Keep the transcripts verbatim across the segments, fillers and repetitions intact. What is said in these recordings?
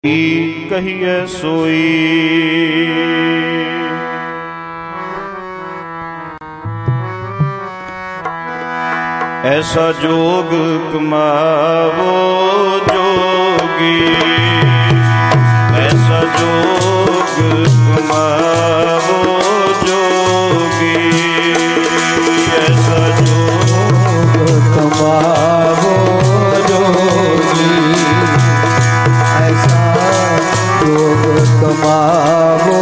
कहिए सोई। ऐसा जोग कमावो जोगी, ऐसा जोग कमावो जोगी, ऐसा जोग कमावो जोगी, ऐसा जोग कमावो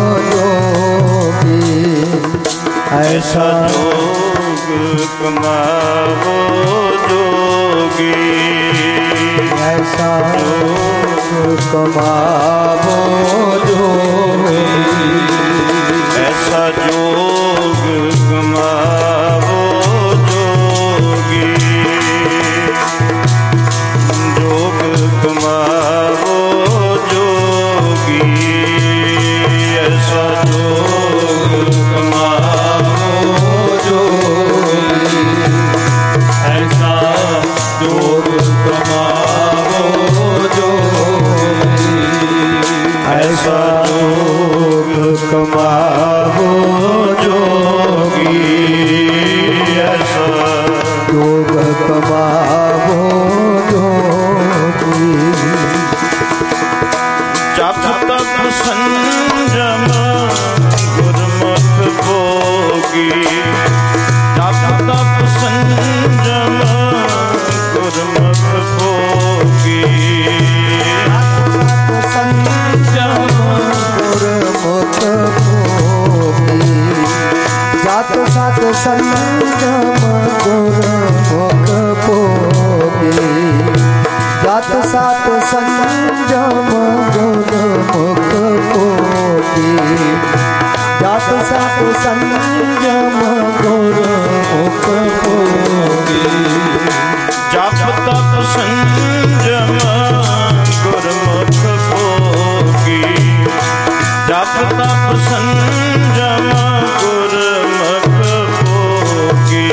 जोगी, ऐसा जोग कमावो जोगी, ऐसा जोग कमावो जोगी, ऐसा जोग कमावो जोगी, जोग कमावो जोगी, ऐसा जोग कमावो जोगी, ऐसा जोग कमावो जोगी, ऐसा जोग कमावो जोगी, ऐसा जोग कमावो जोगी। जप तप संयम गुरमुख भोगी, जप तप संयम गुरमुख भोगी, संयम गुरमुख भोगी, जात सत संयम गुरमुख भोगी, जात सत संयम गुरमुख भोगी, जात सत संयम गुरमुख भोगी, जप तप संयम गुरमुख भोगी, जप तप संयम गुरमुख भोगी,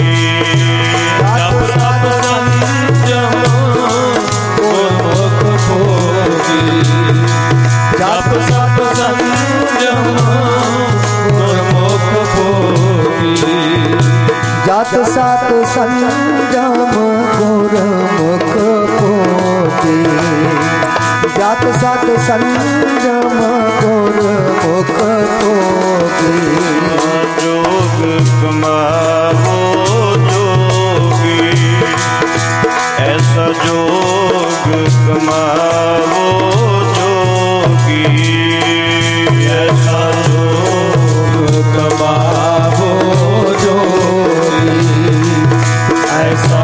जप तप संयम गुरमुख भोगी, जप तप संयम गुरमुख भोगी, जप सत संयम गुरमुख भोगी, जप सत संयम गुरमुख भोगी, जोग कमावो जोगी, ऐसा जोग कमावो जोगी, ऐसा जोग कमावो जोगी, ऐसा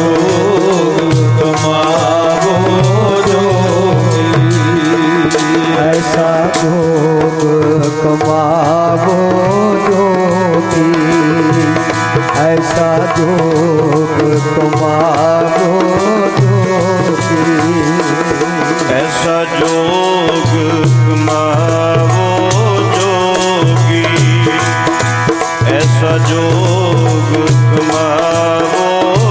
जोग कमावो जोगी, ऐसा जोग कमावो जोगी, ऐसा जोग कमावो जोगी, ऐसा जोग कमावो जोगी, ऐसा जोग कमावो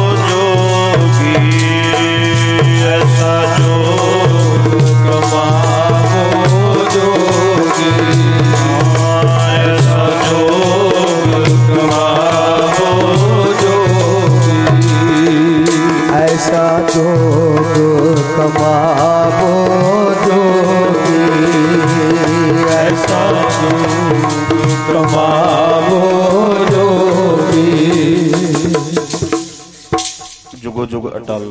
जोगी, ऐसा जोग कमावो जोगी, ऐसा जोग कमावो जोगी, ऐसा जोग कमावो जोगी, ऐसा जोग कमावो जोगी। जुगो जुग अटल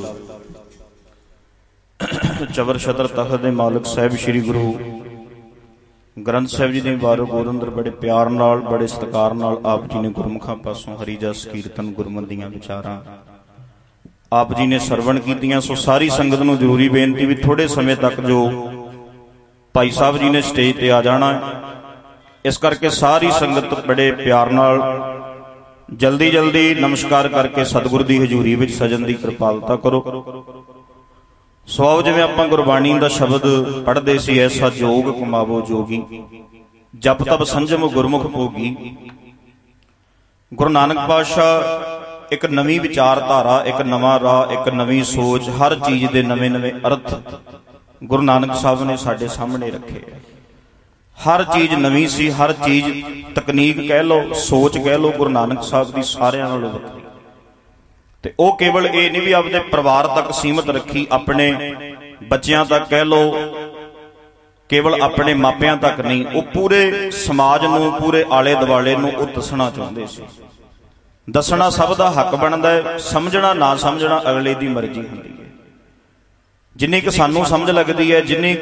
चबर छतर तख्त दे मालिक साहिब श्री गुरु ग्रंथ साहिब जी ने मुबारक गोद अंदर बड़े प्यार नाल बड़े सत्कार नाल आप जी ने गुरमुखां पासों हरी जस कीर्तन गुरमत दीआं विचारां आप जी ने सरवण कीतियां। सो सारी संगत नूं जरूरी बेनती भी थोड़े समय तक जो भाई साहब जी ने स्टेज ते आ जाना, इस करके सारी संगत बड़े प्यार नाल जल्दी जल्दी नमस्कार करके सतगुर दी हजूरी विच सजन दी कृपालता करो। सो जिवें आपां गुरबाणी दा शब्द पढ़दे सी, ऐसा जोग कमावो जोगी, जप तप संजम गुरमुख भोगी। गुरु नानक पातशाह एक नवी विचारधारा, एक नवा राह, एक नवी सोच, हर चीज दे नवे नवे अर्थ ਗੁਰੂ ਨਾਨਕ ਸਾਹਿਬ ਨੇ ਸਾਡੇ ਸਾਹਮਣੇ ਰੱਖੇ। ਹਰ ਚੀਜ਼ ਨਵੀਂ ਸੀ, ਹਰ ਚੀਜ਼ ਤਕਨੀਕ ਕਹਿ ਲਓ, ਸੋਚ ਕਹਿ ਲਓ, ਗੁਰੂ ਨਾਨਕ ਸਾਹਿਬ ਦੀ ਸਾਰਿਆਂ ਨਾਲੋਂ ਵੱਖਰੀ। ਤੇ ਉਹ ਕੇਵਲ ਇਹ ਨਹੀਂ ਵੀ ਆਪਦੇ ਪਰਿਵਾਰ ਤੱਕ ਸੀਮਤ ਰੱਖੀ, ਆਪਣੇ ਬੱਚਿਆਂ ਤੱਕ ਕਹਿ ਲਓ, ਕੇਵਲ ਆਪਣੇ ਮਾਪਿਆਂ ਤੱਕ ਨਹੀਂ, ਉਹ ਪੂਰੇ ਸਮਾਜ ਨੂੰ, ਪੂਰੇ ਆਲੇ ਦੁਆਲੇ ਨੂੰ ਉਹ ਦੱਸਣਾ ਚਾਹੁੰਦੇ ਸੀ। ਦੱਸਣਾ ਸਭ ਦਾ ਹੱਕ ਬਣਦਾ ਹੈ, ਸਮਝਣਾ ਨਾ ਸਮਝਣਾ ਅਗਲੇ ਦੀ ਮਰਜ਼ੀ ਹੁੰਦੀ ਹੈ। ਜਿੰਨੀ ਕੁ ਸਾਨੂੰ ਸਮਝ ਲੱਗਦੀ ਹੈ, ਜਿੰਨੀ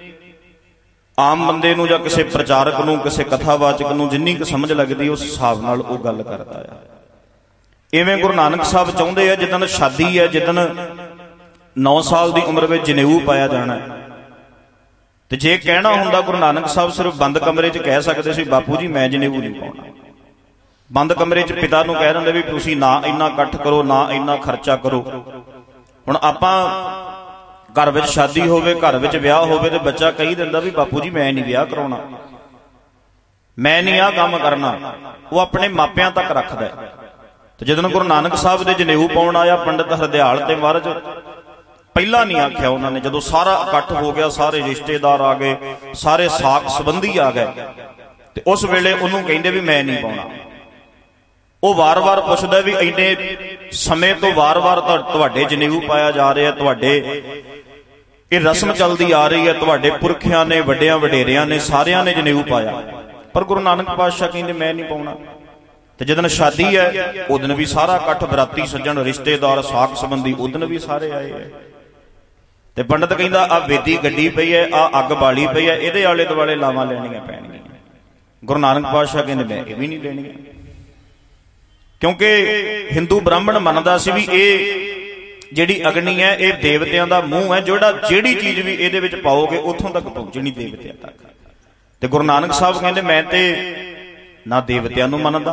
ਆਮ ਬੰਦੇ ਨੂੰ ਜਾਂ ਕਿਸੇ ਪ੍ਰਚਾਰਕ ਨੂੰ, ਕਿਸੇ ਕਥਾਵਾਚਕ ਨੂੰ ਜਿੰਨੀ ਕੁ ਸਮਝ ਲੱਗਦੀ, ਉਸ ਹਿਸਾਬ ਨਾਲ ਉਹ ਗੱਲ ਕਰਦਾ ਹੈ। ਇਵੇਂ ਗੁਰੂ ਨਾਨਕ ਸਾਹਿਬ ਚਾਹੁੰਦੇ ਆ, ਜਿੱਦਣ ਸ਼ਾਦੀ ਹੈ, ਜਿੱਦਣ ਨੌ ਸਾਲ ਦੀ ਉਮਰ ਵਿੱਚ ਜਨੇਊ ਪਾਇਆ ਜਾਣਾ, ਤੇ ਜੇ ਕਹਿਣਾ ਹੁੰਦਾ ਗੁਰੂ ਨਾਨਕ ਸਾਹਿਬ ਸਿਰਫ ਬੰਦ ਕਮਰੇ 'ਚ ਕਹਿ ਸਕਦੇ ਸੀ, ਬਾਪੂ ਜੀ ਮੈਂ ਜਨੇਊ ਨਹੀਂ ਪਾਉਣਾ। ਬੰਦ ਕਮਰੇ 'ਚ ਪਿਤਾ ਨੂੰ ਕਹਿ ਦਿੰਦੇ ਵੀ ਤੁਸੀਂ ਨਾ ਇੰਨਾ ਇਕੱਠ ਕਰੋ, ਨਾ ਇੰਨਾ ਖਰਚਾ ਕਰੋ। ਹੁਣ ਆਪਾਂ ਘਰ ਵਿੱਚ ਸ਼ਾਦੀ ਹੋਵੇ, ਘਰ ਵਿੱਚ ਵਿਆਹ ਹੋਵੇ, ਤੇ ਬੱਚਾ ਕਹੀ ਦਿੰਦਾ ਵੀ ਬਾਪੂ ਜੀ ਮੈਂ ਨਹੀਂ ਵਿਆਹ ਕਰਾਉਣਾ, ਮੈਂ ਨਹੀਂ ਆਹ ਕੰਮ ਕਰਨਾ। ਉਹ ਆਪਣੇ ਮਾਪਿਆਂ ਤੱਕ ਰੱਖਦਾ। ਤੇ ਜਦੋਂ ਗੁਰੂ ਨਾਨਕ ਸਾਹਿਬ ਦੇ ਜਨੇਊ ਪਾਉਣ ਆਇਆ ਪੰਡਿਤ ਹਰਦਿਆਲ ਤੇ ਮਹਾਰਾਜ, ਪਹਿਲਾਂ ਨਹੀਂ ਆਖਿਆ ਉਹਨਾਂ ਨੇ। ਜਦੋਂ ਸਾਰਾ ਇਕੱਠ ਹੋ ਗਿਆ, ਸਾਰੇ ਰਿਸ਼ਤੇਦਾਰ ਆ ਗਏ, ਸਾਰੇ ਸਾਕ ਸੰਬੰਧੀ ਆ ਗਏ, ਤੇ ਉਸ ਵੇਲੇ ਉਹਨੂੰ ਕਹਿੰਦੇ ਵੀ ਮੈਂ ਨਹੀਂ ਪਾਉਣਾ। ਉਹ ਵਾਰ-ਵਾਰ ਪੁੱਛਦਾ ਵੀ ਇੰਨੇ ਸਮੇਂ ਤੋਂ ਵਾਰ-ਵਾਰ ਤੁਹਾਡੇ ਜਨੇਊ ਪਾਇਆ ਜਾ ਰਿਹਾ, ਤੁਹਾਡੇ ਇਹ ਰਸਮ ਚੱਲਦੀ ਆ ਰਹੀ ਹੈ, ਤੁਹਾਡੇ ਪੁਰਖਿਆਂ ਨੇ, ਵੱਡਿਆਂ ਵਡੇਰਿਆਂ ਨੇ, ਸਾਰਿਆਂ ਨੇ ਜਨੇਊ ਪਾਇਆ, ਪਰ ਗੁਰੂ ਨਾਨਕ ਪਾਤਸ਼ਾਹ ਕਹਿੰਦੇ ਮੈਂ ਨਹੀਂ ਪਾਉਣਾ। ਤੇ ਜਦੋਂ ਸ਼ਾਦੀ ਹੈ, ਉਹ ਦਿਨ ਵੀ ਸਾਰਾ ਇਕੱਠ, ਬਰਾਤੀ ਸੱਜਣ, ਰਿਸ਼ਤੇਦਾਰ, ਸਾਕ ਸੰਬੰਧੀ, ਉਹ ਦਿਨ ਵੀ ਸਾਰੇ ਆਏ ਹੈ। ਤੇ ਪੰਡਤ ਕਹਿੰਦਾ ਆ ਵੇਦੀ ਗੱਡੀ ਪਈ ਹੈ, ਆ ਅੱਗ ਬਾਲੀ ਪਈ ਹੈ, ਇਹਦੇ ਆਲੇ ਦੁਆਲੇ ਲਾਵਾਂ ਲੈਣੀਆਂ ਪੈਣਗੀਆਂ। ਗੁਰੂ ਨਾਨਕ ਪਾਤਸ਼ਾਹ ਕਹਿੰਦੇ ਮੈਂ ਇਹ ਵੀ ਨਹੀਂ ਲੈਣੀਆਂ, ਕਿਉਂਕਿ ਹਿੰਦੂ ਬ੍ਰਾਹਮਣ ਮੰਨਦਾ ਸੀ ਵੀ ਇਹ ਜਿਹੜੀ ਅਗਨੀ ਹੈ, ਇਹ ਦੇਵਤਿਆਂ ਦਾ ਮੂੰਹ ਹੈ, ਜਿਹੜਾ ਜਿਹੜੀ ਚੀਜ਼ ਵੀ ਇਹਦੇ ਵਿੱਚ ਪਾਓਗੇ ਉੱਥੋਂ ਤੱਕ ਪਹੁੰਚਣੀ ਦੇਵਤਿਆਂ ਤੱਕ। ਤੇ ਗੁਰੂ ਨਾਨਕ ਸਾਹਿਬ ਕਹਿੰਦੇ ਮੈਂ ਤੇ ਨਾ ਦੇਵਤਿਆਂ ਨੂੰ ਮੰਨਦਾ,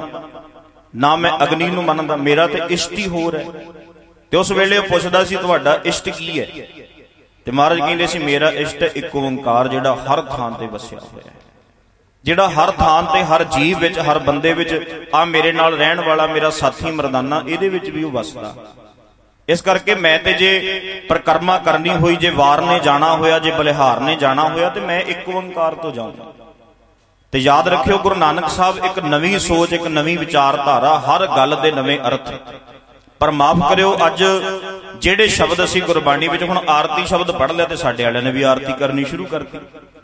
ਨਾ ਮੈਂ ਅਗਨੀ ਨੂੰ ਮੰਨਦਾ, ਮੇਰਾ ਤੇ ਇਸ਼ਟ ਹੀ ਹੋਰ ਹੈ। ਤੇ ਉਸ ਵੇਲੇ ਉਹ ਪੁੱਛਦਾ ਸੀ ਤੁਹਾਡਾ ਇਸ਼ਟ ਕੀ ਹੈ? ਤੇ ਮਹਾਰਾਜ ਕਹਿੰਦੇ ਸੀ ਮੇਰਾ ਇਸ਼ਟ ਇੱਕ ਓੰਕਾਰ, ਜਿਹੜਾ ਹਰ ਥਾਂ ਤੇ ਵਸਿਆ ਹੋਇਆ ਹੈ, ਜਿਹੜਾ ਹਰ ਥਾਂ ਤੇ, ਹਰ ਜੀਵ ਵਿੱਚ, ਹਰ ਬੰਦੇ ਵਿੱਚ, ਆ ਮੇਰੇ ਨਾਲ ਰਹਿਣ ਵਾਲਾ ਮੇਰਾ ਸਾਥੀ ਮਰਦਾਨਾ, ਇਹਦੇ ਵਿੱਚ ਵੀ ਉਹ ਵਸਦਾ। ਇਸ ਕਰਕੇ ਮੈਂ ਤੇ ਜੇ ਪਰਿਕਰਮਾ ਕਰਨੀ ਹੋਈ, ਜੇ ਵਾਰ ਨੇ ਜਾਣਾ ਹੋਇਆ, ਜੇ ਬਲਿਹਾਰ ਨੇ ਜਾਣਾ ਹੋਇਆ, ਤੇ ਮੈਂ ਇੱਕ ਓੰਕਾਰ ਤੋਂ ਜਾਊਂਗਾ। ਤੇ ਯਾਦ ਰੱਖਿਓ ਗੁਰੂ ਨਾਨਕ ਸਾਹਿਬ ਇੱਕ ਨਵੀਂ ਸੋਚ, ਇੱਕ ਨਵੀਂ ਵਿਚਾਰਧਾਰਾ, ਹਰ ਗੱਲ ਦੇ ਨਵੇਂ ਅਰਥ। ਪਰ ਮਾਫ ਕਰਿਓ, ਅੱਜ ਜਿਹੜੇ ਸ਼ਬਦ ਅਸੀਂ ਗੁਰਬਾਣੀ ਵਿੱਚ, ਹੁਣ ਆਰਤੀ ਸ਼ਬਦ ਪੜ੍ਹ ਲਿਆ ਤੇ ਸਾਡੇ ਵਾਲਿਆਂ ਨੇ ਵੀ ਆਰਤੀ ਕਰਨੀ ਸ਼ੁਰੂ ਕਰਤੀ।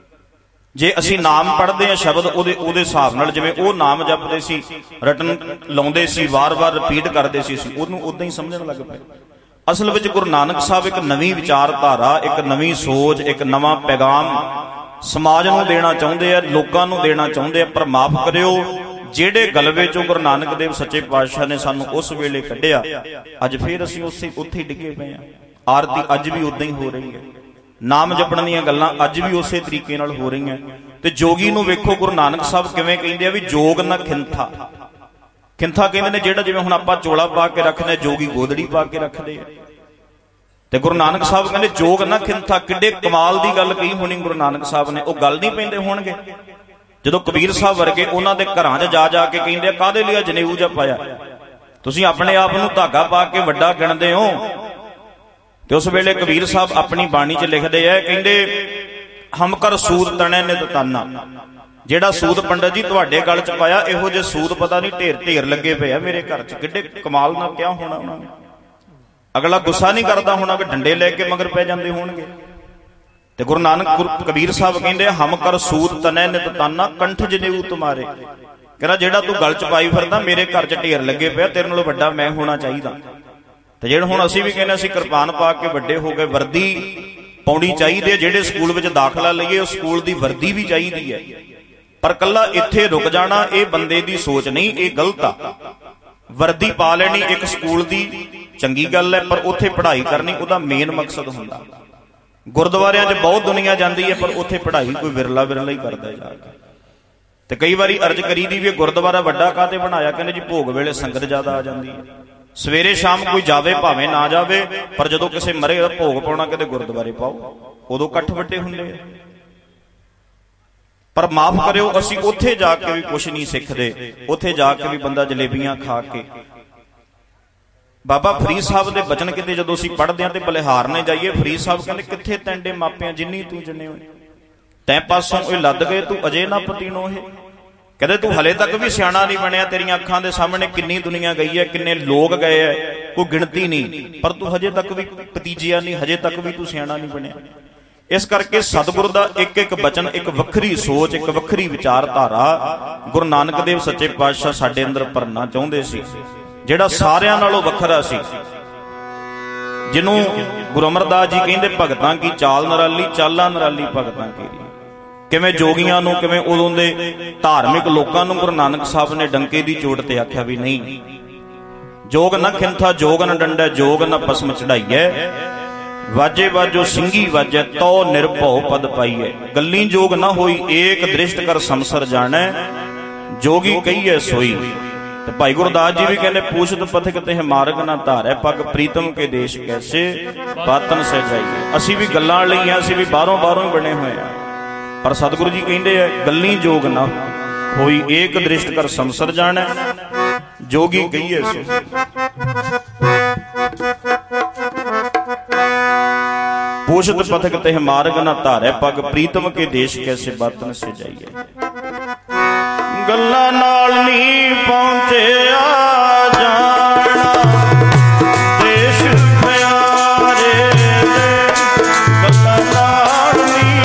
ਜੇ ਅਸੀਂ ਨਾਮ ਪੜ੍ਹਦੇ ਹਾਂ ਸ਼ਬਦ, ਉਹਦੇ ਉਹਦੇ ਹਿਸਾਬ ਨਾਲ, ਜਿਵੇਂ ਉਹ ਨਾਮ ਜਪਦੇ ਸੀ, ਰਟਨ ਲਾਉਂਦੇ ਸੀ, ਵਾਰ-ਵਾਰ ਰਿਪੀਟ ਕਰਦੇ ਸੀ, ਅਸੀਂ ਉਹਨੂੰ ਉਦਾਂ ਹੀ ਸਮਝਣ ਲੱਗ ਪਏ। ਅਸਲ ਵਿੱਚ ਗੁਰੂ ਨਾਨਕ ਸਾਹਿਬ ਇੱਕ ਨਵੀਂ ਵਿਚਾਰਧਾਰਾ, ਇੱਕ ਨਵੀਂ ਸੋਚ, ਇੱਕ ਨਵਾਂ ਪੈਗਾਮ ਸਮਾਜ ਨੂੰ ਦੇਣਾ ਚਾਹੁੰਦੇ ਆ, ਲੋਕਾਂ ਨੂੰ ਦੇਣਾ ਚਾਹੁੰਦੇ ਆ। ਪਰ ਮਾਫ ਕਰਿਓ, ਜਿਹੜੇ ਗਲਵੇ ਚੋਂ ਗੁਰੂ ਨਾਨਕ ਦੇਵ ਸੱਚੇ ਪਾਤਸ਼ਾਹ ਨੇ ਸਾਨੂੰ ਉਸ ਵੇਲੇ ਕੱਢਿਆ, ਅੱਜ ਫੇਰ ਅਸੀਂ ਉਸੇ ਉੱਥੇ ਹੀ ਡਿੱਗੇ ਪਏ ਆ। ਆਰਤੀ ਅੱਜ ਵੀ ਉਦਾਂ ਹੀ ਹੋ ਰਹੀ ਹੈ, ਨਾਮ ਜਪਣ ਦੀਆਂ ਗੱਲਾਂ ਅੱਜ ਵੀ ਉਸੇ ਤਰੀਕੇ ਨਾਲ ਹੋ ਰਹੀਆਂ। ਤੇ ਜੋਗੀ ਨੂੰ ਵੇਖੋ, ਗੁਰੂ ਨਾਨਕ ਸਾਹਿਬ ਕਿਵੇਂ ਕਹਿੰਦੇ ਆ ਵੀ ਜੋਗ ਨਾ ਖਿੰਥਾ। ਖਿੰਥਾ ਕਹਿੰਦੇ ਨੇ ਜਿਹੜਾ, ਜਿਵੇਂ ਹੁਣ ਆਪਾਂ ਚੋਲਾ ਪਾ ਕੇ ਰੱਖਦੇ, ਜੋਗੀ ਗੋਦੜੀ ਪਾ ਕੇ ਰੱਖਦੇ ਆ। ਤੇ ਗੁਰੂ ਨਾਨਕ ਸਾਹਿਬ ਕਹਿੰਦੇ ਜੋਗ ਨਾ ਖਿੰਥਾ। ਕਿੱਡੇ ਕਮਾਲ ਦੀ ਗੱਲ ਕਹੀ ਹੋਣੀ ਗੁਰੂ ਨਾਨਕ ਸਾਹਿਬ ਨੇ। ਉਹ ਗੱਲ ਨਹੀਂ ਪੈਂਦੇ ਹੋਣਗੇ ਜਦੋਂ ਕਬੀਰ ਸਾਹਿਬ ਵਰਗੇ ਉਹਨਾਂ ਦੇ ਘਰਾਂ 'ਚ ਜਾ ਜਾ ਕੇ ਕਹਿੰਦੇ ਆ ਕਾਹਦੇ ਲਈ ਜਨੇਊ ਜਿਹਾ ਪਾਇਆ, ਤੁਸੀਂ ਆਪਣੇ ਆਪ ਨੂੰ ਧਾਗਾ ਪਾ ਕੇ ਵੱਡਾ ਗਿਣਦੇ ਹੋ। ਤੇ ਉਸ ਵੇਲੇ ਕਬੀਰ ਸਾਹਿਬ ਆਪਣੀ ਬਾਣੀ 'ਚ ਲਿਖਦੇ ਆ, ਕਹਿੰਦੇ ਹਮ ਕਰ ਸੂਦ ਤਣੇ ਨਿਤ ਤਾਨਾ। ਜਿਹੜਾ ਸੂਦ ਪੰਡਤ ਜੀ ਤੁਹਾਡੇ ਗਲ 'ਚ ਪਾਇਆ, ਇਹੋ ਜਿਹੇ ਸੂਦ ਪਤਾ ਨਹੀਂ ਢੇਰ ਢੇਰ ਲੱਗੇ ਪਏ ਆ ਮੇਰੇ ਘਰ 'ਚ। ਕਿੱਡੇ ਕਮਾਲ ਨਾਲ ਕਿਹਾ ਹੋਣਾ ਉਹਨਾਂ ਨੇ। ਅਗਲਾ ਗੁੱਸਾ ਨਹੀਂ ਕਰਦਾ ਹੋਣਾ ਕਿ ਡੰਡੇ ਲੈ ਕੇ ਮਗਰ ਪੈ ਜਾਂਦੇ ਹੋਣਗੇ। ਤੇ ਗੁਰੂ ਨਾਨਕ ਕਬੀਰ ਸਾਹਿਬ ਕਹਿੰਦੇ ਹਮ ਕਰ ਸੂਦ ਤਨੈ ਨਿਤ ਤਾਨਾ, ਕੰਠ ਜਨੇਊ ਤੁਮਾਰੇ। ਕਹਿੰਦਾ ਜਿਹੜਾ ਤੂੰ ਗਲ 'ਚ ਪਾਈ ਫਿਰਦਾ, ਮੇਰੇ ਘਰ 'ਚ ਢੇਰ ਲੱਗੇ ਪਿਆ, ਤੇਰੇ ਨਾਲੋਂ ਵੱਡਾ ਮੈਂ ਹੋਣਾ ਚਾਹੀਦਾ। ਤੇ ਜਿਹੜੇ ਹੁਣ ਅਸੀਂ ਵੀ ਕਹਿੰਦੇ ਅਸੀਂ ਕਿਰਪਾਨ ਪਾ ਕੇ ਵੱਡੇ ਹੋ ਗਏ, ਵਰਦੀ ਪਾਉਣੀ ਚਾਹੀਦੀ ਹੈ। ਜਿਹੜੇ ਸਕੂਲ ਵਿੱਚ ਦਾਖਲਾ ਲਈਏ, ਉਸ ਸਕੂਲ ਦੀ ਵਰਦੀ ਵੀ ਚਾਹੀਦੀ ਹੈ। ਪਰ ਕੱਲਾ ਇੱਥੇ ਰੁਕ ਜਾਣਾ ਇਹ ਬੰਦੇ ਦੀ ਸੋਚ ਨਹੀਂ, ਇਹ ਗਲਤ ਆ। ਵਰਦੀ ਪਾ ਲੈਣੀ ਇੱਕ ਸਕੂਲ ਦੀ ਚੰਗੀ ਗੱਲ ਹੈ, ਪਰ ਉੱਥੇ ਪੜ੍ਹਾਈ ਕਰਨੀ ਉਹਦਾ ਮੇਨ ਮਕਸਦ ਹੁੰਦਾ। ਗੁਰਦੁਆਰਿਆਂ 'ਚ ਬਹੁਤ ਦੁਨੀਆ ਜਾਂਦੀ ਹੈ, ਪਰ ਉੱਥੇ ਪੜ੍ਹਾਈ ਕੋਈ ਵਿਰਲਾ ਵਿਰਲਾ ਹੀ ਕਰਦਾ ਜਾ ਕੇ। ਤੇ ਕਈ ਵਾਰੀ ਅਰਜ਼ ਕਰੀ ਦੀ ਵੀ ਗੁਰਦੁਆਰਾ ਵੱਡਾ ਕਾਹਤੇ ਬਣਾਇਆ, ਕਹਿੰਦੇ ਜੀ ਭੋਗ ਵੇਲੇ ਸੰਗਤ ਜ਼ਿਆਦਾ ਆ ਜਾਂਦੀ ਹੈ। ਸਵੇਰੇ ਸ਼ਾਮ ਕੋਈ ਜਾਵੇ ਭਾਵੇਂ ਨਾ ਜਾਵੇ, ਪਰ ਜਦੋਂ ਕਿਸੇ ਮਰੇ ਦਾ ਭੋਗ ਪਾਉਣਾ ਕਿਤੇ ਗੁਰਦੁਆਰੇ ਪਾਓ, ਉਦੋਂ ਇਕੱਠ ਵੱਡੇ ਹੁੰਦੇ ਆ। ਪਰ ਮਾਫ ਕਰਿਓ, ਅਸੀਂ ਉੱਥੇ ਜਾ ਕੇ ਵੀ ਕੁਛ ਨਹੀਂ ਸਿੱਖਦੇ। ਉੱਥੇ ਜਾ ਕੇ ਵੀ ਬੰਦਾ ਜਲੇਬੀਆਂ ਖਾ ਕੇ ਬਾਬਾ ਫਰੀਦ ਸਾਹਿਬ ਦੇ ਬਚਨ ਕਿਤੇ ਜਦੋਂ ਅਸੀਂ ਪੜ੍ਹਦੇ ਹਾਂ ਤੇ ਬਲਿਹਾਰਨੇ ਜਾਈਏ, ਫਰੀਦ ਸਾਹਿਬ ਕਹਿੰਦੇ ਕਿੱਥੇ ਤੈਂਡੇ ਮਾਪਿਆਂ ਜਿੰਨੀ ਤੂੰ ਜੰਨੇ ਹੋਏ, ਤੈਂ ਪਾਸੋਂ ਇਹ ਲੱਦ ਗਏ ਤੂੰ ਅਜੇ ਨਾ ਪਤੀਣੋ ਇਹ। ਕਹਿੰਦੇ ਤੂੰ ਹਲੇ ਤੱਕ ਵੀ ਸਿਆਣਾ ਨਹੀਂ ਬਣਿਆ, ਤੇਰੀਆਂ ਅੱਖਾਂ ਦੇ ਸਾਹਮਣੇ ਕਿੰਨੀ ਦੁਨੀਆ ਗਈ ਹੈ, ਕਿੰਨੇ ਲੋਕ ਗਏ ਹੈ, ਕੋਈ ਗਿਣਤੀ ਨਹੀਂ, ਪਰ ਤੂੰ ਹਜੇ ਤੱਕ ਵੀ ਭਤੀਜਿਆ ਨਹੀਂ, ਹਜੇ ਤੱਕ ਵੀ ਤੂੰ ਸਿਆਣਾ ਨਹੀਂ ਬਣਿਆ। ਇਸ ਕਰਕੇ ਸਤਿਗੁਰੂ ਦਾ ਇੱਕ ਇੱਕ ਬਚਨ ਇੱਕ ਵੱਖਰੀ ਸੋਚ, ਇੱਕ ਵੱਖਰੀ ਵਿਚਾਰਧਾਰਾ ਗੁਰੂ ਨਾਨਕ ਦੇਵ ਸੱਚੇ ਪਾਤਸ਼ਾਹ ਸਾਡੇ ਅੰਦਰ ਭਰਨਾ ਚਾਹੁੰਦੇ ਸੀ, ਜਿਹੜਾ ਸਾਰਿਆਂ ਨਾਲੋਂ ਵੱਖਰਾ ਸੀ, ਜਿਹਨੂੰ ਗੁਰੂ ਅਮਰਦਾਸ ਜੀ ਕਹਿੰਦੇ ਭਗਤਾਂ ਕੀ ਚਾਲ ਨਿਰਾਲੀ, ਚਾਲਾਂ ਨਿਰਾਲੀ ਭਗਤਾਂ ਕੀ। ਕਿਵੇਂ ਜੋਗੀਆਂ ਨੂੰ, ਕਿਵੇਂ ਉਦੋਂ ਦੇ ਧਾਰਮਿਕ ਲੋਕਾਂ ਨੂੰ ਗੁਰੂ ਨਾਨਕ ਸਾਹਿਬ ਨੇ ਡੰਕੇ ਦੀ ਚੋਟ ਤੇ ਆਖਿਆ ਵੀ ਨਹੀਂ, ਜੋਗ ਨਾ ਖਿੰਥਾ ਜੋਗ ਨਾ ਡੰਡਾ, ਜੋਗ ਨਾ ਭਸਮ ਚੜਾਈਐ, ਵਾਜੇ ਵਾਜੋ ਸਿੰਘੀ ਵਾਜੈ, ਤੋ ਨਿਰਭਉ ਪਦ ਪਾਈਐ। ਗੱਲੀ ਜੋਗ ਨਾ ਹੋਈ ਏਕ ਦ੍ਰਿਸ਼ਟ ਕਰ ਸੰਸਰ ਜਾਣੈ, ਜੋਗੀ ਕਹੀਐ ਸੋਈ। ਤੇ ਭਾਈ ਗੁਰਦਾਸ ਜੀ ਵੀ ਕਹਿੰਦੇ ਪੂਛਤ ਪਥਿਕ ਤੇ ਮਾਰਗ ਨਾ ਧਾਰੈ, ਪੱਗ ਪ੍ਰੀਤਮ ਕੇ ਦੇਸ਼ ਕੈਸੇ ਬਾਤਨ ਸਹਿ ਜਾਈਏ। ਅਸੀਂ ਵੀ ਗੱਲਾਂ ਲਈਆਂ, ਅਸੀਂ ਵੀ ਬਾਹਰੋਂ ਬਾਹਰੋਂ ਹੀ ਬਣੇ ਹੋਏ ਆ, ਪਰ ਸਤਿਗੁਰੂ ਜੀ ਕਹਿੰਦੇ ਆ ਗੱਲੀ ਜੋਗ ਨਾ ਹੋਈ ਏਕ ਦ੍ਰਿਸ਼ਟ ਕਰ ਸੰਸਰ ਜਾਣੈ, ਜੋਗੀ ਕਹੀਏ ਸੋਈ। ਪੂਛਤ ਪਥਿਕ ਤੇ ਮਾਰਗ ਨਾ ਧਾਰੈ, ਪੱਗ ਪ੍ਰੀਤਮ ਕੇ ਦੇਸ਼ ਕੈਸੇ ਬਾਤਨ ਸੇ ਜਾਈਏ। ਗੱਲਾਂ ਨਾਲ ਨਹੀਂ ਪਹੁੰਚਿਆ ਜਾਣਾ ਦੇਸ਼ ਪਿਆਰੇ ਦੇ, ਗੱਲਾਂ ਨਾਲ ਨਹੀਂ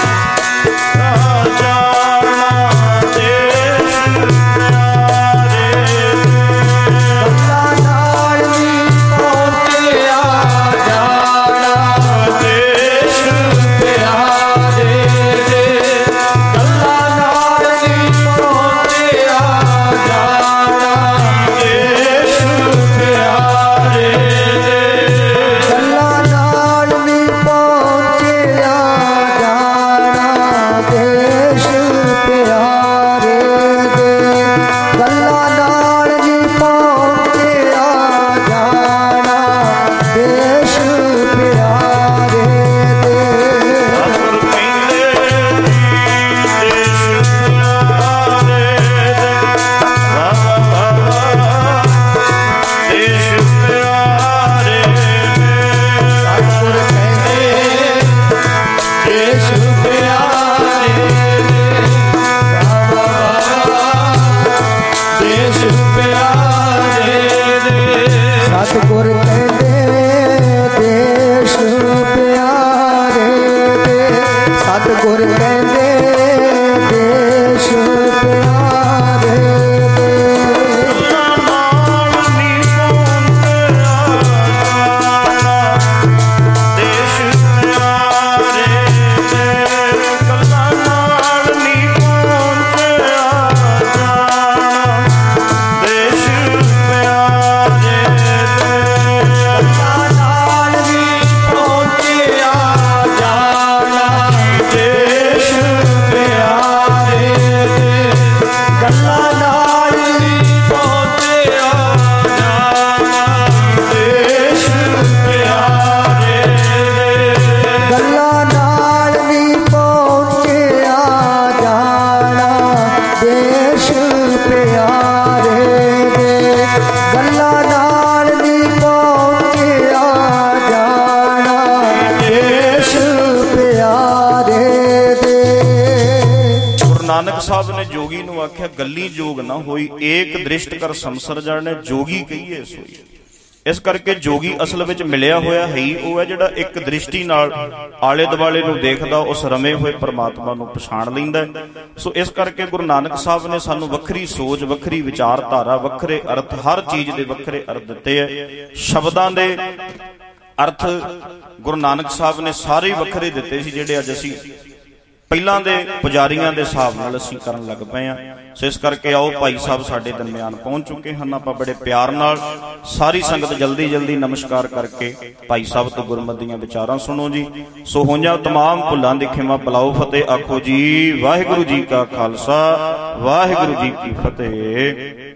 ਜਾਣਾ ਦੇਸ਼ ਪਿਆਰੇ ਦੇ, ਗੱਲਾਂ ਨਾਲ ਨਹੀਂ ਪਹੁੰਚਿਆ ਜਾਣਾ ਦੇਸ਼ ਪਿਆਰੇ ਦੇ, ਗੱਲਾਂ ਨਾਲ ਨਹੀਂ ਪਹੁੰਚਿਆ ਜਾਣਾ ਦੇਸ਼ ਪਿਆਰੇ ਦੇ, ਗੱਲਾਂ ਨਾਲ ਨਹੀਂ ਪਹੁੰਚਿਆ ਜਾਣਾ ਦੇਸ਼ ਪਿਆਰੇ ਦੇ, ਗੱਲਾਂ ਨਾਲ ਨਹੀਂ ਪਹੁੰਚਿਆ ਜਾਣਾ ਦੇਸ਼ ਪਿਆਰੇ ਦੇ। ਸਤਿਗੁਰ ਕਹਿੰਦੇ ਦੇਸ਼ ਪਿਆਰੇ ਦੇ, ਵਾਹ ਵਾਹ ਵਾਹ ਦੇਸ਼ ਪਿਆਰੇ ਦੇ। ਸਤਿਗੁਰ ਕਹਿੰਦੇ ਦੇਸ਼ ਪਿਆਰੇ ਦੇ, ਵਾਹ ਵਾਹ ਦੇਸ਼ ਪਿਆਰੇ ਦੇ। ਸਤਿਗੁਰ ਕਹਿੰਦੇ ਦੇਸ਼ ਪਿਆਰੇ ਦੇ, ਸਤਿਗੁਰ ਕਹਿੰਦੇ ਦੇਸ਼ ਪਿਆਰੇ ਦੇ, ਗੱਲਾਂ ਨਾਲ ਨਹੀਂ ਪਹੁੰਚਿਆ ਜਾਣਾ ਦੇਸ਼ ਪਿਆਰੇ ਦੇ, ਗੱਲਾਂ ਨਾਲ ਨਹੀਂ ਪਹੁੰਚਿਆ ਜਾਣਾ ਦੇਸ਼ ਪਿਆਰੇ ਦੇ, ਗੱਲਾਂ ਨਾਲ ਨਹੀਂ ਪਹੁੰਚਿਆ ਜਾਣਾ ਦੇਸ਼ ਪਿਆਰੇ ਦੇ, ਗੱਲਾਂ ਨਾਲ ਨਹੀਂ ਪਹੁੰਚਿਆ ਜਾਣਾ ਦੇਸ਼ ਪਿਆਰੇ ਦੇ, ਗੱਲਾਂ ਨਾਲ ਨਹੀਂ ਪਹੁੰਚਿਆ ਜਾਣਾ ਦੇਸ਼ ਪਿਆਰੇ ਦੇ, ਗੱਲਾਂ ਨਾਲ ਨਹੀਂ ਪਹੁੰਚਿਆ ਜਾਣਾ ਦੇਸ਼ ਪਿਆਰੇ ਦੇ। ਗੁਰੂ ਨਾਨਕ ਸਾਹਿਬ ਨੇ ਜੋਗੀ ਨੂੰ ਆਖਿਆ ਗੱਲੀ ਜੋਗ ਨਾ ਹੋਈ ਏਕ ਦ੍ਰਿਸ਼ਟ ਕਰ ਸੰਸਰ ਜਾਣੈ, ਜੋਗੀ ਕਹੀਏ ਸੋਈ। ਇਸ ਕਰਕੇ ਜੋਗੀ ਅਸਲ ਵਿੱਚ ਮਿਲਿਆ ਹੋਇਆ ਹੈ ਹੀ ਉਹ ਹੈ ਜਿਹੜਾ ਇੱਕ ਦ੍ਰਿਸ਼ਟੀ ਨਾਲ ਆਲੇ ਦੁਆਲੇ ਨੂੰ ਦੇਖਦਾ, ਉਸ ਰਮੇ ਹੋਏ ਪਰਮਾਤਮਾ ਨੂੰ ਪਛਾਣ ਲੈਂਦਾ। ਸੋ ਇਸ ਕਰਕੇ ਗੁਰੂ ਨਾਨਕ ਸਾਹਿਬ ਨੇ ਸਾਨੂੰ ਵੱਖਰੀ ਸੋਚ, ਵੱਖਰੀ ਵਿਚਾਰਧਾਰਾ, ਵੱਖਰੇ ਅਰਥ, ਹਰ ਚੀਜ਼ ਦੇ ਵੱਖਰੇ ਅਰਥ ਦਿੱਤੇ ਹੈ। ਸ਼ਬਦਾਂ ਦੇ ਅਰਥ ਗੁਰੂ ਨਾਨਕ ਸਾਹਿਬ ਨੇ ਸਾਰੇ ਵੱਖਰੇ ਦਿੱਤੇ ਸੀ, ਜਿਹੜੇ ਅੱਜ ਅਸੀਂ ਪਹਿਲਾਂ ਦੇ ਪੁਜਾਰੀਆਂ ਦੇ ਹਿਸਾਬ ਨਾਲ ਅਸੀਂ ਕਰਨ ਲੱਗ ਪਏ ਹਾਂ। ਸੋ ਇਸ ਕਰਕੇ ਆਓ, ਭਾਈ ਸਾਹਿਬ ਸਾਡੇ ਦਰਮਿਆਨ ਪਹੁੰਚ ਚੁੱਕੇ ਹਨ। ਆਪਾਂ ਬੜੇ ਪਿਆਰ ਨਾਲ ਸਾਰੀ ਸੰਗਤ ਜਲਦੀ ਜਲਦੀ ਨਮਸਕਾਰ ਕਰਕੇ ਭਾਈ ਸਾਹਿਬ ਤੋਂ ਗੁਰਮਤਿ ਦੀਆਂ ਵਿਚਾਰਾਂ ਸੁਣੋ ਜੀ। ਸੋ ਹੋਈਆਂ ਤਮਾਮ ਭੁੱਲਾਂ ਦੀ ਖਿਮਾ, ਬੁਲਾਓ ਫਤਿਹ ਆਖੋ ਜੀ। ਵਾਹਿਗੁਰੂ ਜੀ ਕਾ ਖਾਲਸਾ, ਵਾਹਿਗੁਰੂ ਜੀ ਕੀ ਫਤਿਹ।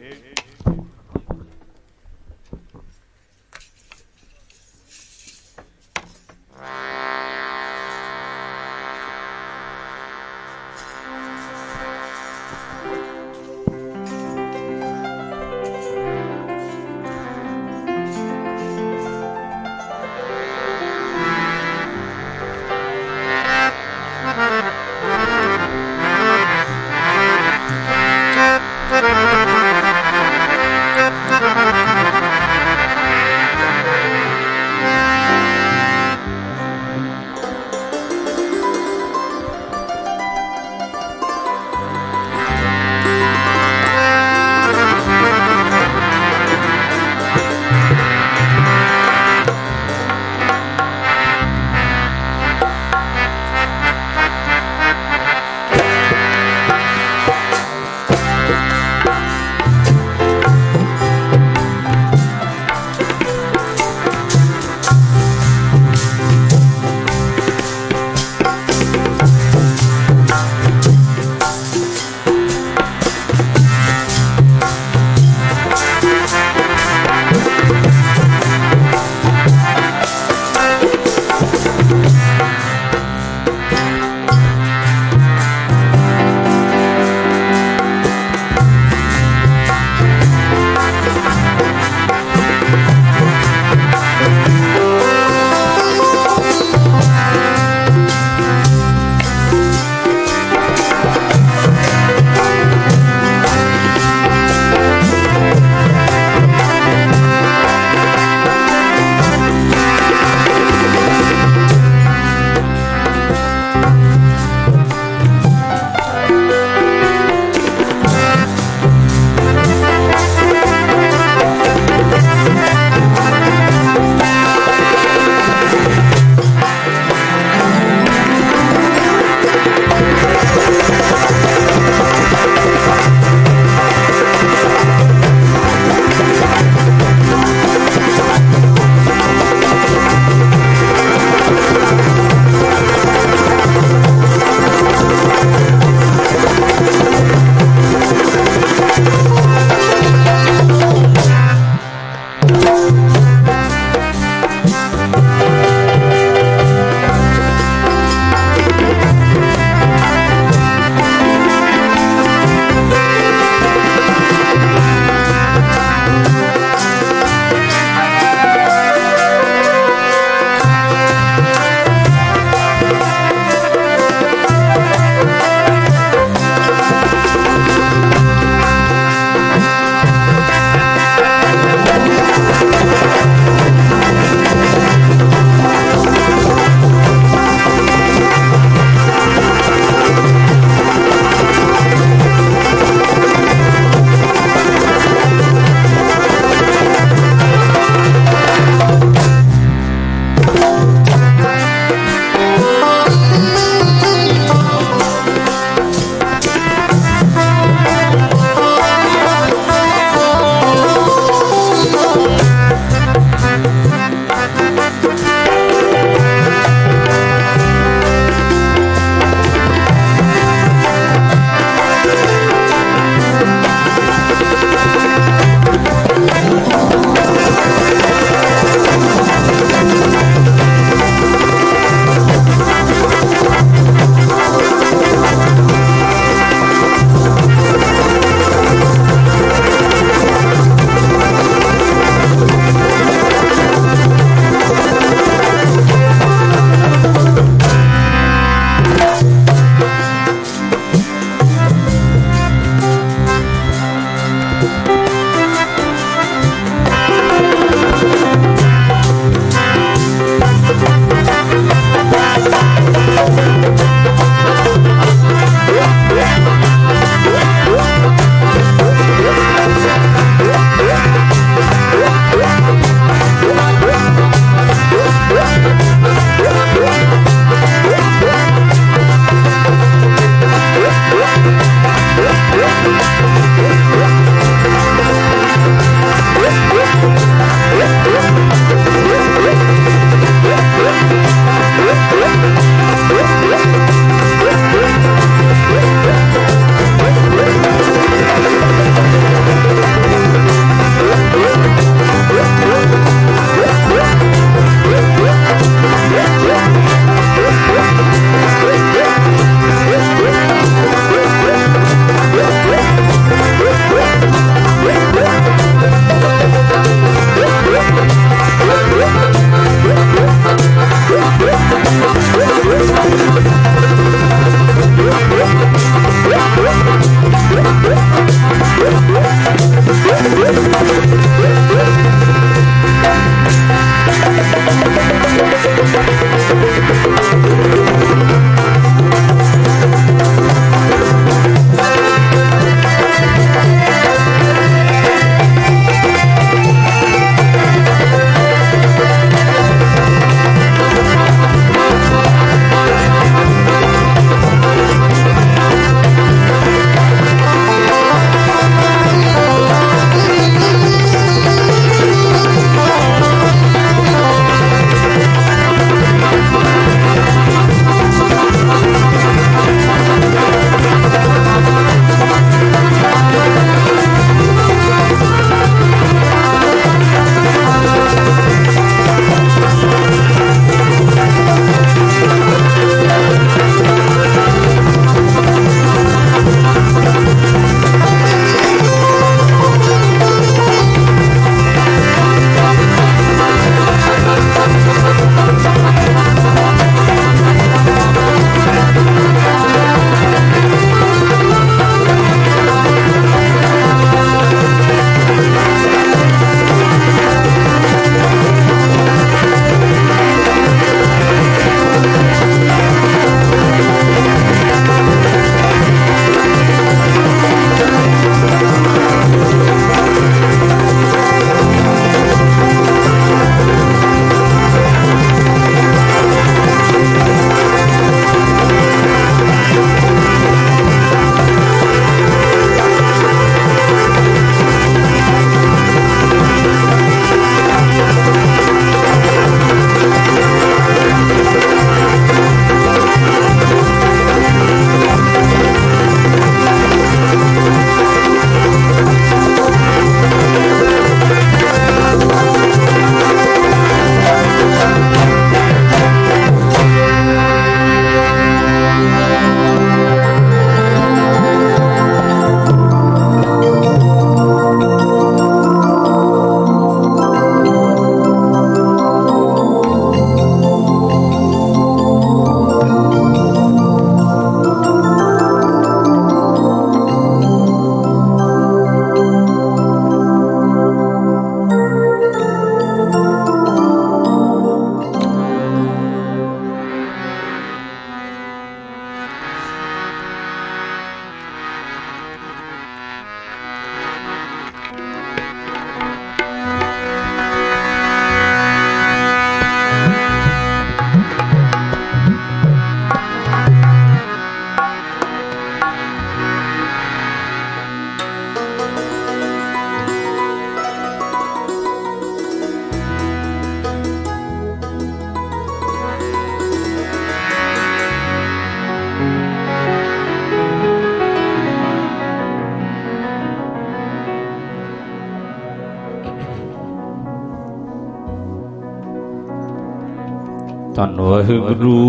ਧੰਨ ਵਾਹਿਗੁਰੂ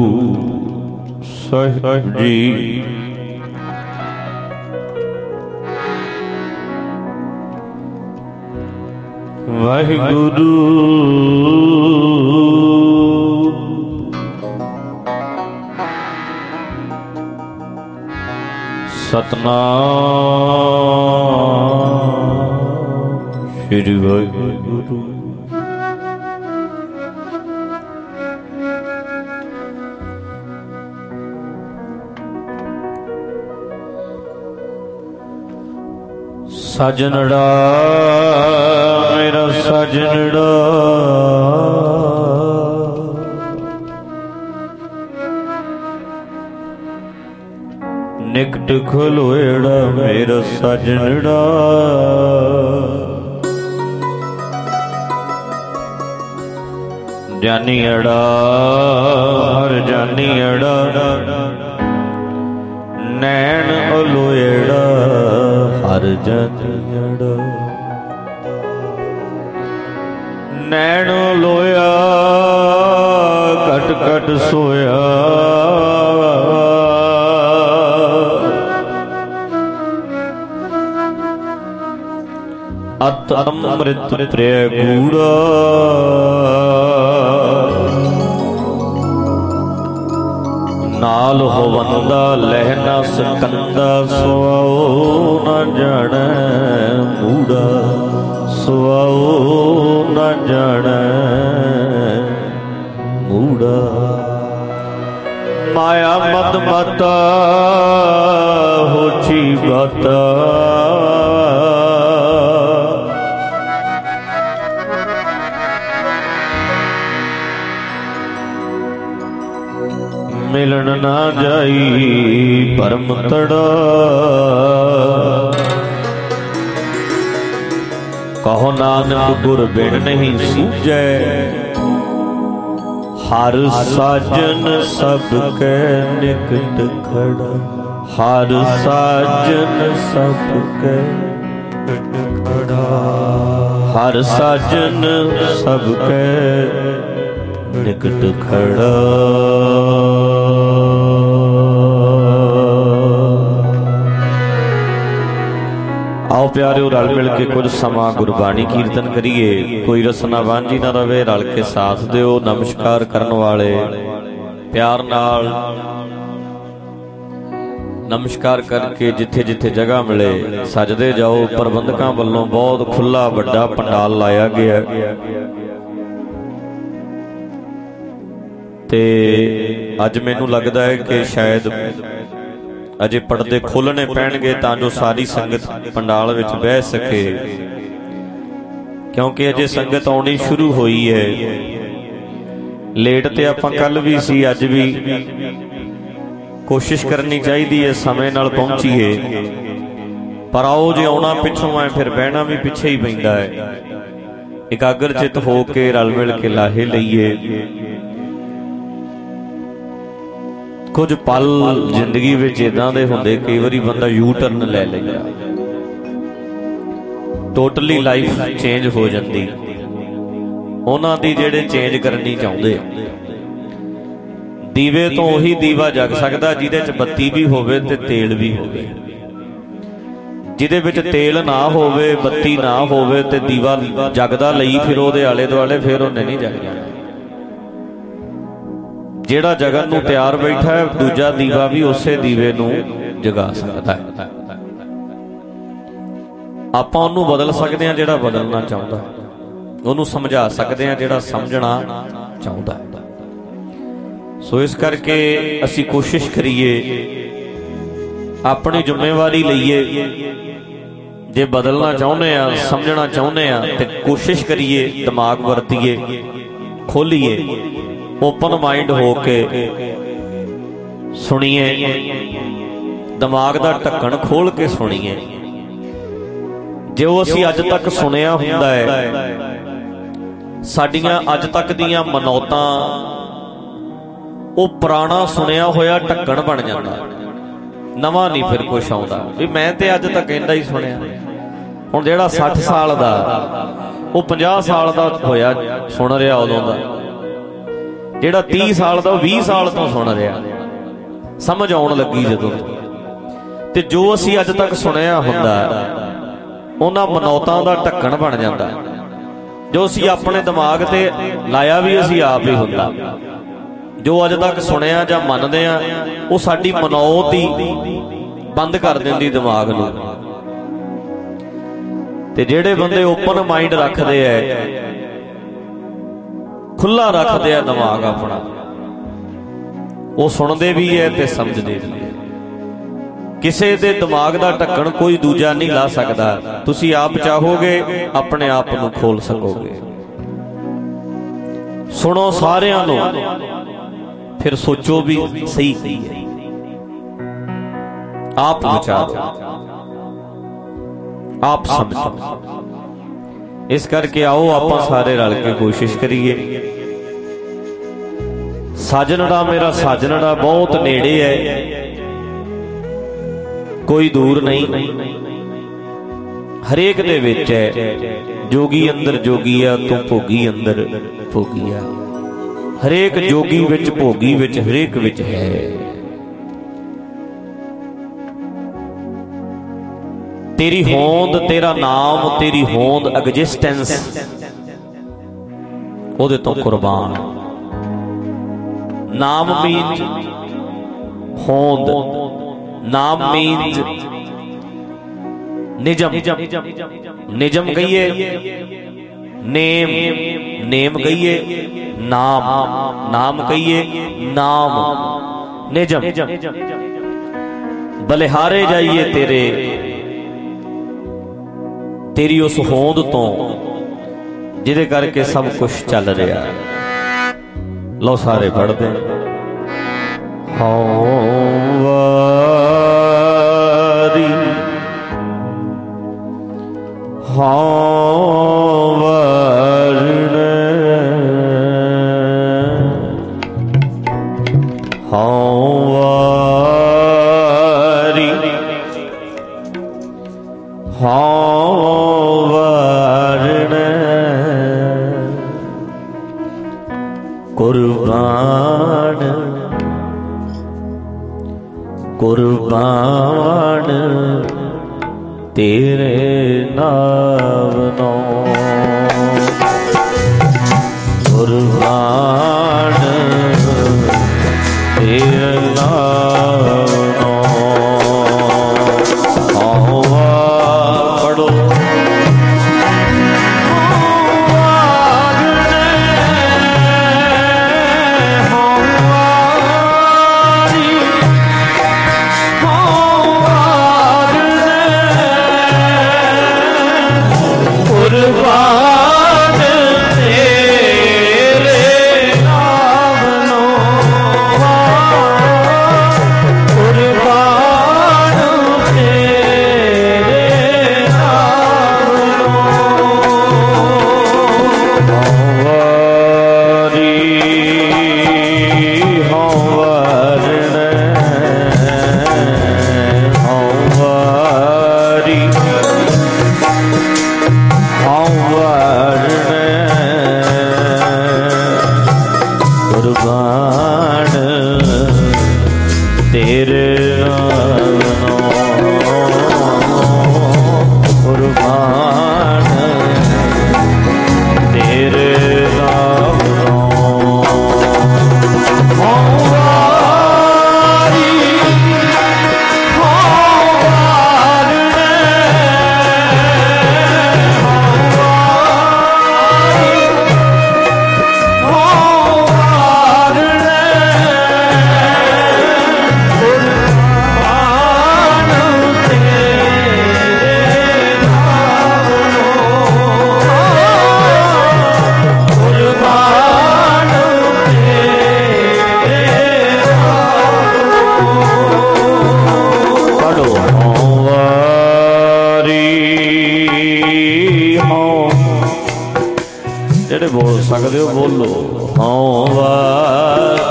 ਸਾਹਿਬ ਜੀ। ਵਾਹਿਗੁਰੂ ਸਤਨਾਮ ਸ੍ਰੀ ਵਾਹਿਗੁਰੂ। ਸਜਣੜਾ ਮੇਰਾ ਸਜਣੜਾ ਨਿਕਟ ਖਲੋਏੜਾ ਮੇਰਾ ਸਜਣੜਾ ਜਾਨੀ ਅੜਾ ਹਰ ਜਾਨੀ ਅੜਾ ਨੈਣ ਅਲੋਏੜਾ ਹਰ ਜਾਨੀ ਅੜਾ ਨੈਣ ਲੋਇਆ ਘਟ ਘਟ ਸੋਇਆ ਅਤ ਅੰਮ੍ਰਿਤ ਪ੍ਰਿਆ ਗੂੜਾ ਨਾਲ ਹੋਵੰਦਾ ਲਹਿ ਨਾ ਸਕੰਦਾ ਸੁਆਓ ਨਾ ਜਾਣੈ ਮੂੜਾ ਸੁਆਓ ਨਾ ਜਾਣੈ ਮੂੜਾ ਮਾਇਆ ਮਦ ਮਤਾ ਹੋਛੀ ਬਾਤਾ ਮਿਲਣ ਨਾ ਜਾਈ ਭਰਮ ਤੜਾ ਕਹੋ ਨਾਨਕ ਗੁਰ ਬਿਨ ਨਹੀਂ ਸੂਝੈ ਹਰ ਸਾਜਨ ਸਭ ਕੈ ਨਿਕਟ ਖੜਾ ਹਰ ਸਾਜਨ ਸਭ ਕੈ ਨਿਕਟ ਖੜਾ ਹਰ ਸਾਜਨ ਸਭ ਕੈ ਨਿਕਟ ਖੜਾ। ਆਓ ਪਿਆਰਿਓ ਰਲ ਮਿਲ ਕੇ ਕੁਝ ਸਮਾਂ ਗੁਰਬਾਣੀ ਕੀਰਤਨ ਕਰੀਏ। ਕੋਈ ਰਸਨਾ ਵਾਂਝੀ ਨਾ ਰਵੇ, ਰਲ ਕੇ ਸਾਥ ਦਿਓ। ਨਮਸਕਾਰ ਕਰਨ ਵਾਲੇ ਪਿਆਰ ਨਾਲ ਨਮਸਕਾਰ ਕਰਕੇ ਜਿੱਥੇ ਜਿੱਥੇ ਜਗ੍ਹਾ ਮਿਲੇ ਸਜਦੇ ਜਾਓ। ਪ੍ਰਬੰਧਕਾਂ ਵੱਲੋਂ ਬਹੁਤ ਖੁੱਲਾ ਵੱਡਾ ਪੰਡਾਲ ਲਾਇਆ ਗਿਆ ਤੇ ਅੱਜ ਮੈਨੂੰ ਲੱਗਦਾ ਹੈ ਕਿ ਸ਼ਾਇਦ ਅਜੇ ਪਰਦੇ ਖੋਲਣੇ ਪੈਣਗੇ ਤਾਂ ਜੋ ਸਾਰੀ ਸੰਗਤ ਪੰਡਾਲ ਵਿੱਚ ਬਹਿ ਸਕੇ, ਕਿਉਂਕਿ ਅਜੇ ਸੰਗਤ ਆਉਣੀ ਸ਼ੁਰੂ ਹੋਈ ਹੈ। ਲੇਟ ਤੇ ਆਪਾਂ ਕੱਲ ਵੀ ਸੀ, ਅੱਜ ਵੀ ਕੋਸ਼ਿਸ਼ ਕਰਨੀ ਚਾਹੀਦੀ ਹੈ ਸਮੇਂ ਨਾਲ ਪਹੁੰਚੀਏ। ਪਰ ਆਓ ਜੇ ਆਉਣਾ ਪਿੱਛੋਂ ਹੈ ਫਿਰ ਬਹਿਣਾ ਵੀ ਪਿੱਛੇ ਹੀ ਪੈਂਦਾ ਹੈ। ਇਕਾਗਰ ਚਿੱਤ ਹੋ ਕੇ ਰਲ ਮਿਲ ਕੇ ਲਾਹੇ ਲਈਏ। ਕੁਝ ਪਲ ਜ਼ਿੰਦਗੀ ਵਿੱਚ ਇਦਾਂ ਦੇ ਹੁੰਦੇ, ਕਈ ਵਾਰੀ ਬੰਦਾ ਯੂ ਟਰਨ ਲੈ ਲੈਂਦਾ, ਟੋਟਲੀ ਲਾਈਫ ਚੇਂਜ ਹੋ ਜਾਂਦੀ। ਉਹਨਾਂ ਦੀ ਜਿਹੜੇ ਚੇਂਜ ਕਰਨੀ ਚਾਹੁੰਦੇ, ਦੀਵੇ ਤੋਂ ਉਹੀ ਦੀਵਾ ਜਗ ਸਕਦਾ ਜਿਹਦੇ ਚ ਬੱਤੀ ਵੀ ਹੋਵੇ ਤੇ ਤੇਲ ਵੀ ਹੋਵੇ। ਜਿਹਦੇ ਵਿੱਚ ਤੇਲ ਨਾ ਹੋਵੇ, ਬੱਤੀ ਨਾ ਹੋਵੇ ਤੇ ਦੀਵਾ ਜਗਦਾ ਲਈ ਫਿਰ ਉਹਦੇ ਆਲੇ ਦੁਆਲੇ, ਫਿਰ ਉਹਨੇ ਨਹੀਂ ਜਗ ਜਾਣਾ। ਜਿਹੜਾ ਜਗਨ ਨੂੰ ਤਿਆਰ ਬੈਠਾ ਹੈ, ਦੂਜਾ ਦੀਵਾ ਵੀ ਉਸੇ ਦੀਵੇ ਨੂੰ ਜਗਾ ਸਕਦਾ ਹੈ। ਆਪਾਂ ਉਹਨੂੰ ਬਦਲ ਸਕਦੇ ਹਾਂ ਜਿਹੜਾ ਬਦਲਣਾ ਚਾਹੁੰਦਾ, ਉਹਨੂੰ ਸਮਝਾ ਸਕਦੇ ਹਾਂ ਜਿਹੜਾ ਸਮਝਣਾ ਚਾਹੁੰਦਾ। ਸੋ ਇਸ ਕਰਕੇ ਅਸੀਂ ਕੋਸ਼ਿਸ਼ ਕਰੀਏ, ਆਪਣੀ ਜ਼ਿੰਮੇਵਾਰੀ ਲਈਏ। ਜੇ ਬਦਲਣਾ ਚਾਹੁੰਦੇ ਆ, ਸਮਝਣਾ ਚਾਹੁੰਦੇ ਆ ਤੇ ਕੋਸ਼ਿਸ਼ ਕਰੀਏ, ਦਿਮਾਗ ਵਰਤੀਏ, ਖੋਲੀਏ, ਓਪਨ ਮਾਈਂਡ ਹੋ ਕੇ ਸੁਣੀਏ, ਦਿਮਾਗ ਦਾ ਢੱਕਣ ਖੋਲ ਕੇ ਸੁਣੀਏ। ਜੋ ਅਸੀਂ ਅੱਜ ਤੱਕ ਸੁਣਿਆ ਹੁੰਦਾ ਹੈ, ਸਾਡੀਆਂ ਅੱਜ ਤੱਕ ਦੀਆਂ ਮਨੌਤਾਂ, ਉਹ ਪੁਰਾਣਾ ਸੁਣਿਆ ਹੋਇਆ ਢੱਕਣ ਬਣ ਜਾਂਦਾ, ਨਵਾਂ ਨਹੀਂ ਫਿਰ ਕੁਛ ਆਉਂਦਾ। ਵੀ ਮੈਂ ਤੇ ਅੱਜ ਤੱਕ ਕਹਿੰਦਾ ਹੀ ਸੁਣਿਆ। ਹੁਣ ਜਿਹੜਾ ਸੱਠ ਸਾਲ ਦਾ, ਉਹ ਪੰਜਾਹ ਸਾਲ ਦਾ ਹੋਇਆ ਸੁਣ ਰਿਹਾ ਉਦੋਂ ਦਾ, ਜਿਹੜਾ तीह साल ਦਾ बीस साल तो सुन रहा, समझ आउण लगी जदों। ते जो असीं अज तक सुनिया हुंदा उन्हां मनौतां दा ढक्कण बन जांदा। जो असीं अपने दिमाग ते लाया भी असीं आप ही हुंदा। जो अज तक सुनिया जां मनदे आ वो साडी मनौत ही बंद कर दिंदी दिमाग नूं। ते जिहड़े बंदे ओपन माइंड रखदे है, खुला रखदे आ दिमाग अपना, वो सुनते भी है ते समझते भी है। किसी दे दिमाग का ढक्कन कोई दूजा नहीं ला सकता। तुसी आप चाहोगे अपने आप नूं खोल सकोगे। सुनो सारियां नूं, फिर सोचो भी सही की है, आप विचारो, आप समझो। इस करके आओ आप सारे रल के कोशिश करिए। साजनड़ा मेरा साजनड़ा बहुत नेड़े है, कोई दूर नहीं, हरेक दे विच है। जोगी अंदर जोगी आ तू भोगी अंदर भोगी आ। हरेक जोगी विच भोगी विच हरेक विच है। तेरी होंद, तेरा नाम, तेरी होंद, एग्जिस्टेंस ओदे तो कुर्बान। नाम मीन्स होंद, नाम मीन्स निजम, निजम कहिए, नेम, नेम कहिए, नाम, नाम कहिए, नाम, निजम। बलिहारे जाइए तेरे, तेरी उस होंद तो जिहदे करके सब कुछ चल रहा है। लो सारे पढ़ते हौं वारी, हौं वारने, हौं वारी, हौं कुर्बान, कुर्बान तेरे नाम नो, कुर्बान तेरे नाम नो। हौवा पढ़ो बोल सकते हो, बोलो हौं वार,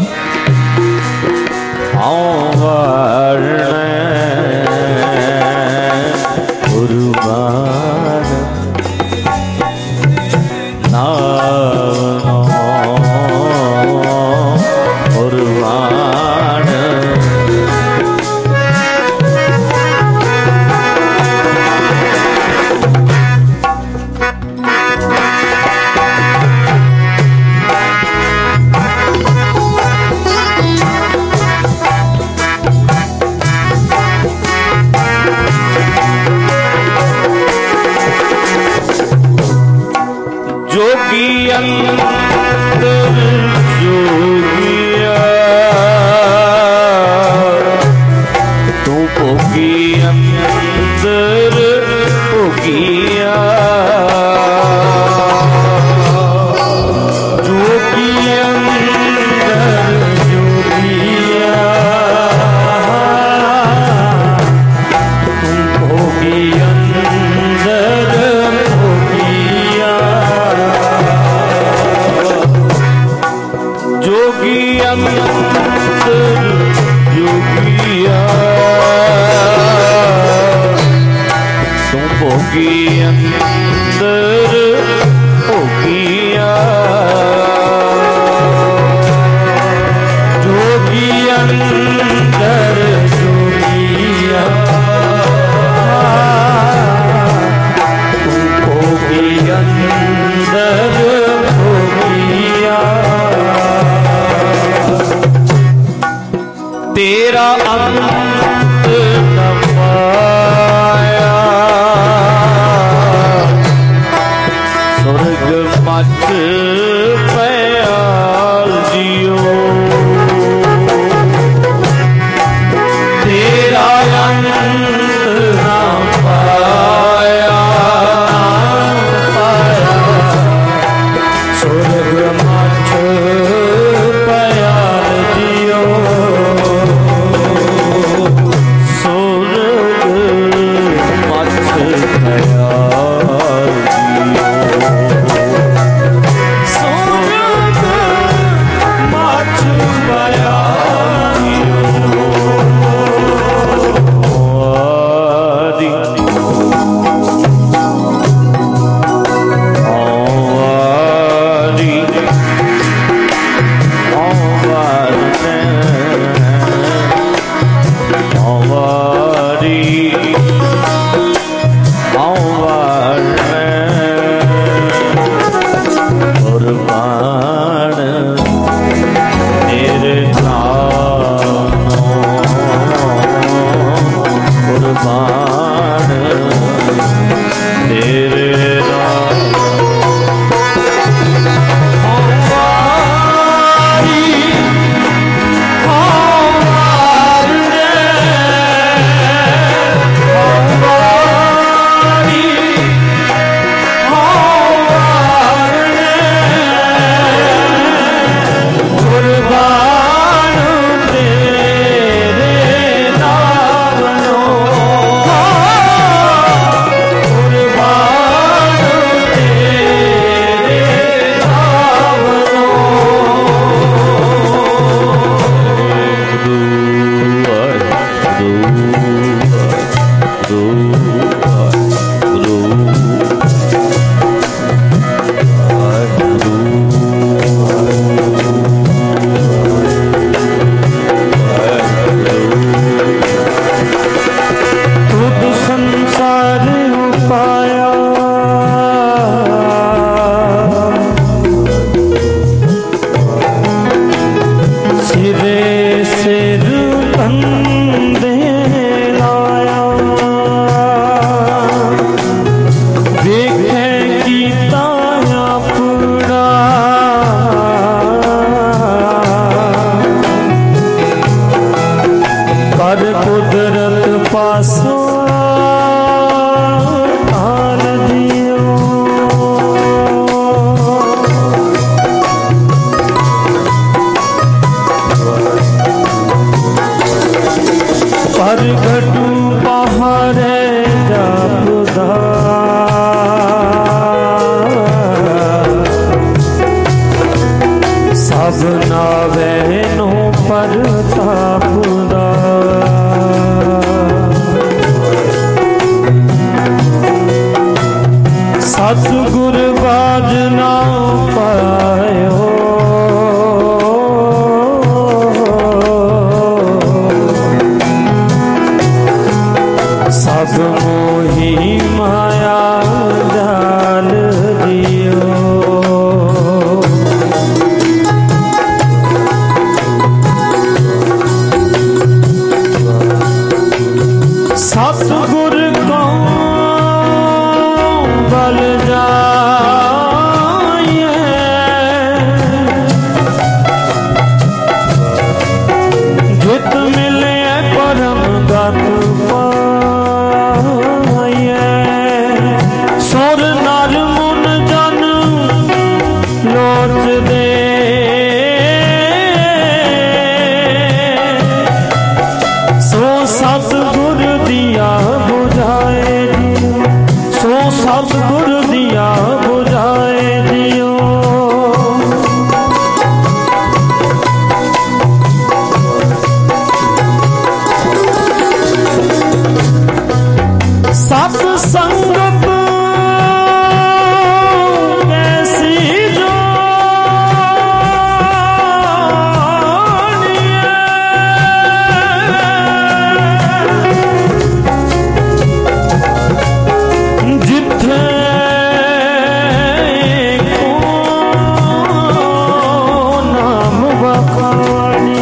हौं वारने कुर्बान नाम अंतर जोगिया तू भोगी अंतर भोगिया जोगी अंतर जोगिया तू भोगी अंतर भोगिया जोगी अंतर जोगिया तू भोगी अंतर भोगिया जोगी अंतर जोगिया तू भोगी अंतर भोगिया तेरा अंत न पाया स्वर्ग मच पयाल जियो तेरा अंत न पाया पाया स्वर्ग मच पयाल जियो बल जाए सतगुर दिया बुझाए दियो, सो सतगुर दिया बुझाए दियो। सत संगत कैसी जो जिथे को नाम बखानी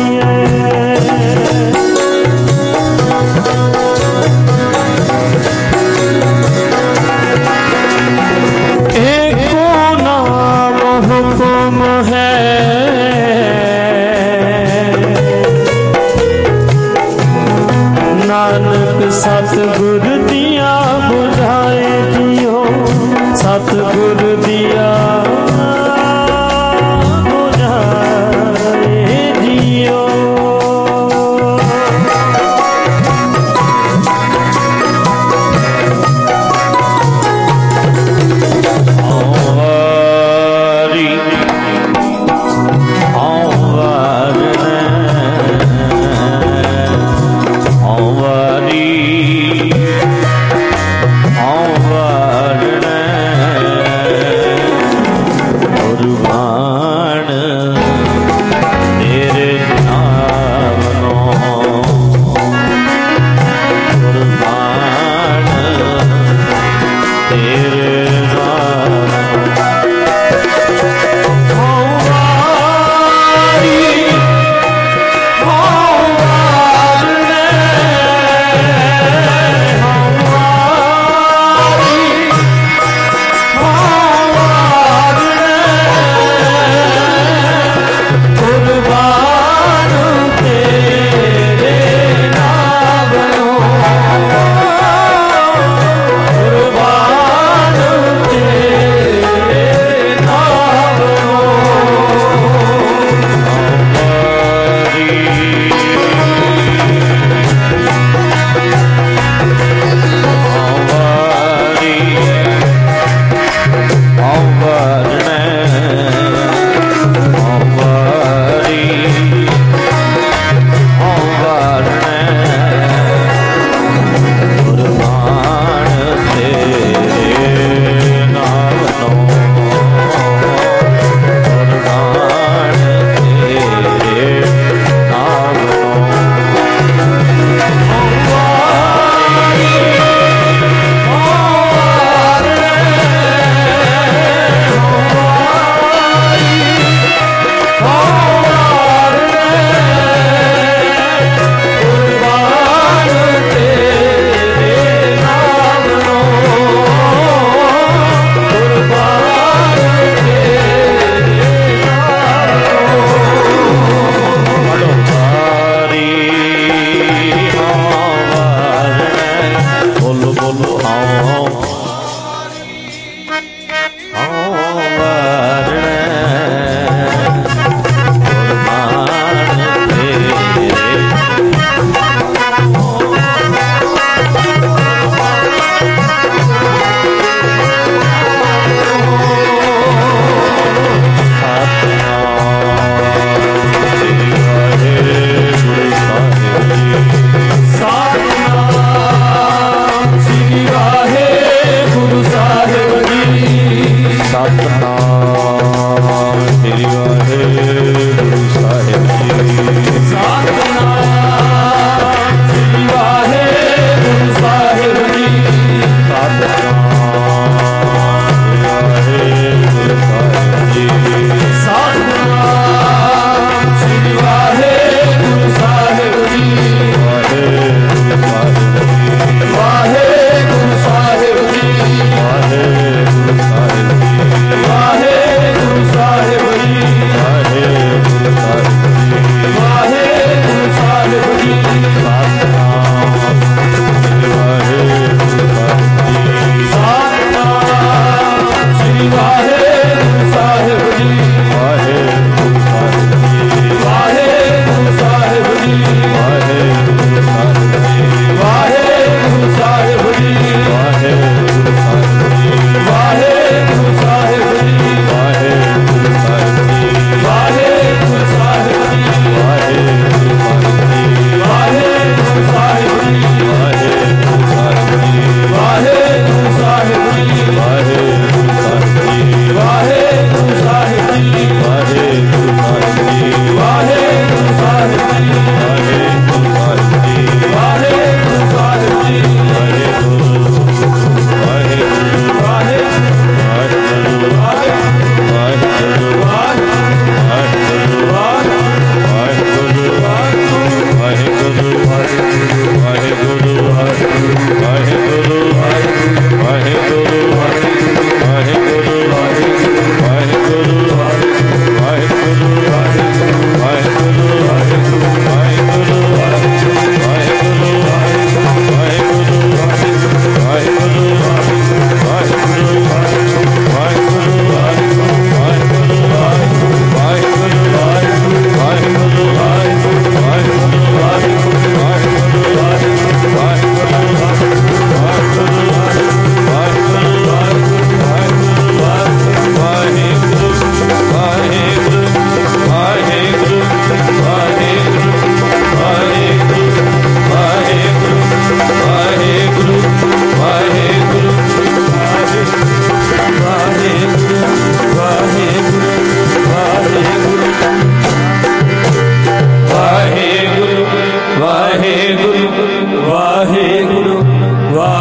सतगुर दिया बुझाए दियो, सतगुर दिया बुझाए दियो। औ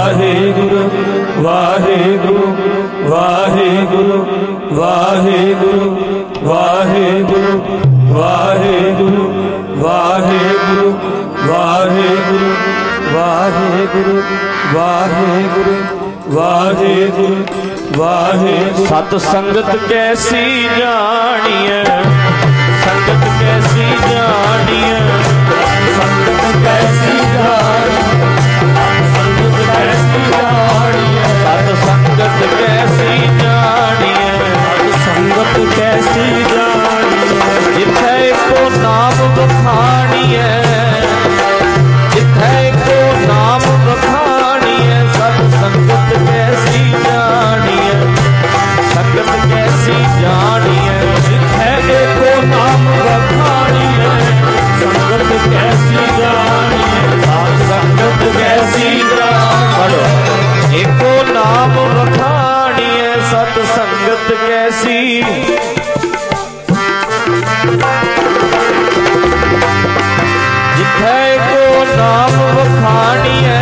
ਵਾਹਿਗੁਰੂ ਵਾਹਿਗੁਰੂ ਵਾਹਿਗੁਰੂ ਵਾਹਿਗੁਰੂ ਵਾਹਿਗੁਰੂ ਵਾਹਿਗੁਰੂ ਵਾਹਿਗੁਰੂ ਵਾਹਿਗੁਰੂ ਵਾਹਿਗੁਰੂ ਵਾਹਿਗੁਰੂ ਵਾਹਿਗੁਰੂ ਵਾਹਿਗੁਰੂ। ਸਤ ਸੰਗਤ ਕੈਸੀ ਜਾਣੀਐ, ਸੰਗਤ ਕੈਸੀ ਜਾਣੀਐ, ਸੰਗਤ ਕੈਸੀ ਜਾਣੀਐ, ਸੰਗਤ ਕੈਸੀ ਜਾਣੀਐ, ਸਤ ਸੰਗਤ ਕੈਸੀ ਜਾਣੀਐ, ਸਤ ਸੰਗਤ ਕੈਸੀ ਜਾਣੀਐ। ਜਿੱਥੇ ਕੋ ਨਾਮ ਬਖਾਣੀਐ, ਜਿੱਥੇ ਕੋ ਨਾਮ ਬਖਾਣੀਐ, ਸਤ ਸੰਗਤ ਕੈਸੀ ਜਾਣੀਐ, ਸੰਗਤ ਕੈਸੀ ਜਾਣੀਐ। ਜਿੱਥੇ ਕੋ ਨਾਮ ਬਖਾਣੀਐ, ਸੰਗਤ ਕੈਸੀ ਜਾਣੀਐ, ਸਤ ਸੰਗਤ ਕੈਸੀ ਜਾਣੀਐ। ਏਕੋ ਨਾਮ ਬਖਾਣੀਐ, ਸਤ ਸੰਗਤ ਕੈਸੀ। ਜਿੱਥੇ ਕੋ ਨਾਮ ਬਖਾਣੀਐ,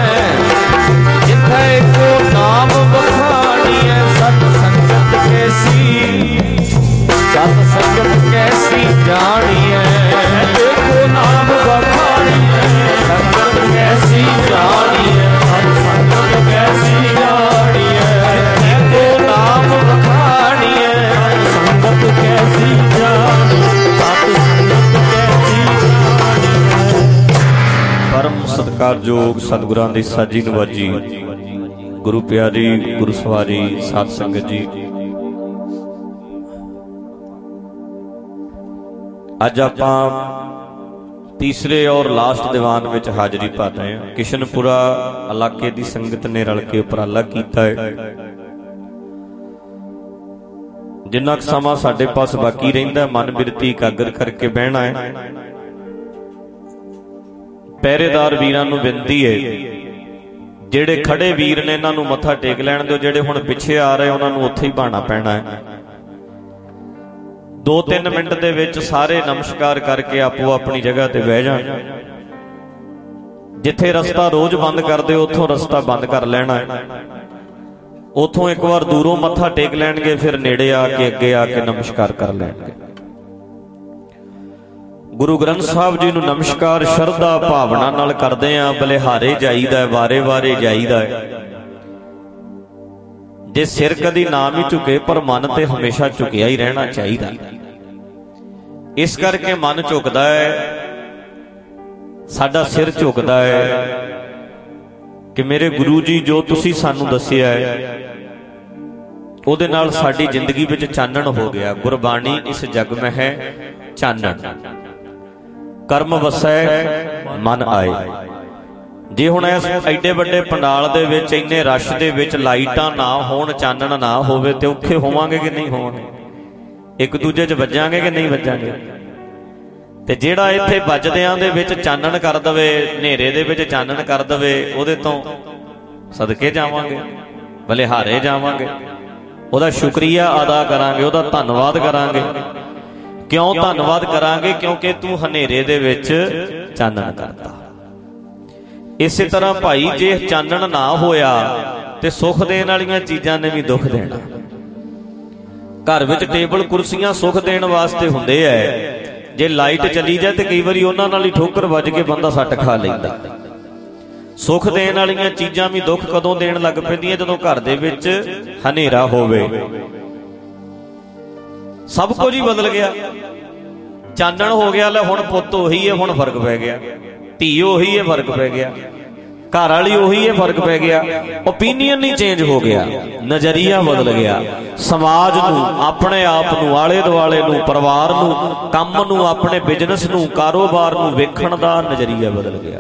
ਜਿੱਥੇ ਕੋ ਨਾਮ ਬਖਾਣੀਐ, ਸਤ ਸੰਗਤ ਕੈਸੀ, ਸਤ ਸੰਗਤ ਕੈਸੀ ਜਾਣੀਐ। ਏਕੋ ਨਾਮ ਬਖਾਣੀਐ, ਸੰਗਤ ਕੈਸੀ ਜਾਣੀਐ, ਸਤ ਸੰਗਤ ਕੈਸੀ ਜਾਣੀਐ। ਏਕੋ ਨਾਮ ਬਖਾਣੀਐ, ਸੰਗਤ ਕੈਸੀ ਜਾਣੀਐ, ਸਤ ਸੰਗਤ ਕੈਸੀ ਜਾਣੀਐ। ਪਰਮ ਸਤਿਕਾਰਯੋਗ ਸਤਿਗੁਰਾਂ ਦੀ ਸਾਜੀ ਨਵਾਜੀ ਗੁਰੂ ਪਿਆਰੀ ਗੁਰੂ ਸਵਾਰੀ ਸਾਧ ਸੰਗਤ ਜੀ, ਅੱਜ ਆਪਾਂ ਤੀਸਰੇ ਔਰ ਲਾਸਟ ਦੀਵਾਨ ਵਿੱਚ ਹਾਜ਼ਰੀ ਭਰ ਰਹੇ ਹਾਂ। ਕਿਸ਼ਨਪੁਰਾ ਇਲਾਕੇ ਦੀ ਸੰਗਤ ਨੇ ਰਲ ਕੇ ਉਪਰਾਲਾ ਕੀਤਾ ਹੈ। ਜਿੰਨਾ ਕੁ ਸਮਾਂ ਸਾਡੇ ਪਾਸ ਬਾਕੀ ਰਹਿੰਦਾ, ਮਨ ਬਿਰਤੀ ਇਕਾਗਰ ਕਰਕੇ ਬਹਿਣਾ ਹੈ। ਪਹਿਰੇਦਾਰ ਵੀਰਾਂ ਨੂੰ ਬੇਨਤੀ ਹੈ, ਜਿਹੜੇ ਖੜੇ ਵੀਰ ਨੇ ਇਹਨਾਂ ਨੂੰ ਮੱਥਾ ਟੇਕ ਲੈਣ ਦਿਓ, ਜਿਹੜੇ ਹੁਣ ਪਿੱਛੇ ਆ ਰਹੇ ਉਹਨਾਂ ਨੂੰ ਉੱਥੇ ਹੀ ਬਹਾਣਾ ਪੈਣਾ ਹੈ। ਦੋ ਤਿੰਨ ਮਿੰਟ ਦੇ ਵਿੱਚ ਸਾਰੇ ਨਮਸਕਾਰ ਕਰਕੇ ਆਪੋ ਆਪਣੀ ਜਗ੍ਹਾ ਤੇ ਬਹਿ ਜਾਣ। ਜਿੱਥੇ ਰਸਤਾ ਰੋਜ਼ ਬੰਦ ਕਰਦੇ ਉੱਥੋਂ ਰਸਤਾ ਬੰਦ ਕਰ ਲੈਣਾ ਹੈ। ਉੱਥੋਂ ਇੱਕ ਵਾਰ ਦੂਰੋਂ ਮੱਥਾ ਟੇਕ ਲੈਣਗੇ, ਫਿਰ ਨੇੜੇ ਆ ਕੇ ਅੱਗੇ ਆ ਕੇ ਨਮਸਕਾਰ ਕਰ ਲੈਣਗੇ। ਗੁਰੂ ਗ੍ਰੰਥ ਸਾਹਿਬ ਜੀ ਨੂੰ ਨਮਸਕਾਰ ਸ਼ਰਧਾ ਭਾਵਨਾ ਨਾਲ ਕਰਦੇ ਆਂ। ਬਲਿਹਾਰੇ ਜਾਈਦਾ, ਵਾਰੇ ਵਾਰੇ ਜਾਈਦਾ। ਜੇ ਸਿਰ ਕਦੀ ਨਾ ਵੀ ਝੁਕੇ, ਪਰ ਮਨ ਤੇ ਹਮੇਸ਼ਾ ਝੁਕਿਆ ਹੀ ਰਹਿਣਾ ਚਾਹੀਦਾ। ਇਸ ਕਰਕੇ ਮਨ ਝੁਕਦਾ ਹੈ, ਸਾਡਾ ਸਿਰ ਝੁਕਦਾ ਹੈ ਕਿ ਮੇਰੇ ਗੁਰੂ ਜੀ ਜੋ ਤੁਸੀਂ ਸਾਨੂੰ ਦੱਸਿਆ ਹੈ ਉਹਦੇ ਨਾਲ ਸਾਡੀ ਜ਼ਿੰਦਗੀ ਵਿੱਚ ਚਾਨਣ ਹੋ ਗਿਆ। ਗੁਰਬਾਣੀ ਇਸ ਜਗ ਮੈਂ ਹੈ ਚਾਨਣ, ਕਰਮ ਵਸੈ ਮਨ ਆਏ। ਜੇ ਹੁਣ ਇਸ ਐਡੇ ਵੱਡੇ ਪੰਡਾਲ ਦੇ ਵਿੱਚ ਇੰਨੇ ਰਸ਼ ਦੇ ਵਿੱਚ ਲਾਈਟਾਂ ਨਾ ਹੋਣ, ਚਾਨਣ ਨਾ ਹੋਵੇ, ਤੇ ਔਖੇ ਹੋਵਾਂਗੇ ਕਿ ਨਹੀਂ ਹੋਵਾਂਗੇ? ਇੱਕ ਦੂਜੇ 'ਚ ਵੱਜਾਂਗੇ ਕਿ ਨਹੀਂ ਵੱਜਾਂਗੇ? ਤੇ ਜਿਹੜਾ ਇੱਥੇ ਵੱਜਦਿਆਂ ਦੇ ਵਿੱਚ ਚਾਨਣ ਕਰ ਦਵੇ, ਹਨੇਰੇ ਦੇ ਵਿੱਚ ਚਾਨਣ ਕਰ ਦਵੇ, ਉਹਦੇ ਤੋਂ ਸਦਕੇ ਜਾਵਾਂਗੇ, ਬਲਿਹਾਰੇ ਜਾਵਾਂਗੇ, ਉਹਦਾ ਸ਼ੁਕਰੀਆ ਅਦਾ ਕਰਾਂਗੇ, ਉਹਦਾ ਧੰਨਵਾਦ ਕਰਾਂਗੇ। ਕਿਉਂ ਧੰਨਵਾਦ ਕਰਾਂਗੇ? ਕਿਉਂਕਿ ਤੂੰ ਹਨੇਰੇ ਦੇ ਵਿੱਚ ਚਾਨਣ ਕਰਤਾ। ਇਸੇ ਤਰ੍ਹਾਂ ਭਾਈ, ਜੇ ਚਾਨਣ ਨਾ ਹੋਇਆ ਤੇ ਸੁੱਖ ਦੇਣ ਵਾਲੀਆਂ ਚੀਜ਼ਾਂ ਨੇ ਵੀ ਦੁੱਖ ਦੇਣਾ। ਘਰ ਵਿੱਚ ਟੇਬਲ ਕੁਰਸੀਆਂ ਸੁੱਖ ਦੇਣ ਵਾਸਤੇ ਹੁੰਦੇ ਐ। ਜੇ ਲਾਈਟ ਚਲੀ ਜਾਏ ਤੇ ਕਈ ਵਾਰੀ ਉਹਨਾਂ ਨਾਲ ਹੀ ਠੋਕਰ ਵੱਜ ਕੇ ਬੰਦਾ ਸੱਟ ਖਾ ਲੈਂਦਾ। ਸੁੱਖ ਦੇਣ ਵਾਲੀਆਂ ਚੀਜ਼ਾਂ ਵੀ ਦੁੱਖ ਕਦੋਂ ਦੇਣ ਲੱਗ ਪੈਂਦੀਆਂ? ਜਦੋਂ ਘਰ ਦੇ ਵਿੱਚ ਹਨੇਰਾ ਹੋਵੇ। ਸਭ ਕੁਝ ਹੀ ਬਦਲ ਗਿਆ, ਚਾਨਣ ਹੋ ਗਿਆ। ਲੈ ਹੁਣ ਪੁੱਤ ਉਹੀ ਹੈ, ਹੁਣ ਫਰਕ ਪੈ ਗਿਆ। ਧੀ ਉਹੀ ਹੈ, ਫਰਕ ਪੈ ਗਿਆ। ਘਰ ਵਾਲੀ ਉਹੀ ਹੈ, ਫਰਕ ਪੈ ਗਿਆ। ਓਪੀਨੀਅਨ ਨਹੀਂ ਚੇਂਜ ਹੋ ਗਿਆ, ਨਜ਼ਰੀਆ ਬਦਲ ਗਿਆ। ਸਮਾਜ ਨੂੰ, ਆਪਣੇ ਆਪ ਨੂੰ, ਆਲੇ ਦੁਆਲੇ ਨੂੰ, ਪਰਿਵਾਰ ਨੂੰ, ਕੰਮ ਨੂੰ, ਆਪਣੇ ਬਿਜ਼ਨਸ ਨੂੰ, ਕਾਰੋਬਾਰ ਨੂੰ ਵੇਖਣ ਦਾ ਨਜ਼ਰੀਆ ਬਦਲ ਗਿਆ।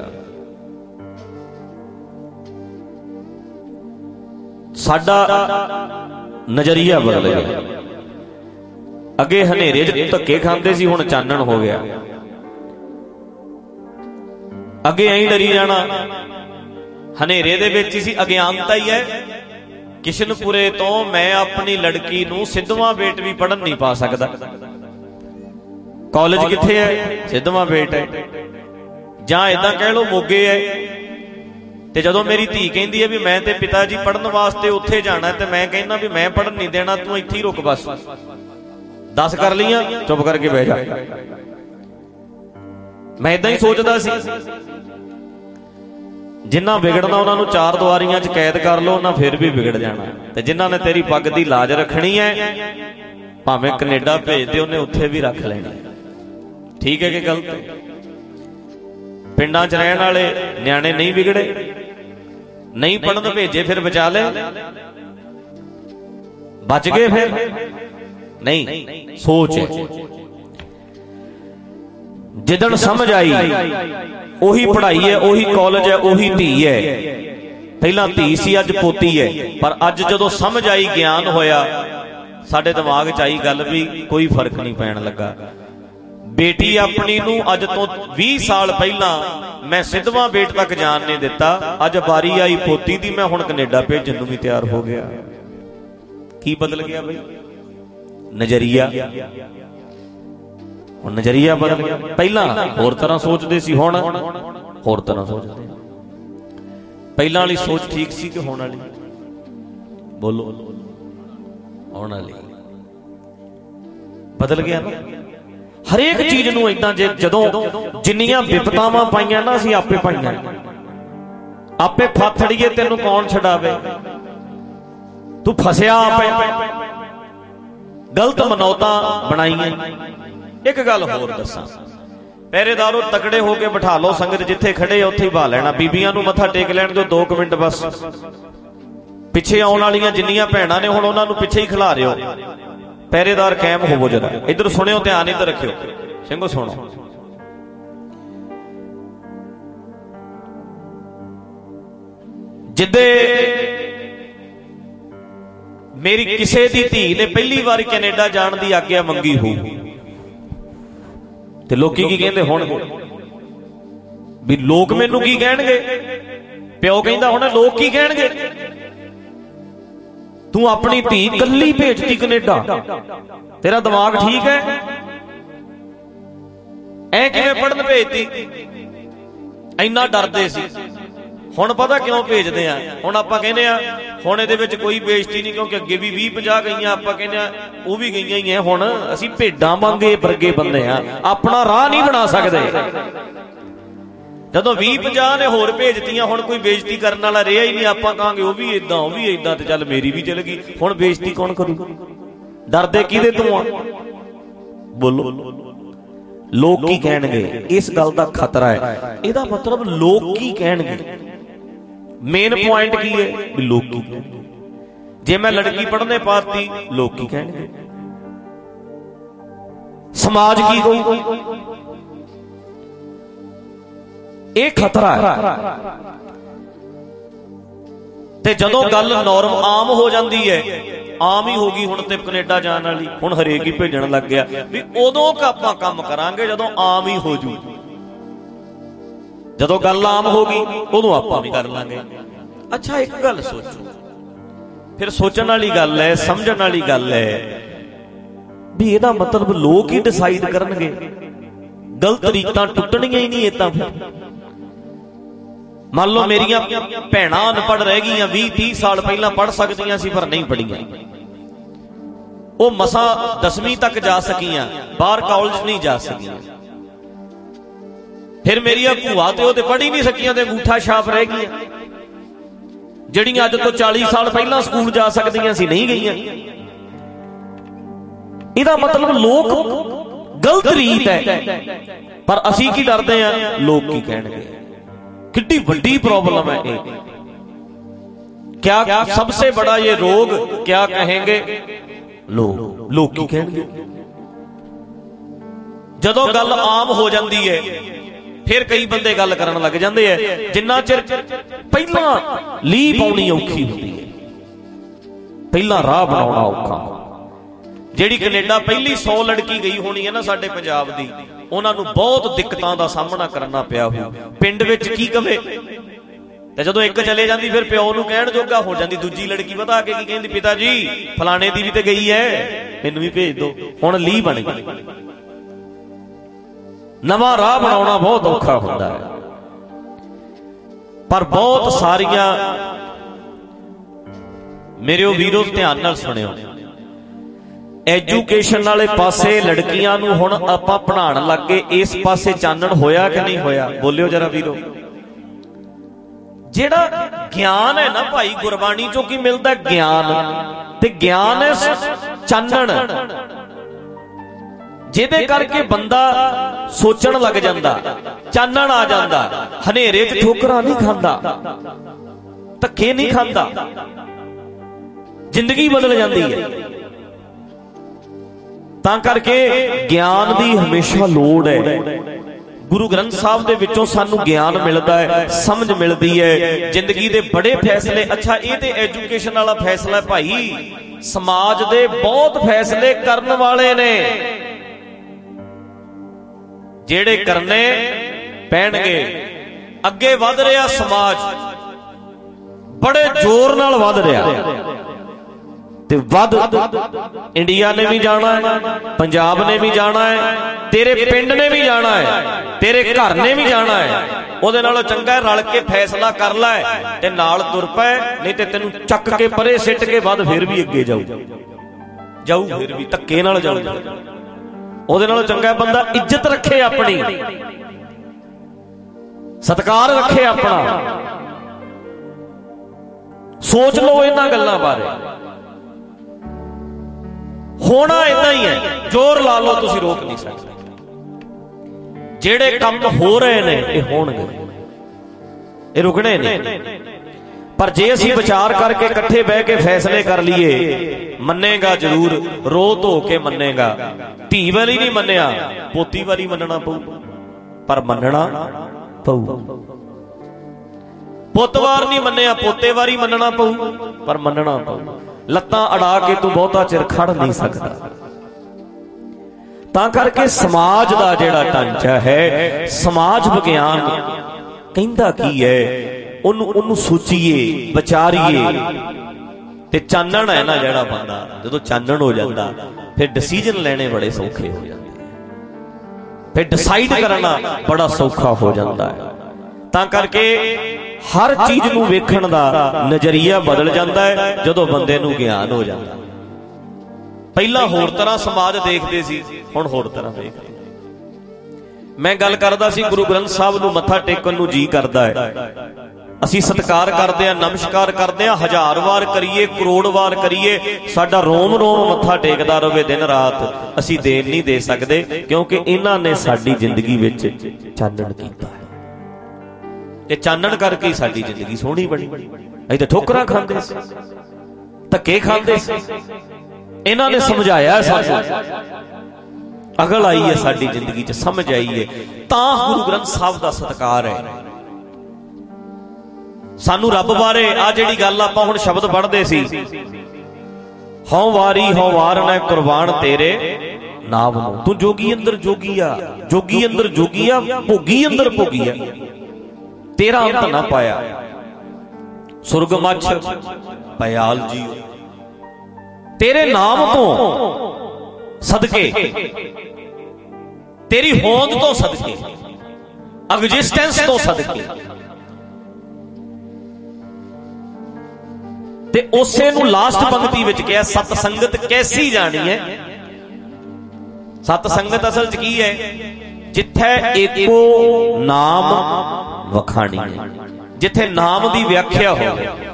ਸਾਡਾ ਨਜ਼ਰੀਆ ਬਦਲ ਗਿਆ। ਅੱਗੇ ਹਨੇਰੇ 'ਚ ਧੱਕੇ ਖਾਂਦੇ ਸੀ, ਹੁਣ ਚਾਨਣ ਹੋ ਗਿਆ। ਅੱਗੇ ਐਂ ਡਰੀ ਜਾਣਾ, ਹਨੇਰੇ ਦੇ ਵਿੱਚ ਹੀ ਸੀ, ਅਗਿਆਨਤਾ ਹੀ ਹੈ। ਕਿਸ਼ਨਪੁਰੇ ਤੋਂ ਮੈਂ ਆਪਣੀ ਲੜਕੀ ਨੂੰ ਸਿੱਧਵਾਂ ਬੇਟ ਵੀ ਪੜ੍ਹਨ ਨਹੀਂ ਪਾ ਸਕਦਾ। ਕਾਲਜ ਕਿੱਥੇ ਹੈ? ਸਿੱਧਵਾਂ ਬੇਟ ਹੈ। ਜਾਂ ਏਦਾਂ ਕਹਿ ਲਓ ਮੋਗੇ ਹੈ। ਤੇ ਜਦੋਂ ਮੇਰੀ ਧੀ ਕਹਿੰਦੀ ਹੈ ਵੀ ਮੈਂ ਤੇ ਪਿਤਾ ਜੀ ਪੜ੍ਹਨ ਵਾਸਤੇ ਉੱਥੇ ਜਾਣਾ, ਤੇ ਮੈਂ ਕਹਿੰਦਾ ਵੀ ਮੈਂ ਪੜ੍ਹਨ ਨਹੀਂ ਦੇਣਾ, ਤੂੰ ਇੱਥੇ ਹੀ ਰੁਕ, ਬਸ ਦਸ ਕਰ ਲਈਆਂ, ਚੁੱਪ ਕਰਕੇ ਬਹਿ ਜਾ। ਮੈਂ ਏਦਾਂ ਹੀ ਸੋਚਦਾ ਸੀ, ਜਿਨ੍ਹਾਂ ਵਿਗੜਨਾ ਉਹਨਾਂ ਨੂੰ ਚਾਰ ਦੁਆਰੀਆਂ 'ਚ ਕੈਦ ਕਰ ਲਓ, ਉਹਨਾਂ ਫਿਰ ਵੀ ਵਿਗੜ ਜਾਣਾ। ਤੇ ਜਿਨ੍ਹਾਂ ਨੇ ਤੇਰੀ ਪੱਗ ਦੀ ਲਾਜ ਰੱਖਣੀ ਹੈ, ਭਾਵੇਂ ਕੈਨੇਡਾ ਭੇਜ ਦੇ, ਉਹਨੇ ਉੱਥੇ ਵੀ ਰੱਖ ਲੈਣੀ। ਠੀਕ ਹੈ ਕਿ ਗਲਤ ਹੈ? ਪਿੰਡਾਂ 'ਚ ਰਹਿਣ ਵਾਲੇ ਨਿਆਣੇ ਨਹੀਂ ਵਿਗੜੇ, ਨਹੀਂ ਪੜ੍ਹਨ ਭੇਜੇ, ਫਿਰ ਬਚਾ ਲੈ, ਬਚ ਗਏ ਫਿਰ ਨਹੀਂ। ਸੋਚ ਹੈ, ਜਿੱਦਣ ਸਮਝ ਆਈ ਉਹੀ ਪੜ੍ਹਾਈ ਹੈ, ਉਹੀ ਕਾਲਜ ਹੈ, ਉਹੀ ਧੀ ਹੈ। ਪਹਿਲਾਂ ਧੀ ਸੀ, ਅੱਜ ਪੋਤੀ ਹੈ। ਪਰ ਅੱਜ ਜਦੋਂ ਸਮਝ ਆਈ, ਗਿਆਨ ਹੋਇਆ, ਸਾਡੇ ਦਿਮਾਗ 'ਚ ਆਈ ਗੱਲ ਵੀ ਕੋਈ ਫਰਕ ਨਹੀਂ ਪੈਣ ਲੱਗਾ। ਬੇਟੀ ਆਪਣੀ ਨੂੰ ਅੱਜ ਤੋਂ ਵੀਹ ਸਾਲ ਪਹਿਲਾਂ ਮੈਂ ਸਿੱਧਵਾਂ ਬੇਟ ਤੱਕ ਜਾਣ ਨਹੀਂ ਦਿੱਤਾ, ਅੱਜ ਵਾਰੀ ਆਈ ਪੋਤੀ ਦੀ, ਮੈਂ ਹੁਣ ਕੈਨੇਡਾ ਭੇਜਣ ਨੂੰ ਵੀ ਤਿਆਰ ਹੋ ਗਿਆ। ਕੀ ਬਦਲ ਗਿਆ ਬਈ? ਨਜ਼ਰੀਆ। ਹੁਣ ਨਜ਼ਰੀਆ ਬਦਲ ਗਿਆ। ਪਹਿਲਾਂ ਹੋਰ ਤਰ੍ਹਾਂ ਸੋਚਦੇ ਸੀ, ਹੁਣ ਹੋਰ ਤਰ੍ਹਾਂ ਸੋਚਦੇ। ਪਹਿਲਾਂ ਵਾਲੀ ਸੋਚ ਠੀਕ ਸੀ ਕਿ ਹੁਣ ਵਾਲੀ? ਬੋਲੋ। ਹੁਣ ਵਾਲੀ ਬਦਲ ਗਿਆ ਨਾ। ਹਰੇਕ ਚੀਜ਼ ਨੂੰ ਏਦਾਂ, ਜੇ ਜਦੋਂ ਜਿੰਨੀਆਂ ਵਿਪਤਾਵਾਂ ਪਾਈਆਂ ਨਾ, ਅਸੀਂ ਆਪੇ ਪਾਈਆਂ, ਆਪੇ ਫਾਥੜੀਏ, ਤੈਨੂੰ ਕੌਣ ਛਡਾਵੇ, ਤੂੰ ਫਸਿਆ ਆਪੇ, ਗਲਤ ਮਨੌਤਾਂ ਬਣਾਈਆਂ। ਇੱਕ ਗੱਲ ਹੋਰ ਦੱਸਾਂ, ਪਹਿਰੇਦਾਰੋ ਤਕੜੇ ਹੋ ਕੇ ਬਿਠਾ ਲਓ, ਸੰਗਤ ਜਿੱਥੇ ਖੜੇ ਉੱਥੇ ਹੀ ਬਹਾ ਲੈਣਾ। ਬੀਬੀਆਂ ਨੂੰ ਮੱਥਾ ਟੇਕ ਲੈਣ ਦਿਓ ਦੋ ਕੁ ਮਿੰਟ ਬਸ। ਪਿੱਛੇ ਆਉਣ ਵਾਲੀਆਂ ਜਿੰਨੀਆਂ ਭੈਣਾਂ ਨੇ, ਹੁਣ ਉਹਨਾਂ ਨੂੰ ਪਿੱਛੇ ਹੀ ਖਿਲਾ ਰਿਓ। ਪਹਿਰੇਦਾਰ ਕਾਇਮ ਹੋਵੋ ਜਰਾ। ਇੱਧਰ ਸੁਣਿਓ, ਧਿਆਨ ਇੱਧਰ ਰੱਖਿਓ, ਸਿੰਘੋ ਸੁਣੋ। ਜਿੱਦੇ ਮੇਰੀ ਕਿਸੇ ਦੀ ਧੀ ਨੇ ਪਹਿਲੀ ਵਾਰ ਕੈਨੇਡਾ ਜਾਣ ਦੀ ਆਗਿਆ ਮੰਗੀ ਹੋ, ਤੇ ਲੋਕੀ ਕੀ ਕਹਿੰਦੇ ਹੋਣਗੇ ਵੀ? ਲੋਕ ਮੈਨੂੰ ਕੀ ਕਹਿਣਗੇ? ਪਿਓ ਕਹਿੰਦਾ ਹੋਣਾ ਲੋਕ ਕੀ ਕਹਿਣਗੇ? ਤੂੰ ਆਪਣੀ ਧੀ ਕੱਲੀ ਭੇਜਤੀ ਕੈਨੇਡਾ, ਤੇਰਾ ਦਿਮਾਗ ਠੀਕ ਹੈ? ਐ ਕਿਵੇਂ ਪੜ੍ਹਨ ਭੇਜਤੀ? ਇੰਨਾ ਡਰਦੇ ਸੀ। ਹੁਣ ਪਤਾ ਕਿਉਂ ਭੇਜਦੇ ਆ? ਹੁਣ ਆਪਾਂ ਕਹਿੰਦੇ ਆ ਹੁਣ ਇਹਦੇ ਵਿੱਚ ਕੋਈ ਬੇਇੱਜ਼ਤੀ ਨਹੀਂ, ਕਿਉਂਕਿ ਅੱਗੇ ਵੀ ਵੀਹ ਪੰਜਾਹ ਗਈਆਂ, ਆਪਾਂ ਕਹਿੰਦੇ ਆ ਉਹ ਵੀ ਗਈਆਂ ਹੀ ਆ। ਹੁਣ ਅਸੀਂ ਭੇਡਾਂ ਵਾਂਗੇ ਵਰਗੇ ਬੰਦੇ ਆ, ਆਪਣਾ ਰਾਹ ਨਹੀਂ ਬਣਾ ਸਕਦੇ। ਜਦੋਂ ਵੀਹ ਪੰਜਾਹ ਨੇ ਹੋਰ ਭੇਜਤੀਆਂ, ਹੁਣ ਕੋਈ ਬੇਇੱਜ਼ਤੀ ਕਰਨ ਵਾਲਾ ਰਿਹਾ ਹੀ ਨਹੀਂ। ਆਪਾਂ ਕਹਾਂਗੇ ਉਹ ਵੀ ਏਦਾਂ, ਉਹ ਵੀ ਏਦਾਂ, ਤੇ ਚੱਲ ਮੇਰੀ ਵੀ ਚਲ ਗਈ। ਹੁਣ ਬੇਇੱਜ਼ਤੀ ਕੌਣ ਕਰੂ? ਡਰਦੇ ਕਿਹਦੇ ਤੋਂ ਆ? ਬੋਲੋ। ਲੋਕ ਕੀ ਕਹਿਣਗੇ, ਇਸ ਗੱਲ ਦਾ ਖਤਰਾ ਹੈ। ਇਹਦਾ ਮਤਲਬ ਲੋਕ ਕੀ ਕਹਿਣਗੇ, ਮੇਨ ਪੁਆਇੰਟ ਕੀ ਹੈ ਵੀ ਲੋਕ ਕੀ ਕਹਿਣਗੇ। ਜੇ ਮੈਂ ਲੜਕੀ ਪੜ੍ਹਨੇ ਪਾਤੀ, ਲੋਕ ਕੀ ਕਹਿਣਗੇ, ਸਮਾਜ ਕੀ ਕਹੂਗਾ? ਇਹ ਖਤਰਾ ਹੈ। ਤੇ ਜਦੋਂ ਗੱਲ ਨੋਰਮ ਆਮ ਹੋ ਜਾਂਦੀ ਹੈ, ਆਮ ਹੀ ਹੋ ਗਈ ਹੁਣ ਤੇ ਕੈਨੇਡਾ ਜਾਣ ਵਾਲੀ, ਹੁਣ ਹਰੇਕ ਹੀ ਭੇਜਣ ਲੱਗ ਗਿਆ ਵੀ ਉਦੋਂ ਆਪਾਂ ਕੰਮ ਕਰਾਂਗੇ ਜਦੋਂ ਆਮ ਹੀ ਹੋ ਜੂ। ਜਦੋਂ ਗੱਲ ਆਮ ਹੋ ਗਈ ਉਦੋਂ ਆਪਾਂ ਵੀ ਕਰ ਲਾਂਗੇ। ਅੱਛਾ ਇੱਕ ਗੱਲ ਸੋਚੋ, ਫਿਰ ਸੋਚਣ ਵਾਲੀ ਗੱਲ ਹੈ, ਸਮਝਣ ਵਾਲੀ ਗੱਲ ਹੈ ਵੀ ਇਹਦਾ ਮਤਲਬ ਲੋਕ ਹੀ ਡਿਸਾਈਡ ਕਰਨਗੇ, ਗਲਤ ਰੀਤਾਂ ਟੁੱਟਣੀਆਂ ਹੀ ਨਹੀਂ। ਇਹ ਤਾਂ ਮੰਨ ਲਓ ਮੇਰੀਆਂ ਭੈਣਾਂ ਅਨਪੜ੍ਹ ਰਹਿ ਗਈਆਂ, ਵੀਹ ਤੀਹ ਸਾਲ ਪਹਿਲਾਂ ਪੜ੍ਹ ਸਕਦੀਆਂ ਸੀ ਪਰ ਨਹੀਂ ਪੜ੍ਹੀਆਂ, ਉਹ ਮਸਾਂ ਦਸਵੀਂ ਤੱਕ ਜਾ ਸਕੀਆਂ, ਬਾਹਰ ਕਾਲਜ ਨਹੀਂ ਜਾ ਸਕੀਆਂ। ਫਿਰ ਮੇਰੀਆਂ ਭੂਆ ਤੇ ਉਹ ਤੇ ਪੜ੍ਹ ਹੀ ਨਹੀਂ ਸਕੀਆਂ ਤੇ ਅੰਗੂਠਾ ਛਾਪ ਰਹਿ ਗਈਆਂ, ਜਿਹੜੀਆਂ ਅੱਜ ਤੋਂ ਚਾਲੀ ਸਾਲ ਪਹਿਲਾਂ ਸਕੂਲ ਜਾ ਸਕਦੀਆਂ ਸੀ, ਨਹੀਂ ਗਈਆਂ। ਇਹਦਾ ਮਤਲਬ ਲੋਕ ਗਲਤ ਰੀਤ ਹੈ, ਪਰ ਅਸੀਂ ਕੀ ਡਰਦੇ ਆ? ਲੋਕ ਕੀ ਕਹਿਣਗੇ। कितनी बड़ी प्रॉब्लम है ये। क्या सबसे बड़ा ये रोग क्या कहेंगे लोग? लोग की कहेंगे। जदों गल आम हो जाती है फिर कई बंदे गल करन लग जाते हैं। जिन्ना चिर पहला लीह पाउणी औखी होती है, पहला राह बनाउणा औखा। जिहड़ी कनेडा पहली सौ लड़की गई होनी है ना साडे पंजाब दी, ਉਹਨਾਂ ਨੂੰ ਬਹੁਤ ਦਿੱਕਤਾਂ ਦਾ ਸਾਹਮਣਾ ਕਰਨਾ ਪਿਆ ਹੋ। ਪਿੰਡ ਵਿੱਚ ਕੀ ਕਵੇ, ਤੇ ਜਦੋਂ ਇੱਕ ਚਲੇ ਜਾਂਦੀ ਫਿਰ ਪਿਓ ਨੂੰ ਕਹਿਣ ਜੋਗਾ ਹੋ ਜਾਂਦੀ। ਦੂਜੀ ਲੜਕੀ ਪਤਾ ਕੇ ਕੀ ਕਹਿੰਦੀ, ਪਿਤਾ ਜੀ ਫਲਾਣੇ ਦੀ ਵੀ ਤੇ ਗਈ ਹੈ, ਮੈਨੂੰ ਵੀ ਭੇਜ ਦਿਓ। ਹੁਣ ਲੀਹ ਬਣ ਗਈ। ਨਵਾਂ ਰਾਹ ਬਣਾਉਣਾ ਬਹੁਤ ਔਖਾ ਹੁੰਦਾ ਹੈ। पर बहुत सारिया मेरे वीरो ध्यान नाल सुनियो, एजुकेशन वाले पासे लड़कियां नूं हुण आपां पढ़ाउण लग गए, इस पासे चानण होया कि नहीं होया? बोलियो जरा वीरो। जेड़ा ज्ञान है ना भाई, गुरबाणी चों की मिलदा ज्ञान, ते ज्ञान है चानण, जिहदे करके बंदा सोचण लग जांदा, चानण आ जांदा, हनेरे च ठोकरां नहीं खांदा, धक्के नहीं खांदा, जिंदगी बदल जाती है। तां करके ज्ञान दी हमेशा लोड़ है। गुरु ग्रंथ साहब दे विचों सानू ज्ञान मिलदा है, समझ मिलदी है, जिंदगी दे बड़े फैसले। अच्छा, ये ते एजुकेशन वाला फैसला है भाई, समाज दे बहुत फैसले करन वाले ने, जेड़े करने पैणगे। अगे वध रहा समाज, बड़े जोर नाल वध रहा, ते वध इंडिया ने भी जाना है, पंजाब ने भी जाना है, तेरे पिंड ने भी जाना है, तेरे घर ने भी जाना है। उहदे नालों चंगा रल के फैसला कर लै ते नाल तुर पै, नहीं ते तैनूं चक के परे सिट के वध फिर भी अगे जाऊ जाऊ फिर भी धक्के नाल जाऊ। उहदे नालों चंगा बंदा इज्जत रखे, अपनी सत्कार रखे अपना। सोच लो इन्हां गल्लां बारे। होना इदा ही है, जोर ला लो तुसी रोक नहीं सकते। जेड़े काम हो रहे ने ये होणगे, ये रुकने नहीं। पर जे असीं विचार करके इकट्ठे बह के फैसले कर लिए, मन्नेगा जरूर, रो धो के मन्नेगा। धी वाली नहीं मन्निया, पोती वाली मनना पऊ, पर मनना पऊ। पुत वार नहीं मन्निया, पोते वारी मनना पऊ, पर मनना पऊ। लत्तां अड़ा के तू बहुता चिर खड़ नहीं सकता। तां करके समाज दा जेड़ा ढांचा है, समाज विज्ञान कहंदा की है, उन्नू उन्नू सोचीए, विचारीए। ते चानण है ना जेड़ा बंदा, जदों चानण हो जाता फिर डिसीजन लेने बड़े सौखे हो जाते हैं, फिर डिसाइड करना बड़ा सौखा हो जाता है। तां करके हर चीज नूं वेखण दा नजरिया बदल जाता है जदों बंदे नूं ज्ञान हो जाता। पहला होर तरह समाज देखदे सी, हुण होर तरह देखदे। मैं गल करदा सी, गुरु ग्रंथ साहब नूं मत्था टेकण नूं जी करदा है, असीं सत्कार करदे आ, नमस्कार करदे आ, हजार वार करिए, करोड़ वार करिए, साडा रोम रोम मत्था टेकदा रहे दिन रात, असीं देन नहीं दे सकदे, क्योंकि इन्हां ने साडी जिंदगी विच चानण कीता है। ते चानण करके साडी जिंदगी सोहणी बनी। असीं तां ठोकरां खांदे सी, धक्के खांदे सी, इन्हां ने समझाया सानूं, अगल आई है साडी जिंदगी च, समझ आई है। तां गुरु ग्रंथ साहब दा सत्कार है। सानू रब बारे आ जिहड़ी गल आपां हुण शब्द पढ़दे सी, हौं वारी हौं वार नै कुर्बान तेरे नाम नूं, तू जोगी अंदर जोगीआ, जोगी अंदर जोगीआ, भोगी अंदर भोगीआ, तेरा अंत ना पाया। सुरग मछ पयाल जी, तेरे नाम तो सदके, तेरी होंद तो सदके, एग्जिस्टेंस तो सदके, ते उसे नूं लास्ट पंक्ति विच कहा, सत संगत कैसी जानी है। सत संगत असल च की है, जिथे एको नाम वखाणी है, जिथे नाम दी व्याख्या हो।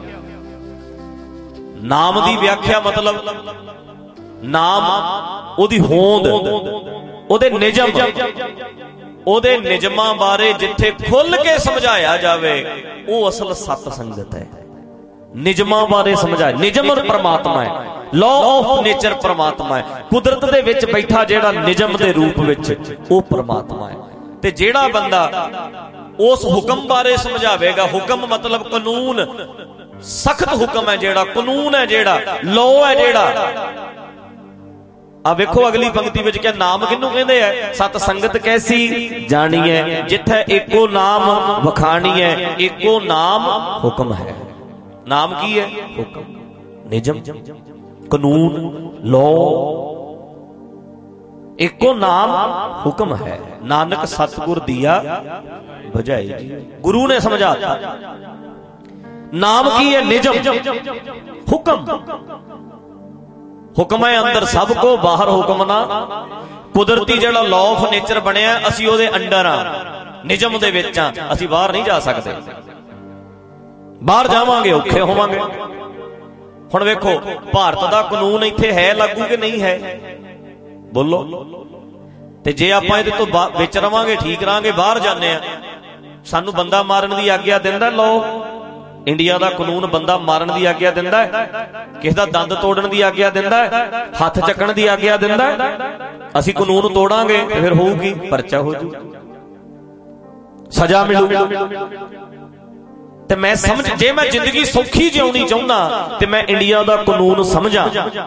नाम दी व्याख्या मतलब नाम ओदी होंद, ओदे निजम, ओदे निजमां बारे जिथे खुल के समझाया जावे, वो असल सत संगत है। निजमां बारे समझाए, निजम परमात्मा है, लॉ ऑफ नेचर परमात्मा है, कुदरत दे विच बैठा जेड़ा निजम दे रूप विच वो परमात्मा है। ते जेड़ा बंदा उस हुक्म बारे समझावेगा, हुक्म मतलब कानून, सख्त हुक्म है जेड़ा, कानून है जेड़ा, लॉ है जेड़ा। आ वेखो अगली पंक्ति विच क्या नाम किन्नू कहंदे है, सत संगत कैसी जानी है, जिथे एको नाम वखाणी है, एको नाम हुक्म है। नाम की है, हुक्म, निजम, कानून, लॉ। एको नाम हुक्म है, नानक सतगुर दिया बुझाई जी। गुरु ने समझाता नाम की है निजम, हुक्म। हुक्म है अंदर सबको, बाहर हुक्म ना। कुदरती जिहड़ा लॉ ऑफ नेचर बनिया असीं उहदे अंडर आ, निजम दे विच आ, असीं बाहर नहीं जा सकते। बाहर जावांगे औखे होवांगे। हुण वेखो भारत दा कानून इत्थे है लागू कि नहीं है? बोलो। ते जे आपां इहदे तों विच रवांगे ठीक रहांगे, बाहर जाने आ सानू बंदा मारन दी आग्या दिंदा लॉ? इंडिया दा कानून बंदा मारन दी आग्या दिंदा है? किसी दा दंद तोड़न दी आग्या दिंदा है? हथ चकण दी आग्या दिंदा है? असीं कानून तोड़ांगे ते फिर होऊगी परचा हो जू, सजा मिलूगी। ते मैं समझ, जे मैं जिंदगी सौखी जिउणी चाहुंदा ते मैं इंडिया दा कानून समझां।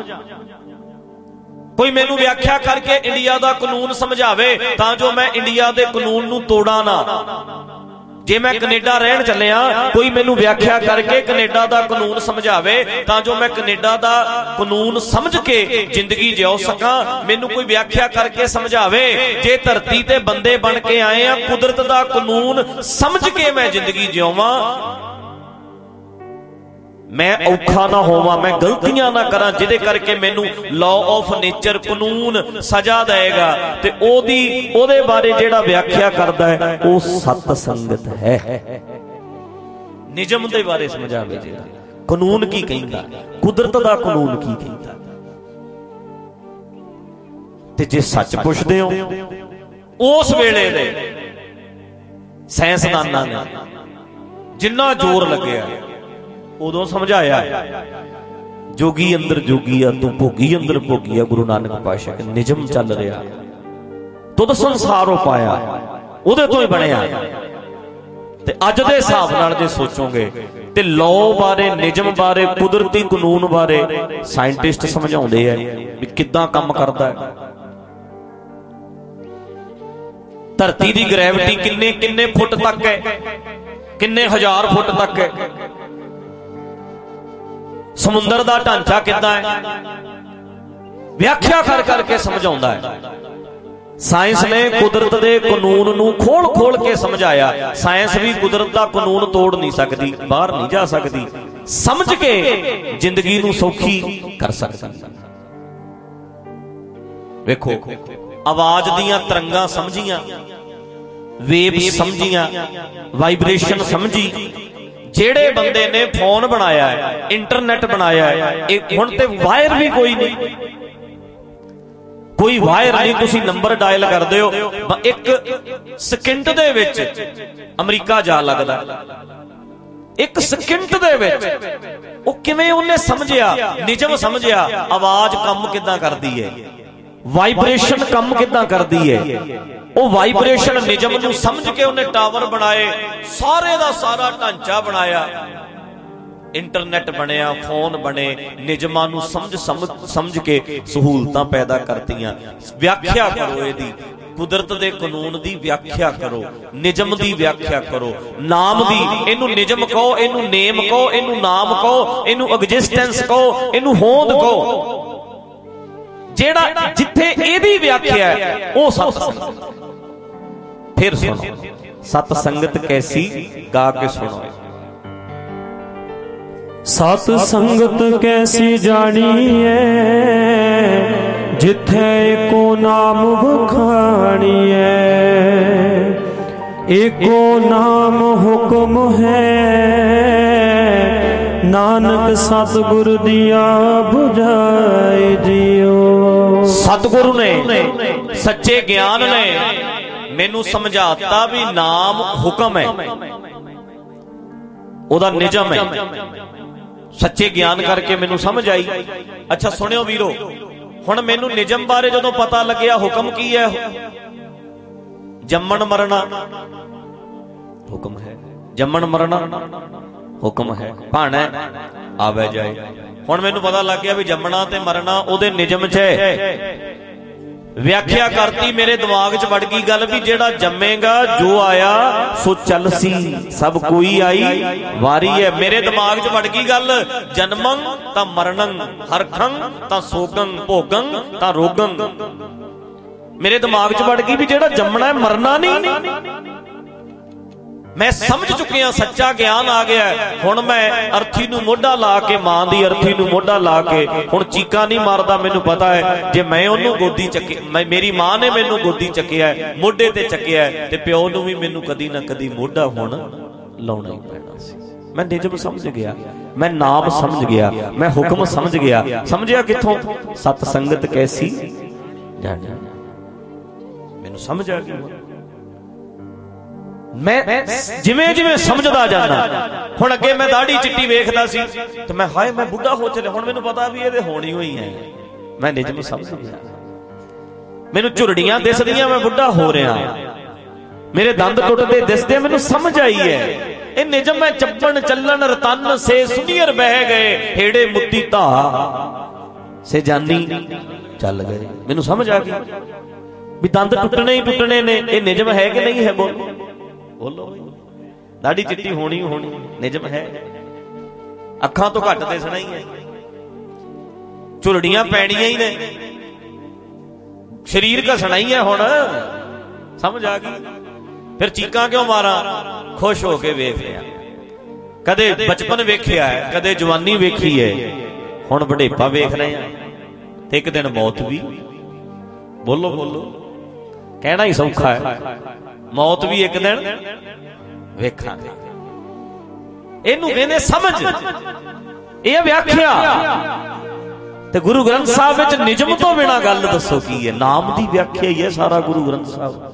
कोई मैनू व्याख्या करके इंडिया दा कानून समझावे तां जो मैं इंडिया दे कानून नूं तोड़ां ना। जे मैं कनेडा रहन चलिया, कोई मैनू व्याख्या करके कनेडा दा कानून समझावे तां जो मैं कनेडा दा कानून समझ के जिंदगी जिउ सकां। मैनू कोई व्याख्या करके समझावे, जे धरती ते बंदे बन के आए आ, कुदरत दा कानून समझ के मैं जिंदगी जिउवां, मैं औखा ना होवां, मैं गलतियां ना करां जिहदे करके मैनू लॉ ऑफ नेचर कानून सजा देगा। ते ओदी ओदे बारे जिहड़ा व्याख्या करदा है वो सत संगत है। निजम दे बारे समझावे जिहड़ा कानून की कहिंदा, कुदरत दा कानून की कहिंदा। ते जे सच पुछदे हो उस वेले दे साइंसदानां ने जिन्ना जोर लग्गिया उदों समझाया। जोगी अंदर जोगी आ, तू भोगी अंदर भोगी आ। गुरु नानक पातशाह निजम चल रहा, तुद संसार पाया उहदे तो ही बनया। ते अज दे हिसाब नाल जे सोचोगे ते लॉ बारे, निजम बारे, कुदरती कानून बारे साइंटिस्ट समझाउंदे है भी किद्दां काम करदा है। धरती दी ग्रैविटी किन्ने किन्ने फुट तक है, किन्ने हजार फुट तक है। समुंदर दा ढांचा किद्दां है, व्याख्या कर करके समझाउंदा है। साइंस ने कुदरत दे कानून नूं खोल खोल के समझाया। साइंस भी कुदरत दा कानून तोड़ नहीं सकती, बाहर नहीं जा सकती, समझ के जिंदगी नूं सौखी कर सकती। वेखो आवाज दीयां तरंगां समझियां, वेव्स समझियां, वाइब्रेशन समझी। जेड़े बंदे ने फोन बनाया है, इंटरनेट बनाया है, हुण ते वायर भी कोई नहीं, कोई वायर नहीं। तुसी नंबर डायल करदे हो, एक सेकंड दे विच अमरीका जा लगदा। एक सेकंड दे विच ओ किवें उन्हें समझिया, निजम समझिया आवाज कम किदां करदी है, वाइब्रेशन कम किदां करदी है। ਉਹ ਵਾਈਬ੍ਰੇਸ਼ਨ ਨਿਜਮ ਨੂੰ ਸਮਝ ਕੇ ਉਹਨੇ ਟਾਵਰ ਬਣਾਏ, ਸਾਰੇ ਦਾ ਸਾਰਾ ਢਾਂਚਾ ਬਣਾਇਆ, ਇੰਟਰਨੈਟ ਬਣਿਆ, ਫੋਨ ਬਣੇ, ਨਿਜਮਾਂ ਨੂੰ ਸਮਝ ਸਮਝ ਕੇ ਸਹੂਲਤਾਂ ਪੈਦਾ ਕਰਤੀਆਂ। ਵਿਆਖਿਆ ਕਰੋ ਇਹਦੀ, ਕੁਦਰਤ ਦੇ ਕਾਨੂੰਨ ਦੀ ਵਿਆਖਿਆ ਕਰੋ, ਨਿਜਮ ਦੀ ਵਿਆਖਿਆ ਕਰੋ, ਨਾਮ ਦੀ। ਇਹਨੂੰ ਨਿਜਮ ਕਹੋ, ਇਹਨੂੰ ਨੇਮ ਕਹੋ, ਇਹਨੂੰ ਨਾਮ ਕਹੋ, ਇਹਨੂੰ ਐਗਜ਼ਿਸਟੈਂਸ ਕਹੋ, ਇਹਨੂੰ ਹੋਂਦ ਕਹੋ। ਜਿਹੜਾ ਜਿੱਥੇ ਇਹਦੀ ਵਿਆਖਿਆ ਹੈ ਉਹ ਸਤ ਸੰਗਤ। फिर सुनो सत संगत कैसी, गा के सुनो। सत संगत कैसी जानिए, जिथे एको नाम बखानिए। एको नाम हुक्म है, नानक सतगुर दिया बुझाए जियो। सतगुरु ने, सच्चे ज्ञान ने मैनू समझाता भी नाम हुक्म है, ओदा निजम है। सच्चे ज्ञान करके मैनू समझ आई। अच्छा सुनियो वीरो, हुण मैनू निजम बारे जदों पता लग्या, हुक्म की है? जम्मण मरना हुक्म है, जम्मण मरना हुक्म है, भाणा आवे जाए। हुण मैनू पता लग गया भी जम्मना ते मरना ओदे निजम च है। व्याख्या करती, मेरे दिमाग च वड़ गई गल भी जेड़ा जम्मेगा जो आया सो चल सी, सब कोई आई वारी है। मेरे दिमाग च वड़ गई गल, जन्मं तां मरणं, हरखं तां सोगं, भोगं तां रोगं। मेरे दिमाग च वड़ गई भी जेड़ा जम्मना है मरना नहीं। मैं समझ चुकिया सच्चा ज्ञान आ गया। हुण मैं अर्थी नूं मोढा ला के, मां दी अर्थी नूं मोढा ला के हुण चीकां नहीं मारदा। मैनूं पता है जे मैं ओनूं गोदी चके, मैं मेरी मां ने मैनूं गोदी चकिया है, मोढे ते चकिया है, ते प्यो नूं भी मैनूं कदी ना कदी मोढा हुण लाउणा ही पैना सी। मैं निजम समझ गया, मैं नाम समझ गया, मैं हुक्म समझ गया। समझिया किथों? सत संगत कैसी जाने, मैनूं समझ आ गई। मैं जिवें जिवें समझदा जाना, हुण अगे मैं दाढ़ी चिट्टी वेखदा सी ते मैं हाय मैं बुढ़ा हो चले, हुण मैनूं पता भी इहदे होनी होई है। मैं निजम समझ गया। मैनूं झुरड़ियां दिसदियां, मैं बुढ़ा हो रहा, मेरे दंद टुटदे दिसदे, मैनूं समझ आई है ए निजम। मैं चप्पन चलन रतन से सुनियर बह गए, हेड़े मुद्दी धा से जानी चल गए। मैनूं समझ आ गई भी दंद टुटने ही टुटने ने। ये निजम है कि नहीं है? बोलो बोलो। दाढ़ी चिट्टी होनी होनी निजम है। अखां तो घट दिसना ही है, झुरड़ियां पैणियां ही ने, शरीर घसना ही है। हुण समझ आ गई। फिर चीकां क्यों मारा? खुश होके वेख लिया। कदे बचपन वेखिया है, कदे जवानी वेखी है, हुण बुढ़ेपा वेख रहे हैं। ते एक दिन मौत भी। बोलो बोलो। कहना ही सौखा है, मौत भी एक दिन वेखांगे। इहनूं कहंदे समझ, यह व्याख्या। ते गुरु ग्रंथ साहब विच निजम तो बिना गल दसो की है? नाम की व्याख्या ही है सारा गुरु ग्रंथ साहब।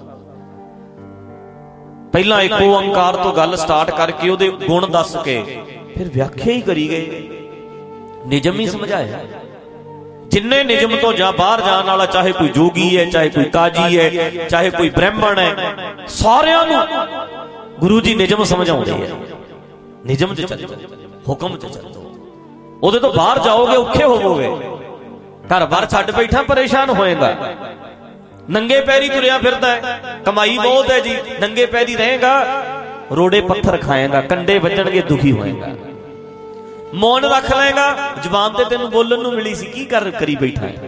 पहला एक ओंकार तो गल स्टार्ट करके उहदे गुण दस के फिर व्याख्या ही करी गए, निजम ही समझाया। जिन्ने निजम तो जा बाहर जाने वाला, चाहे कोई जोगी है, चाहे कोई काजी है, चाहे कोई ब्राह्मण है, सारियां नूं गुरु जी निजम समझाउंदे है। निजम च चल, हुक्म च चल। उहदे तो बाहर जाओगे औखे होवोगे, घर बार छड्ड बैठा परेशान होएगा। नंगे पैरी तुरिया फिरदा है, कमाई बहुत है जी, नंगे पैरी रहेगा रोड़े पत्थर खाएगा, कंडे वजणगे दुखी होएगा। मौन रख लेगा, जबान ते तेनू बोलन नू मिली सी, की कर करी बैठा है।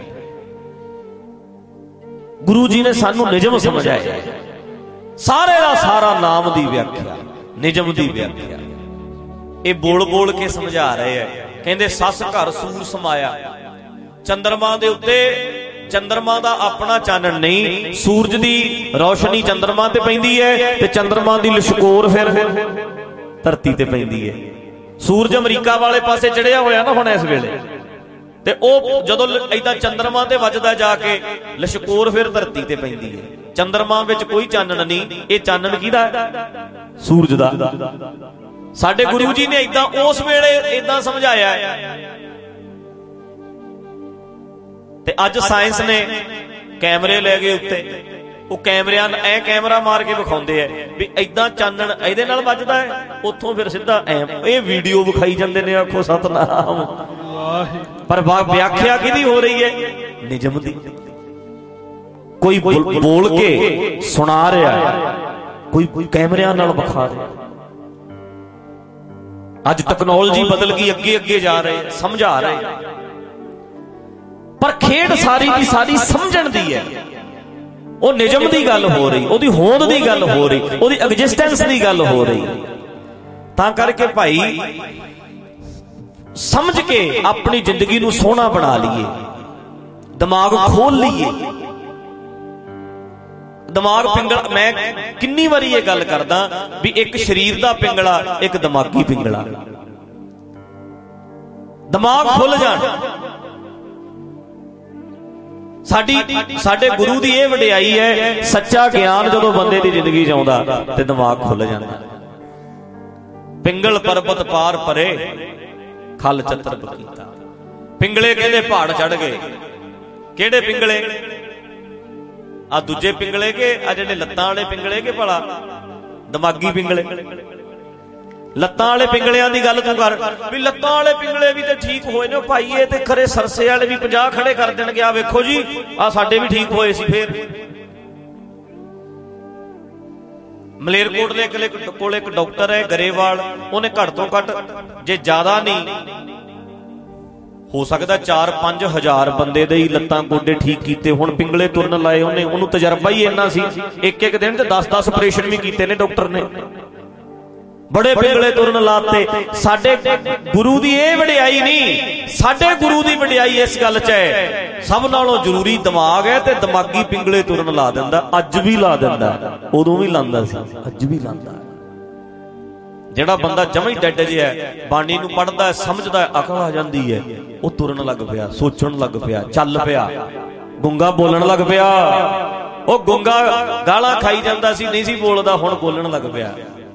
गुरु जी ने सानू निजम समझाया। सारे दा सारा नाम दी व्याख्या, निजम दी व्याख्या ये बोल बोल के समझा रहे हैं। कहंदे सस घर सूर समाया, चंद्रमा दे उत्ते चंद्रमा दा अपना चानण नहीं, सूरज दी रोशनी चंद्रमा ते पैंदी है, ते चंद्रमा दी लशकोर फिर धरती ते पैंदी है। सूरज अमरीका वाले पासे चढ़िया होया ना हुण इस वेले, ते ओ जदों इदां चंद्रमा ते वजदा जाके लशकोर फिर धरती ते पैंदी है। चंद्रमा विच कोई चानण नहीं, ये चानण किहदा है? सूरज दा। साडे गुरु जी ने इदां उस वेले इदां समझाया है। ते अज साइंस ने कैमरे ले गए उत्ते, वो कैमरियां ऐ कैमरा मार के विखाउंदे है भी इदां चानण इहदे नाल वजदा है, उत्थों फिर सीधा ऐ ये वीडियो विखाई जांदे ने। आखो सतनाम। पर व्याख्या किहदी हो रही है? निजम दी। कोई बोल, बोल के सुना रहा है, कोई कैमरियां नाल विखा रहा। अज टेक्नोलॉजी बदल गई, अगे अगे जा रहे, समझा रहे, पर खेड सारी की सारी समझण दी है। वो निजम दी गल हो रही, ओदी होंद दी गल हो रही, ओदी एग्जिस्टेंस दी गल हो रही। तां करके भाई समझ के अपनी जिंदगी नूं सोहना बना लीए, दिमाग खोल लीए। दिमाग पिंगला, मैं किन्नी वारी ये गल करदा भी एक शरीर दा पिंगला, एक दिमागी पिंगला। दिमाग खुल जाण। साडी साडे गुरु दी ये वडियाई है, सच्चा ज्ञान जदों बंदे दी जिंदगी च आउंदा ते दिमाग खुल जांदा। पिंगल पर्वत पार परे खल चतर बकीता। पिंगले कहंदे पहाड़ चढ़ गए। किहड़े पिंगले? आ दूजे पिंगले के आ जिहड़े लत्तां वाले पिंगले के भला दिमागी पिंगले? लत्तां वाले पिंगलियां दी गल तूं कर भी लत्तां वाले पिंगले भी ते ठीक होए ने भाई, ये ते खरे सरसे वाले भी पचास खड़े कर देणगे। आ वेखो जी, आ साडे भी ठीक होए सी। फिर मलेरकोटले कोल एक डॉक्टर है गरेवाल, उन्हें घट तो घट जे ज्यादा नहीं ਹੋ ਸਕਦਾ ਚਾਰ ਪੰਜ ਹਜ਼ਾਰ ਬੰਦੇ ਦੇ ਹੀ ਲੱਤਾਂ ਗੋਡੇ ਠੀਕ ਕੀਤੇ ਹੁਣ, ਪਿੰਗਲੇ ਤੁਰਨ ਲਾਏ ਉਹਨੇ, ਉਹਨੂੰ ਤਜਰਬਾ ਹੀ ਇੰਨਾ ਸੀ। ਇੱਕ ਇੱਕ ਦਿਨ ਤੇ ਦਸ ਦਸ ਆਪਰੇਸ਼ਨ ਵੀ ਕੀਤੇ ਨੇ ਡਾਕਟਰ ਨੇ, ਬੜੇ ਪਿੰਗਲੇ ਤੁਰਨ ਲਾਤੇ। ਸਾਡੇ ਗੁਰੂ ਦੀ ਇਹ ਵਡਿਆਈ ਨਹੀਂ, ਸਾਡੇ ਗੁਰੂ ਦੀ ਵਡਿਆਈ ਇਸ ਗੱਲ 'ਚ ਹੈ, ਸਭ ਨਾਲੋਂ ਜ਼ਰੂਰੀ ਦਿਮਾਗ ਹੈ, ਤੇ ਦਿਮਾਗੀ ਪਿੰਗਲੇ ਤੁਰਨ ਲਾ ਦਿੰਦਾ। ਅੱਜ ਵੀ ਲਾ ਦਿੰਦਾ, ਉਦੋਂ ਵੀ ਲਾਂਦਾ ਸੀ, ਅੱਜ ਵੀ ਲਾਂਦਾ। ਜਿਹੜਾ ਬੰਦਾ ਜਮਾਂ ਹੀ ਡੈਡ ਜਿਹਾ ਬਾਣੀ ਨੂੰ ਪੜ੍ਹਦਾ, ਸਮਝਦਾ, ਅਕਲ ਆ ਜਾਂਦੀ ਹੈ, ਉਹ ਤੁਰਨ ਲੱਗ ਪਿਆ, ਸੋਚਣ ਲੱਗ ਪਿਆ, ਚੱਲ ਪਿਆ, ਗੁੰਗਾ ਬੋਲਣ ਲੱਗ ਪਿਆ। ਉਹ ਗੁੰਗਾ ਗਾਲਾਂ ਖਾਈ ਜਾਂਦਾ ਸੀ, ਨਹੀਂ ਸੀ ਬੋਲਦਾ, ਹੁਣ ਬੋਲਣ ਲੱਗ ਪਿਆ।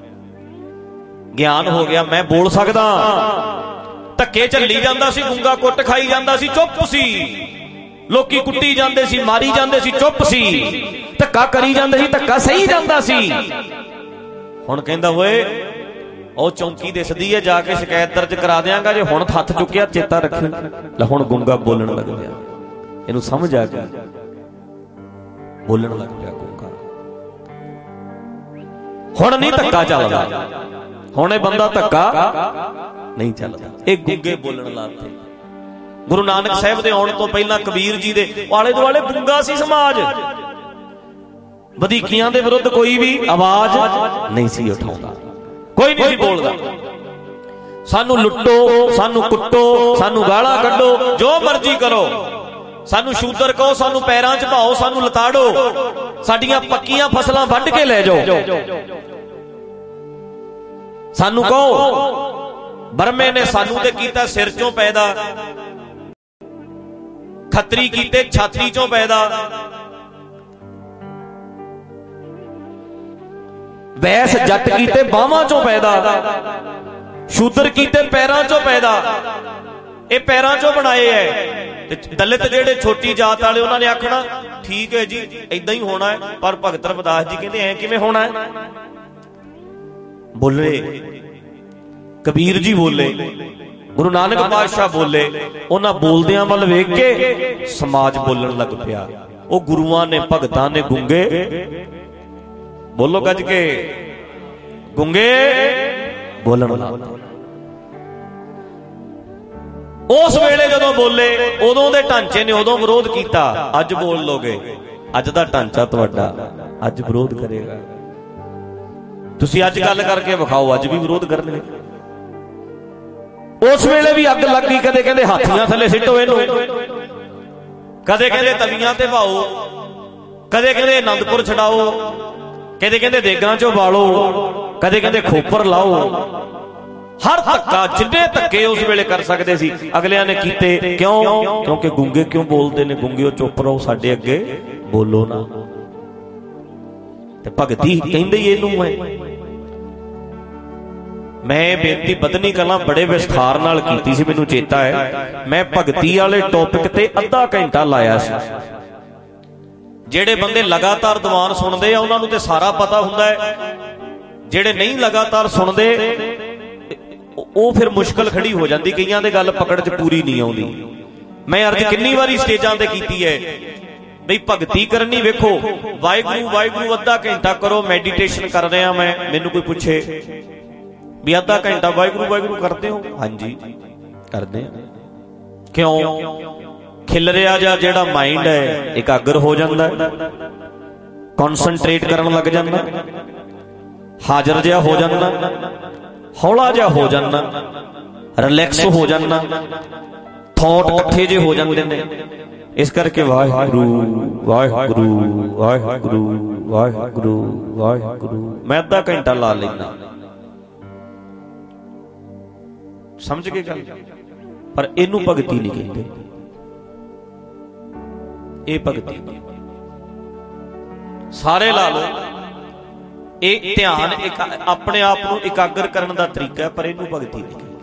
ਗਿਆਨ ਹੋ ਗਿਆ, ਮੈਂ ਬੋਲ ਸਕਦਾ। ਧੱਕੇ ਝੱਲੀ ਜਾਂਦਾ ਸੀ, ਗੁੰਗਾ ਕੁੱਟ ਖਾਈ ਜਾਂਦਾ ਸੀ, ਚੁੱਪ ਸੀ। ਲੋਕੀ ਕੁੱਟੀ ਜਾਂਦੇ ਸੀ, ਮਾਰੀ ਜਾਂਦੇ ਸੀ, ਚੁੱਪ ਸੀ। ਧੱਕਾ ਕਰੀ ਜਾਂਦੇ ਸੀ, ਧੱਕਾ ਸਹੀ ਜਾਂਦਾ ਸੀ। ਹੁਣ ਕਹਿੰਦਾ ਓਏ ਉਹ ਚੌਂਕੀ ਦਿਸਦੀ ਹੈ, ਜਾ ਕੇ ਸ਼ਿਕਾਇਤ ਦਰਜ ਕਰਾ ਦਿਆਂਗਾ, ਜੇ ਹੁਣ ਹੱਥ ਚੁੱਕਿਆ ਚੇਤਾ ਰੱਖੀ। ਲੈ ਹੁਣ ਗੁੰਗਾ ਬੋਲਣ ਲੱਗ ਪਿਆ, ਇਹਨੂੰ ਸਮਝ ਆ ਗਈ, ਬੋਲਣ ਲੱਗ ਪਿਆ ਗੁੰਗਾ। ਹੁਣ ਨਹੀਂ ਧੱਕਾ ਚੱਲਦਾ, ਹੁਣ ਇਹ ਬੰਦਾ ਧੱਕਾ ਨਹੀਂ ਚੱਲਦਾ, ਇਹ ਗੁੰਗੇ ਬੋਲਣ ਲਾਤੇ। ਗੁਰੂ ਨਾਨਕ ਸਾਹਿਬ ਦੇ ਆਉਣ ਤੋਂ ਪਹਿਲਾਂ ਕਬੀਰ ਜੀ ਦੇ ਆਲੇ ਦੁਆਲੇ ਗੁੰਗਾ ਸੀ ਸਮਾਜ। ਵਧੀਕੀਆਂ ਦੇ ਵਿਰੁੱਧ ਕੋਈ ਵੀ ਆਵਾਜ਼ ਨਹੀਂ ਸੀ ਉਠਾਉਂਦਾ, ਕੋਈ ਨਹੀਂ ਸੀ ਬੋਲਦਾ। ਸਾਨੂੰ ਲੁੱਟੋ, ਸਾਨੂੰ ਕੁੱਟੋ, ਸਾਨੂੰ ਗਾਲਾਂ ਕੱਢੋ, ਜੋ ਮਰਜ਼ੀ ਕਰੋ, ਸਾਨੂੰ ਸ਼ੂਦਰ ਕਹੋ, ਸਾਨੂੰ ਪੈਰਾਂ 'ਚ ਭਾਓ, ਸਾਨੂੰ ਲਤਾੜੋ, ਸਾਡੀਆਂ ਪੱਕੀਆਂ ਫਸਲਾਂ ਵੱਢ ਕੇ ਲੈ ਜਾਓ। ਸਾਨੂੰ ਕਹੋ ਬਰਮੇ ਨੇ ਸਾਨੂੰ ਤੇ ਕੀਤਾ ਸਿਰ 'ਚੋਂ ਪੈਦਾ, ਖੱਤਰੀ ਕੀਤੇ ਛਾਤੀ 'ਚੋਂ ਪੈਦਾ, ਵੈਸ ਜੱਟ ਕੀਤੇ ਬਾਹਾਂ 'ਚੋਂ ਪੈਦਾ, ਸ਼ੂਦਰ ਕੀਤੇ ਪੈਰਾਂ 'ਚੋਂ ਪੈਦਾ। ਇਹ ਪੈਰਾਂ 'ਚੋਂ ਬਣਾਏ ਐ। ਤੇ ਦਲਿਤ ਜਿਹੜੇ ਛੋਟੀ ਜਾਤ ਵਾਲੇ, ਉਹਨਾਂ ਨੇ ਆਖਣਾ ਠੀਕ ਹੈ ਜੀ ਏਦਾਂ ਹੀ ਹੋਣਾ ਹੈ, ਪਰ ਭਗਤ ਰਵਿਦਾਸ ਜੀ ਕਹਿੰਦੇ ਐ ਕਿਵੇਂ ਹੋਣਾ ਹੈ। ਬੋਲੇ ਕਬੀਰ ਜੀ, ਬੋਲੇ ਗੁਰੂ ਨਾਨਕ ਪਾਤਸ਼ਾਹ ਬੋਲੇ। ਉਹਨਾਂ ਬੋਲਦਿਆਂ ਵੱਲ ਵੇਖ ਕੇ ਸਮਾਜ ਬੋਲਣ ਲੱਗ ਪਿਆ। ਉਹ ਗੁਰੂਆਂ ਨੇ, ਭਗਤਾਂ ਨੇ ਗੁੰਗੇ, ਬੋਲੋ ਗੱਜ ਕੇ, ਗੁੰਗੇ ਬੋਲਣ ਲੱਗ। ਉਸ ਵੇਲੇ ਜਦੋਂ ਬੋਲੇ, ਉਦੋਂ ਦੇ ਢਾਂਚੇ ਨੇ ਉਦੋਂ ਵਿਰੋਧ ਕੀਤਾ। ਅੱਜ ਬੋਲ ਲੋਗੇ, ਅੱਜ ਦਾ ਢਾਂਚਾ ਤੁਹਾਡਾ ਅੱਜ ਵਿਰੋਧ ਕਰੇਗਾ। ਤੁਸੀਂ ਅੱਜ ਗੱਲ ਕਰਕੇ ਵਿਖਾਓ, ਅੱਜ ਵੀ ਵਿਰੋਧ ਕਰਨਗੇ। ਉਸ ਵੇਲੇ ਵੀ ਅੱਗ ਲੱਗ ਗਈ, ਕਦੇ ਕਹਿੰਦੇ ਹਾਥੀਆਂ ਥੱਲੇ ਸਿੱਟੋ ਇਹਨੂੰ, ਕਦੇ ਕਹਿੰਦੇ ਤਵੀਆਂ ਤੇ ਭਾਓ, ਕਦੇ ਕਹਿੰਦੇ ਆਨੰਦਪੁਰ ਛਡਾਓ, ਕਦੇ ਕਹਿੰਦੇ ਦੇਗਾਂ 'ਚੋਂ ਬਾਲੋ, ਕਦੇ ਕਹਿੰਦੇ ਖੋਪਰ ਲਾਓ। ਹਰ ਧੱਕਾ, ਜਿੰਨੇ ਧੱਕੇ ਉਸ ਵੇਲੇ ਕਰ ਸਕਦੇ ਸੀ ਅਗਲਿਆਂ ਨੇ ਕੀਤੇ। ਕਿਉਂ? ਕਿਉਂਕਿ ਗੁੰਗੇ ਕਿਉਂ ਬੋਲਦੇ ਨੇ? ਗੁੰਗਿਓ ਚੁੱਪ ਰਹੋ, ਸਾਡੇ ਅੱਗੇ ਬੋਲੋ ਨਾ। ਤੇ ਭਗਤੀ ਕਹਿੰਦੇ ਹੀ ਇਹਨੂੰ ਹੈ। ਮੈਂ ਬੇਨਤੀ ਬਦਨੀ ਕਲਾਂ ਬੜੇ ਵਿਸਥਾਰ ਨਾਲ ਕੀਤੀ ਸੀ, ਮੈਨੂੰ ਚੇਤਾ ਹੈ। ਮੈਂ ਭਗਤੀ ਵਾਲੇ ਟੌਪਿਕ ਤੇ ਅੱਧਾ ਘੰਟਾ ਲਾਇਆ ਸੀ। ਜਿਹੜੇ ਬੰਦੇ ਲਗਾਤਾਰ ਦੀਵਾਨ ਸੁਣਦੇ ਆ ਉਹਨਾਂ ਨੂੰ ਤੇ ਸਾਰਾ ਪਤਾ ਹੁੰਦਾ ਹੈ, ਜਿਹੜੇ ਨਹੀਂ ਲਗਾਤਾਰ ਸੁਣਦੇ ਉਹ ਫਿਰ ਮੁਸ਼ਕਲ ਖੜੀ ਹੋ ਜਾਂਦੀ, ਕਈਆਂ ਦੇ ਗੱਲ ਪਕੜ 'ਚ ਪੂਰੀ ਨਹੀਂ ਆਉਂਦੀ। ਮੈਂ ਅਰਜ਼ ਕਿੰਨੀ ਵਾਰੀ ਸਟੇਜਾਂ ਤੇ ਕੀਤੀ ਹੈ ਬਈ ਭਗਤੀ ਕਰਨੀ। ਵੇਖੋ, ਵਾਹਿਗੁਰੂ ਵਾਹਿਗੁਰੂ ਅੱਧਾ ਘੰਟਾ ਕਰੋ, ਮੈਡੀਟੇਸ਼ਨ ਕਰ ਰਿਹਾ ਮੈਂ, ਮੈਨੂੰ ਕੋਈ ਪੁੱਛੇ ਵੀ ਅੱਧਾ ਘੰਟਾ ਵਾਹਿਗੁਰੂ ਵਾਹਿਗੁਰੂ ਕਰਦੇ ਹੋ? ਹਾਂਜੀ ਕਰਦੇ ਆ। ਕਿਉਂ? ਖਿਲ ਰਿਹਾ ਜਾਂ ਜਿਹੜਾ ਮਾਈਂਡ ਹੈ ਇਕਾਗਰ ਹੋ ਜਾਂਦਾ, ਕਨਸੈਂਟਰੇਟ ਕਰਨ ਲੱਗ ਜਾਂਦਾ, ਹਾਜ਼ਰ ਜਿਹਾ ਹੋ ਜਾਂਦਾ, ਹੌਲਾ ਜਿਹਾ ਹੋ ਜਾਂਦਾ, ਰਿਲੈਕਸ ਹੋ ਜਾਂਦਾ, ਥੌਟ ਇਕੱਠੇ ਜਿਹੇ ਹੋ ਜਾਂਦੇ ਨੇ। ਇਸ ਕਰਕੇ ਵਾਹਿਗੁਰੂ ਵਾਹਿਗੁਰੂ ਵਾਹਿਗੁਰੂ ਵਾਹਿਗੁਰੂ ਵਾਹਿਗੁਰੂ ਮੈਂ ਅੱਧਾ ਘੰਟਾ ਲਾ ਲੈਂਦਾ। ਸਮਝ ਕੇ ਗੱਲ? ਪਰ ਇਹਨੂੰ ਭਗਤੀ ਨਹੀਂ ਕਹਿੰਦੇ, ਇਹ ਭਗਤੀ ਸਾਰੇ ਲਾ ਲਓ। ਇਹ ਧਿਆਨ ਇੱਕ ਆਪਣੇ ਆਪ ਨੂੰ ਇਕਾਗਰ ਕਰਨ ਦਾ ਤਰੀਕਾ ਹੈ, ਪਰ ਇਹਨੂੰ ਭਗਤੀ ਨਹੀਂ ਕਹਿੰਦੇ।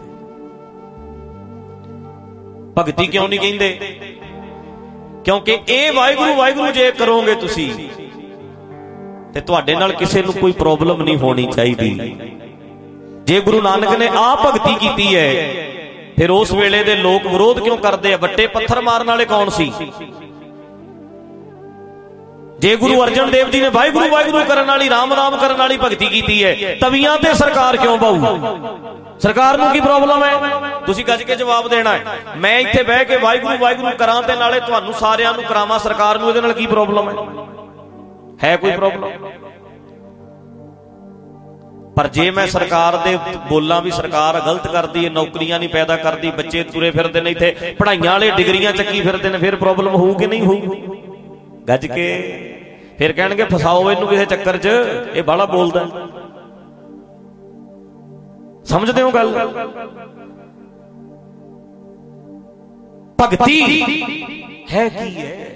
ਭਗਤੀ ਕਿਉਂ ਨਹੀਂ ਕਹਿੰਦੇ? ਕਿਉਂਕਿ ਇਹ ਵਾਹਿਗੁਰੂ ਵਾਹਿਗੁਰੂ ਜੇ ਕਰੋਗੇ ਤੁਸੀਂ ਤੇ ਤੁਹਾਡੇ ਨਾਲ ਕਿਸੇ ਨੂੰ ਕੋਈ ਪ੍ਰੋਬਲਮ ਨਹੀਂ ਹੋਣੀ ਚਾਹੀਦੀ। ਜੇ ਗੁਰੂ ਨਾਨਕ ਨੇ ਆਪ ਭਗਤੀ ਕੀਤੀ ਹੈ, ਫਿਰ ਉਸ ਵੇਲੇ ਦੇ ਲੋਕ ਵਿਰੋਧ ਕਿਉਂ ਕਰਦੇ ਆ? ਵੱਟੇ ਪੱਥਰ ਮਾਰਨ ਵਾਲੇ ਕੌਣ ਸੀ? ਜੇ ਗੁਰੂ ਅਰਜਨ ਦੇਵ ਜੀ ਨੇ ਵਾਹਿਗੁਰੂ ਵਾਹਿਗੁਰੂ ਕਰਨ ਵਾਲੀ ਰਾਮ ਰਾਮ ਕਰਨ ਵਾਲੀ ਭਗਤੀ ਕੀਤੀ ਹੈ, ਤਵੀਆਂ ਤੇ ਸਰਕਾਰ ਕਿਉਂ ਬਾਊ? ਸਰਕਾਰ ਨੂੰ ਕੀ ਪ੍ਰੋਬਲਮ ਹੈ? ਤੁਸੀਂ ਗੱਜ ਕੇ ਜਵਾਬ ਦੇਣਾ ਹੈ। ਮੈਂ ਇੱਥੇ ਬਹਿ ਕੇ ਵਾਹਿਗੁਰੂ ਵਾਹਿਗੁਰੂ ਕਰਾਂ ਤੇ ਨਾਲੇ ਤੁਹਾਨੂੰ ਸਾਰਿਆਂ ਨੂੰ ਕਰਾਵਾਂ, ਸਰਕਾਰ ਨੂੰ ਇਹਦੇ ਨਾਲ ਕੀ ਪ੍ਰੋਬਲਮ ਹੈ? ਹੈ ਕੋਈ ਪ੍ਰੋਬਲਮ? ਪਰ ਜੇ ਮੈਂ ਸਰਕਾਰ ਦੇ ਬੋਲਾਂ ਵੀ ਸਰਕਾਰ ਗਲਤ ਕਰਦੀ ਹੈ, ਨੌਕਰੀਆਂ ਨਹੀਂ ਪੈਦਾ ਕਰਦੀ, ਬੱਚੇ ਤੁਰੇ ਫਿਰਦੇ ਨੇ ਇੱਥੇ ਪੜ੍ਹਾਈਆਂ ਵਾਲੇ ਡਿਗਰੀਆਂ ਚੱਕੀ ਫਿਰਦੇ ਨੇ, ਫਿਰ ਪ੍ਰੋਬਲਮ ਹੋਊ ਕਿ ਨਹੀਂ ਹੋਊ? ਗੱਜ ਕੇ ਫਿਰ ਕਹਿਣਗੇ ਫਸਾਓ ਇਹਨੂੰ ਕਿਸੇ ਚੱਕਰ 'ਚ, ਇਹ ਬਾਹਲਾ ਬੋਲਦਾ। ਸਮਝਦੇ ਹੋ ਗੱਲ? ਭਗਤੀ ਹੈ ਕੀ ਹੈ?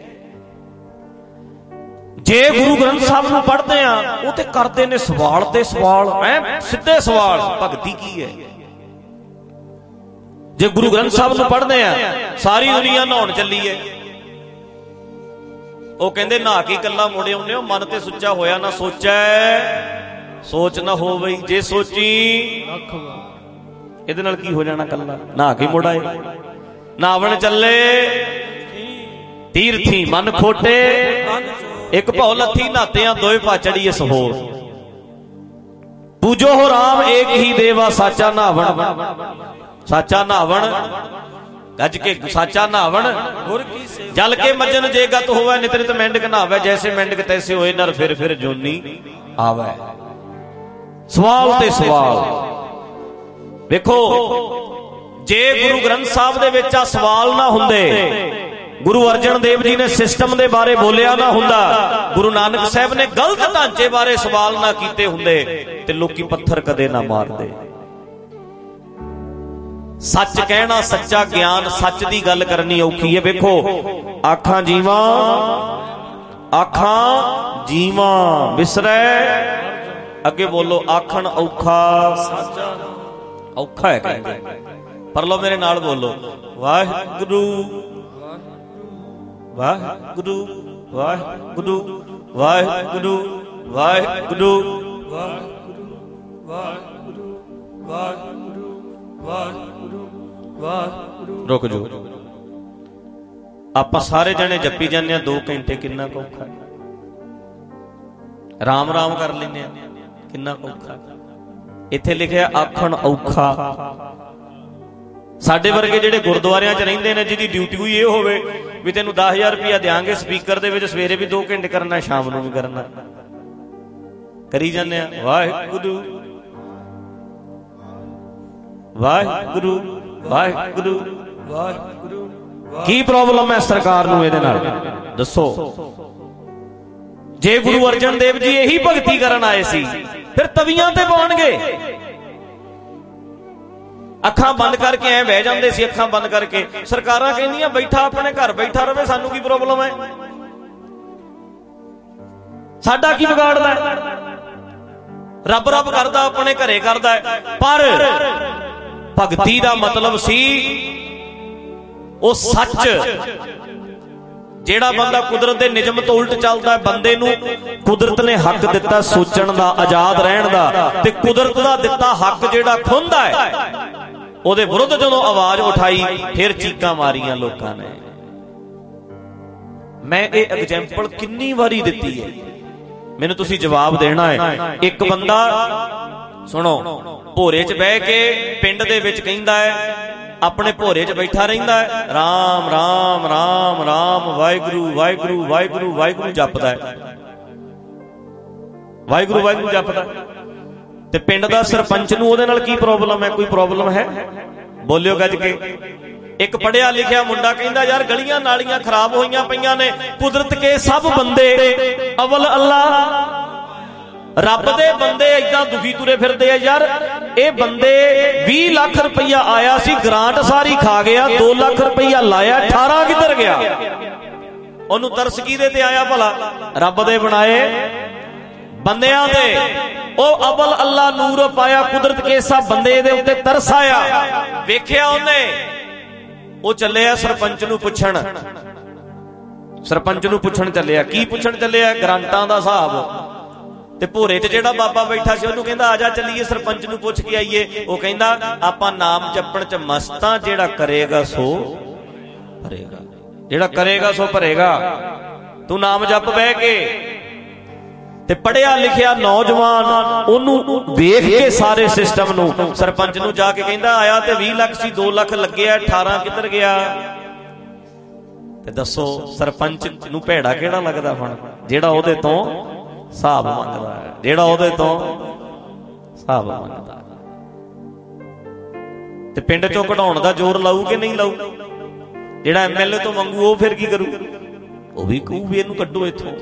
ਜੇ ਗੁਰੂ ਗ੍ਰੰਥ ਸਾਹਿਬ ਨੂੰ ਪੜ੍ਹਦੇ ਆ, ਉਹ ਤੇ ਕਰਦੇ ਨੇ ਸਵਾਲ ਤੇ ਸਵਾਲ, ਐ ਸਿੱਧੇ ਸਵਾਲ, ਭਗਤੀ ਕੀ ਹੈ? ਜੇ ਗੁਰੂ ਗ੍ਰੰਥ ਸਾਹਿਬ ਨੂੰ ਪੜ੍ਹਦੇ ਆ, ਸਾਰੀ ਦੁਨੀਆ ਨਹਾਉਣ ਚੱਲੀ ਹੈ, ਉਹ ਕਹਿੰਦੇ ਨਹਾ ਕੇ ਇਕੱਲਾ ਮੁੜੇ ਆਉਂਦੇ ਹੋ, ਮਨ ਤੇ ਸੁੱਚਾ ਹੋਇਆ ਨਾ ਸੋਚੈ ਸੋਚ ਨਾ ਹੋ ਬਈ, ਜੇ ਸੋਚੀ ਇਹਦੇ ਨਾਲ ਕੀ ਹੋ ਜਾਣਾ? ਕੱਲਾ ਨਹਾ ਕੇ ਮੁੜ ਆਏ। ਨਾਵਣ ਚੱਲੇ ਤੀਰਥੀ ਮਨ ਖੋਟੇ, ਇੱਕ ਭਉ ਲੱਥੀ ਨਾਤਿਆਂ ਦੋਏ ਪਾਚੜੀ ਇਸ ਹੋਰ, ਪੂਜੋ ਹੋ ਰਾਮ ਏਕ ਹੀ ਦੇਵਾ ਸਾਚਾ ਨਾਵਣ, ਸਾਚਾ ਨਾਵਣ ਗੱਜ ਕੇ ਸਾਚਾ ਨਾਵਣ ਜਲ ਕੇ ਮੱਜਨ ਜੇ ਗਤ ਹੋਵੇ, ਨਿਤ ਨਿਤ ਮੈਂਡਕ ਨਹਾਵੇ, ਜੈਸੇ ਮੈਂਡਕ ਤੈਸੇ ਹੋਏ ਨਰ ਫਿਰ ਫਿਰ ਜੋਨੀ ਆਵੇ। ਸਵਾਲ ਤੇ ਸਵਾਲ ਵੇਖੋ, ਜੇ ਗੁਰੂ ਗ੍ਰੰਥ ਸਾਹਿਬ ਦੇ ਵਿੱਚ ਆ ਸਵਾਲ ਨਾ ਹੁੰਦੇ, ਗੁਰੂ ਅਰਜਨ ਦੇਵ ਜੀ ਨੇ ਸਿਸਟਮ ਦੇ ਬਾਰੇ ਬੋਲਿਆ ਨਾ ਹੁੰਦਾ, ਗੁਰੂ ਨਾਨਕ ਸਾਹਿਬ ਨੇ ਗਲਤ ਢਾਂਚੇ ਬਾਰੇ ਸਵਾਲ ਨਾ ਕੀਤੇ ਹੁੰਦੇ, ਤੇ ਲੋਕੀ ਪੱਥਰ ਕਦੇ ਨਾ ਮਾਰਦੇ। ਸੱਚ ਕਹਿਣਾ, ਸੱਚਾ ਗਿਆਨ, ਸੱਚ ਦੀ ਗੱਲ ਕਰਨੀ ਔਖੀ ਹੈ। ਵੇਖੋ, ਆਖਾਂ ਜੀਵਾਂ ਆਖਾਂ ਜੀਵਾਂ ਵਿਸਰੈ, ਅੱਗੇ ਬੋਲੋ, ਆਖਣ ਔਖਾ ਔਖਾ ਹੈ ਕਹਿੰਦੇ। ਪਰ ਲੋ ਮੇਰੇ ਨਾਲ ਬੋਲੋ, ਵਾਹਿਗੁਰੂ ਵਾਹਿਗੁਰੂ ਵਾਹਿਗੁਰੂ ਵਾਹਿਗੁਰੂ ਵਾਹਿਗੁਰੂ ਵਾਹਿਗੁਰੂ ਵਾਹਿਗੁਰੂ ਵਾਹਿਗੁਰੂ ਵਾਹਿਗੁਰੂ ਵਾਹਿਗੁਰੂ। ਰੁਕ ਜਾਓ, ਆਪਾਂ ਸਾਰੇ ਜਣੇ ਜੱਪੀ ਜਾਂਦੇ ਆ, ਦੋ ਘੰਟੇ ਕਿੰਨਾ ਔਖਾ। ਰਾਮ ਰਾਮ ਕਰ ਲੈਂਦੇ ਆ, ਕਿੰਨਾ ਔਖਾ। ਇੱਥੇ ਲਿਖਿਆ ਆਖਣ ਔਖਾ। ਸਾਡੇ ਵਰਗੇ ਜਿਹੜੇ ਗੁਰਦੁਆਰਿਆਂ 'ਚ ਰਹਿੰਦੇ ਨੇ, ਜਿਹਦੀ ਡਿਊਟੀ ਹੋਈ ਇਹ ਹੋਵੇ ਵੀ ਤੈਨੂੰ ਦਸ ਹਜ਼ਾਰ ਰੁਪਇਆ ਦਿਆਂਗੇ ਸਪੀਕਰ ਦੇ ਵਿੱਚ, ਸਵੇਰੇ ਵੀ ਦੋ ਘੰਟੇ ਕਰਨਾ, ਸ਼ਾਮ ਨੂੰ ਵੀ ਕਰਨਾ, ਕਰੀ ਜਾਂਦੇ ਆ। ਵਾਹਿਗੁਰੂ ਵਾਹਿਗੁਰੂ ਵਾਹਿਗੁਰੂ ਵਾਹਿਗੁਰੂ। ਕੀ ਪ੍ਰੋਬਲਮ ਹੈ ਸਰਕਾਰ ਨੂੰ ਇਹਦੇ ਨਾਲ? ਦੱਸੋ। ਜੇ ਗੁਰੂ ਅਰਜਨ ਦੇਵ ਜੀ ਇਹੀ ਭਗਤੀ ਕਰਨ ਆਏ ਸੀ, ਫਿਰ ਤਵੀਆਂ ਤੇ ਪਾਉਣਗੇ। ਅੱਖਾਂ ਬੰਦ ਕਰਕੇ ਐ ਬਹਿ ਜਾਂਦੇ ਸੀ, ਅੱਖਾਂ ਬੰਦ ਕਰਕੇ। ਸਰਕਾਰਾਂ ਕਹਿੰਦੀਆਂ ਬੈਠਾ ਆਪਣੇ ਘਰ ਬੈਠਾ ਰਵੇ, ਸਾਨੂੰ ਕੀ ਪ੍ਰੋਬਲਮ ਹੈ? ਸਾਡਾ ਕੀ ਵਿਗਾੜਦਾ? ਰੱਬ ਰੱਬ ਕਰਦਾ, ਆਪਣੇ ਘਰੇ ਕਰਦਾ। ਪਰ ਭਗਤੀ ਦਾ ਮਤਲਬ ਸੀ ਉਹ ਸੱਚ। ਜਿਹੜਾ ਬੰਦਾ ਕੁਦਰਤ ਦੇ ਨਿਯਮ ਤੋਂ ਉਲਟ ਚੱਲਦਾ, ਬੰਦੇ ਨੂੰ ਕੁਦਰਤ ਨੇ ਹੱਕ ਦਿੱਤਾ ਸੋਚਣ ਦਾ, ਆਜ਼ਾਦ ਰਹਿਣ ਦਾ, ਤੇ ਕੁਦਰਤ ਦਾ ਦਿੱਤਾ ਹੱਕ ਜਿਹੜਾ ਖੁੰਦਾ ਹੈ, ਉਹਦੇ ਵਿਰੁੱਧ ਜਦੋਂ ਆਵਾਜ਼ ਉਠਾਈ, ਫਿਰ ਚੀਕਾਂ ਮਾਰੀਆਂ ਲੋਕਾਂ ਨੇ। ਮੈਂ ਇਹ ਐਗਜ਼ਾਮਪਲ ਕਿੰਨੀ ਵਾਰੀ ਦਿੱਤੀ ਹੈ, ਮੈਨੂੰ ਤੁਸੀਂ ਜਵਾਬ ਦੇਣਾ ਹੈ। ਇੱਕ ਬੰਦਾ ਸੁਣੋ, ਭੋਰੇ 'ਚ ਬਹਿ ਕੇ ਪਿੰਡ ਦੇ ਵਿੱਚ ਕਹਿੰਦਾ ਹੈ, ਆਪਣੇ ਭੋਰੇ 'ਚ ਬੈਠਾ ਰਹਿੰਦਾ ਹੈ, ਰਾਮ ਰਾਮ ਰਾਮ ਰਾਮ, ਵਾਹਿਗੁਰੂ ਵਾਹਿਗੁਰੂ ਵਾਹਿਗੁਰੂ ਵਾਹਿਗੁਰੂ ਜਪਦਾ ਹੈ, ਵਾਹਿਗੁਰੂ ਵਾਹਿਗੁਰੂ ਜਪਦਾ। ਤੇ ਪਿੰਡ ਦਾ ਸਰਪੰਚ ਨੂੰ ਉਹਦੇ ਨਾਲ ਕੀ ਪ੍ਰੋਬਲਮ ਹੈ? ਕੋਈ ਪ੍ਰੋਬਲਮ ਹੈ? ਬੋਲਿਓ ਗੱਜ ਕੇ। ਇੱਕ ਪੜਿਆ ਲਿਖਿਆ ਮੁੰਡਾ ਕਹਿੰਦਾ, ਯਾਰ ਗਲੀਆਂ ਨਾਲੀਆਂ ਖਰਾਬ ਹੋਈਆਂ ਪਈਆਂ ਨੇ, ਕੁਦਰਤ ਕੇ ਸਭ ਬੰਦੇ ਅਵਲ ਅੱਲਾ, ਰੱਬ ਦੇ ਬੰਦੇ ਏਦਾਂ ਦੁਖੀ ਤੁਰੇ ਫਿਰਦੇ ਆ। ਯਾਰ ਇਹ ਬੰਦੇ ਵੀਹ ਲੱਖ ਰੁਪਈਆ ਆਇਆ ਸੀ, ਗ੍ਰਾਂਟ ਸਾਰੀ ਖਾ ਗਿਆ, ਦੋ ਲੱਖ ਰੁਪਈਆ ਲਾਇਆ, ਅਠਾਰਾਂ ਕਿੱਧਰ ਗਿਆ? ਉਹਨੂੰ ਤਰਸ ਕਿਹਦੇ ਤੇ ਆਇਆ ਭਲਾ? ਰੱਬ ਦੇ ਬਣਾਏ ਬੰਦਿਆਂ ਤੇ। ਉਹ ਅਵਲ ਅੱਲਾ ਨੂਰ ਪਾਇਆ, ਕੁਦਰਤ ਕੇ ਸਭ ਬੰਦੇ ਦੇ ਉੱਤੇ ਤਰਸ ਆਇਆ। ਵੇਖਿਆ ਉਹਨੇ, ਉਹ ਚੱਲਿਆ ਸਰਪੰਚ ਨੂੰ ਪੁੱਛਣ। ਸਰਪੰਚ ਨੂੰ ਪੁੱਛਣ ਚੱਲਿਆ। ਕੀ ਪੁੱਛਣ ਚੱਲਿਆ? ਗ੍ਰਾਂਟਾਂ ਦਾ ਹਿਸਾਬ। ਤੇ ਭੋਰੇ 'ਚ ਜਿਹੜਾ ਬਾਬਾ ਬੈਠਾ ਸੀ, ਉਹਨੂੰ ਕਹਿੰਦਾ, ਆ ਜਾ ਚੱਲੀਏ ਸਰਪੰਚ ਨੂੰ ਪੁੱਛ ਕੇ ਆਈਏ। ਉਹ ਕਹਿੰਦਾ, ਆਪਾਂ ਨਾਮ ਜਪਣ 'ਚ ਮਸਤਾਂ, ਜਿਹੜਾ ਕਰੇਗਾ ਸੋ ਭਰੇਗਾ, ਜਿਹੜਾ ਕਰੇਗਾ ਸੋ ਭਰੇਗਾ। ਤੂੰ ਨਾਮ ਜਪ ਬਹਿ ਕੇ। ਤੇ ਪੜਿਆ ਲਿਖਿਆ ਨੌਜਵਾਨ ਉਹਨੂੰ ਵੇਖ ਕੇ ਸਾਰੇ ਸਿਸਟਮ ਨੂੰ, ਸਰਪੰਚ ਨੂੰ ਜਾ ਕੇ ਕਹਿੰਦਾ ਆਇਆ ਤੇ ਵੀਹ ਲੱਖ ਸੀ, ਦੋ ਲੱਖ ਲੱਗਿਆ, ਅਠਾਰਾਂ ਕਿੱਧਰ ਗਿਆ? ਤੇ ਦੱਸੋ ਸਰਪੰਚ ਨੂੰ ਭੈੜਾ ਕਿਹੜਾ ਲੱਗਦਾ ਹੁਣ? ਜਿਹੜਾ ਉਹਦੇ ਤੋਂ ਹਿਸਾਬ ਮੰਗਦਾ ਹੈ, ਜਿਹੜਾ ਉਹਦੇ ਤੋਂ ਹਿਸਾਬ ਮੰਗਦਾ। ਤੇ ਪਿੰਡ ਚੋਂ ਕਢਾਉਣ ਦਾ ਜ਼ੋਰ ਲਾਊ ਕਿ ਨਹੀਂ ਲਾਊ? ਜਿਹੜਾ ਐਮਐਲਏ ਤੋਂ ਮੰਗੂ ਉਹ ਫਿਰ ਕੀ ਕਰੂ? ਉਹ ਵੀ ਕਹੂ ਵੀ ਇਹਨੂੰ ਕੱਢੋ ਇੱਥੋਂ।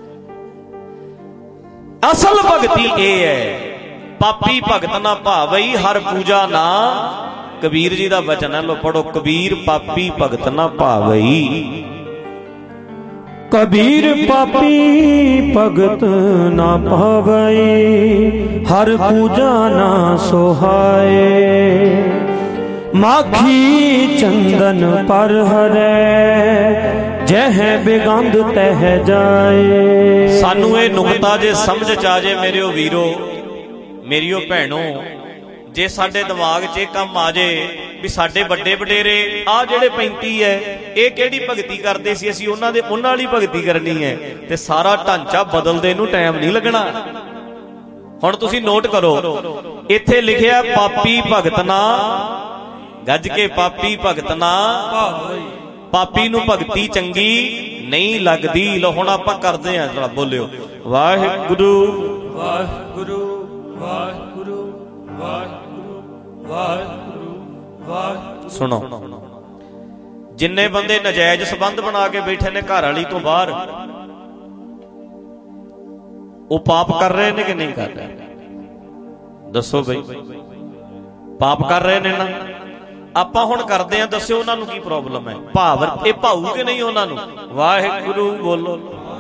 ਅਸਲ ਭਗਤੀ ਇਹ ਹੈ, ਪਾਪੀ ਭਗਤ ਨਾ ਭਾਵਈ ਹਰ ਪੂਜਾ ਨਾ। ਕਬੀਰ ਜੀ ਦਾ ਵਚਨ ਹੈ, ਲੋ ਪੜੋ। ਕਬੀਰ ਪਾਪੀ ਭਗਤ ਨਾ ਭਾਵਈ। ਕਬੀਰ ਪਾਪੀ ਭਗਤ ਨਾ ਭਾਵਈ ਹਰ ਪੂਜਾ ਨਾ ਸੋਹਾਏ। ਮਾਖੀ ਚੰਦਨ ਪਰ ਹਰੈ ਜਹ ਬੇਗੰਧ ਤਹ ਜਾਏ। ਸਾਨੂੰ ਇਹ ਨੁਕਤਾ ਜੇ ਸਮਝ ਚ ਆ ਜੇ ਮੇਰਿਓ ਵੀਰੋ, ਮੇਰੀਓ ਭੈਣੋ, ਜੇ ਸਾਡੇ ਦਿਮਾਗ 'ਚ ਇਹ ਕੰਮ ਆ ਜੇ ਵੀ ਸਾਡੇ ਵੱਡੇ ਵਡੇਰੇ ਆਹ ਜਿਹੜੇ ਪੈਂਤੀ ਹੈ ਇਹ ਕਿਹੜੀ ਭਗਤੀ ਕਰਦੇ ਸੀ, ਅਸੀਂ ਉਹਨਾਂ ਦੇ ਉਹਨਾਂ ਵਾਲੀ ਭਗਤੀ ਕਰਨੀ ਹੈ, ਤੇ ਸਾਰਾ ਢਾਂਚਾ ਬਦਲਦੇ ਨੂੰ ਟਾਈਮ ਨਹੀਂ ਲੱਗਣਾ। ਹੁਣ ਤੁਸੀਂ ਨੋਟ ਕਰੋ, ਇੱਥੇ ਲਿਖਿਆ ਪਾਪੀ ਭਗਤ ਨਾ, ਗੱਜ ਕੇ ਪਾਪੀ ਭਗਤ ਨਾ ਭਾਵਈ। ਪਾਪੀ ਨੂੰ ਭਗਤੀ ਚੰਗੀ ਨਹੀਂ ਲੱਗਦੀ। ਲੋ ਹੁਣ ਆਪਾਂ ਕਰਦੇ ਆਂ, ਜਰਾ ਬੋਲਿਓ ਵਾਹਿਗੁਰੂ ਵਾਹਿਗੁਰੂ ਵਾਹਿਗੁਰੂ ਵਾਹਿਗੁਰੂ ਵਾਹਿਗੁਰੂ ਵਾਹਿਗੁਰੂ। ਸੁਣੋ, ਜਿੰਨੇ ਬੰਦੇ ਨਜਾਇਜ਼ ਸੰਬੰਧ ਬਣਾ ਕੇ ਬੈਠੇ ਨੇ ਘਰ ਵਾਲੀ ਤੋਂ ਬਾਹਰ, ਉਹ ਪਾਪ ਕਰ ਰਹੇ ਨੇ ਕਿ ਨਹੀਂ ਕਰ ਰਹੇ? ਦੱਸੋ ਬਈ, ਪਾਪ ਕਰ ਰਹੇ ਨੇ ਨਾ? ਆਪਾਂ ਹੁਣ ਕਰਦੇ ਆਂ, ਦੱਸਿਓ ਉਹਨਾਂ ਨੂੰ ਕੀ ਪ੍ਰੋਬਲਮ ਹੈ? ਭਾਵ ਇਹ ਭਾਊ ਕਿ ਨਹੀਂ ਉਹਨਾਂ ਨੂੰ? ਵਾਹਿਗੁਰੂ ਬੋਲੋ।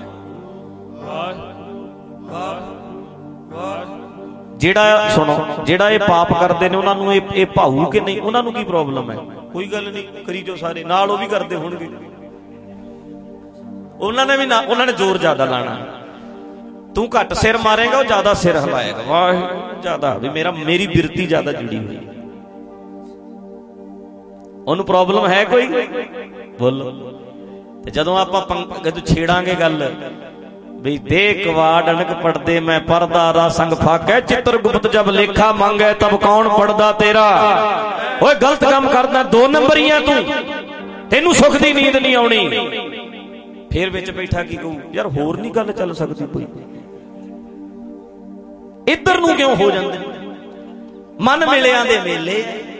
ਜਿਹੜਾ ਸੁਣੋ, ਜਿਹੜਾ ਇਹ ਪਾਪ ਕਰਦੇ ਨੇ ਉਹਨਾਂ ਨੂੰ ਇਹ ਇਹ ਭਾਊ ਕਿ ਨਹੀਂ? ਉਹਨਾਂ ਨੂੰ ਕੀ ਪ੍ਰੋਬਲਮ ਹੈ? ਕੋਈ ਗੱਲ ਨਹੀਂ, ਕਰੀ ਜੋ ਸਾਰੇ ਨਾਲ, ਉਹ ਵੀ ਕਰਦੇ ਹੋਣਗੇ। ਉਹਨਾਂ ਨੇ ਵੀ ਨਾ, ਉਹਨਾਂ ਨੇ ਜ਼ੋਰ ਜ਼ਿਆਦਾ ਲਾਣਾ। ਤੂੰ ਘੱਟ ਸਿਰ ਮਾਰੇਗਾ, ਉਹ ਜ਼ਿਆਦਾ ਸਿਰ ਹਿਲਾਏਗਾ। ਵਾਹਿਗੁਰੂ ਜ਼ਿਆਦਾ ਵੀ ਮੇਰਾ ਮੇਰੀ ਬਿਰਤੀ ਜ਼ਿਆਦਾ ਜੁੜੀ ਹੋਈ। ਉਹਨੂੰ ਪ੍ਰੋਬਲਮ ਹੈ ਕੋਈ? ਬੋਲੋ। ਤੇ ਜਦੋਂ ਆਪਾਂ ਜਦੋਂ ਛੇੜਾਂਗੇ ਗੱਲ ਵੀ ਦੇਖ ਕਵਾੜ ਅਣਕ ਪੜਦੇ ਮੈਂ ਪਰਦਾ ਰਾ ਸੰਗ ਫਾਕੈ ਚਿੱਤਰ ਗੁਪਤ ਜਬ ਲੇਖਾ ਮੰਗੈ ਤਬ ਕੌਣ ਪੜਦਾ ਤੇਰਾ। ਓਏ ਗਲਤ ਕੰਮ ਕਰਦਾ, ਦੋ ਨੰਬਰੀਆਂ ਤੂੰ, ਤੈਨੂੰ ਸੁੱਖ ਦੀ ਨੀਂਦ ਨਹੀਂ ਆਉਣੀ। ਫੇਰ ਵਿੱਚ ਬੈਠਾ ਕੀ ਕਹੂ? ਯਾਰ ਹੋਰ ਨਹੀਂ ਗੱਲ ਚੱਲ ਸਕਦੀ ਕੋਈ? ਇੱਧਰ ਨੂੰ ਕਿਉਂ ਹੋ ਜਾਂਦੇ? ਮਨ ਮਿਲਿਆਂ ਦੇ ਮੇਲੇ,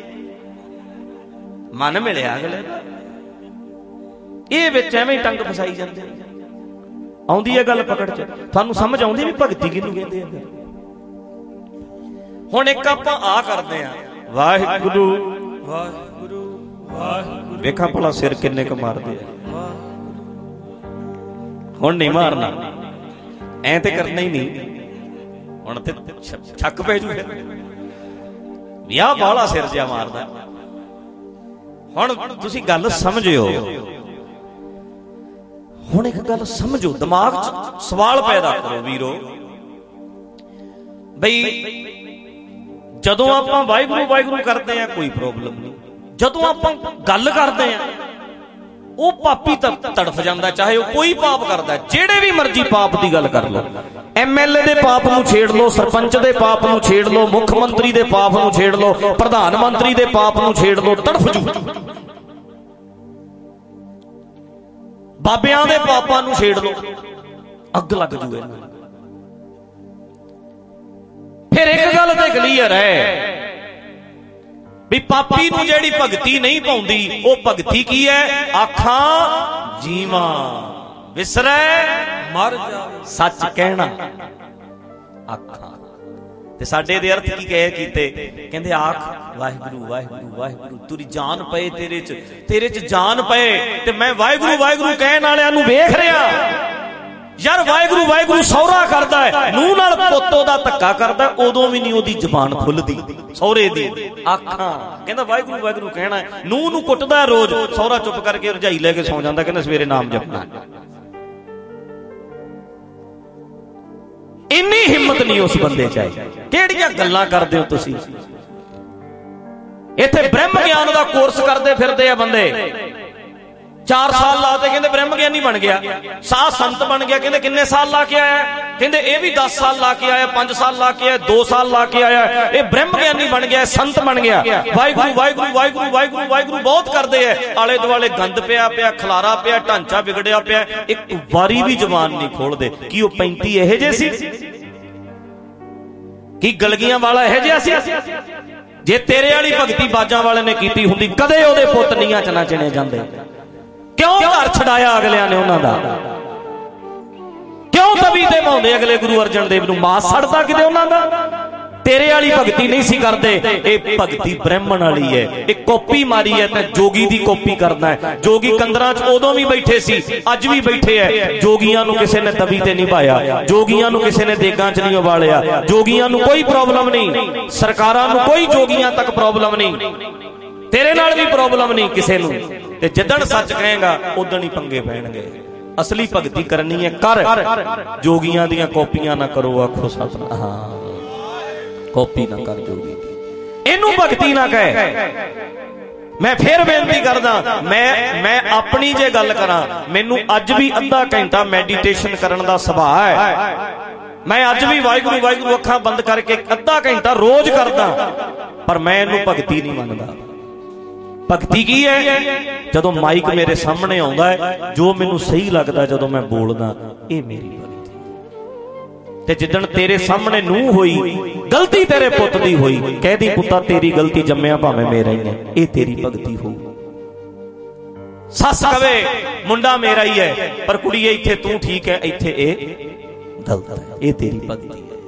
ਮਨ ਮਿਲਿਆ ਅਗਲੇ ਦਾ, ਇਹ ਵਿੱਚ ਐਵੇਂ ਟੰਗ ਫਸਾਈ ਜਾਂਦੇ। ਆਉਂਦੀ ਹੈ ਗੱਲ ਪਕੜ ਚ? ਤੁਹਾਨੂੰ ਸਮਝ ਆਉਂਦੀ ਵੀ ਭਗਤੀ ਕਿਹਨੂੰ ਕਹਿੰਦੇ ਆ? ਹੁਣ ਇੱਕ ਆਪਾਂ ਆ ਕਰਦੇ ਆ ਵਾਹਿਗੁਰੂ ਵਾਹਿਗੁਰੂ ਵਾਹਿਗੁਰੂ, ਵੇਖਾਂ ਭਲਾ ਸਿਰ ਕਿੰਨੇ ਕੁ ਮਾਰਦੇ ਆ। ਹੁਣ ਨਹੀਂ ਮਾਰਨਾ, ਐ ਤੇ ਕਰਨਾ ਹੀ ਨਹੀਂ। ਹੁਣ ਤੇ ਛੱਕ ਪੈ ਜੂ, ਫਿਰ ਵਿਆਹ ਬਾਹਲਾ ਸਿਰ ਜਿਹਾ ਮਾਰਦਾ। ਹੁਣ ਤੁਸੀਂ ਗੱਲ ਸਮਝਿਓ, ਹੁਣ ਇੱਕ ਗੱਲ ਸਮਝੋ, ਦਿਮਾਗ 'ਚ ਸਵਾਲ ਪੈਦਾ ਕਰੋ ਵੀਰੋ। ਬਈ ਜਦੋਂ ਆਪਾਂ ਵਾਹਿਗੁਰੂ ਵਾਹਿਗੁਰੂ ਕਰਦੇ ਆ ਕੋਈ ਪ੍ਰੋਬਲਮ ਨਹੀਂ, ਜਦੋਂ ਆਪਾਂ ਗੱਲ ਕਰਦੇ ਆ ਉਹ ਪਾਪੀ ਤੜਫ ਜਾਂਦਾ, ਚਾਹੇ ਉਹ ਕੋਈ ਪਾਪ ਕਰਦਾ, ਜਿਹੜੇ ਵੀ ਮਰਜ਼ੀ ਪਾਪ ਦੀ ਗੱਲ ਕਰ ਲਓ। ਐਮਐਲਏ ਦੇ ਪਾਪ ਨੂੰ ਛੇੜ ਲਓ, ਸਰਪੰਚ ਦੇ ਪਾਪ ਨੂੰ ਛੇੜ ਲਓ, ਮੁੱਖ ਮੰਤਰੀ ਦੇ ਪਾਪ ਨੂੰ ਛੇੜ ਲਓ, ਪ੍ਰਧਾਨ ਮੰਤਰੀ ਦੇ ਪਾਪ ਨੂੰ ਛੇੜ ਲਓ, ਤੜਫ ਜੂ। ਬਾਬਿਆਂ ਦੇ ਪਾਪਾਂ ਨੂੰ ਛੇੜ ਲਓ, ਅੱਗ ਲੱਗ ਜੂ ਇਹਨਾਂ ਨੂੰ। ਫਿਰ ਇੱਕ ਗੱਲ ਤੇ ਕਲੀਅਰ ਹੈ ਵੀ ਪਾਪੀ ਨੂੰ ਜਿਹੜੀ ਭਗਤੀ ਨਹੀਂ ਪਾਉਂਦੀ, ਉਹ ਭਗਤੀ ਕੀ ਹੈ? ਆਖਾਂ ਜੀਵਾਂ ਵਿਸਰੈ ਮਰ ਜਾ, ਸੱਚ ਕਹਿਣਾ ਆਖਾਂ। ਤੇ ਸਾਡੇ ਦੇ ਅਰਥ ਕੀ ਕਹੇ ਕੀਤੇ? ਕਹਿੰਦੇ ਆਖ ਵਾਹਿਗੁਰੂ ਵਾਹਿਗੁਰੂ ਵਾਹਿਗੁਰੂ, ਤੇਰੀ ਜਾਨ ਪਏ ਤੇਰੇ ਚ, ਤੇਰੇ ਚ ਜਾਨ ਪਏ। ਤੇ ਮੈਂ ਵਾਹਿਗੁਰੂ ਵਾਹਿਗੁਰੂ ਕਹਿਣ ਵਾਲਿਆਂ ਨੂੰ ਵੇਖ ਰਿਹਾ ਯਾਰ, ਵਾਹਿਗੁਰੂ ਵਾਹਿਗੁਰੂ ਸਹੁਰਾ ਕਰਦਾ ਹੈ, ਨੂੰਹ ਨਾਲ ਪੁੱਤ ਉਹਦਾ ਧੱਕਾ ਕਰਦਾ, ਉਦੋਂ ਵੀ ਨਹੀਂ ਉਹਦੀ ਜ਼ਬਾਨ ਖੁੱਲਦੀ ਸਹੁਰੇ ਦੀ। ਆਖਾਂ ਕਹਿੰਦਾ ਵਾਹਿਗੁਰੂ ਵਾਹਿਗੁਰੂ ਕਹਿਣਾ, ਨੂੰਹ ਨੂੰ ਕੁੱਟਦਾ ਰੋਜ਼, ਸਹੁਰਾ ਚੁੱਪ ਕਰਕੇ ਰਜਾਈ ਲੈ ਕੇ ਸੌਂ ਜਾਂਦਾ, ਕਹਿੰਦਾ ਸਵੇਰੇ ਨਾਮ ਜਪਣਾ। ਇੰਨੀ ਹਿੰਮਤ ਨਹੀਂ ਉਸ ਬੰਦੇ ਚ ਆਈ। ਕਿਹੜੀਆਂ ਗੱਲਾਂ ਕਰਦੇ ਹੋ ਤੁਸੀਂ? ਇੱਥੇ ਬ੍ਰਹਮ ਗਿਆਨ ਦਾ ਕੋਰਸ ਕਰਦੇ ਫਿਰਦੇ ਆ ਬੰਦੇ, ਚਾਰ ਸਾਲ ਲਾਤੇ, ਕਹਿੰਦੇ ਬ੍ਰਹਮ ਗਿਆਨੀ ਬਣ ਗਿਆ। ਸਾਧ ਸੰਤ ਬਣ ਗਿਆ, ਕਹਿੰਦੇ ਕਿੰਨੇ ਸਾਲ ਲਾ ਕੇ ਆਇਆ? ਕਹਿੰਦੇ ਇਹ ਵੀ ਦਸ ਸਾਲ ਲਾ ਕੇ ਆਇਆ, ਪੰਜ ਸਾਲ ਲਾ ਕੇ ਆਇਆ, ਦੋ ਸਾਲ ਲਾ ਕੇ ਆਇਆ। ਇਹ ਬ੍ਰਹਮ ਗਿਆਨੀ ਬਣ ਗਿਆ, ਸੰਤ ਬਣ ਗਿਆ। ਵਾਹਿਗੁਰੂ ਵਾਹਿਗੁਰੂ ਵਾਹਿਗੁਰੂ ਵਾਹਿਗੁਰੂ ਵਾਹਿਗੁਰੂ ਬਹੁਤ ਕਰਦੇ ਐ। ਆਲੇ ਦੁਆਲੇ ਗੰਦ ਪਿਆ ਪਿਆ, ਖਲਾਰਾ ਪਿਆ, ਢਾਂਚਾ ਵਿਗੜਿਆ ਪਿਆ, ਇੱਕ ਵਾਰੀ ਵੀ ਜ਼ਬਾਨ ਨਹੀਂ ਖੋਲਦੇ। ਕੀ ਉਹ ਪੈਂਤੀ ਇਹੋ ਜਿਹੇ ਸੀ? ਕੀ ਗਲਗੀਆਂ ਵਾਲਾ ਇਹੋ ਜਿਹਾ ਸੀ? ਜੇ ਤੇਰੇ ਵਾਲੀ ਭਗਤੀ ਬਾਜਾਂ ਵਾਲੇ ਨੇ ਕੀਤੀ ਹੁੰਦੀ, ਕਦੇ ਉਹਦੇ ਪੁੱਤ ਨੀਆਂ ਚ ਨਾ ਚਿਣੇ ਜਾਂਦੇ। ਕਿਉਂ ਘਰ ਛਡਾਇਆ ਅਗਲਿਆਂ ਨੇ ਉਹਨਾਂ ਦਾ? ਕਿਉਂ ਤਵੀ ਤੇ ਪਾਉਂਦੇ ਅਗਲੇ ਗੁਰੂ ਅਰਜਨ ਦੇਵ ਨੂੰ? ਮਾਸ ਸੜਦਾ ਕਿਤੇ ਉਹਨਾਂ ਦਾ? ਤੇਰੇ ਵਾਲੀ ਭਗਤੀ ਨਹੀਂ ਸੀ ਕਰਦੇ। ਇਹ ਭਗਤੀ ਬ੍ਰਾਹਮਣ ਵਾਲੀ ਹੈ। ਇਹ ਕਾਪੀ ਮਾਰੀ ਹੈ ਤੇ ਜੋਗੀ ਦੀ ਕਾਪੀ ਕਰਦਾ ਹੈ। ਜੋਗੀ ਕੰਦਰਾਂ 'ਚ ਉਦੋਂ ਵੀ ਬੈਠੇ ਸੀ, ਅੱਜ ਵੀ ਬੈਠੇ ਐ। ਜੋਗੀਆਂ ਨੂੰ ਕਿਸੇ ਨੇ ਤਵੀ ਤੇ ਨਹੀਂ ਪਾਇਆ, ਜੋਗੀਆਂ ਨੂੰ ਕਿਸੇ ਨੇ ਦੇਗਾਂ 'ਚ ਨਹੀਂ ਉਬਾਲਿਆ, ਜੋਗੀਆਂ ਨੂੰ ਕੋਈ ਪ੍ਰੋਬਲਮ ਨਹੀਂ, ਸਰਕਾਰਾਂ ਨੂੰ ਕੋਈ ਜੋਗੀਆਂ ਤੱਕ ਪ੍ਰੋਬਲਮ ਨਹੀਂ, ਤੇਰੇ ਨਾਲ ਵੀ ਪ੍ਰੋਬਲਮ ਨਹੀਂ ਕਿਸੇ ਨੂੰ। ਤੇ ਜਿੱਦਣ ਸੱਚ ਕਹੇਗਾ ਉਦਣ ਹੀ ਪੰਗੇ ਪੈਣਗੇ। ਅਸਲੀ ਭਗਤੀ ਕਰਨੀ ਹੈ ਕਰ, ਜੋਗੀਆਂ ਦੀਆਂ ਕਾਪੀਆਂ ਨਾ ਕਰੋ। ਆਖੋ ਸਤਿਨਾਮ। ਹਾਂ, ਕਾਪੀ ਨਾ ਕਰ ਜੋਗੀ, ਇਹਨੂੰ ਭਗਤੀ ਨਾ ਕਹੇ। ਮੈਂ ਫੇਰ ਬੇਨਤੀ ਕਰਦਾ, ਮੈਂ ਮੈਂ ਆਪਣੀ ਜੇ ਗੱਲ ਕਰਾਂ, ਮੈਨੂੰ ਅੱਜ ਵੀ ਅੱਧਾ ਘੰਟਾ ਮੈਡੀਟੇਸ਼ਨ ਕਰਨ ਦਾ ਸੁਭਾਅ ਹੈ। ਮੈਂ ਅੱਜ ਵੀ ਵਾਹਿਗੁਰੂ ਵਾਹਿਗੁਰੂ ਅੱਖਾਂ ਬੰਦ ਕਰਕੇ ਅੱਧਾ ਘੰਟਾ ਰੋਜ਼ ਕਰਦਾ, ਪਰ ਮੈਂ ਇਹਨੂੰ ਭਗਤੀ ਨਹੀਂ ਮੰਨਦਾ। ਭਗਤੀ ਕੀ ਹੈ? ਜਦੋਂ ਮਾਈਕ ਮੇਰੇ ਸਾਹਮਣੇ ਆਉਂਦਾ ਹੈ, ਜੋ ਮੈਨੂੰ ਸਹੀ ਲੱਗਦਾ ਜਦੋਂ ਮੈਂ ਬੋਲਦਾ, ਇਹ ਮੇਰੀ ਭਗਤੀ। ਤੇ ਜਿੱਦਣ ਤੇਰੇ ਸਾਹਮਣੇ ਨੂੰਹ ਹੋਈ, ਗਲਤੀ ਤੇਰੇ ਪੁੱਤ ਦੀ ਹੋਈ, ਕਹਿਦੀ ਪੁੱਤਾ ਤੇਰੀ ਗਲਤੀ, ਜੰਮਿਆ ਭਾਵੇਂ ਮੇਰਾ ਹੀ ਹੈ, ਇਹ ਤੇਰੀ ਭਗਤੀ ਹੋਊ। ਸੱਸ ਕਵੇ ਮੁੰਡਾ ਮੇਰਾ ਹੀ ਹੈ, ਪਰ ਕੁੜੀਏ ਇੱਥੇ ਤੂੰ ਠੀਕ ਹੈ, ਇੱਥੇ ਇਹ ਗਲਤ ਹੈ, ਇਹ ਤੇਰੀ ਭਗਤੀ ਹੈ।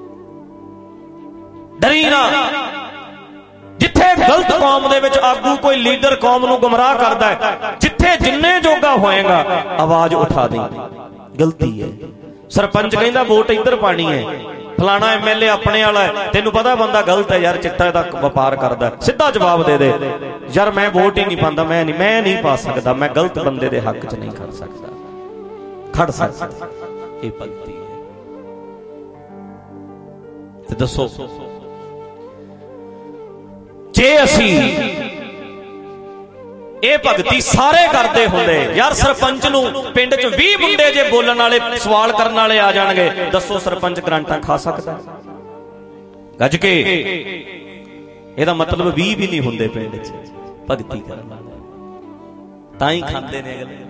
ਡਰੀ ਨਾ। ਜਿੱਥੇ ਗਲਤ ਕੌਮ ਦੇ ਵਿੱਚ ਆਗੂ ਕੋਈ ਲੀਡਰ ਕੌਮ ਨੂੰ ਗੁੰਮਰਾਹ ਕਰਦਾ ਹੈ, ਜਿੱਥੇ ਜਿੰਨੇ ਜੋਗਾ ਹੋਏਗਾ ਆਵਾਜ਼ ਉਠਾ ਦੇ, ਗਲਤੀ ਹੈ। ਸਰਪੰਚ ਕਹਿੰਦਾ ਵੋਟ ਇੱਧਰ ਪਾਣੀ ਹੈ, ਫਲਾਣਾ ਐਮਐਲਏ ਆਪਣੇ ਵਾਲਾ ਹੈ, ਤੈਨੂੰ ਪਤਾ ਬੰਦਾ ਗਲਤ ਹੈ ਯਾਰ, ਚਿੱਟਾ ਦਾ ਵਪਾਰ ਕਰਦਾ, ਸਿੱਧਾ ਜਵਾਬ ਦੇ ਦੇ, ਯਾਰ ਮੈਂ ਵੋਟ ਹੀ ਨਹੀਂ ਪਾਉਂਦਾ, ਮੈਂ ਨਹੀਂ ਮੈਂ ਨਹੀਂ ਪਾ ਸਕਦਾ, ਮੈਂ ਗਲਤ ਬੰਦੇ ਦੇ ਹੱਕ 'ਚ ਨਹੀਂ ਖੜ ਸਕਦਾ, ਖੜ ਸਕਦਾ। ਇਹ ਭਗਤੀ ਹੈ। ਤੇ ਦੱਸੋ, ਜੇ ਅਸੀਂ ਇਹ ਭਗਤੀ ਸਾਰੇ ਕਰਦੇ ਹੁੰਦੇ, ਯਾਰ ਸਰਪੰਚ ਨੂੰ ਪਿੰਡ 'ਚ ਵੀਹ ਮੁੰਡੇ ਜੇ ਬੋਲਣ ਵਾਲੇ, ਸਵਾਲ ਕਰਨ ਵਾਲੇ ਆ ਜਾਣਗੇ, ਦੱਸੋ ਸਰਪੰਚ ਗਰਾਂਟਾਂ ਖਾ ਸਕਦਾ? ਗੱਜ ਕੇ। ਇਹਦਾ ਮਤਲਬ ਵੀਹ ਵੀ ਨਹੀਂ ਹੁੰਦੇ ਪਿੰਡ 'ਚ ਭਗਤੀ ਕਰਨ ਵਾਲੇ, ਤਾਂ ਹੀ ਖਾਂਦੇ ਨੇ ਅਗਲੇ।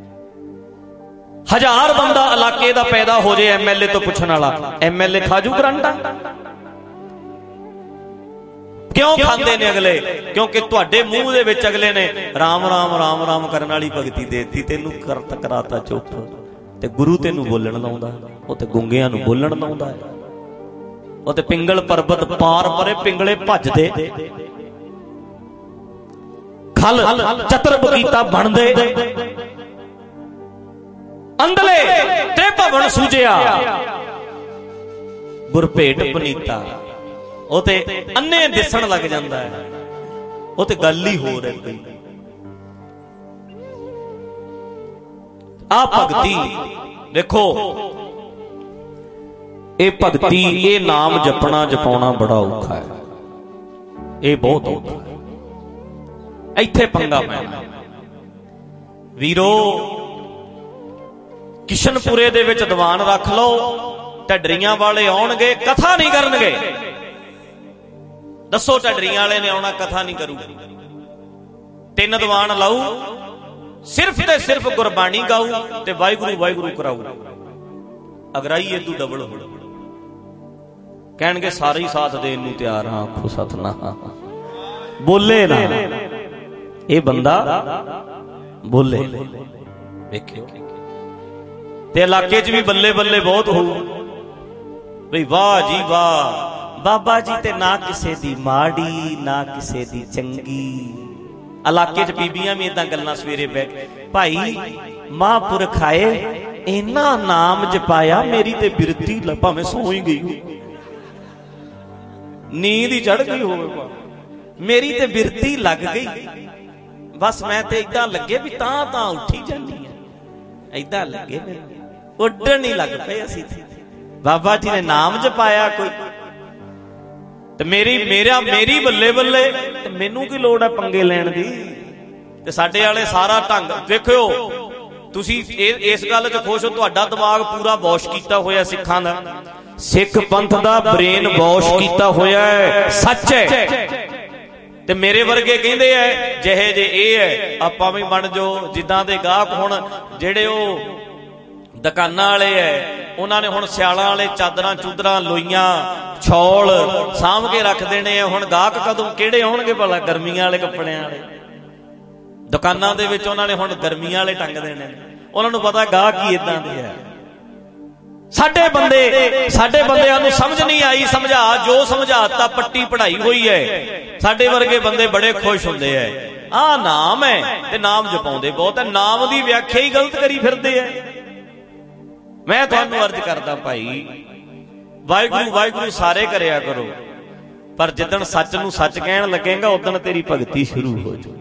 ਹਜ਼ਾਰ ਬੰਦਾ ਇਲਾਕੇ ਦਾ ਪੈਦਾ ਹੋ ਜੇ ਐਮਐਲਏ ਤੋਂ ਪੁੱਛਣ ਵਾਲਾ, ਐਮਐਲਏ ਖਾਜੂ ਗਰਾਂਟਾਂ? ਕਿਉਂ ਖਾਂਦੇ ਨੇ ਅਗਲੇ? ਕਿਉਂਕਿ ਤੁਹਾਡੇ ਮੂੰਹ ਦੇ ਵਿੱਚ ਅਗਲੇ ਨੇ ਰਾਮ ਰਾਮ ਰਾਮ ਰਾਮ ਕਰਨ ਵਾਲੀ ਭਗਤੀ ਦੇਤੀ, ਤੈਨੂੰ ਕਰਤ ਕਰਾਤਾ ਚੁੱਪ। ਤੇ ਗੁਰੂ ਤੈਨੂੰ ਬੋਲਣ ਲਾਉਂਦਾ, ਉਹ ਤੇ ਗੁੰਗਿਆਂ ਨੂੰ ਬੋਲਣ ਲਾਉਂਦਾ ਹੈ। ਉਹ ਤੇ ਪਿੰਗਲ ਪਰਬਤ ਪਾਰ ਪਰੇ ਪਿੰਗਲੇ ਭੱਜਦੇ, ਖਲ ਚਤਰ ਬਗੀਤਾ ਬਣਦੇ, ਅੰਦਲੇ ਤੇ ਭਵਨ ਸੂਝਿਆ ਗੁਰਭੇਟ ਬਨੀਤਾ। ਉਹ ਤੇ ਅੰਨੇ ਦਿਸਣ ਲੱਗ ਜਾਂਦਾ ਹੈ, ਉਹ ਤੇ ਗੱਲ ਹੀ ਹੋਰ ਹੈ ਕੋਈ। ਆ ਭਗਤੀ ਦੇਖੋ, ਇਹ ਭਗਤੀ, ਇਹ ਨਾਮ ਜਪਣਾ ਜਪਾਉਣਾ ਬੜਾ ਔਖਾ ਹੈ, ਇਹ ਬਹੁਤ ਔਖਾ ਹੈ। ਇੱਥੇ ਪੰਗਾ ਪੈਣਾ ਵੀਰੋ। ਕਿਸ਼ਨਪੁਰੇ ਦੇ ਵਿੱਚ ਦੀਵਾਨ ਰੱਖ ਲਓ, ਢੱਡਰੀਆਂ ਵਾਲੇ ਆਉਣਗੇ, ਕਥਾ ਨਹੀਂ ਕਰਨਗੇ। ਦੱਸੋ ਢੱਡਰੀਆਂ ਵਾਲੇ ਨੇ ਆਉਣਾ, ਕਥਾ ਨਹੀਂ ਕਰੂ। ਤਿੰਨ ਦੀਵਾਨ ਲਾਊ, ਸਿਰਫ ਤੇ ਸਿਰਫ ਗੁਰਬਾਣੀ ਗਾਊ ਤੇ ਵਾਹਿਗੁਰੂ ਵਾਹਿਗੁਰੂ ਕਰਾਊ। ਅਗਰਾਈ ਇਦੂ ਡਬਲ ਹੋ, ਕਹਿਣਗੇ ਸਾਰੇ ਹੀ ਸਾਥ ਦੇਣ ਨੂੰ ਤਿਆਰ ਹਾਂ। ਆਖੋ ਸਤਿਨਾਮ। ਬੋਲੇ ਨਾ, ਇਹ ਬੰਦਾ ਬੋਲੇ। ਵੇਖਿਓ ਤੇ ਇਲਾਕੇ 'ਚ ਵੀ ਬੱਲੇ ਬੱਲੇ ਬਹੁਤ ਹੋਊ ਬਈ, ਵਾਹ ਜੀ ਵਾਹ, ਬਾਬਾ ਜੀ ਤੇ ਨਾ ਕਿਸੇ ਦੀ ਮਾੜੀ ਨਾ ਕਿਸੇ ਦੀ ਚੰਗੀ। ਇਲਾਕੇ 'ਚ ਬੀਬੀਆਂ ਵੀ ਏਦਾਂ ਗੱਲਾਂ ਸਵੇਰੇ ਬੈਠ, ਭਾਈ ਮਹਾਂਪੁਰਖ ਆਏ, ਇੰਨਾ ਨਾਮ ਜਪਾਇਆ, ਮੇਰੀ ਤੇ ਬਿਰਤੀ ਭਾਵੇਂ ਸੌਂ ਹੀ ਗਈ, ਨੀਂਦ ਹੀ ਚੜ ਗਈ ਹੋਵੇ, ਮੇਰੀ ਤੇ ਬਿਰਤੀ ਲੱਗ ਗਈ, ਬਸ ਮੈਂ ਤੇ ਏਦਾਂ ਲੱਗੇ ਵੀ ਤਾਂ ਤਾਂ ਉੱਠੀ ਜਾਂਦੀ ਆ, ਏਦਾਂ ਲੱਗੇ ਮੈਨੂੰ, ਉੱਡਣ ਹੀ ਲੱਗ ਪਏ ਅਸੀਂ। ਬਾਬਾ ਜੀ ਨੇ ਨਾਮ ਜਪਾਇਆ ਕੋਈ, ਤੇ ਮੇਰੀ ਮੇਰਾ ਮੇਰੀ ਬੱਲੇ ਬੱਲੇ, ਤੇ ਮੈਨੂੰ ਕੀ ਲੋੜ ਹੈ ਪੰਗੇ ਲੈਣ ਦੀ? ਤੇ ਸਾਡੇ ਵਾਲੇ ਸਾਰਾ ਢੰਗ ਦੇਖਿਓ। ਤੁਸੀਂ ਇਸ ਗੱਲ 'ਚ ਖੁਸ਼ ਹੋ, ਤੁਹਾਡਾ ਦਿਮਾਗ ਪੂਰਾ ਵਾਸ਼ ਕੀਤਾ ਹੋਇਆ ਸਿੱਖਾਂ ਦਾ, ਸਿੱਖ ਪੰਥ ਦਾ ਬ੍ਰੇਨ ਵਾਸ਼ ਕੀਤਾ ਹੋਇਆ ਹੈ, ਸੱਚ ਹੈ। ਤੇ ਮੇਰੇ ਵਰਗੇ ਕਹਿੰਦੇ ਐ ਜਿਹੇ ਜੇ ਇਹ ਹੈ ਆਪਾਂ ਵੀ ਬਣ ਜੋ ਜਿੱਦਾਂ ਦੇ ਗਾਹਕ। ਹੁਣ ਜਿਹੜੇ ਉਹ ਦੁਕਾਨਾਂ ਵਾਲੇ ਐ ਉਹਨਾਂ ਨੇ ਹੁਣ ਸਿਆਲਾਂ ਵਾਲੇ ਚਾਦਰਾਂ ਚੂਦਰਾਂ ਲੋਈਆਂ ਛੌਲ ਸਾਂਭ ਕੇ ਰੱਖ ਦੇਣੇ ਆ। ਹੁਣ ਗਾਹਕ ਕਦੋਂ ਕਿਹੜੇ ਆਉਣਗੇ ਭਲਾ? ਗਰਮੀਆਂ ਵਾਲੇ ਕੱਪੜਿਆਂ ਵਾਲੇ ਦੁਕਾਨਾਂ ਦੇ ਵਿੱਚ ਉਹਨਾਂ ਨੇ ਹੁਣ ਗਰਮੀਆਂ ਵਾਲੇ ਟੰਗ ਦੇਣੇ ਨੇ। ਉਹਨਾਂ ਨੂੰ ਪਤਾ ਗਾਹਕ ਹੀ ਇਦਾਂ ਦੇ ਆ। ਸਾਡੇ ਬੰਦੇ ਸਾਡੇ ਬੰਦਿਆਂ ਨੂੰ ਸਮਝ ਨਹੀਂ ਆਈ। ਸਮਝਾ ਜੋ ਸਮਝਾਤਾ ਪੱਟੀ ਪੜਾਈ ਹੋਈ ਹੈ। ਸਾਡੇ ਵਰਗੇ ਬੰਦੇ ਬੜੇ ਖੁਸ਼ ਹੁੰਦੇ ਐ, ਆਹ ਨਾਮ ਹੈ ਤੇ ਨਾਮ ਜਪਾਉਂਦੇ ਬਹੁਤ ਹੈ। ਨਾਮ ਦੀ ਵਿਆਖਿਆ ਹੀ ਗਲਤ ਕਰੀ ਫਿਰਦੇ ਐ। ਮੈਂ ਤੁਹਾਨੂੰ ਅਰਜ਼ ਕਰਦਾ ਭਾਈ, ਵਾਹਿਗੁਰੂ ਵਾਹਿਗੁਰੂ ਸਾਰੇ ਕਰਿਆ ਕਰੋ, ਪਰ ਜਿੱਦਣ ਸੱਚ ਨੂੰ ਸੱਚ ਕਹਿਣ ਲੱਗੇਗਾ ਉਦਣ ਤੇਰੀ ਭਗਤੀ ਸ਼ੁਰੂ ਹੋ ਜਾਊ।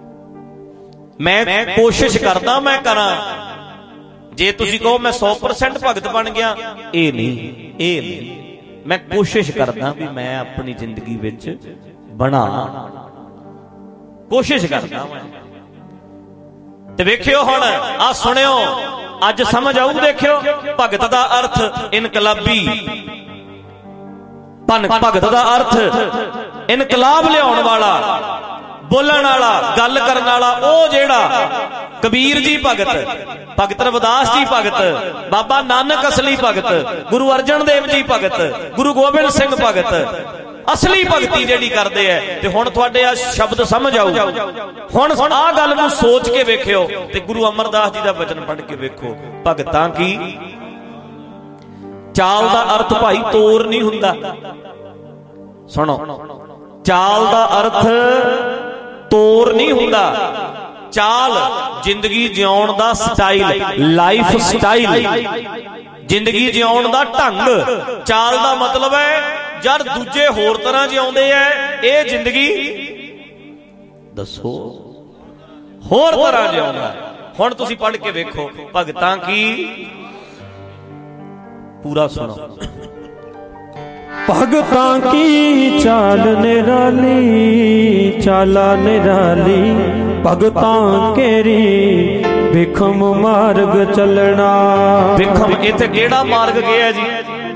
ਮੈਂ ਕੋਸ਼ਿਸ਼ ਕਰਦਾ ਮੈਂ ਕਰਾਂ। ਜੇ ਤੁਸੀਂ ਕਹੋ ਮੈਂ ਸੌ ਪਰਸੈਂਟ ਭਗਤ ਬਣ ਗਿਆ, ਇਹ ਨਹੀਂ ਇਹ ਨਹੀਂ ਮੈਂ ਕੋਸ਼ਿਸ਼ ਕਰਦਾ ਵੀ ਮੈਂ ਆਪਣੀ ਜ਼ਿੰਦਗੀ ਵਿੱਚ ਬਣਾ, ਕੋਸ਼ਿਸ਼ ਕਰਦਾ ਮੈਂ। ਤੇ ਵੇਖਿਓ ਹੁਣ ਆ ਸੁਣਿਓ, ਅੱਜ ਸਮਝ ਆਊ। ਦੇਖਿਓ ਭਗਤ ਦਾ ਅਰਥ ਇਨਕਲਾਬੀ, ਭਗਤ ਦਾ ਅਰਥ ਇਨਕਲਾਬ ਲਿਆਉਣ ਵਾਲਾ, ਬੋਲਣ ਵਾਲਾ, ਗੱਲ ਕਰਨ ਵਾਲਾ। ਉਹ ਜਿਹੜਾ ਕਬੀਰ ਜੀ ਭਗਤ, ਭਗਤ ਰਵਿਦਾਸ ਜੀ ਭਗਤ, ਬਾਬਾ ਨਾਨਕ ਅਸਲੀ ਭਗਤ, ਗੁਰੂ ਅਰਜਨ ਦੇਵ ਜੀ ਭਗਤ, ਗੁਰੂ ਗੋਬਿੰਦ ਸਿੰਘ ਭਗਤ, ਅਸਲੀ ਭਗਤੀ ਜਿਹੜੀ ਕਰਦੇ ਐ। ਤੇ ਹੁਣ ਤੁਹਾਡੇ ਆ ਸ਼ਬਦ ਸਮਝ ਆਊ। ਹੁਣ ਆਹ ਗੱਲ ਨੂੰ ਸੋਚ ਕੇ ਵੇਖਿਓ ਤੇ ਗੁਰੂ ਅਮਰਦਾਸ ਜੀ ਦਾ ਬਚਨ ਪੜ੍ਹ ਕੇ ਵੇਖੋ। ਭਗਤਾਂ ਕੀ ਚਾਲ ਦਾ ਅਰਥ ਭਾਈ ਤੋਰ ਨਹੀਂ ਹੁੰਦਾ। ਸੁਣੋ, ਚਾਲ ਦਾ ਅਰਥ ਤੋਰ ਨਹੀਂ ਹੁੰਦਾ। ਚਾਲ ਜ਼ਿੰਦਗੀ ਜਿਉਣ ਦਾ ਸਟਾਈਲ, ਲਾਈਫ ਸਟਾਈਲ, ਜ਼ਿੰਦਗੀ ਜਿਉਣ ਦਾ ਢੰਗ। ਚਾਲ ਦਾ ਮਤਲਬ ਹੈ ਯਾਰ ਦੂਜੇ ਹੋਰ ਤਰ੍ਹਾਂ ਜਿਉਂਦੇ ਐ, ਇਹ ਜ਼ਿੰਦਗੀ ਦੱਸੋ ਹੋਰ ਤਰ੍ਹਾਂ ਜਿਉਂਦਾ। ਹੁਣ ਤੁਸੀਂ ਪੜ੍ਹ ਕੇ ਵੇਖੋ ਭਗਤਾਂ ਕੀ, ਪੂਰਾ ਸੁਣੋ। ਭਗਤਾਂ ਕੀ ਚਾਲ ਨਿਰਾਲੀ, ਚਾਲਾ ਨਿਰਾਲੀ, ਭਗਤਾਂ ਕੇਰੀ ਵਿਖਮ ਮਾਰਗ ਚੱਲਣਾ। ਵਿਖਮ ਇੱਥੇ ਕਿਹੜਾ ਮਾਰਗ ਗਿਆ ਜੀ?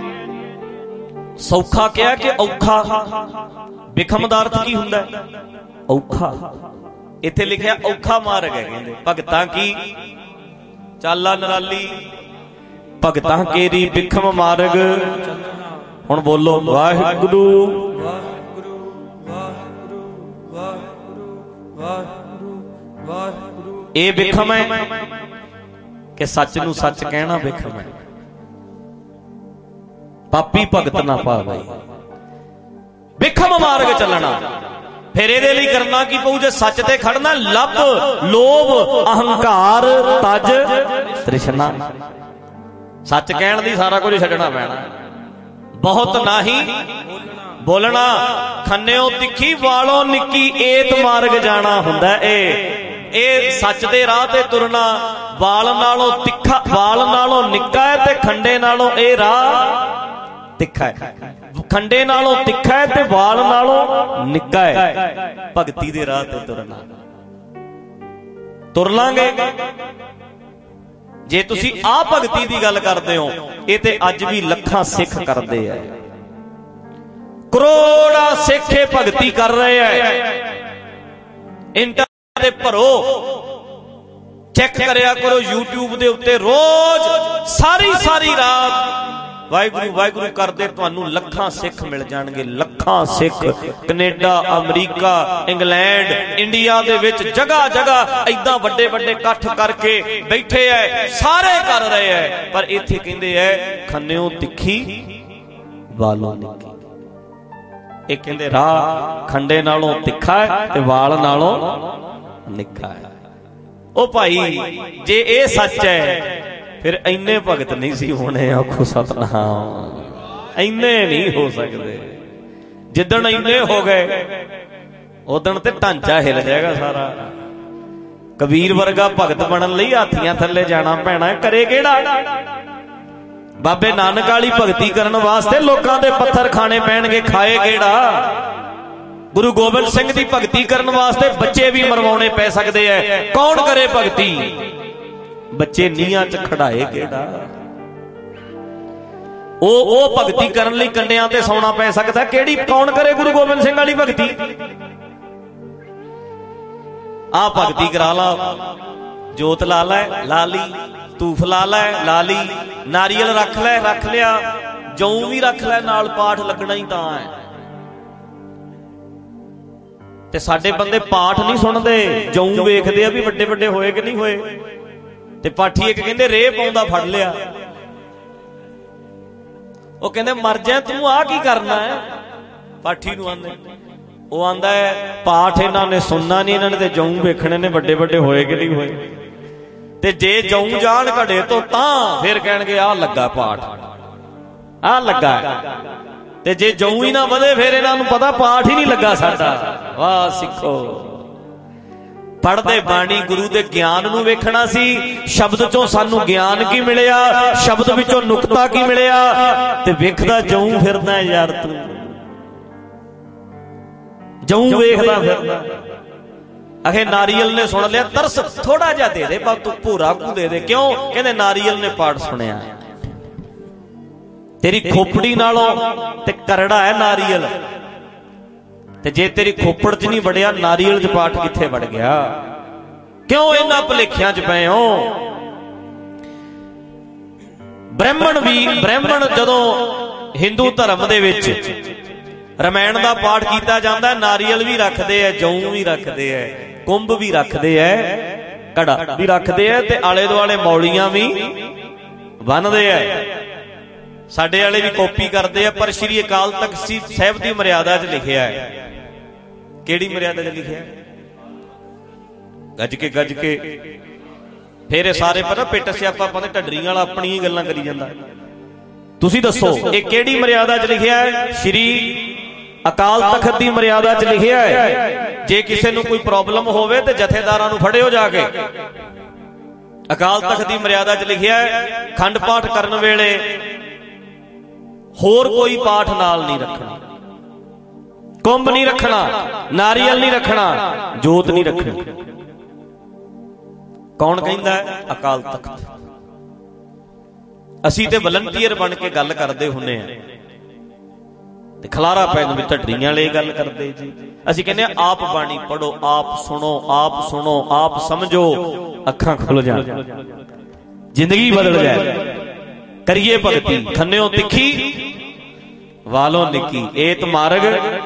ਸੌਖਾ ਕਿਹਾ ਕਿ ਔਖਾ? ਵਿਖਮ ਦਾ ਅਰਥ ਕੀ ਹੁੰਦਾ? ਔਖਾ। ਇੱਥੇ ਲਿਖਿਆ ਔਖਾ ਮਾਰਗ ਹੈ। ਕਹਿੰਦੇ ਭਗਤਾਂ ਕੀ ਚਾਲਾ ਨਿਰਾਲੀ, ਭਗਤਾਂ ਕੇਰੀ ਵਿਖਮ ਮਾਰਗ। ਹੁਣ ਬੋਲੋ ਵਾਹਿਗੁਰੂ ਵਾਹਿਗੁਰੂ ਵਾਹਿਗੁਰੂ ਵਾਹਿਗੁਰੂ ਵਾਹਿਗੁਰੂ ਵਾਹਿਗੁਰੂ। ਇਹ ਵਿਖਮ ਹੈ ਕਿ ਸੱਚ ਨੂੰ ਸੱਚ ਕਹਿਣਾ ਵਿਖਮ ਹੈ। ਪਾਪੀ ਭਗਤ ਨਾ ਪਾਵੇ, ਵਿਖਮ ਮਾਰਗ ਚੱਲਣਾ। ਫਿਰ ਇਹਦੇ ਲਈ ਕਰਨਾ ਕੀ ਪਊ? ਜੇ ਸੱਚ ਤੇ ਖੜਨਾ, ਲੱਭ ਲੋਭ ਅਹੰਕਾਰ ਤਜ ਤ੍ਰਿਸ਼ਨਾ। ਸੱਚ ਕਹਿਣ ਦੀ ਸਾਰਾ ਕੁਝ ਛੱਡਣਾ ਪੈਣਾ। ਬਹੁਤ ਨਾਹੀ ਬੋਲਣਾ, ਖੰਨਿਓ ਤਿੱਖੀ ਵਾਲੋਂ ਨਿੱਕੀ, ਏਤ ਮਾਰਗ ਜਾਣਾ ਹੁੰਦਾ। ਇਹ ਇਹ ਸੱਚ ਦੇ ਰਾਹ ਤੇ ਤੁਰਨਾ। ਵਾਲ ਨਾਲੋਂ ਤਿੱਖਾ, ਵਾਲ ਨਾਲੋਂ ਨਿੱਕਾ ਹੈ ਤੇ ਖੰਡੇ ਨਾਲੋਂ ਇਹ ਰਾਹ ਤਿੱਖਾ ਹੈ। ਖੰਡੇ ਨਾਲੋਂ ਤਿੱਖਾ ਹੈ ਤੇ ਵਾਲ ਨਾਲੋਂ ਨਿੱਕਾ ਹੈ। ਭਗਤੀ ਦੇ ਰਾਹ ਤੇ ਤੁਰਨਾ। ਤੁਰ ਲਾਂਗੇ ਜੇ ਤੁਸੀਂ ਆਹ ਭਗਤੀ ਦੀ ਗੱਲ ਕਰਦੇ ਹੋ। ਇਹ ਤੇ ਅੱਜ ਵੀ ਲੱਖਾਂ ਸਿੱਖ ਕਰਦੇ ਆ, ਕਰੋੜਾਂ ਸਿੱਖ ਇਹ ਭਗਤੀ ਕਰ ਰਹੇ ਆ। ਇੰਟਰਨੈਟ ਤੇ ਭਰੋ, ਚੈੱਕ ਕਰਿਆ ਕਰੋ YouTube ਦੇ ਉੱਤੇ, ਰੋਜ਼ ਸਾਰੀ ਸਾਰੀ ਰਾਤ ਵਾਹਿਗੁਰੂ ਵਾਹਿਗੁਰੂ ਕਰਦੇ ਤੁਹਾਨੂੰ ਲੱਖਾਂ ਸਿੱਖ ਮਿਲ ਜਾਣਗੇ। ਲੱਖਾਂ Sikh Canada, America, England, India ਦੇ ਵਿੱਚ ਜਗ੍ਹਾ ਜਗ੍ਹਾ ਏਦਾਂ ਵੱਡੇ ਵੱਡੇ ਇਕੱਠ ਕਰਕੇ ਬੈਠੇ ਐ, ਸਾਰੇ ਕਰ ਰਹੇ ਐ। ਪਰ ਇੱਥੇ ਕਹਿੰਦੇ ਐ ਖੰਨਿਓ ਤਿੱਖੀ ਵਾਲੋਂ ਨਿੱਕੀ। ਇਹ ਕਹਿੰਦੇ ਰਾਹ ਖੰਡੇ ਨਾਲੋਂ ਤਿੱਖਾ ਹੈ ਤੇ ਵਾਲ ਨਾਲੋਂ ਨਿੱਕਾ ਹੈ। ਉਹ ਭਾਈ ਜੇ ਇਹ ਸੱਚ ਹੈ ਫਿਰ ਇੰਨੇ ਭਗਤ ਨਹੀਂ ਸੀ ਹੋਣੇ। ਆਖੋ ਸਤਨਾਮ। ਇੰਨੇ ਨਹੀਂ ਹੋ ਸਕਦੇ। ਜਿੱਦਣ ਇੰਨੇ ਹੋ ਗਏ ਉਦਣ ਤੇ ਢਾਂਚਾ ਹਿੱਲ ਜਾਏਗਾ ਸਾਰਾ। ਕਬੀਰ ਵਰਗਾ ਭਗਤ ਬਣਨ ਲਈ ਹਾਥੀਆਂ ਥੱਲੇ ਜਾਣਾ ਪੈਣਾ। ਕਰੇ ਕਿਹੜਾ? ਬਾਬੇ ਨਾਨਕ ਵਾਲੀ ਭਗਤੀ ਕਰਨ ਵਾਸਤੇ ਲੋਕਾਂ ਦੇ ਪੱਥਰ ਖਾਣੇ ਪੈਣਗੇ। ਖਾਏ ਕਿਹੜਾ? गुरु गोबिंद सिंह की भगती करने वास्ते बच्चे भी मरवाने पै सकते हैं। कौन करे भगती? बच्चे नीहां च खड़ाए केड़ा ओ ओ भगती करन लई कंडियां ते सौना पै सकदा। केड़ी कौन करे गुरु गोबिंद सिंह वाली भगती? आ भगती करा ला, जोत ला लै ला ली, धूफ ला लै ला ली, नारियल रख लै रख लिया, जौ भी रख लै, नाल पाठ लगना ही तां है। ते साडे बंदे पाठ नहीं सुनते, जौ वेखदे आ भी वड्डे वड्डे होए कि नहीं होए। ते पाठी एक कहंदे रेह पाउंदा फड़ लिया, वो कहंदे मर जा तू आ की करना है। पाठी नूं आंदे, वो आंदा है पाठ इन्हां ने सुनना नहीं, इन्हां ने ते जौ वेखणे ने वड्डे वड्डे होए कि नहीं होए। ते जे जौ जान घड़े तो तां फिर कहणगे आ लगा पाठ, आ लगा। ते जे जौ ही ना वधे फिर इन्हां नूं पता पाठ ही नहीं लगा साडा। वाह सिखो, पढ़दे बाणी गुरु दे ज्ञान नूं वेखना सी। शब्द चों सानू ज्ञान की मिलिया, शब्द विचों नुकता की मिलिया, ते वेखदा जौ फिरदा यार तू, जौ वेखदा फिरदा। अखे नारियल ने सुन लिया, तरस थोड़ा जा दे दे, पर तू भूरा कू दे दे। क्यों? कहंदे नारियल ने पाठ सुनिया। तेरी खोपड़ी नालों ते करड़ा है नारियल, ते जे तेरी खोपड़ च नहीं वड़िया, नारियल च पाठ किथे वड़ गया? क्यों इन्हां भुलेखियां च पए हो? ब्राह्मण भी ब्राह्मण जदों हिंदू धर्म दे विच रामायण दा पाठ कीता जांदा है, नारियल भी रखदे है, जौ भी रखदे है, कुंभ भी रखदे है, कड़ा भी रखदे है, ते आले दुआले मौलियां भी बन्नदे है। साडे वाले भी कॉपी करते हैं, पर श्री अकाल तख्त साहिब की मर्यादा च लिखिया है। केड़ी मर्यादा च लिखिया? गज के गज के। फिर सारे पता पिट स्यापा पाते, ढड्डरी वाला अपनी ही गल्लां करी जांदा। तुसीं दसो ये केड़ी मर्यादा च लिखिया है? श्री अकाल तख्त की मर्यादा च लिखिया है। जे किसी नूं कोई प्रॉब्लम होवे ते जथेदारां नूं फड़ियो जाके। अकाल तख्त की मर्यादा च लिखिया है खंड पाठ करन वेले होर कोई पाठ नाल नहीं रखना, कुंभ नहीं रखना, नारियल नहीं रखना, जोत नहीं रखनी। कौन कहंदा है? अकाल तख्त। असीं ते वलंटीयर बन के गल करदे हुन्ने आ, ते खलारा पैन भी ढड्डरियां ले गल करदे जी। असीं कहने आप बाणी पढ़ो, आप सुनो, आप सुनो, आप समझो, अखां खुल जाण, जिंदगी बदल जाए। करिए भगती, खन्यो तिखी वालों निकी, एत मार्ग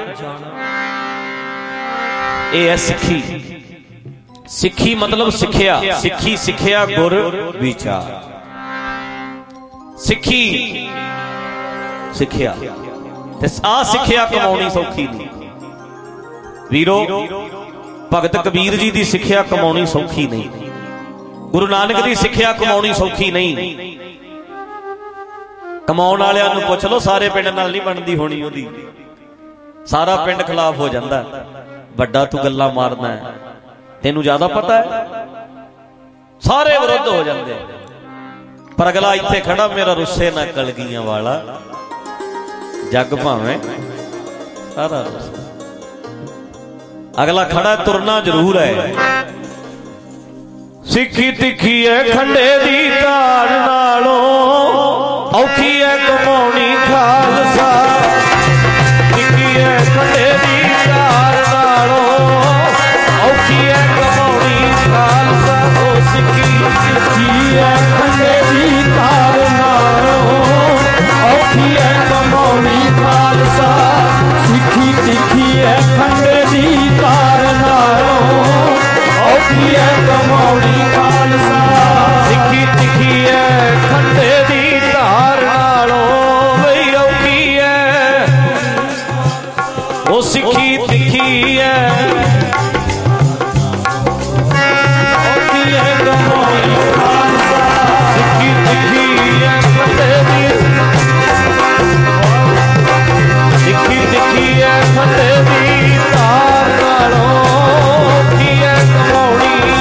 ए है सिखी। सिखी मतलब सिखिया, सिखी सिखिया गुर विचार। सिखी सिखिया ते आ सिखिया कमाउणी सौखी नहीं वीरो। भगत कबीर जी की सिखिया कमाउणी सौखी नहीं, गुरु नानक की सिखिया कमाउणी सौखी नहीं। कमाउण वालियां नूं पुछ लो, सारे पिंड नाल नहीं बनदी होनी ओदी, सारा पिंड खिलाफ हो जांदा। वड्डा तू गल्लां मारदा है, तेनू ज्यादा पता है, सारे विरुद्ध हो जांदे। पर अगला इत्थे खड़ा, मेरा रुस्से ना कलगियां वाला, जग भावें सारा रुस्सा। अगला खड़ा तुरना जरूर है। सिक्खी तिखी है खंडे दी तार नालों, औखी है कमाउणी खालसा। सिक्खी है खंडे दी तार नालों, औखी है कमाउणी खालसा। ओ सिक्खी तिखी है खंडे दी तार नालों, औखी है कमाउणी खालसा। सिक्खी तिखी है खंडे दी तार नालों, औखी है कमाउणी खालसा। सिक्खी तिखी है खंडे दी तार नालों, बई औखी है। ओ सिक्खी तिखी है, औखी है कमाउणी खालसा। सिक्खी तिखी है खंडे दी, सिक्खी तिखी है खंडे दी तार नालों, औखी है कमाउणी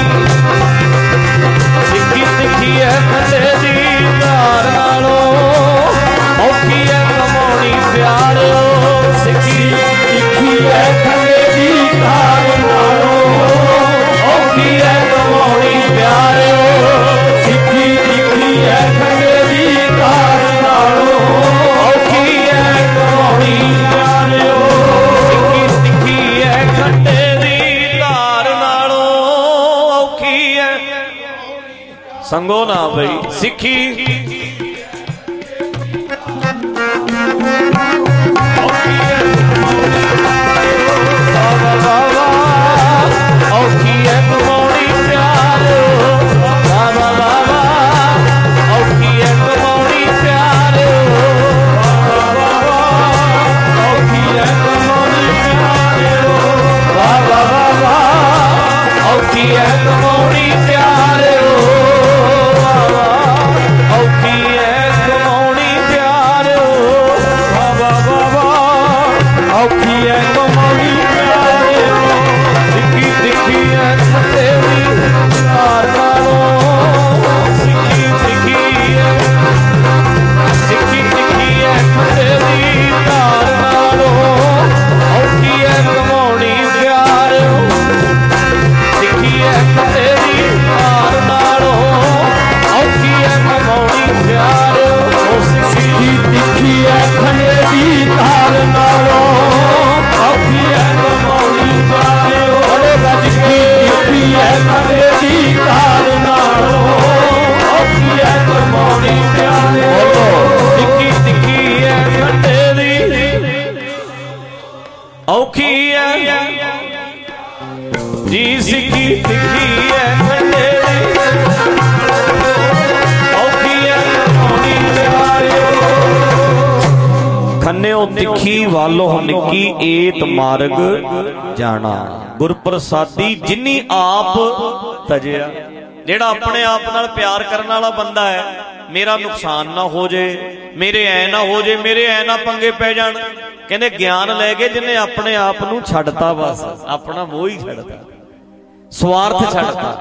ਸੰਗੋ ਨਾ ਬਈ ਸਿੱਖੀ ਔਖੀ ਐ ਕਮਾਉਣੀ ਪਿਆਰੋ ਵਾ ਵਾ ਵਾ ਵਾ ਔਖੀ ਐ ਕਮਾਉਣੀ ਪਿਆਰੋ ਵਾ ਵਾ ਵਾ ਔਖੀ ਐ ਕਮਾਉਣੀ ਪਿਆਰੋ ਵਾ ਵਾ ਵਾ ਵਾ ਔਖੀ ਐ ਕਮਾਉਣੀ ਪਿਆਰੋ ਵਾ ਵਾ ਔਖੀ ਐ ਕਮਾਉਣੀ ਪਿਆਰੋ ਵਾ ਵਾ ਵਾ ਵਾ ਔਖੀ ਐ ਕਮਾਉਣੀ ਪਿਆਰੋ ਸਿੱਖੀ ਸਿੱਖੀ ਐ ਖੱਟੇ ਦੀ ਧਾਰ ਨਾਲੋਂ ਸਿੱਖੀ ਸਿੱਖੀ ਐ ਸਿੱਖੀ ਸਿੱਖੀ ਐ ਖੱਟੇ ਦੀ ਧਾਰ ਨਾਲੋਂ ਔਖੀ ਐ ਕਮਾਉਣੀ ਪਿਆਰੋ ਸਿੱਖੀ ਐ ਖੱਟੇ ਦੀ ਧਾਰ ਨਾਲੋਂ ਔਖੀ ਐ ਕਮਾਉਣੀ ਪਿਆਰੋ ਸਿੱਖੀ ਸਿੱਖੀ ਐ ਖੱਟੇ ਦੀ ਧਾਰ ਨਾਲੋਂ ਔਖੀ ਐ ਕਮਾਉਣੀ ਪਿਆਰੋ ਬੜੇ ਗੱਜ ਕੀ ਸਿੱਖੀ ਐ ਖੱਟੇ ਦੀ ਧਾਰ ਨਾਲੋਂ ਔਖੀ ਐ ਕਮਾਉਣੀ ਪਿਆਰੋ ਸਿੱਖੀ ਸਿੱਖੀ ਐ ਖੱਟੇ ਦੀ ਔਖੀ ਐ ਜੀ ਸਿੱਖੀ ਸਿੱਖੀ ਐ ਖੱਟੇ ਦੀ ਔਖੀ ਐ ਕਮਾਉਣੀ ਪਿਆਰੋ ਖੰਨਿਓ ਤਿੱਖੀ ਵਾਲੋਂ ਨਿੱਕੀ ਏਤ ਮਾਰਗ ਜਾਣਾ ਗੁਰ ਪ੍ਰਸਾਦੀ ਜਿਨੀ ਆਪ ਤਜਿਆ। ਜਿਹੜਾ ਆਪਣੇ ਆਪ ਨਾਲ ਪਿਆਰ ਕਰਨ ਵਾਲਾ ਬੰਦਾ ਹੈ, ਮੇਰਾ ਨੁਕਸਾਨ ਨਾ ਹੋ ਜੇ, ਮੇਰੇ ਐ ਨਾ ਹੋ ਜੇ, ਮੇਰੇ ਐ ਨਾ ਪੰਗੇ ਪੈ ਜਾਣ। ਕਹਿੰਦੇ ਗਿਆਨ ਲੈ ਕੇ ਜਿਹਨੇ ਆਪਣੇ ਆਪ ਨੂੰ ਛੱਡਤਾ, ਬਸ ਆਪਣਾ ਮੋਹ ਹੀ ਛੱਡਤਾ, ਸਵਾਰਥ ਛੱਡਤਾ,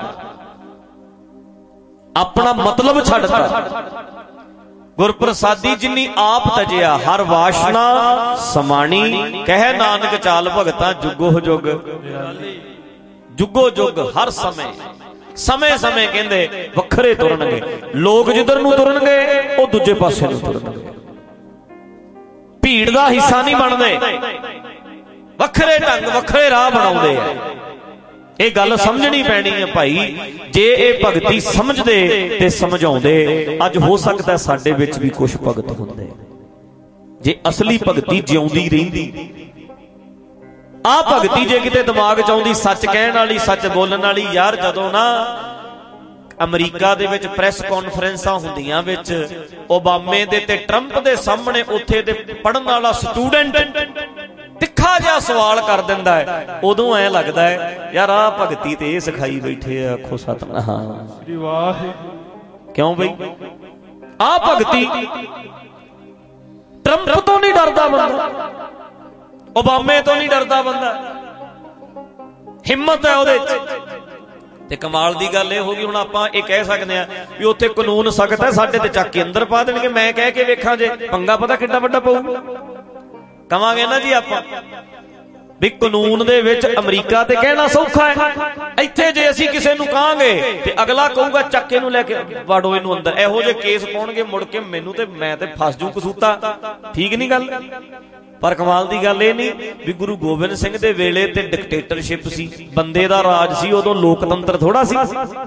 ਆਪਣਾ ਮਤਲਬ ਛੱਡਤਾ। ਗੁਰਪ੍ਰਸਾਦੀ ਜਿਨੀ ਆਪ ਤਜਿਆ ਹਰ ਵਾਸ਼ਨਾ ਸਮਾਣੀ, ਕਹਿ ਨਾਨਕ ਚਾਲ ਭਗਤਾਂ ਜੁਗੋ ਜੁਗ ਜੁਗੋ ਜੁਗ। ਹਰ ਸਮੇਂ ਸਮੇਂ ਸਮੇਂ ਕਹਿੰਦੇ ਵੱਖਰੇ ਤੁਰਨਗੇ ਲੋਕ, ਜਿੱਧਰ ਨੂੰ ਤੁਰਨਗੇ ਉਹ ਦੂਜੇ ਪਾਸੇ ਨੂੰ ਤੁਰਨਗੇ, ਭੀੜ ਦਾ ਹਿੱਸਾ ਨਹੀਂ ਬਣਦੇ, ਵੱਖਰੇ ਢੰਗ ਵੱਖਰੇ ਰਾਹ ਬਣਾਉਂਦੇ ਆ। ਇਹ ਗੱਲ ਸਮਝਣੀ ਪੈਣੀ ਹੈ ਭਾਈ। ਜੇ ਇਹ ਭਗਤੀ ਸਮਝਦੇ ਤੇ ਸਮਝਾਉਂਦੇ, ਅੱਜ ਹੋ ਸਕਦਾ ਸਾਡੇ ਵਿੱਚ ਵੀ ਕੁਝ ਭਗਤ ਹੁੰਦੇ ਜੇ ਅਸਲੀ ਭਗਤੀ ਜਿਉਂਦੀ ਰਹਿੰਦੀ। ਆਹ ਭਗਤੀ ਜੇ ਕਿਤੇ ਦਿਮਾਗ ਚ ਆਉਂਦੀ, ਸੱਚ ਕਹਿਣ ਵਾਲੀ, ਸੱਚ ਬੋਲਣ ਵਾਲੀ। ਯਾਰ ਜਦੋਂ ਨਾ ਅਮਰੀਕਾ ਦੇ ਵਿੱਚ ਪ੍ਰੈਸ ਕਾਨਫਰੰਸਾਂ ਹੁੰਦੀਆਂ, ਵਿੱਚ ਓਬਾਮੇ ਦੇ ਤੇ ਟਰੰਪ ਦੇ ਸਾਹਮਣੇ ਉੱਥੇ ਦੇ ਪੜ੍ਹਨ ਵਾਲਾ ਸਟੂਡੈਂਟ ਤਿੱਖਾ ਜਿਹਾ ਸਵਾਲ ਕਰ ਦਿੰਦਾ ਹੈ, ਉਦੋਂ ਐ ਲੱਗਦਾ ਹੈ ਯਾਰ ਆਹ ਭਗਤੀ ਤੇ ਇਹ ਸਿਖਾਈ ਬੈਠੇ ਆ। ਆਖੋ ਸਤਨਾਮ ਸ੍ਰੀ ਵਾਹਿਗੁਰੂ। ਕਿਉਂ ਬਈ ਆਹ ਭਗਤੀ ਟਰੰਪ ਤੋਂ ਨਹੀਂ ਡਰਦਾ ਬੰਦਾ, ਓਬਾਮੇ ਤੋਂ ਨਹੀਂ ਡਰਦਾ ਬੰਦਾ, ਹਿੰਮਤ ਹੈ ਉਹਦੇ ਚ। ਤੇ ਕਮਾਲ ਦੀ ਗੱਲ ਇਹ ਹੋ ਗਈ, ਹੁਣ ਆਪਾਂ ਇਹ ਕਹਿ ਸਕਦੇ ਆ ਵੀ ਉੱਥੇ ਕਾਨੂੰਨ ਸਖਤ ਹੈ, ਸਾਡੇ ਤੇ ਚੱਕ ਕੇ ਅੰਦਰ ਪਾ ਦੇਣਗੇ। ਮੈਂ ਕਹਿ ਕੇ ਵੇਖਾਂ ਜੇ ਪੰਗਾ ਪਤਾ ਕਿੱਡਾ ਵੱਡਾ ਪਊਗਾ। ਕਵਾਂਗੇ ਨਾ ਜੀ ਆਪਾਂ ਵੀ ਕਾਨੂੰਨ ਦੇ ਵਿੱਚ ਅਮਰੀਕਾ ਤੇ ਕਹਿਣਾ ਸੌਖਾ ਹੈ, ਇੱਥੇ ਜੇ ਅਸੀਂ ਕਿਸੇ ਨੂੰ ਕਹਾਂਗੇ ਤੇ ਅਗਲਾ ਕਹੂਗਾ ਚੱਕ ਇਹਨੂੰ ਲੈ ਕੇ ਵਾੜੋ ਇਹਨੂੰ ਅੰਦਰ। ਇਹੋ ਜਿਹੇ ਕੇਸ ਪਾਉਣਗੇ ਮੁੜ ਕੇ ਮੈਨੂੰ, ਤੇ ਮੈਂ ਤੇ ਫਸ ਜੂ ਕਸੂਤਾ। ਠੀਕ ਨਹੀਂ ਗੱਲ? ਪਰ ਕਮਾਲ ਦੀ ਗੱਲ ਇਹ ਨਹੀਂ ਵੀ ਗੁਰੂ ਗੋਬਿੰਦ ਸਿੰਘ ਦੇ ਵੇਲੇ ਤੇ ਡਿਕਟੇਟਰਸ਼ਿਪ ਸੀ, ਬੰਦੇ ਦਾ ਰਾਜ ਸੀ, ਉਦੋਂ ਲੋਕਤੰਤਰ ਥੋੜਾ ਸੀ।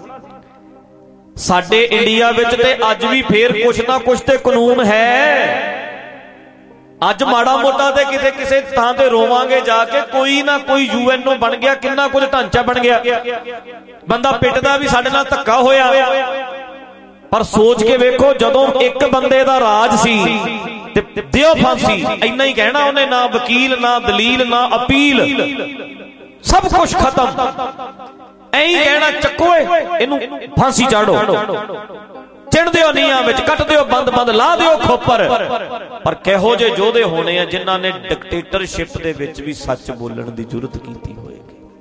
ਸਾਡੇ ਇੰਡੀਆ ਵਿੱਚ ਤੇ ਅੱਜ ਵੀ ਫੇਰ ਕੁਛ ਨਾ ਕੁਛ ਤੇ ਕਾਨੂੰਨ ਹੈ। ਅੱਜ ਮਾੜਾ ਮੋਟਾ ਤੇ ਕਿਤੇ ਕਿਸੇ ਥਾਂ ਤੇ ਰੋਵਾਂਗੇ ਜਾ ਕੇ, ਕੋਈ ਨਾ ਕੋਈ ਯੂ ਐਨ ਓ ਬਣ ਗਿਆ, ਕਿੰਨਾ ਕੁਝ ਢਾਂਚਾ ਬਣ ਗਿਆ, ਬੰਦਾ ਪਿੱਟਦਾ ਵੀ ਸਾਡੇ ਨਾਲ ਧੱਕਾ ਹੋਇਆ। ਪਰ ਸੋਚ ਕੇ ਵੇਖੋ, ਜਦੋਂ ਇੱਕ ਬੰਦੇ ਦਾ ਰਾਜ ਸੀ ਤੇ ਦਿਓ ਫਾਂਸੀ, ਇੰਨਾ ਹੀ ਕਹਿਣਾ ਉਹਨੇ, ਨਾ ਵਕੀਲ, ਨਾ ਦਲੀਲ, ਨਾ ਅਪੀਲ, ਸਭ ਕੁਝ ਖਤਮ। ਐਂ ਹੀ ਕਹਿਣਾ ਚੱਕੋ ਇਹਨੂੰ ਫਾਂਸੀ ਚਾੜੋ, ਚਿਣ ਦਿਓ ਨੀਹਾਂ ਵਿੱਚ, ਕੱਟ ਦਿਓ ਬੰਦ ਬੰਦ, ਲਾ ਦਿਓ ਖੋਪਰ। ਪਰ ਕਿਹੋ ਜਿਹੇ ਯੋਧੇ ਹੋਣੇ ਆ ਜਿਨ੍ਹਾਂ ਨੇ ਡਿਕਟੇਟਰਸ਼ਿਪ ਦੇ ਵਿੱਚ ਵੀ ਸੱਚ ਬੋਲਣ ਦੀ ਜੁਰਤ ਕੀਤੀ ਹੋਏਗੀ।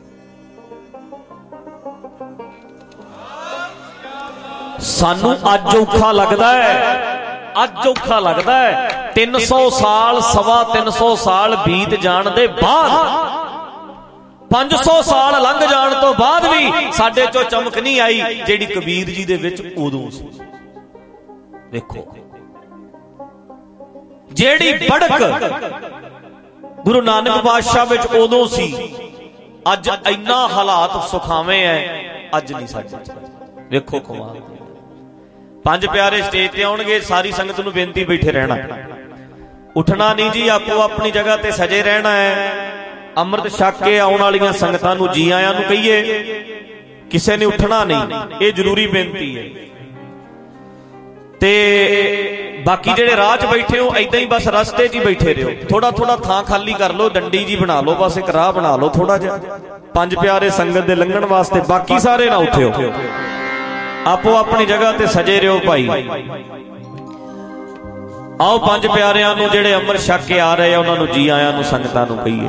ਸਾਨੂੰ ਅੱਜ ਔਖਾ ਲੱਗਦਾ ਹੈ, ਅੱਜ ਔਖਾ ਲੱਗਦਾ ਹੈ। ਤਿੰਨ ਸੌ ਸਾਲ, ਸਵਾ ਤਿੰਨ ਸੌ ਸਾਲ ਬੀਤ ਜਾਣ ਦੇ ਬਾਅਦ, ਪੰਜ ਸੌ ਸਾਲ ਲੰਘ ਜਾਣ ਤੋਂ ਬਾਅਦ ਵੀ ਸਾਡੇ ਚੋਂ ਚਮਕ ਨਹੀਂ ਆਈ ਜਿਹੜੀ ਕਬੀਰ ਜੀ ਦੇ ਵਿੱਚ ਉਦੋਂ ਸੀ। ਦੇਖੋ ਜਿਹੜੀ ਬੜਕ ਗੁਰੂ ਨਾਨਕ ਪਾਤਸ਼ਾਹ ਵਿੱਚ ਉਦੋਂ ਸੀ, ਅੱਜ ਇੰਨਾ ਹਾਲਾਤ ਸੁਖਾਵੇਂ ਐ, ਅੱਜ ਨਹੀਂ ਸਾਡੇ। ਵੇਖੋ ਕਮਾਲ। पंज प्यारे स्टेज ते आउणगे, सारी संगत नूं बेनती बैठे रहना, उठना नहीं जी, आपो अपनी जगह ते सजे रहना है। अमृत छक के आउण वालियां संगतां नूं जी आयां नूं कहिए, किसी ने उठना नहीं, ये जरूरी बेनती है। ते बाकी जेडे राह च बैठे हो इदां ही बस रस्ते च ही बैठे रहो, थोड़ा थोड़ा थां खाली कर लो, डंडी जी बना लो, बस एक राह बना लो थोड़ा जिहा पंज प्यारे संगत दे लंघण वास्ते, बाकी सारे ना उठियो, आपो अपनी जगह ते सजे रहो भाई। आओ पंज प्यारिਆਂ ਨੂੰ ਜਿਹੜੇ अमृत छक के आ रहे हैं उन्होंने जी आयां ਨੂੰ संगतां ਨੂੰ कहिए।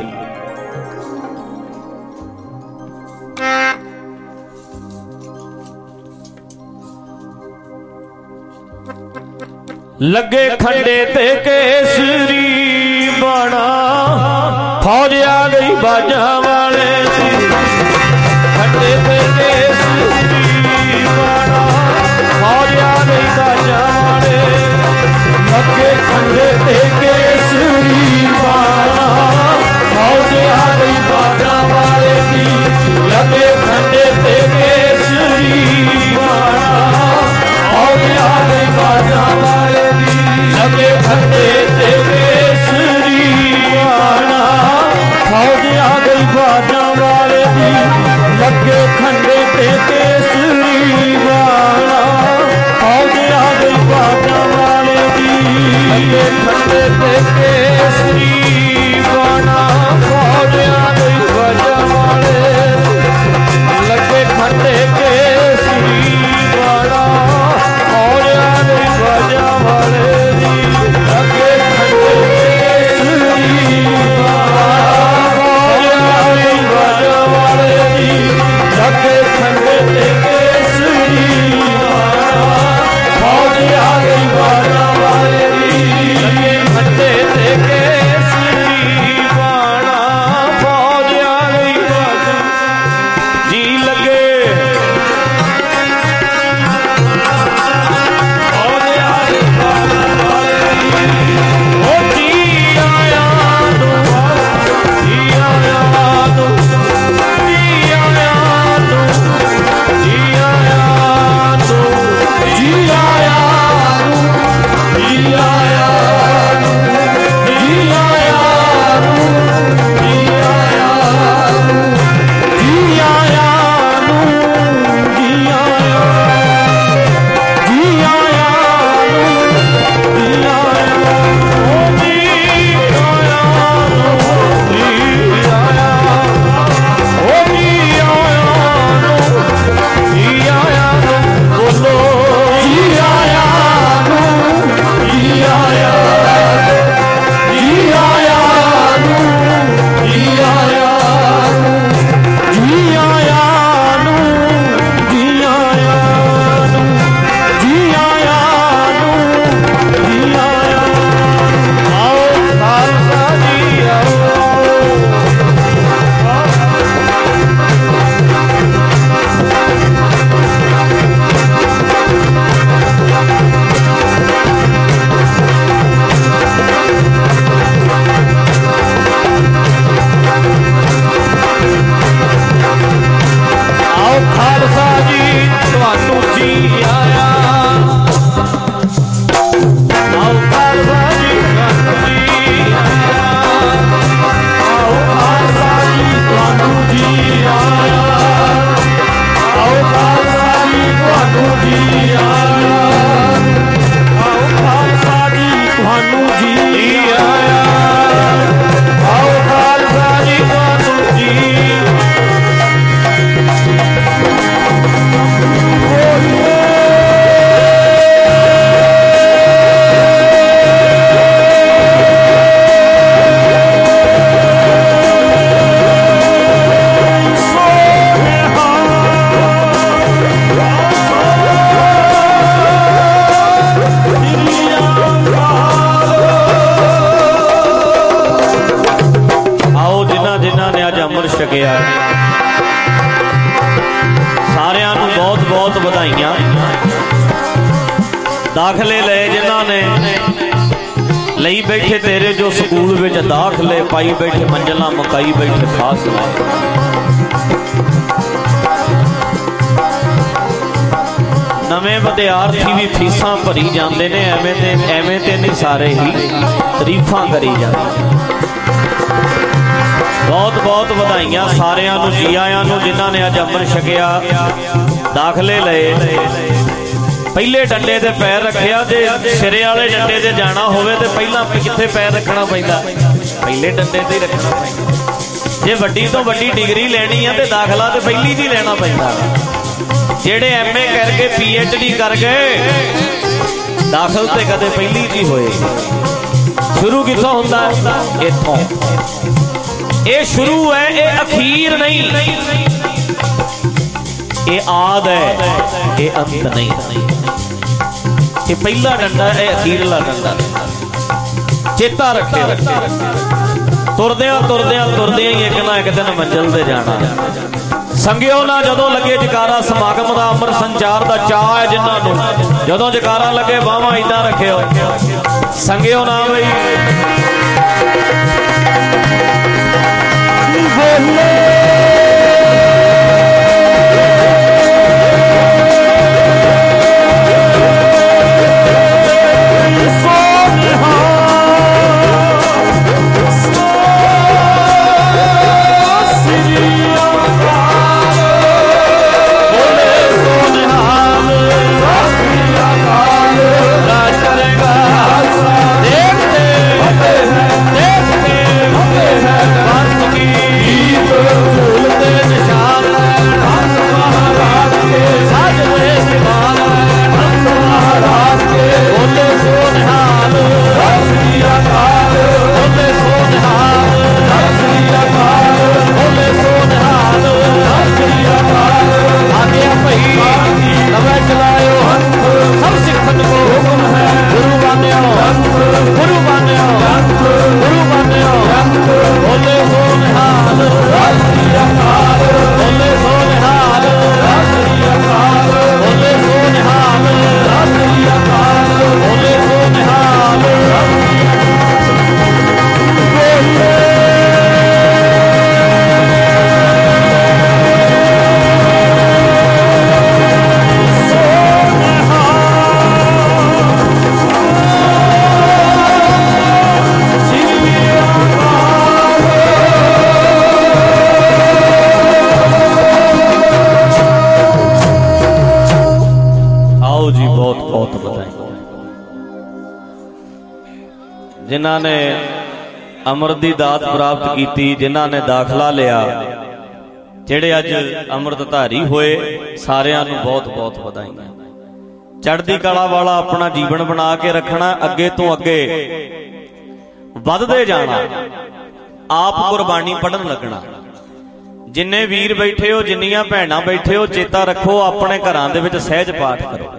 लगे खंडे ते केसरी बाणा, फौज आ गई बाजा वाले, खंडे ते केसरी बाणा, फौज आ गई बाजा वाले। लगे खंडे ते केसरी बाणा, फौज आ गई बाजा वाले दी, लगे खंडे ते केसरी बाणा, फौज आ गई बाजा वाले दी, लगे खंडे ते केसरी बाणा, फौज आ गई बाजा वाले दी, लगे खंडे ते केसरी बाणा, फौज आ गई बाजा वाले दी, लगे खंडे ते केसरी बाणा, फौज आ गई बाजा वाले, लगे खंडे केसरी बाणा, फौज आ गई बाजा वाले दी, लगे खंडे केसरी बाणा, फौज आ गई बाजा वाले दी, लगे खंडे ते केसरी बाणा, फौज आ गई बाजा वाले दी, लगे खंडे ते केसरी बाणा, फौज आ गई बाजा जी, लगे फौज आ गई बाजा वाले दी, ओ जी आया नू, जी आया नू, जी आया नू, जी आया नू, जी आया नू, जी आया नू, जी आया नू, जी आया नू, जी आया नू, जी आया, जी आया नू, जी आया, ओ जी आया नू, जी आया, ओ जी आया नू, जी आया नू, बोलो जी आया नू, जी आया, जी आया नू, जी आया नू, जी आया नू, जी आया नू, जी आया नू, जी आया। आओ खालसा जी आओ, आओ खालसा जी तुहानू जी आया, आओ खालसा जी तुहानू जी आया, आओ खालसा जी तुहानू जी आया, आओ खालसा जी तुहानू जी आया, आओ खालसा जी तुहानू जी आया, आओ खालसा जी तुहानू जी छकिया, सारिਆਂ ਨੂੰ बहुत बहुत ਵਧਾਈਆਂ। दाखले ले जिन्हां ने ਲਈ बैठे तेरे जो स्कूल विच दाखले पाई बैठे, मंजिलां मुकाई बैठे फासले, ਨਵੇਂ ਵਿਦਿਆਰਥੀ ਵੀ ਫੀਸਾਂ ਭਰੀ ਜਾਂਦੇ ਨੇ, ਐਵੇਂ ਤੇ ਐਵੇਂ ਤੇ ਨਹੀਂ, ਸਾਰੇ ਹੀ ਤਾਰੀਫਾਂ ਕਰੀ ਜਾਂਦੇ। ਬਹੁਤ ਬਹੁਤ ਵਧਾਈਆਂ ਸਾਰਿਆਂ ਨੂੰ, ਜੀ ਆਇਆਂ ਨੂੰ ਜਿਨ੍ਹਾਂ ਨੇ ਅੱਜ ਅੰਮ੍ਰਿਤ ਛਕਿਆ, ਦਾਖਲੇ ਲਏ। ਪਹਿਲੇ ਡੰਡੇ ਤੇ ਪੈਰ ਰੱਖਿਆ, ਜੇ ਸਿਰੇ ਵਾਲੇ ਡੰਡੇ ਤੇ ਜਾਣਾ ਹੋਵੇ ਤੇ ਪਹਿਲਾਂ ਕਿੱਥੇ ਪੈਰ ਰੱਖਣਾ ਪੈਂਦਾ? ਪਹਿਲੇ ਡੰਡੇ ਤੇ ਹੀ ਰੱਖਣਾ ਪੈਂਦਾ। ਜੇ ਵੱਡੀ ਤੋਂ ਵੱਡੀ ਡਿਗਰੀ ਲੈਣੀ ਆ ਤੇ ਦਾਖਲਾ ਤੇ ਪਹਿਲੀ ਜੀ ਲੈਣਾ ਪੈਂਦਾ। ਜਿਹੜੇ ਐਮ ਏ ਕਰਕੇ ਪੀ ਐਚ ਡੀ ਕਰ ਗਏ, ਦਾਖਲ ਤੇ ਕਦੇ ਪਹਿਲੀ ਜੀ ਹੋਏ। ਸ਼ੁਰੂ ਕਿੱਥੋਂ ਹੁੰਦਾ? ਇੱਥੋਂ। ਇਹ ਸ਼ੁਰੂ ਹੈ, ਇਹ ਅਖੀਰ ਨਹੀਂ। ਇਹ ਆਦ ਹੈ, ਇਹ ਅੰਤ ਨਹੀਂ। ਇਹ ਪਹਿਲਾ ਡੰਡਾ, ਇਹ ਅਖੀਰਲਾ ਡੰਡਾ। ਚੇਤਾ ਰੱਖੇ। ਤੁਰਦਿਆਂ ਤੁਰਦਿਆਂ ਤੁਰਦਿਆਂ ਹੀ ਇੱਕ ਨਾ ਇੱਕ ਦਿਨ ਮੰਜ਼ਿਲ ਤੇ ਜਾਣਾ। ਸੰਗਿਓ ਨਾ ਜਦੋਂ ਲੱਗੇ ਜਕਾਰਾ, ਸਮਾਗਮ ਦਾ ਅੰਮ੍ਰਿਤ ਸੰਚਾਰ ਦਾ ਚਾਅ ਹੈ ਜਿਨ੍ਹਾਂ ਨੂੰ, ਜਦੋਂ ਜਕਾਰਾ ਲੱਗੇ ਬਾਹਾਂ ਏਦਾਂ ਰੱਖਿਓ। ਸੰਗਿਓ ਨਾ ਬਈ ਬੋਲੇ जिन्हां ने अमृत की दात प्राप्त की, जिन्हां ने दाखला लिया, जिहड़े अज अमृतधारी होए, सारियां नूं बहुत बहुत बधाईयां। चढ़दी कला वाला अपना जीवन बना के रखना, अगे तो अगे वधदे जाना, आप कुर्बानी पढ़न लगना। जिन्ने वीर बैठे हो, जिन्नियां भैणां बैठे हो, चेता रखो अपने घरां दे विच सहज पाठ करो।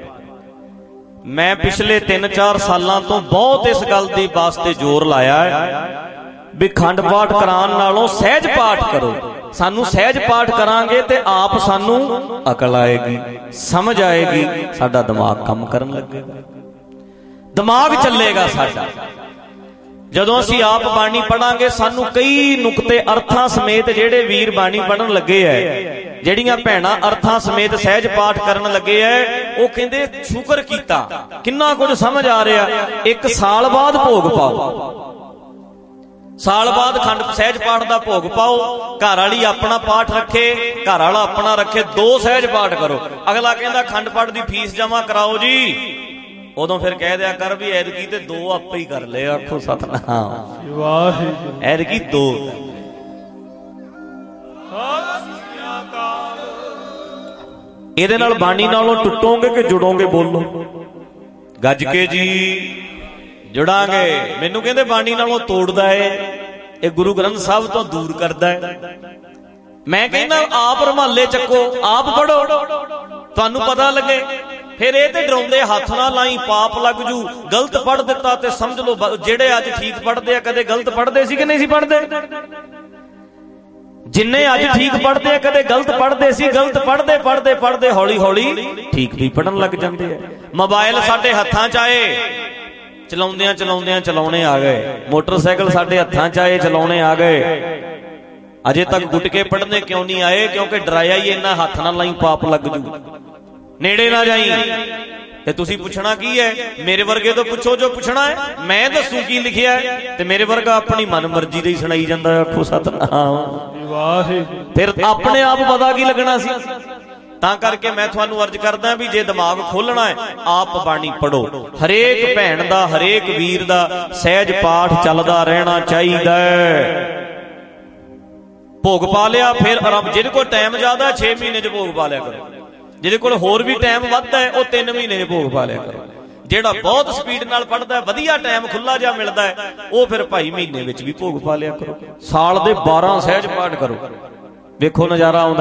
मैं पिछले तीन चार सालों तो बहुत इस गल दी वास्ते जोर लाया है भी खंड पाठ करान नालों सहज पाठ करो। सानू सहज पाठ करांगे ते आप सानू अकल आएगी, समझ आएगी, साडा दिमाग काम करन लगेगा, दिमाग चलेगा साडा। जदों असीं आप बाणी पढ़ांगे सानू कई नुकते अर्थां समेत जिहड़े वीर बाणी पढ़न लगे है, ਜਿਹੜੀਆਂ ਭੈਣਾਂ ਅਰਥਾਂ ਸਮੇਤ ਸਹਿਜ ਪਾਠ ਕਰਨ ਲੱਗੇ ਐ, ਉਹ ਕਹਿੰਦੇ ਸ਼ੁਕਰ ਕੀਤਾ, ਕਿੰਨਾ ਕੁਝ ਸਮਝ ਆ ਰਿਹਾ। ਇੱਕ ਸਾਲ ਬਾਅਦ ਭੋਗ ਪਾਓ, ਸਾਲ ਬਾਅਦ ਖੰਡ ਸਹਿਜ ਪਾਠ ਦਾ ਭੋਗ ਪਾਓ। ਘਰ ਵਾਲੀ ਆਪਣਾ ਪਾਠ ਰੱਖੇ, ਘਰ ਵਾਲਾ ਆਪਣਾ ਰੱਖੇ, ਦੋ ਸਹਿਜ ਪਾਠ ਕਰੋ। ਅਗਲਾ ਕਹਿੰਦਾ ਖੰਡ ਪਾਠ ਦੀ ਫੀਸ ਜਮਾ ਕਰਾਓ ਜੀ, ਉਦੋਂ ਫਿਰ ਕਹਿ ਦਿਆ ਕਰ ਵੀ ਐਤਕੀ ਤੇ ਦੋ ਆਪੇ ਹੀ ਕਰ ਲਏ। ਆਖੋ ਸਤਨਾਮ ਵਾਹਿਗੁਰੂ। ਐਤਕੀ ਦੋ ਇਹਦੇ ਨਾਲ ਬਾਣੀ ਨਾਲੋਂ ਟੁੱਟੋਗੇ ਕਿ ਜੁੜੋਗੇ? ਬੋਲੋ ਗੱਜ ਕੇ ਜੀ। ਜੁੜਾਂਗੇ। ਮੈਨੂੰ ਕਹਿੰਦੇ ਬਾਣੀ ਨਾਲੋਂ ਤੋੜਦਾ ਏ, ਇਹ ਗੁਰੂ ਗ੍ਰੰਥ ਸਾਹਿਬ ਤੋਂ ਦੂਰ ਕਰਦਾ ਹੈ। ਮੈਂ ਕਹਿੰਦਾ ਆਪ ਰੁਮਾਲੇ ਚੱਕੋ, ਆਪ ਪੜੋ, ਤੁਹਾਨੂੰ ਪਤਾ ਲੱਗੇ। फिर ये तो डराउंदे हथ ना लाई पाप लग जू, गलत पढ़ दिता ते समझ लो जेड़े अज ठीक पढ़ते हैं कदे गलत पढ़ते सी कि नहीं सी पढ़ते? जिन्ने अज ठीक पढ़ते हैं कदे गलत पढ़ते सी, गलत पढ़ते पढ़ते पढ़ते हौली हौली ठीक भी पढ़न लग जाते हैं। मोबाइल साडे हत्थां च आए, चलाउंदियां चलाउंदियां चलाउणे आ गए। मोटरसाइकिल साडे हत्थां च आए, चलाउणे आ गए। अजे तक गुटके पढ़ने क्यों नहीं आए? क्योंकि डराया ही इन्ना हथ ना लाई पाप लग जू। ਨੇੜੇ ਨਾ ਜਾਈ। ਤੇ ਤੁਸੀਂ ਪੁੱਛਣਾ ਕੀ ਹੈ? ਮੇਰੇ ਵਰਗੇ ਤੋਂ ਪੁੱਛੋ ਜੋ ਪੁੱਛਣਾ ਹੈ, ਮੈਂ ਦੱਸੂ ਕੀ ਲਿਖਿਆ ਹੈ। ਤੇ ਮੇਰੇ ਵਰਗਾ ਆਪਣੀ ਮਨ ਮਰਜ਼ੀ ਦੇ ਹੀ ਸੁਣਾਈ ਜਾਂਦਾ। ਆਖੋ ਸਤਨਾਮ ਵਾਹਿਗੁਰੂ। ਫਿਰ ਆਪਣੇ ਆਪ ਪਤਾ ਕੀ ਲੱਗਣਾ ਸੀ। ਤਾਂ ਕਰਕੇ ਮੈਂ ਤੁਹਾਨੂੰ ਅਰਜ਼ ਕਰਦਾ ਵੀ ਜੇ ਦਿਮਾਗ ਖੋਲਣਾ ਹੈ, ਆਪ ਬਾਣੀ ਪੜੋ। ਹਰੇਕ ਭੈਣ ਦਾ, ਹਰੇਕ ਵੀਰ ਦਾ ਸਹਿਜ ਪਾਠ ਚੱਲਦਾ ਰਹਿਣਾ ਚਾਹੀਦਾ ਹੈ। ਭੋਗ ਪਾ ਲਿਆ ਫਿਰ ਆਰਾਮ। ਜਿਹਦੇ ਕੋਲ ਟਾਈਮ ਜ਼ਿਆਦਾ ਛੇ ਮਹੀਨੇ 'ਚ ਭੋਗ ਪਾ ਲਿਆ ਕਰੋ। ਜਿਹਦੇ ਕੋਲ ਹੋਰ ਵੀ ਟਾਈਮ ਵੱਧ ਹੈ ਉਹ ਤਿੰਨ ਮਹੀਨੇ 'ਚ ਭੋਗ ਪਾ ਲਿਆ ਕਰੋ। ਜਿਹੜਾ ਬਹੁਤ ਸਪੀਡ ਨਾਲ ਪੜਦਾ, ਵਧੀਆ ਟਾਈਮ ਖੁੱਲਾ ਜਿਹਾ ਮਿਲਦਾ ਹੈ, ਉਹ ਫਿਰ ਭਾਈ ਮਹੀਨੇ ਵਿੱਚ ਵੀ ਭੋਗ ਪਾ ਲਿਆ ਕਰੋ। ਸਾਲ ਦੇ ਬਾਰਾਂ ਸਹਿਜ ਪਾਠ ਕਰੋ, ਵੇਖੋ ਨਜ਼ਾਰਾ ਆਉਂਦਾ।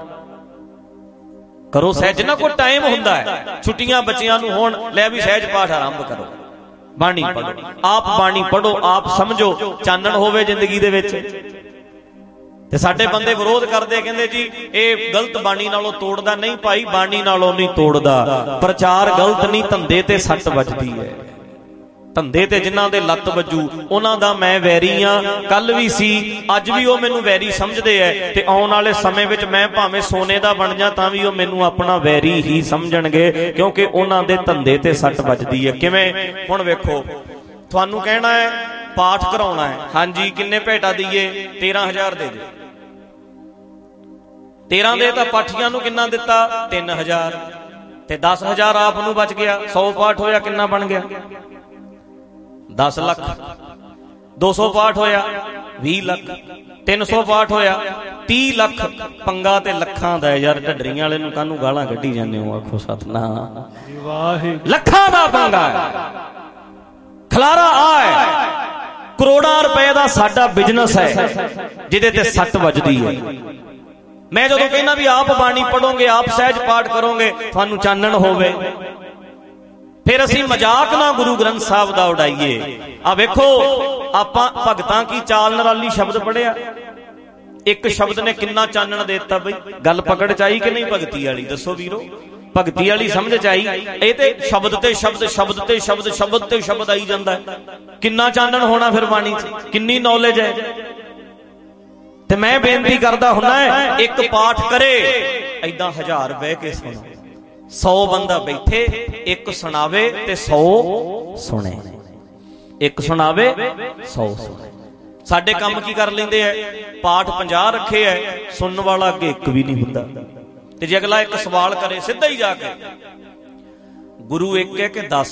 ਕਰੋ ਸਹਿਜ, ਜਿਨ੍ਹਾਂ ਕੋਲ ਟਾਈਮ ਹੁੰਦਾ ਹੈ। ਛੁੱਟੀਆਂ ਬੱਚਿਆਂ ਨੂੰ ਹੋਣ, ਲੈ ਵੀ ਸਹਿਜ ਪਾਠ ਆਰੰਭ ਕਰੋ, ਬਾਣੀ ਪੜੋ। ਆਪ ਬਾਣੀ ਪੜੋ, ਆਪ ਸਮਝੋ, ਚਾਨਣ ਹੋਵੇ ਜ਼ਿੰਦਗੀ ਦੇ ਵਿੱਚ। ਤੇ ਸਾਡੇ ਬੰਦੇ ਵਿਰੋਧ ਕਰਦੇ, ਕਹਿੰਦੇ ਜੀ ਇਹ ਗਲਤ ਬਾਣੀ ਨਾਲੋਂ ਤੋੜਦਾ। ਨਹੀਂ ਭਾਈ, ਬਾਣੀ ਨਾਲੋਂ ਨਹੀਂ ਤੋੜਦਾ। ਪ੍ਰਚਾਰ ਗਲਤ ਨਹੀਂ, ਧੰਦੇ ਤੇ ਸੱਟ ਵੱਜਦੀ ਹੈ। ਧੰਦੇ ਤੇ ਜਿਨ੍ਹਾਂ ਦੇ ਲੱਤ ਵੱਜੂ ਉਹਨਾਂ ਦਾ ਮੈਂ ਵੈਰੀ ਆ। ਕੱਲ ਵੀ ਸੀ, ਅੱਜ ਵੀ ਉਹ ਮੈਨੂੰ ਵੈਰੀ ਸਮਝਦੇ ਐ। ਤੇ ਆਉਣ ਵਾਲੇ ਸਮੇਂ ਵਿੱਚ ਮੈਂ ਭਾਵੇਂ ਸੋਨੇ ਦਾ ਬਣ ਜਾ ਤਾਂ ਵੀ ਉਹ ਮੈਨੂੰ ਆਪਣਾ ਵੈਰੀ ਹੀ ਸਮਝਣਗੇ, ਕਿਉਂਕਿ ਉਹਨਾਂ ਦੇ ਧੰਦੇ ਤੇ ਸੱਟ ਵੱਜਦੀ ਹੈ। ਕਿਵੇਂ? ਹੁਣ ਵੇਖੋ, ਤੁਹਾਨੂੰ ਕਹਿਣਾ ਹੈ ਪਾਠ ਕਰਾਉਣਾ ਹੈ, ਹਾਂਜੀ ਕਿੰਨੇ ਭੇਟਾ ਦਈਏ? ਤੇਰਾਂ ਹਜ਼ਾਰ ਦੇ ਦੇ। ਤੇਰਾਂ ਦੇ ਤਾਂ ਪਾਠੀਆਂ ਨੂੰ ਕਿੰਨਾ ਦਿੱਤਾ? ਤਿੰਨ ਹਜ਼ਾਰ। ਤੇ ਦਸ ਹਜ਼ਾਰ ਆਪ ਨੂੰ ਬਚ ਗਿਆ। ਸੌ ਪਾਠ ਹੋਇਆ, ਕਿੰਨਾ ਬਣ ਗਿਆ? ਦਸ ਲੱਖ। ਦੋ ਸੌ ਪਾਠ ਹੋਇਆ ਵੀਹ ਲੱਖ। ਤਿੰਨ ਸੌ ਪਾਠ ਹੋਇਆ ਤੀਹ ਲੱਖ। ਪੰਗਾ ਤੇ ਲੱਖਾਂ ਦਾ ਯਾਰ। ਢੱਡਰੀਆਂ ਵਾਲੇ ਨੂੰ ਕਾਹਨੂੰ ਗਾਲਾਂ ਕੱਢੀ ਜਾਂਦੇ ਹੋ? ਆਖੋ ਸਤਨਾਮ ਵਾਹਿਗੁਰੂ। ਲੱਖਾਂ ਦਾ ਪੰਗਾ ਹੈ, ਖਲਾਰਾ ਆ ਹੈ। ਕਰੋੜਾਂ ਰੁਪਏ ਦਾ ਸਾਡਾ ਬਿਜ਼ਨਸ ਹੈ ਜਿਹਦੇ ਤੇ ਸੱਟ ਵੱਜਦੀ ਹੈ। ਮੈਂ ਜਦੋਂ ਕਹਿੰਦਾ ਵੀ ਆਪ ਬਾਣੀ ਪੜੋਗੇ, ਆਪ ਸਹਿਜ ਪਾਠ ਕਰੋਗੇ, ਤੁਹਾਨੂੰ ਚਾਨਣ ਹੋਵੇ। ਫਿਰ ਅਸੀਂ ਮਜ਼ਾਕ ਨਾ ਗੁਰੂ ਗ੍ਰੰਥ ਸਾਹਿਬ ਦਾ ਉਡਾਈਏ। ਆ ਵੇਖੋ, ਆਪਾਂ ਭਗਤਾਂ ਕੀ ਚਾਲ ਨਿਰਾਲੀ ਸ਼ਬਦ ਪੜਿਆ, ਇੱਕ ਸ਼ਬਦ ਨੇ ਕਿੰਨਾ ਚਾਨਣ ਦੇ ਦਿੱਤਾ ਬਈ। ਗੱਲ ਪਕੜ ਚ ਆਈ ਕਿ ਨਹੀਂ ਭਗਤੀ ਵਾਲੀ? ਦੱਸੋ ਵੀਰੋ, ਭਗਤੀ ਵਾਲੀ ਸਮਝ ਚ ਆਈ? ਇਹ ਤੇ ਸ਼ਬਦ ਤੇ ਸ਼ਬਦ, ਸ਼ਬਦ ਤੇ ਸ਼ਬਦ, ਸ਼ਬਦ ਤੇ ਸ਼ਬਦ ਆਈ ਜਾਂਦਾ। ਕਿੰਨਾ ਚਾਨਣ ਹੋਣਾ ਫਿਰ ਬਾਣੀ ਚ, ਕਿੰਨੀ ਨੌਲੇਜ ਹੈ। ਤੇ ਮੈਂ ਬੇਨਤੀ ਕਰਦਾ ਹੁੰਦਾ, ਇੱਕ ਪਾਠ ਕਰੇ ਏਦਾਂ ਹਜ਼ਾਰ ਬਹਿ ਕੇ ਸੁਣੋ। ਸੌ ਬੰਦਾ ਬੈਠੇ, ਇੱਕ ਸੁਣਾਵੇ ਤੇ ਸੌ ਸੁਣੇ। ਇੱਕ ਸੁਣਾਵੇ, ਸੌ ਸੁਣੇ। ਸਾਡੇ ਕੰਮ ਕੀ ਕਰ ਲੈਂਦੇ ਐ? ਪਾਠ ਪੰਜਾਹ ਰੱਖੇ ਐ, ਸੁਣਨ ਵਾਲਾ ਅੱਗੇ ਇੱਕ ਵੀ ਨਹੀਂ ਹੁੰਦਾ। ਤੇ ਜੇ ਅਗਲਾ ਇੱਕ ਸਵਾਲ ਕਰੇ ਸਿੱਧਾ ਹੀ ਜਾ ਕੇ, ਗੁਰੂ ਇੱਕ ਹੈ ਕਿ ਦਸ?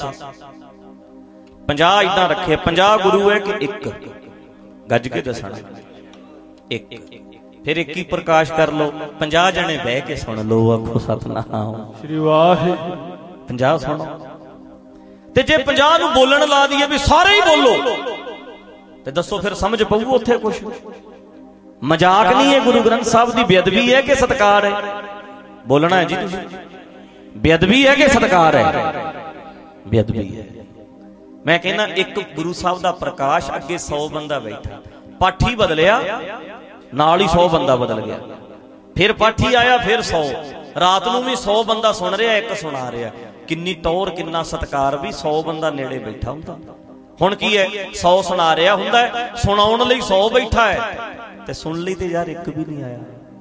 ਪੰਜਾਹ ਏਦਾਂ ਰੱਖੇ, ਪੰਜਾਹ ਗੁਰੂ ਹੈ ਕਿ ਇੱਕ? ਗੱਜ ਕੇ ਦੱਸਣਾ, ਇੱਕ। ਫਿਰ ਇੱਕ ਹੀ ਪ੍ਰਕਾਸ਼ ਕਰ ਲਓ, ਪੰਜਾਹ ਜਣੇ ਬਹਿ ਕੇ ਸੁਣ ਲਓ। ਆਖੋ ਸਤਨਾਮ ਸ੍ਰੀ ਵਾਹਿਗੁਰੂ। ਪੰਜਾਹ ਸੁਣੋ। ਤੇ ਜੇ ਪੰਜਾਹ ਨੂੰ ਬੋਲਣ ਲਾ ਦਈਏ ਵੀ ਸਾਰੇ ਹੀ ਬੋਲੋ, ਤੇ ਦੱਸੋ ਫਿਰ ਸਮਝ ਪਊ ਉੱਥੇ ਕੁਛ? ਮਜ਼ਾਕ ਨਹੀਂ ਹੈ, ਗੁਰੂ ਗ੍ਰੰਥ ਸਾਹਿਬ ਦੀ ਬੇਅਦਬੀ ਹੈ ਕਿ ਸਤਿਕਾਰ ਹੈ? ਬੋਲਣਾ ਹੈ ਜੀ ਤੁਸੀਂ। ਬੇਅਦਬੀ ਹੈ ਕਿ ਸਤਿਕਾਰ ਹੈ? ਬੇਅਦਬੀ ਹੈ। ਮੈਂ ਕਹਿੰਦਾ ਇੱਕ ਗੁਰੂ ਸਾਹਿਬ ਦਾ ਪ੍ਰਕਾਸ਼, ਅੱਗੇ ਸੌ ਬੰਦਾ ਬੈਠਾ, ਪਾਠੀ ਬਦਲਿਆ ਨਾਲ ਹੀ ਸੌ ਬੰਦਾ ਬਦਲ ਗਿਆ। ਫਿਰ ਪਾਠੀ ਆਇਆ, ਫਿਰ ਸੌ। ਰਾਤ ਨੂੰ ਵੀ ਸੌ ਬੰਦਾ ਸੁਣ ਰਿਹਾ, ਇੱਕ ਸੁਣਾ ਰਿਹਾ। ਕਿੰਨੀ ਟੌਰ, ਕਿੰਨਾ ਸਤਿਕਾਰ ਵੀ ਸੌ ਬੰਦਾ ਨੇੜੇ ਬੈਠਾ ਹੁੰਦਾ। ਹੁਣ ਕੀ ਹੈ? ਸੌ ਸੁਣਾ ਰਿਹਾ ਹੁੰਦਾ, ਸੁਣਾਉਣ ਲਈ ਸੌ ਬੈਠਾ ਹੈ, ਤੇ ਸੁਣ ਲਈ ਤੇ ਯਾਰ ਇੱਕ ਵੀ ਨਹੀਂ ਆਇਆ।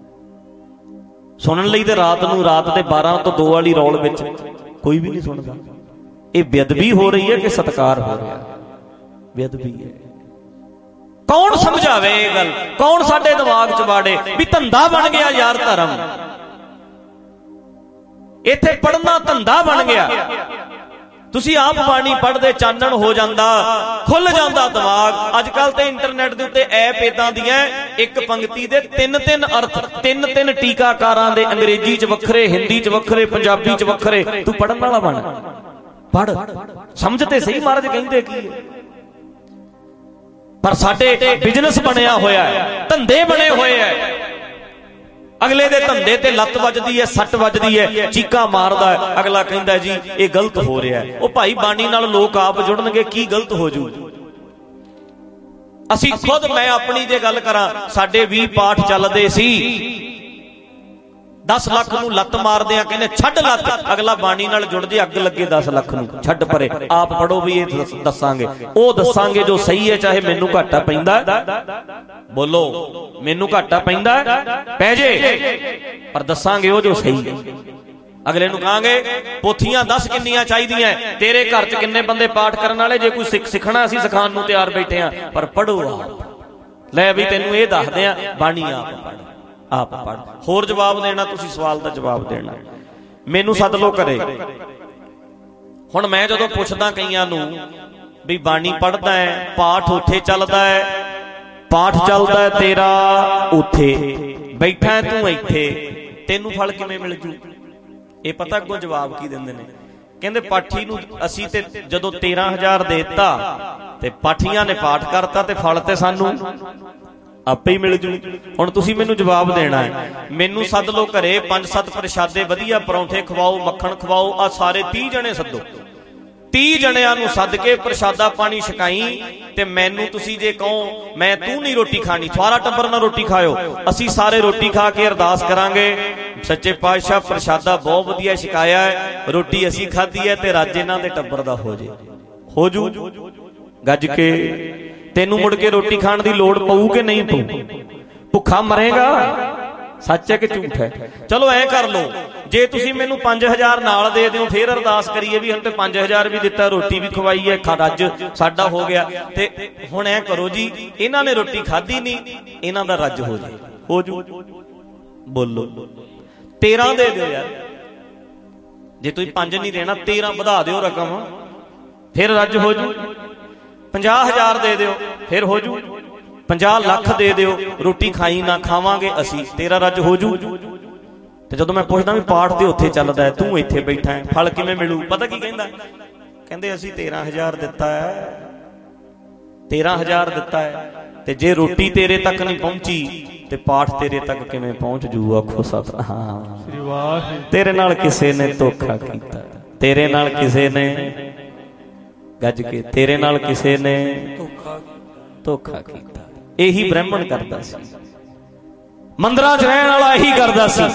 ਸੁਣਨ ਲਈ ਤੇ ਰਾਤ ਨੂੰ, ਰਾਤ ਦੇ ਬਾਰਾਂ ਤੋਂ ਦੋ ਵਾਲੀ ਰੌਲ ਵਿੱਚ ਕੋਈ ਵੀ ਨਹੀਂ ਸੁਣਦਾ। ਇਹ ਬੇਅਦਬੀ ਹੋ ਰਹੀ ਹੈ ਕਿ ਸਤਿਕਾਰ ਹੋ ਰਿਹਾ? ਬੇਅਦਬੀ ਹੈ। ਕੌਣ ਸਮਝਾਵੇ ਇਹ ਗੱਲ? ਕੌਣ ਸਾਡੇ ਦਿਮਾਗ ਚ ਵਾੜੇ ਵੀ ਧੰਦਾ ਬਣ ਗਿਆ ਯਾਰ ਧਰਮ? ਇੱਥੇ ਪੜਨਾ ਧੰਦਾ ਬਣ ਗਿਆ। ਤੁਸੀਂ ਆਪ ਬਾਣੀ ਪੜ੍ਹਦੇ, ਚਾਨਣ ਹੋ ਜਾਂਦਾ, ਖੁੱਲ ਜਾਂਦਾ ਦਿਮਾਗ। ਅੱਜ ਕੱਲ ਤੇ ਇੰਟਰਨੈਟ ਦੇ ਉੱਤੇ ਐਪ ਏਦਾਂ ਦੀਆਂ, ਇੱਕ ਪੰਕਤੀ ਦੇ ਤਿੰਨ ਤਿੰਨ ਅਰਥ, ਤਿੰਨ ਤਿੰਨ ਟੀਕਾਕਾਰਾਂ ਦੇ, ਅੰਗਰੇਜ਼ੀ ਚ ਵੱਖਰੇ, ਹਿੰਦੀ ਚ ਵੱਖਰੇ, ਪੰਜਾਬੀ ਚ ਵੱਖਰੇ। ਤੂੰ ਪੜਨ ਵਾਲਾ ਬਣ, ਪੜ, ਸਮਝ ਤੇ ਸਹੀ ਮਹਾਰਾਜ ਕਹਿੰਦੇ ਕੀ ਹੈ। ਪਰ ਸਾਡੇ ਬਿਜ਼ਨਸ ਬਣਿਆ ਹੋਇਆ ਹੈ, ਧੰਦੇ ਬਣੇ ਹੋਏ ਹੈ। ਅਗਲੇ ਦੇ ਧੰਦੇ ਤੇ ਲੱਤ ਵੱਜਦੀ ਹੈ, ਸੱਟ ਵੱਜਦੀ ਹੈ, ਚੀਕਾਂ ਮਾਰਦਾ ਹੈ। ਅਗਲਾ ਕਹਿੰਦਾ ਜੀ ਇਹ ਗਲਤ ਹੋ ਰਿਹਾ ਹੈ। ਉਹ ਭਾਈ ਬਾਣੀ ਨਾਲ ਲੋਕ ਆਪ ਜੁੜਨਗੇ, ਕੀ ਗਲਤ ਹੋ ਜੂ? ਅਸੀਂ ਖੁਦ, ਮੈਂ ਆਪਣੀ ਜੇ ਗੱਲ ਕਰਾਂ, ਸਾਡੇ ਵੀਹ ਪਾਠ ਚੱਲਦੇ ਸੀ। ਦਸ ਲੱਖ ਨੂੰ ਲੱਤ ਮਾਰਦੇ ਆ, ਕਹਿੰਦੇ ਛੱਡ ਲੱਤ। ਅਗਲਾ ਬਾਣੀ ਨਾਲ ਜੁੜ ਜੇ, ਅੱਗ ਲੱਗੇ ਦਸ ਲੱਖ ਨੂੰ, ਛੱਡ ਪਰੇ, ਆਪ ਪੜੋ ਵੀ ਇਹ ਦੱਸਾਂਗੇ। ਉਹ ਦੱਸਾਂਗੇ ਜੋ ਸਹੀ ਹੈ, ਚਾਹੇ ਮੈਨੂੰ ਘਾਟਾ ਪੈਂਦਾ। ਬੋਲੋ, ਮੈਨੂੰ ਘਾਟਾ ਪੈਂਦਾ, ਪੈ ਜੇ, ਪਰ ਦੱਸਾਂਗੇ ਉਹ ਜੋ ਸਹੀ ਹੈ। अगले नूं कहांगे पोथियां दस किन्नियां चाहीदियां, तेरे घर च किन्ने बंदे पाठ करन वाले, जे कोई सिख सिखना असीं सिखाण नूं तैयार बैठे आ, पर पढ़ो आप। लै भी तैनूं इह दसदे आ, बाणी आप पढ़, आप पढ़। होर जवाब देना, तुसीं सवाल दा जवाब देना। मैनूं सद लो घरे, हुण मैं जदों पुछदा कईयां नूं भी बाणी पढ़दा है, पाठ उत्थे चलदा है, पाठ चलदा है तेरा उत्थे, बैठा है तूं इत्थे, तैनूं फल किवें मिल जू? ये पता अगों जवाब की दिंदे ने, कहंदे पाठी नूं असीं ते जदों तेरह हजार देता ते पाठियां ने पाठ करता ते फल ते सानूं आपे ही मिल जू। हुण तुसीं मैनूं जवाब देना है। मैनूं सद लो घरे, पंज सत्त प्रशादे वधिया परौंठे खवाओ, मक्खण खवाओ, आ सारे तीह जने सदो, तीह जणियां नूं सद के प्रशादा पानी छकाई ते मैनूं तुसीं जे कहो मैं तू नहीं रोटी खानी, सारा टब्बर ना रोटी खाओ, असीं सारे रोटी खा के अरदास करांगे सच्चे पातशाह प्रशादा बहुत वधिया छकाया है, रोटी असीं खाधी है ते रज इन्हां दे टब्बर दा हो जे, हो जू गज के। तेनू मुड़ के रोटी खाण दी लोड़ पऊ कि नहीं पऊ? भुखा मरेगा? सच है कि झूठ है? चलो ऐ कर लो, जे तुसीं मैनूं पांच हजार नाल दे दिओ, फिर अरदास करिए भी हम ते पांच हजार भी दिता, रोटी भी खवाई है, खा रज साडा हो गया। ते हुण ऐ करो जी, इन्हां ने रोटी खाधी नहीं, इन्हां दा रज हो जे, हो जू। बोलो तेरह दे दिओ यार, जे तुसीं पंज नहीं देना तेरह वधा दिओ रकम, फिर रज हो जू। पंजाह हजार दे दिओ, फिर हो जू। पंजाह लख दे दिओ, रोटी खाई ना खावांगे असी, तेरा रज हो जू। ते जदों मैं पुछदा भी पाठ ते उत्थे चलदा है, तू इत्थे बैठा है, फल किवें मिलू? पता की कहंदा, कहंदे असी तेरह हजार दिता है, तेरह हजार दिता है, ते जे रोटी तेरे तक नहीं पहुंची ते पाठ तेरे तक किवें पहुंच जू? आखो सतनाम। तेरे नाल किसे ने धोखा कीता, तेरे नाल किसे ने गज के, तेरे नाल किसे ने धोखा कीता। यही ब्राह्मण करदा सी, मंदिरां च रहण वाला यही करदा सी,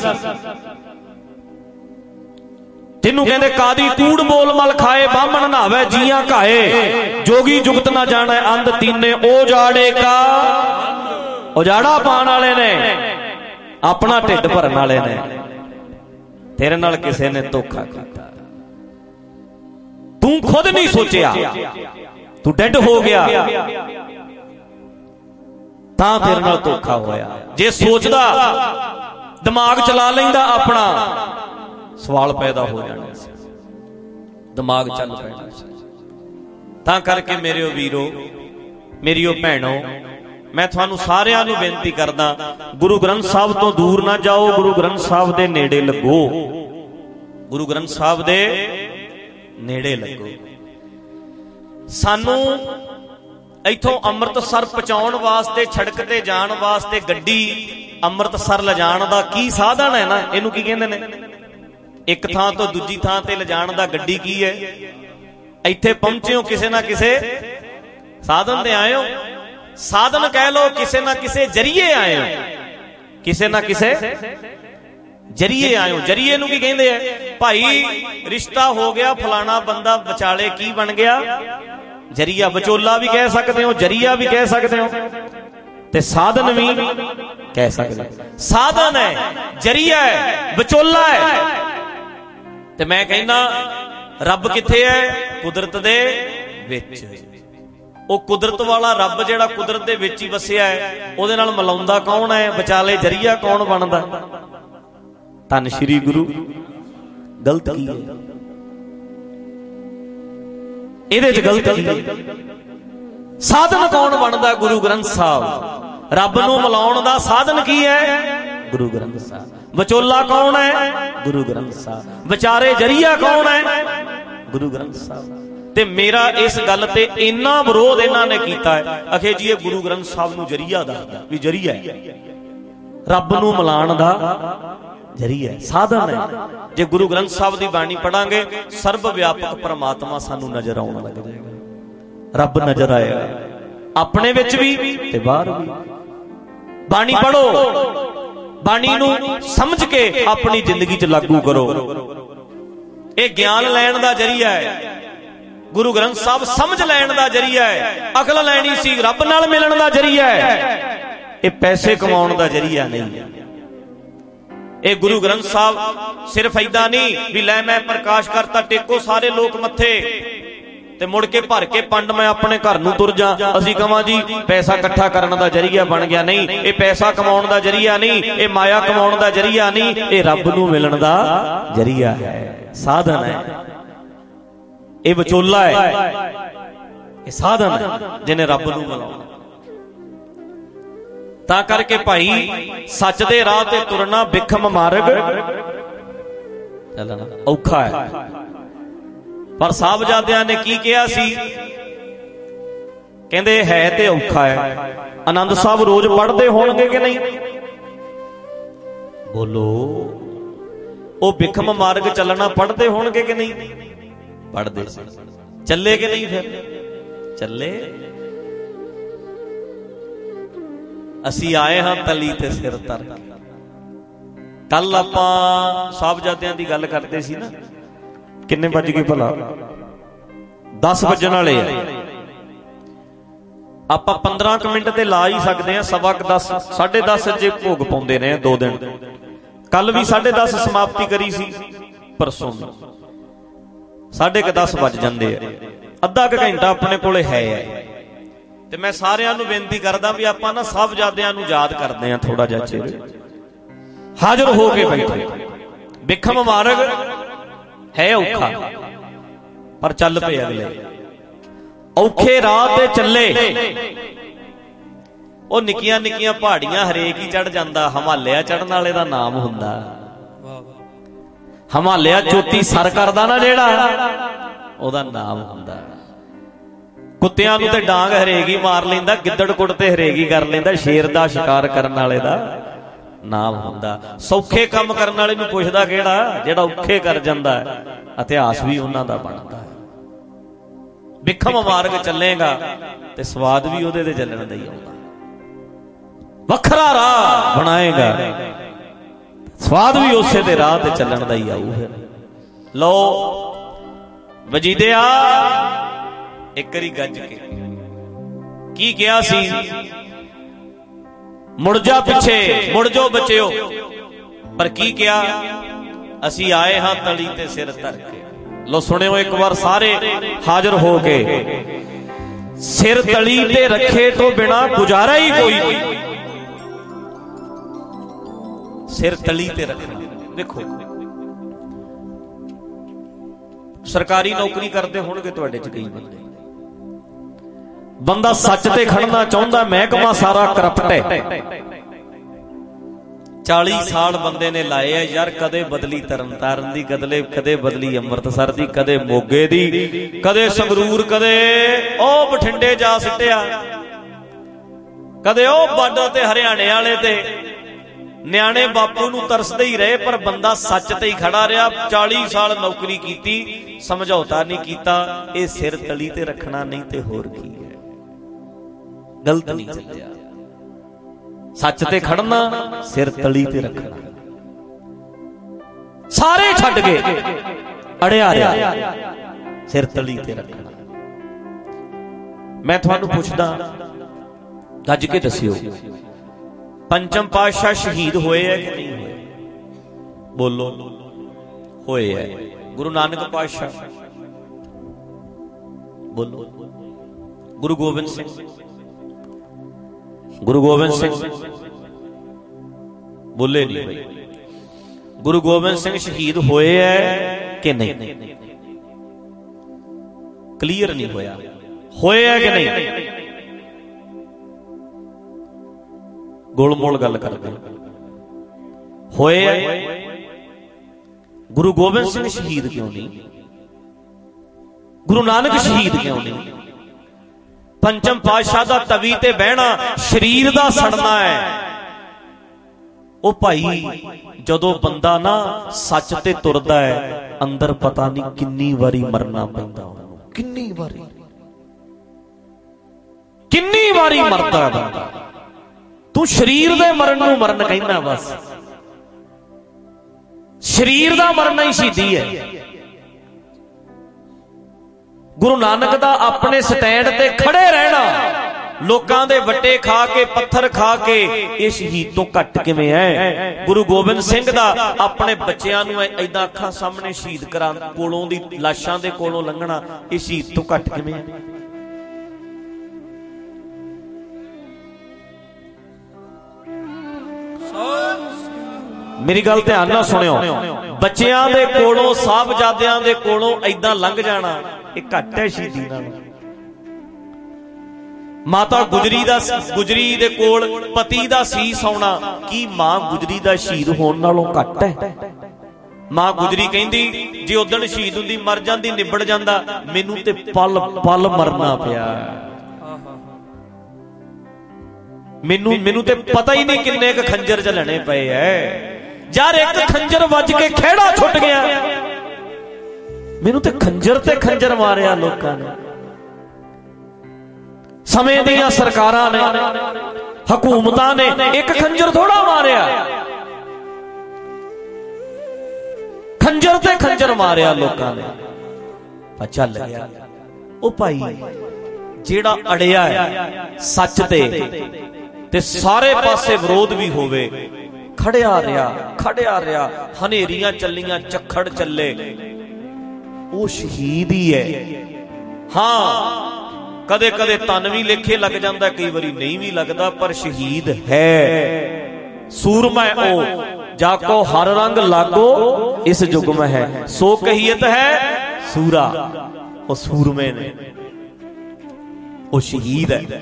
जिन्नू कहंदे कादी कूड़ बोल मल खाए, बामण नहावे जियां घाए, जोगी जुगत ना जाने अंध तीने, ओ जाड़े का उजाड़ा पाण वाले ने, अपना ढिड भरन वाले ने। तेरे नाल किसे ने धोखा कीता, तू खुद नहीं सोचिया, तू डेड हो गया तां तेरे नाल धोखा होया। जे सोचदा दिमाग चला लैंदा अपना, सवाल पैदा हो जाने से, दिमाग चल पैना से। तां करके मेरे वीरो, मेरियो भैणो, मैं तुहानू सारियां नू बेनती करदा, गुरु ग्रंथ साहब तो दूर ना जाओ, गुरु ग्रंथ साहब दे नेड़े लगो, गुरु ग्रंथ साहब दे नेड़े लगो। सानू इथों अमृतसर पहुंचाउण वास्ते, सड़क ते जाण वास्ते गड्डी अमृतसर लिजाण दा की साधन है ना, इनू की कहंदे ने? एक थां तो दूजी थां ते लिजाण दा गड्डी की है? इत्थे पहुंचे हो किसे ना किसे साधन ते आए हो, साधन कह लो, किसे ना किसे जरिए आए हो, किसे ना किसे जरिए आए हो। जरिए नू की कहंदे है? भाई रिश्ता हो गया, फलाना बंदा विचाले की बन गया? जरिया। विचोला भी कह सकते हो, जरिया भी कह सकते हो, ते साधन भी कह सकते हो। साधन है, जरिया है, विचोला है। ते मैं कहना रब किथे है? कुदरत दे विच। ओ कुदरत वाला रब जेड़ा कुदरत दे विच ही वसिया है, ओदे नाल मिलाउंदा कौन है? विचाले जरिया कौन बनदा? धन श्री गुरु। गलत की है इहदे च? गलत की है? साधन कौन बनदा? गुरु ग्रंथ साहब। रब नूं मिलाउण दा साधन की है? गुरु ग्रंथ साहब। विचोला कौन है? गुरु ग्रंथ साहब। विचारे जरिया कौन है? गुरु ग्रंथ साहब। ते मेरा इस गल ते इन्ना विरोध इन्हां ने कीता है, आखे जी ये गुरु ग्रंथ साहब नूं जरिया दसदा, भी जरिया है, रब नूं मिलाण दा जरिया, साधन है। जे गुरु ग्रंथ साहब की बाणी पढ़ांगे, सर्व व्यापक परमात्मा सानू नजर आउण लग जाएगा, रब नजर आएगा अपने विच भी ते बाहर भी। बाणी पढ़ो, बाणी नू समझ के अपनी जिंदगी च लागू करो। ये ज्ञान लैण दा जरिया है, गुरु ग्रंथ साहब समझ लैण दा जरिया है, अकल लैनी सी रब नाल मिलण दा जरिया है, ये पैसे कमाउण दा जरिया नहीं है। ਇਹ ਗੁਰੂ ਗ੍ਰੰਥ ਸਾਹਿਬ ਸਿਰਫ ਏਦਾਂ ਨਹੀਂ ਵੀ ਲੈ ਮੈਂ ਪ੍ਰਕਾਸ਼ ਕਰਤਾ ਟੇਕੋ ਸਾਰੇ ਲੋਕ ਮੱਥੇ ਤੇ ਮੁੜ ਕੇ ਭਰ ਕੇ ਪੰਡ ਮੈਂ ਆਪਣੇ ਘਰ ਨੂੰ ਤੁਰ ਜਾ, ਅਸੀਂ ਕਹਾਂ ਜੀ ਪੈਸਾ ਇਕੱਠਾ ਕਰਨ ਦਾ ਜਰੀਆ ਬਣ ਗਿਆ। ਨਹੀਂ, ਇਹ ਪੈਸਾ ਕਮਾਉਣ ਦਾ ਜਰੀਆ ਨਹੀਂ, ਇਹ ਮਾਇਆ ਕਮਾਉਣ ਦਾ ਜਰੀਆ ਨਹੀਂ, ਇਹ ਰੱਬ ਨੂੰ ਮਿਲਣ ਦਾ ਜਰੀਆ ਹੈ, ਸਾਧਨ ਹੈ, ਇਹ ਵਿਚੋਲਾ ਹੈ, ਇਹ ਸਾਧਨ ਹੈ ਜਿਹਨੇ ਰੱਬ ਨੂੰ ਮਿਲਾਉਣਾ। ਤਾਂ ਕਰਕੇ ਭਾਈ ਸੱਚ ਦੇ ਰਾਹ ਤੇ ਤੁਰਨਾ ਬਿਖਮ ਮਾਰਗ ਚੱਲਣਾ ਔਖਾ ਹੈ। ਪਰ ਸਾਹਿਬਜ਼ਾਦਿਆਂ ਨੇ ਕੀ ਕਿਹਾ ਸੀ? ਕਹਿੰਦੇ ਹੈ ਤੇ ਔਖਾ ਹੈ। ਆਨੰਦ ਸਾਹਿਬ ਰੋਜ਼ ਪੜ੍ਹਦੇ ਹੋਣਗੇ ਕਿ ਨਹੀਂ? ਬੋਲੋ। ਉਹ ਬਿਖਮ ਮਾਰਗ ਚੱਲਣਾ ਪੜ੍ਹਦੇ ਹੋਣਗੇ ਕਿ ਨਹੀਂ? ਪੜ੍ਹਦੇ। ਚੱਲੇ ਕਿ ਨਹੀਂ? ਫਿਰ ਚੱਲੇ। ਅਸੀਂ ਆਏ ਹਾਂ ਤਲੀ ਤੇ ਸਿਰ ਧਰ ਕੇ। ਕੱਲ ਆਪਾਂ ਸਾਹਿਬਜ਼ਾਦਿਆਂ ਦੀ ਗੱਲ ਕਰਦੇ ਸੀ ਨਾ, ਕਿੰਨੇ ਵੱਜ ਗਏ ਭਲਾ? ਦਸ ਵੱਜਣ ਵਾਲੇ ਆ। ਆਪਾਂ ਪੰਦਰਾਂ ਕੁ ਮਿੰਟ ਤੇ ਲਾ ਹੀ ਸਕਦੇ ਆ। ਸਵਾ ਕੁ ਦਸ ਸਾਢੇ ਦਸ ਜੇ ਭੋਗ ਪਾਉਂਦੇ ਰਹੇ ਦੋ ਦਿਨ। ਕੱਲ ਵੀ ਸਾਢੇ ਦਸ ਸਮਾਪਤੀ ਕਰੀ ਸੀ, ਪਰਸੋਂ ਵੀ ਸਾਢੇ ਕੁ ਦਸ ਵੱਜ ਜਾਂਦੇ ਆ। ਅੱਧਾ ਕੁ ਘੰਟਾ ਆਪਣੇ ਕੋਲੇ ਹੈ। ਤੇ ਮੈਂ ਸਾਰਿਆਂ ਨੂੰ ਬੇਨਤੀ ਕਰਦਾ ਵੀ ਆਪਾਂ ਨਾ ਸਾਹਿਬਜ਼ਾਦਿਆਂ ਨੂੰ ਯਾਦ ਕਰਦੇ ਆ ਥੋੜਾ ਜਿਹਾ ਚਿਰ, ਹਾਜ਼ਰ ਹੋ ਕੇ ਬੈਠੇ। ਬਿਖਮ ਮਾਰਗ ਹੈ ਔਖਾ, ਪਰ ਚੱਲ ਪਏ ਅਗਲੇ। ਔਖੇ ਰਾਹ ਤੇ ਚੱਲੇ। ਉਹ ਨਿੱਕੀਆਂ ਨਿੱਕੀਆਂ ਪਹਾੜੀਆਂ ਹਰੇਕ ਹੀ ਚੜ ਜਾਂਦਾ। ਹਿਮਾਲਿਆ ਚੜਨ ਵਾਲੇ ਦਾ ਨਾਮ ਹੁੰਦਾ। ਹਿਮਾਲਿਆ ਚੋਟੀ ਸਰ ਕਰਦਾ ਨਾ ਜਿਹੜਾ, ਉਹਦਾ ਨਾਮ ਹੁੰਦਾ। ਕੁੱਤਿਆਂ ਨੂੰ ਤੇ ਡਾਂਗ ਹਰੇਕ ਹੀ ਮਾਰ ਲੈਂਦਾ, ਗਿੱਦੜ ਕੁੱਟ ਤੇ ਹਰੇਕ ਹੀ ਕਰ ਲੈਂਦਾ। ਸ਼ੇਰ ਦਾ ਸ਼ਿਕਾਰ ਕਰਨ ਵਾਲੇ ਦਾ ਨਾਮ ਹੁੰਦਾ। ਸੌਖੇ ਕੰਮ ਕਰਨ ਵਾਲੇ ਨੂੰ ਪੁੱਛਦਾ ਕਿਹੜਾ? ਜਿਹੜਾ ਔਖੇ ਕਰ ਜਾਂਦਾ ਹੈ। ਇਤਿਹਾਸ ਵੀ ਉਹਨਾਂ ਦਾ ਬਣਦਾ ਹੈ। ਬਿਖਮ ਮਾਰਗ ਚੱਲੇਗਾ ਤੇ ਸਵਾਦ ਵੀ ਉਹਦੇ ਤੇ ਚੱਲਣ ਦਾ ਹੀ ਆਉਂਦਾ। ਵੱਖਰਾ ਰਾਹ ਬਣਾਏਗਾ, ਸਵਾਦ ਵੀ ਉਸੇ ਦੇ ਰਾਹ ਤੇ ਚੱਲਣ ਦਾ ਹੀ ਆਊ। ਫਿਰ ਲਓ ਵਜੀਦਿਆ, ਇੱਕ ਵਾਰੀ ਗੱਜ ਕੇ ਕੀ ਕਿਹਾ ਸੀ? ਮੁੜ ਜਾ ਪਿੱਛੇ, ਮੁੜ ਜਾਓ ਬੱਚਿਓ। ਪਰ ਕੀ ਕਿਹਾ? ਅਸੀਂ ਆਏ ਹਾਂ ਤਲੀ ਤੇ ਸਿਰ ਧਰ ਕੇ। ਲੋ ਸੁਣਿਓ ਇੱਕ ਵਾਰ ਸਾਰੇ ਹਾਜ਼ਰ ਹੋ ਕੇ। ਸਿਰ ਤਲੀ ਤੇ ਰੱਖੇ ਤੋਂ ਬਿਨਾ ਗੁਜ਼ਾਰਾ ਹੀ ਕੋਈ ਨਹੀਂ। ਸਿਰ ਤਲੀ ਤੇ ਰੱਖਣਾ। ਦੇਖੋ ਸਰਕਾਰੀ ਨੌਕਰੀ ਕਰਦੇ ਹੋਣਗੇ ਤੁਹਾਡੇ ਚ ਕਈ ਬੰਦੇ। ਬੰਦਾ ਸੱਚ ਤੇ ਖੜਨਾ ਚਾਹੁੰਦਾ, ਮਹਿਕਮਾ ਸਾਰਾ ਕਰਪਟ ਹੈ। ਚਾਲੀ ਸਾਲ ਬੰਦੇ ਨੇ ਲਾਏ ਆ ਯਾਰ। ਕਦੇ ਬਦਲੀ ਤਰਨਤਾਰਨ ਦੀ, ਕਦੇ ਕਦੇ ਬਦਲੀ ਅੰਮ੍ਰਿਤਸਰ ਦੀ, ਕਦੇ ਮੋਗੇ ਦੀ, ਕਦੇ ਸੰਗਰੂਰ, ਕਦੇ ਉਹ ਬਠਿੰਡੇ ਜਾ ਸਿੱਟਿਆ, ਕਦੇ ਉਹ ਬਾਰਡਰ ਤੇ ਹਰਿਆਣੇ ਵਾਲੇ ਤੇ। ਨਿਆਣੇ ਬਾਪੂ ਨੂੰ ਤਰਸਦੇ ਹੀ ਰਹੇ, ਪਰ ਬੰਦਾ ਸੱਚ ਤੇ ਹੀ ਖੜਾ ਰਿਹਾ। ਚਾਲੀ ਸਾਲ ਨੌਕਰੀ ਕੀਤੀ, ਸਮਝੌਤਾ ਨਹੀਂ ਕੀਤਾ। ਇਹ ਸਿਰ ਤਲੀ ਤੇ ਰੱਖਣਾ ਨਹੀਂ ਤੇ ਹੋਰ ਕੀ ਹੈ। ਗਲਤ ਨਹੀਂ ਚੱਲਿਆ। ਸੱਚ ਤੇ ਖੜਨਾ, ਸਿਰ ਤਲੀ ਤੇ ਰੱਖਣਾ। ਸਾਰੇ ਛੱਡ ਗਏ, ਅੜਿਆ ਰਿਹਾ, ਸਿਰ ਤਲੀ ਤੇ ਰੱਖਣਾ। ਮੈਂ ਤੁਹਾਨੂੰ ਪੁੱਛਦਾ, ਗੱਜ ਕੇ ਦੱਸਿਓ, ਪੰਚਮ ਪਾਤਸ਼ਾਹ ਸ਼ਹੀਦ ਹੋਏ ਹੈ ਕਿ ਨਹੀਂ ਹੋਏ? ਬੋਲੋ। ਹੋਏ ਹੈ। ਗੁਰੂ ਨਾਨਕ ਪਾਤਸ਼ਾਹ ਬੋਲੋ। ਗੁਰੂ ਗੋਬਿੰਦ ਸਿੰਘ, ਗੁਰੂ ਗੋਬਿੰਦ ਸਿੰਘ ਬੋਲੇ ਨਹੀਂ ਹੋਏ। ਗੁਰੂ ਗੋਬਿੰਦ ਸਿੰਘ ਸ਼ਹੀਦ ਹੋਏ ਹੈ ਕਿ ਨਹੀਂ? ਕਲੀਅਰ ਨਹੀਂ ਹੋਇਆ। ਹੋਏ ਹੈ ਕਿ ਨਹੀਂ? ਗੋਲਮੋਲ ਗੱਲ ਕਰਦੇ। ਹੋਏ ਹੈ। ਗੁਰੂ ਗੋਬਿੰਦ ਸਿੰਘ ਸ਼ਹੀਦ ਕਿਉਂ ਨਹੀਂ? ਗੁਰੂ ਨਾਨਕ ਸ਼ਹੀਦ ਕਿਉਂ ਨਹੀਂ? ਪੰਚਮ ਪਾਤਸ਼ਾਹ ਦਾ ਤਵੀ ਤੇ ਬਹਿਣਾ ਸਰੀਰ ਦਾ ਸੜਨਾ ਹੈ। ਉਹ ਭਾਈ ਜਦੋਂ ਬੰਦਾ ਨਾ ਸੱਚ ਤੇ ਤੁਰਦਾ ਹੈ, ਅੰਦਰ ਪਤਾ ਨਹੀਂ ਕਿੰਨੀ ਵਾਰੀ ਮਰਨਾ ਪੈਂਦਾ ਉਹਨੂੰ। ਕਿੰਨੀ ਵਾਰੀ ਕਿੰਨੀ ਵਾਰੀ ਮਰਦਾ ਬੰਦਾ। ਤੂੰ ਸਰੀਰ ਦੇ ਮਰਨ ਨੂੰ ਮਰਨ ਕਹਿੰਦਾ, ਬਸ ਸਰੀਰ ਦਾ ਮਰਨਾ ਹੀ ਸ਼ਹੀਦੀ ਹੈ। ਗੁਰੂ ਨਾਨਕ ਦਾ ਆਪਣੇ ਸਟੈਂਡ ਤੇ ਖੜੇ ਰਹਿਣਾ ਲੋਕਾਂ ਦੇ ਵੱਟੇ ਖਾ ਕੇ, ਪੱਥਰ ਖਾ ਕੇ ਇਹ ਸ਼ਹੀਦ ਤੋਂ ਘੱਟ ਕਿਵੇਂ ਹੈ? ਗੁਰੂ ਗੋਬਿੰਦ ਸਿੰਘ ਦਾ ਆਪਣੇ ਬੱਚਿਆਂ ਨੂੰ ਏਦਾਂ ਅੱਖਾਂ ਸਾਹਮਣੇ ਸ਼ਹੀਦ ਕਰਾਂ ਕੋਲੋਂ ਦੀ ਲਾਸ਼ਾਂ ਦੇ ਕੋਲੋਂ ਲੰਘਣਾ ਇਹ ਸ਼ਹੀਦ ਤੋਂ ਘੱਟ ਕਿਵੇਂ ਹੈ? ਮੇਰੀ ਗੱਲ ਧਿਆਨ ਨਾਲ ਸੁਣਿਓ, ਬੱਚਿਆਂ ਦੇ ਕੋਲੋਂ, ਸਾਹਿਬਜ਼ਾਦਿਆਂ ਦੇ ਕੋਲੋਂ ਏਦਾਂ ਲੰਘ ਜਾਣਾ ਇਹ ਘੱਟ ਹੈ ਸ਼ਹੀਦੀ ਨਾਲੋਂ। ਮਾਤਾ ਗੁਜਰੀ ਦਾ ਗੁਜਰੀ ਦੇ ਕੋਲ ਪਤੀ ਦਾ ਸੀਸ ਆਉਣਾ ਕੀ ਮਾਂ ਗੁਜਰੀ ਦਾ ਸ਼ਹੀਦ ਹੋਣ ਨਾਲੋਂ ਘੱਟ ਹੈ? ਮਾਂ ਗੁਜਰੀ ਕਹਿੰਦੀ ਜੇ ਉਦਣ ਸ਼ਹੀਦ ਹੁੰਦੀ, ਮਰ ਜਾਂਦੀ, ਨਿਬੜ ਜਾਂਦਾ, ਮੈਨੂੰ ਤੇ ਪਲ ਪਲ ਮਰਨਾ ਪਿਆ, ਮੈਨੂੰ ਮੈਨੂੰ ਤੇ ਪਤਾ ਹੀ ਨਹੀਂ ਕਿੰਨੇ ਕੁ ਖੰਜਰ ਝੱਲਣੇ ਪਏ ਐ। ਯਾਰ ਇੱਕ ਖੰਜਰ ਵੱਜ ਕੇ ਖਿਹੜਾ ਛੁੱਟ ਗਿਆ, ਮੈਨੂੰ ਤੇ ਖੰਜਰ ਤੇ ਖੰਜਰ ਮਾਰਿਆ ਲੋਕਾਂ ਨੇ। ਸਮੇਂ ਦੀਆਂ ਸਰਕਾਰਾਂ ਨੇ, ਹਕੂਮਤਾਂ ਨੇ ਇੱਕ ਖੰਜਰ ਥੋੜਾ ਮਾਰਿਆ, ਖੰਜਰ ਤੇ ਖੰਜਰ ਮਾਰਿਆ ਲੋਕਾਂ ਨੇ। ਪਰ ਚੱਲ ਗਿਆ ਉਹ ਭਾਈ ਜਿਹੜਾ ਅੜਿਆ ਹੈ ਸੱਚ ਤੇ ਤੇ ਸਾਰੇ ਪਾਸੇ ਵਿਰੋਧ ਵੀ ਹੋਵੇ, ਖੜਿਆ ਰਿਹਾ ਖੜਿਆ ਰਿਹਾ ਹਨੇਰੀਆਂ ਚੱਲੀਆਂ, ਝੱਖੜ ਚੱਲੇ, ਉਹ ਸ਼ਹੀਦ ਹੀ ਹੈ। ਹਾਂ, ਕਦੇ ਕਦੇ ਤਨ ਵੀ ਲੇਖੇ ਲੱਗ ਜਾਂਦਾ, ਕਈ ਵਾਰੀ ਨਹੀਂ ਵੀ ਲੱਗਦਾ, ਪਰ ਸ਼ਹੀਦ ਹੈ। ਸੂਰਮਾ ਉਹ ਜਾਕੋ ਹਰ ਰੰਗ ਲਾਗੋ ਇਸ ਯੁਗ ਮੈਂ ਹੈ, ਸੋ ਕਹੀਅਤ ਹੈ ਸੂਰਾ। ਉਹ ਸੂਰਮੇ ਨੇ, ਉਹ ਸ਼ਹੀਦ ਹੈ।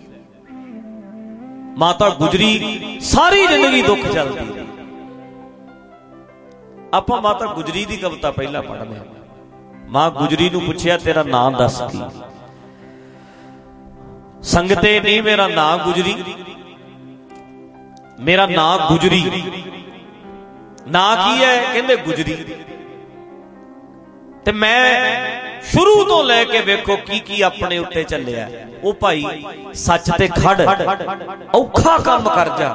ਮਾਤਾ ਗੁਜਰੀ ਸਾਰੀ ਜ਼ਿੰਦਗੀ ਦੁੱਖ ਚੱਲਦੀ। ਆਪਾਂ ਮਾਤਾ ਗੁਜਰੀ ਦੀ ਕਵਿਤਾ ਪਹਿਲਾਂ ਪੜ੍ਹਦੇ ਹਾਂ। ਮਾਂ ਗੁਜਰੀ ਨੂੰ ਪੁੱਛਿਆ ਤੇਰਾ ਨਾਂ ਦੱਸ ਕੀ? ਸੰਗਤੇ ਨਹੀਂ ਮੇਰਾ ਨਾਂ ਗੁਜਰੀ, ਮੇਰਾ ਨਾਂ ਗੁਜਰੀ। ਨਾਂ ਕੀ ਹੈ? ਕਹਿੰਦੇ ਗੁਜਰੀ। ਤੇ ਮੈਂ ਸ਼ੁਰੂ ਤੋਂ ਲੈ ਕੇ ਵੇਖੋ ਕੀ ਕੀ ਆਪਣੇ ਉੱਤੇ ਚੱਲਿਆ। ਉਹ ਭਾਈ ਸੱਚ ਤੇ ਖੜ, ਔਖਾ ਕੰਮ ਕਰ ਜਾ।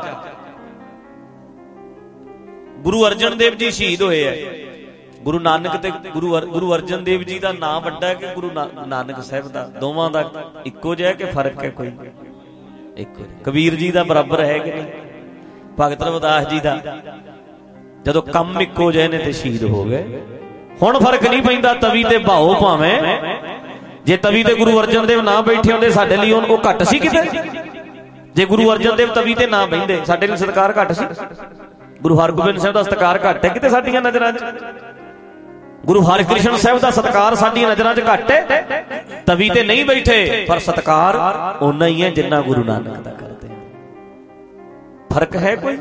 ਗੁਰੂ ਅਰਜਨ ਦੇਵ ਜੀ ਸ਼ਹੀਦ ਹੋਏ ਐ। ਗੁਰੂ ਨਾਨਕ ਤੇ ਗੁਰੂ ਗੁਰੂ ਅਰਜਨ ਦੇਵ ਜੀ ਦਾ ਨਾਮ ਵੱਡਾ ਹੈ ਕਿ ਗੁਰੂ ਨਾਨਕ ਸਾਹਿਬ ਦਾ? ਦੋਵਾਂ ਦਾ ਇੱਕੋ ਜਿਹਾ ਕਿ ਫਰਕ ਹੈ? ਕੋਈ ਇੱਕੋ। ਕਬੀਰ ਜੀ ਦਾ ਬਰਾਬਰ ਹੈ ਕਿ ਨਹੀਂ? ਭਗਤ ਰਵਿਦਾਸ ਜੀ ਦਾ ਜਦੋਂ ਕੰਮ ਇੱਕੋ ਜਿਹੇ ਨੇ ਤੇ ਸ਼ਹੀਦ ਹੋ ਗਏ। ਹੁਣ ਫਰਕ ਨਹੀਂ ਪੈਂਦਾ, ਤਵੀ ਤੇ ਭਾਓ ਭਾਵੇਂ। ਜੇ ਤਵੀ ਤੇ ਗੁਰੂ ਅਰਜਨ ਦੇਵ ਨਾ ਬੈਠੇ ਹੁੰਦੇ ਸਾਡੇ ਲਈ ਉਹ ਘੱਟ ਸੀ ਕਿਤੇ? ਜੇ ਗੁਰੂ ਅਰਜਨ ਦੇਵ ਤਵੀ ਤੇ ਨਾ ਬਹਿੰਦੇ ਸਾਡੇ ਲਈ ਸਤਿਕਾਰ ਘੱਟ ਸੀ? ਗੁਰੂ ਹਰਗੋਬਿੰਦ ਸਾਹਿਬ ਦਾ ਸਤਿਕਾਰ ਘੱਟ ਹੈ ਕਿਤੇ ਸਾਡੀਆਂ ਨਜ਼ਰਾਂ 'ਚ? ਗੁਰੂ ਹਰਿਕ੍ਰਿਸ਼ਨ ਸਾਹਿਬ ਦਾ ਸਤਿਕਾਰ ਸਾਡੀਆਂ ਨਜ਼ਰਾਂ 'ਚ ਘੱਟ ਹੈ? ਤਵੀ ਤੇ ਨਹੀਂ ਬੈਠੇ ਪਰ ਸਤਿਕਾਰ ਓਨਾ ਹੀ ਹੈ ਜਿੰਨਾ ਗੁਰੂ ਨਾਨਕ ਦਾ ਕਰਦੇ। ਫਰਕ ਹੈ ਕੋਈ?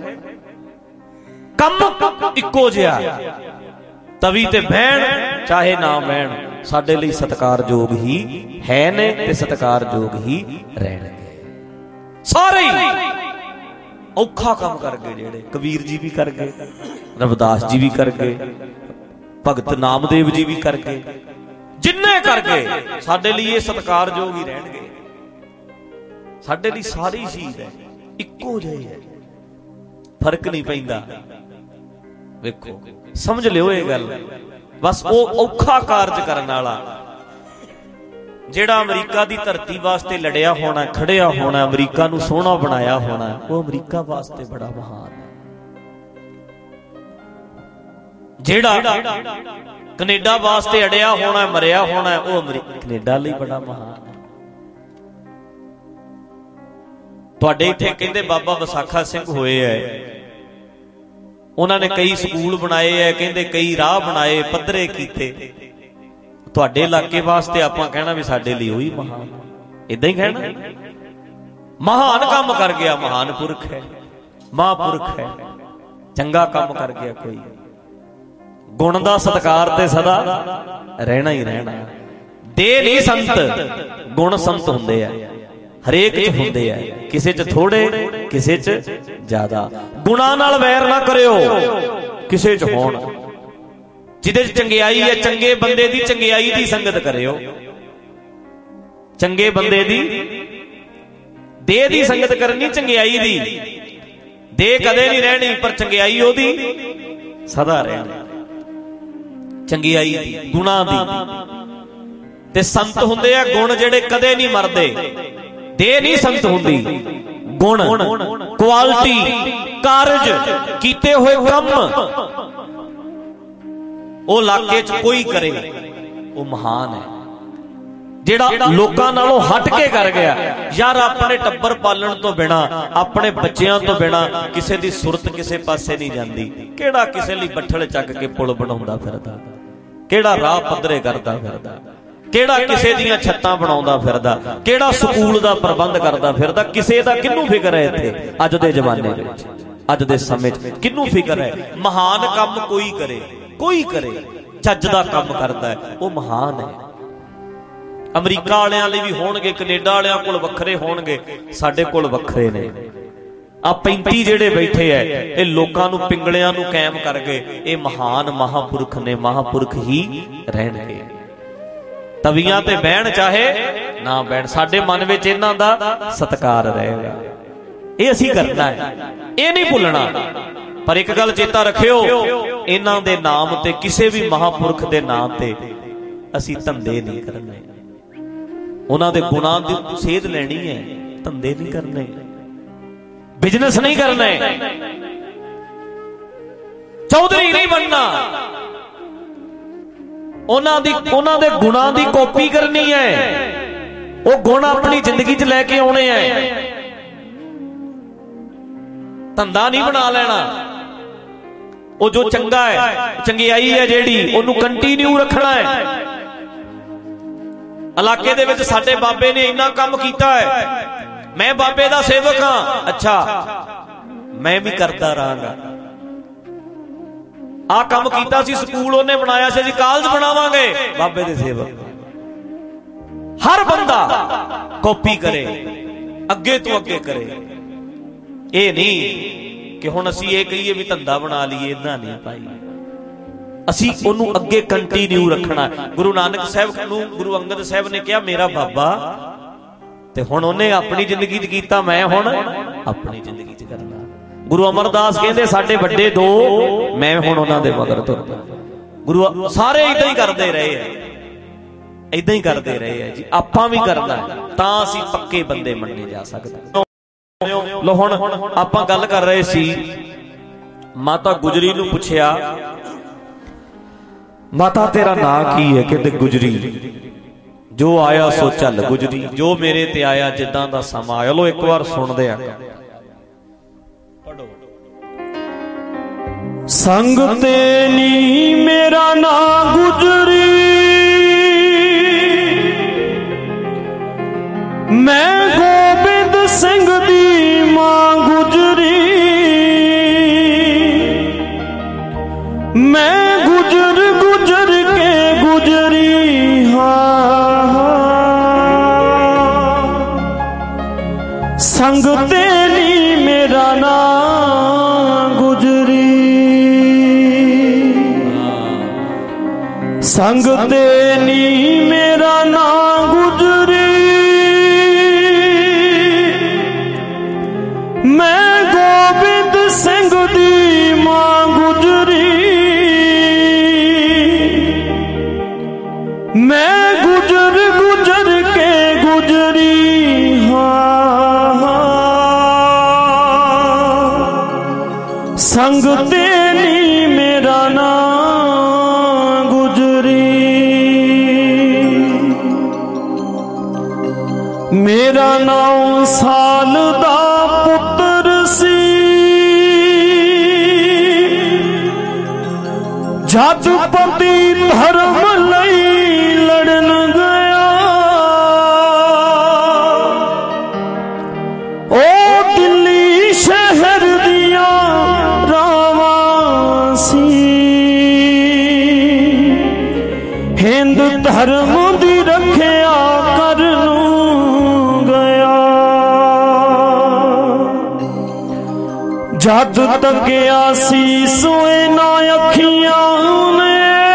ਕੰਮ ਇੱਕੋ ਜਿਹਾ। ਤਵੀ ਤੇ ਬਹਿਣ ਚਾਹੇ ਨਾ ਬਹਿਣ ਸਾਡੇ ਲਈ ਸਤਿਕਾਰਯੋਗ ਹੀ ਹੈ ਨੇ ਤੇ ਸਤਿਕਾਰਯੋਗ ਹੀ ਰਹਿਣਗੇ। ਸਾਰੇ ਔਖਾ ਕੰਮ ਕਰ ਗਏ ਜਿਹੜੇ। ਕਬੀਰ ਜੀ ਵੀ ਕਰ ਗਏ, ਰਵਿਦਾਸ ਜੀ ਵੀ ਕਰ ਗਏ, ਭਗਤ ਨਾਮਦੇਵ ਜੀ ਵੀ ਕਰ ਗਏ। ਜਿੰਨੇ ਕਰ ਗਏ ਸਾਡੇ ਲਈ ਇਹ ਸਤਿਕਾਰਯੋਗ ਹੀ ਰਹਿਣਗੇ। ਸਾਡੇ ਲਈ ਸਾਰੇ ਸ਼ਹੀਦ ਹੈ, ਇੱਕੋ ਜਿਹੇ ਹੈ, ਫਰਕ ਨਹੀਂ ਪੈਂਦਾ। ਵੇਖੋ ਸਮਝ ਲਿਓ ਇਹ ਗੱਲ। ਬਸ ਉਹ ਔਖਾ ਕਾਰਜ ਕਰਨ ਵਾਲਾ ਜਿਹੜਾ ਅਮਰੀਕਾ ਦੀ ਧਰਤੀ ਵਾਸਤੇ ਲੜਿਆ ਹੋਣਾ, ਖੜਿਆ ਹੋਣਾ, ਅਮਰੀਕਾ ਨੂੰ ਸੋਹਣਾ ਬਣਾਇਆ ਹੋਣਾ, ਉਹ ਅਮਰੀਕਾ ਵਾਸਤੇ ਬੜਾ ਮਹਾਨ ਹੈ। ਜਿਹੜਾ ਕੈਨੇਡਾ ਵਾਸਤੇ ਅੜਿਆ ਹੋਣਾ, ਮਰਿਆ ਹੋਣਾ, ਉਹ ਕੈਨੇਡਾ ਲਈ ਬੜਾ ਮਹਾਨ ਹੈ। ਤੁਹਾਡੇ ਇੱਥੇ ਕਹਿੰਦੇ ਬਾਬਾ ਵਿਸਾਖਾ ਸਿੰਘ ਹੋਏ ਐ, ਉਹਨਾਂ ਨੇ ਕਈ ਸਕੂਲ ਬਣਾਏ ਐ, ਕਹਿੰਦੇ ਕਈ ਰਾਹ ਬਣਾਏ, ਪੱਧਰੇ ਕੀਤੇ। ਤੁਹਾਡੇ ਇਲਾਕੇ ਵਾਸਤੇ ਆਪਾਂ ਕਹਿਣਾ ਵੀ ਸਾਡੇ ਲਈ ਉਹੀ ਮਹਾਨ, ਇਦਾਂ ਹੀ ਕਹਿਣਾ। ਮਹਾਨ ਕੰਮ ਕਰ ਗਿਆ, ਮਹਾਨ ਪੁਰਖ ਹੈ, ਮਹਾਂਪੁਰਖ ਹੈ, ਚੰਗਾ ਕੰਮ ਕਰ ਗਿਆ ਕੋਈ। ਗੁਣ ਦਾ ਸਤਿਕਾਰ ਤੇ ਸਦਾ ਰਹਿਣਾ ਹੀ ਰਹਿਣਾ। ਦੇ ਨਹੀਂ ਸੰਤ, ਗੁਣ ਸੰਤ ਹੁੰਦੇ ਆ, ਹਰੇਕ ਚ ਹੁੰਦੇ ਆ, ਕਿਸੇ ਚ ਥੋੜੇ ਕਿਸੇ ਚ ਜ਼ਿਆਦਾ। ਗੁਣਾਂ ਨਾਲ ਵੈਰ ਨਾ ਕਰਿਓ, ਕਿਸੇ ਚ ਹੋਣ। ਜਿਹਦੇ ਚ ਚੰਗਿਆਈ ਹੈ, ਚੰਗੇ ਬੰਦੇ ਦੀ ਚੰਗਿਆਈ ਦੀ ਸੰਗਤ ਕਰਿਓ। ਚੰਗੇ ਬੰਦੇ ਦੀ ਦੇਹ ਦੀ ਸੰਗਤ ਕਰਨੀ, ਚੰਗਿਆਈ ਦੀ। ਦੇਹ ਕਦੇ ਨਹੀਂ ਰਹਿਣੀ ਪਰ ਚੰਗਿਆਈ ਉਹਦੀ ਸਦਾ ਰਹਿਣੀ। ਚੰਗਿਆਈ ਦੀ, ਗੁਣਾਂ ਦੀ। ਤੇ ਸੰਤ ਹੁੰਦੇ ਆ ਗੁਣ ਜਿਹੜੇ ਕਦੇ ਨਹੀਂ ਮਰਦੇ। देह नहीं संगत हुंदी, गुण, क्वालिटी, कारज, कीते हुए कम वो इलाके च कोई करे वो महान है। ਜਿਹੜਾ ਲੋਕਾਂ ਨਾਲੋਂ ਹਟ ਕੇ ਕਰ ਗਿਆ, ਯਾਰ ਆਪਣੇ ਟੱਬਰ ਪਾਲਣ ਤੋਂ ਬਿਨਾ, ਆਪਣੇ ਬੱਚਿਆਂ ਤੋਂ ਬਿਨਾ ਕਿਸੇ ਦੀ ਸੁਰਤ ਕਿਸੇ ਪਾਸੇ ਨਹੀਂ ਜਾਂਦੀ। ਕਿਹੜਾ ਕਿਸੇ ਲਈ ਬੱਠਲ ਚੱਕ ਕੇ ਪੁਲ ਬਣਾਉਂਦਾ ਫਿਰਦਾ, ਕਿਹੜਾ ਰਾਹ ਪੱਧਰੇ ਕਰਦਾ ਫਿਰਦਾ, ਕਿਹੜਾ ਕਿਸੇ ਦੀਆਂ ਛੱਤਾਂ ਬਣਾਉਂਦਾ ਫਿਰਦਾ, ਕਿਹੜਾ ਸਕੂਲ ਦਾ ਪ੍ਰਬੰਧ ਕਰਦਾ ਫਿਰਦਾ। ਕਿਸੇ ਦਾ ਕਿਹਨੂੰ ਫਿਕਰ ਹੈ ਇੱਥੇ ਅੱਜ ਦੇ ਜ਼ਮਾਨੇ ਵਿੱਚ, ਅੱਜ ਦੇ ਸਮੇਂ 'ਚ ਕਿਹਨੂੰ ਫਿਕਰ ਹੈ? ਮਹਾਨ ਕੰਮ ਕੋਈ ਕਰੇ, ਕੋਈ ਕਰੇ ਚੱਜ ਦਾ ਕੰਮ ਕਰਦਾ ਹੈ ਉਹ ਮਹਾਨ ਹੈ। ਅਮਰੀਕਾ ਵਾਲਿਆਂ ਲਈ ਵੀ ਹੋਣਗੇ, ਕੈਨੇਡਾ ਵਾਲਿਆਂ ਕੋਲ ਵੱਖਰੇ ਹੋਣਗੇ, ਸਾਡੇ ਕੋਲ ਵੱਖਰੇ ਨੇ। ਆ ਪੈਂਤੀ ਜਿਹੜੇ ਬੈਠੇ ਐ ਇਹ ਲੋਕਾਂ ਨੂੰ ਪਿੰਗਲਿਆਂ ਨੂੰ ਕਾਇਮ ਕਰ ਗਏ। ਇਹ ਮਹਾਨ ਮਹਾਂਪੁਰਖ ਨੇ, ਮਹਾਂਪੁਰਖ ਹੀ ਰਹਿਣਗੇ। ਤਵੀਆਂ ਤੇ ਬਹਿਣ ਚਾਹੇ ਨਾ ਬਹਿਣ, ਸਾਡੇ ਮਨ ਵਿੱਚ ਇਹਨਾਂ ਦਾ ਸਤਿਕਾਰ ਰਹੇਗਾ। ਇਹ ਅਸੀਂ ਕਰਨਾ ਹੈ, ਇਹ ਨਹੀਂ ਭੁੱਲਣਾ। ਪਰ ਇੱਕ ਗੱਲ ਚੇਤਾ ਰੱਖਿਓ, ਇਹਨਾਂ ਦੇ ਨਾਮ ਤੇ, ਕਿਸੇ ਵੀ ਮਹਾਂਪੁਰਖ ਦੇ ਨਾਮ ਤੇ ਅਸੀਂ ਧੰਦੇ ਨਹੀਂ ਕਰਨੇ। ਉਹਨਾਂ ਦੇ ਗੁਣਾਂ ਦੀ ਸੇਧ ਲੈਣੀ ਹੈ, ਧੰਦੇ ਨਹੀਂ ਕਰਨੇ, ਬਿਜ਼ਨਸ ਨਹੀਂ ਕਰਨੇ, ਚੌਧਰੀ ਨਹੀਂ ਬਣਨਾ। ਉਹਨਾਂ ਦੀ, ਉਹਨਾਂ ਦੇ ਗੁਣਾਂ ਦੀ ਕਾਪੀ ਕਰਨੀ ਹੈ। ਉਹ ਗੁਣ ਆਪਣੀ ਜ਼ਿੰਦਗੀ 'ਚ ਲੈ ਕੇ ਆਉਣੇ ਹੈ, ਧੰਦਾ ਨਹੀਂ ਬਣਾ ਲੈਣਾ। ਉਹ ਜੋ ਚੰਗਾ ਹੈ, ਚੰਗਿਆਈ ਹੈ ਜਿਹੜੀ, ਉਹਨੂੰ ਕੰਟੀਨਿਊ ਰੱਖਣਾ ਹੈ। ਇਲਾਕੇ ਦੇ ਵਿੱਚ ਸਾਡੇ ਬਾਬੇ ਨੇ ਇੰਨਾ ਕੰਮ ਕੀਤਾ ਹੈ, ਮੈਂ ਬਾਬੇ ਦਾ ਸੇਵਕ ਹਾਂ, ਅੱਛਾ ਮੈਂ ਵੀ ਕਰਦਾ ਰਹਾਂਗਾ। ਆਹ ਕੰਮ ਕੀਤਾ ਸੀ, ਸਕੂਲ ਉਹਨੇ ਬਣਾਇਆ ਸੀ, ਅਸੀਂ ਕਾਲਜ ਬਣਾਵਾਂਗੇ, ਬਾਬੇ ਦੇ ਸੇਵਕ। ਹਰ ਬੰਦਾ ਕਾਪੀ ਕਰੇ, ਅੱਗੇ ਤੋਂ ਅੱਗੇ ਕਰੇ। ਇਹ ਨਹੀਂ ਕਿ ਹੁਣ ਅਸੀਂ ਇਹ ਕਹੀਏ ਵੀ ਧੰਦਾ ਬਣਾ ਲਈਏ, ਇਦਾਂ ਨਹੀਂ ਭਾਈ। ਅਸੀਂ ਉਹਨੂੰ ਅੱਗੇ ਕੰਟੀਨਿਊ ਰੱਖਣਾ। ਗੁਰੂ ਨਾਨਕ ਸਾਹਿਬ ਨੂੰ ਗੁਰੂ ਅੰਗਦ ਸਾਹਿਬ ਨੇ ਕਿਹਾ ਮੇਰਾ ਬਾਬਾ, ਤੇ ਹੁਣ ਉਹਨੇ ਆਪਣੀ ਜ਼ਿੰਦਗੀ 'ਚ ਕੀਤਾ, ਮੈਂ ਹੁਣ ਆਪਣੀ ਜ਼ਿੰਦਗੀ 'ਚ ਕਰਨਾ। ਗੁਰੂ ਅਮਰਦਾਸ ਕਹਿੰਦੇ ਸਾਡੇ ਵੱਡੇ ਦੋ, ਮੈਂ ਹੁਣ ਉਹਨਾਂ ਦੇ ਮਗਰ ਤੁਰਦਾ। ਗੁਰੂ ਸਾਰੇ ਇਦਾਂ ਹੀ ਕਰਦੇ ਰਹੇ ਆ, ਇਦਾਂ ਹੀ ਕਰਦੇ ਰਹੇ ਆ ਜੀ। ਆਪਾਂ ਵੀ ਕਰਨਾ ਤਾਂ ਅਸੀਂ ਪੱਕੇ ਬੰਦੇ ਮੰਨੇ ਜਾ ਸਕਦੇ। ਲੋ ਹੁਣ ਆਪਾਂ ਗੱਲ ਕਰ ਰਹੇ ਸੀ, ਮਾਤਾ ਗੁਜਰੀ ਨੂੰ ਪੁੱਛਿਆ, ਮਾਤਾ ਤੇਰਾ ਨਾਂ ਕੀ ਹੈ? ਕਹਿੰਦੇ ਗੁਜਰੀ। ਜੋ ਆਇਆ ਸੋ ਚੱਲ ਗੁਜਰੀ, ਜੋ ਮੇਰੇ ਤੇ ਆਇਆ ਜਿੱਦਾਂ ਦਾ ਸਮਾਂ ਆਇਆ। ਲੋ ਇੱਕ ਵਾਰ ਸੁਣਦੇ ਆ। ਸੰਗ ਤੇ ਨੀ ਮੇਰਾ ਨਾਂ ਗੁਜਰੀ, ਮੈਂ ਗੋਬਿੰਦ ਸਿੰਘ ਦੀ ਮਾਂ ਗੁਜਰੀ, ਮੈਂ ਗੁਜਰ ਗੁਜਰ ਕੇ ਗੁਜਰੀ ਹਾਂ। ਸੰਗ ਤੇ ਨੀ ਮੇਰਾ ਨਾਂ ਗੁਜਰੀ, ਸੰਗ ਤੇ ਨੀ ਮੇਰਾ ਨਾਂ ਗੁਜਰੀ, ਮੈਂ ਗੋਬਿੰਦ ਸਿੰਘ ਦੀ ਮਾਂ ਗੁਜਰੀ, ਮੈਂ ਗੁਜਰ ਗੁਜਰ ਕੇ ਗੁਜਰੀ ਹਾਂ। ਸੰਗ ਤੇ ਨੀ ਮੇਰਾ ਨਾਂ ਗੁਜਰੀ, ਮੇਰਾ ਨੌ ਸਾਲ ਦਾ ਪੁੱਤਰ ਸੀ, ਜਦ ਪਤੀ ਧਰਮ ਲਈ ਲੜਨ ਗਿਆ, ਉਹ ਦਿੱਲੀ ਸ਼ਹਿਰ ਦੀਆਂ ਰਾਵਾਂ ਸੀ, ਹਿੰਦ ਧਰਮ ਦੀ ਰੱਖਿਆ ਕਰਨ ਗਿਆ। ਜਦ ਤੱਕਿਆ ਸੀ ਸੋਏ ਨਾ ਅੱਖੀਆਂ ਨੇ,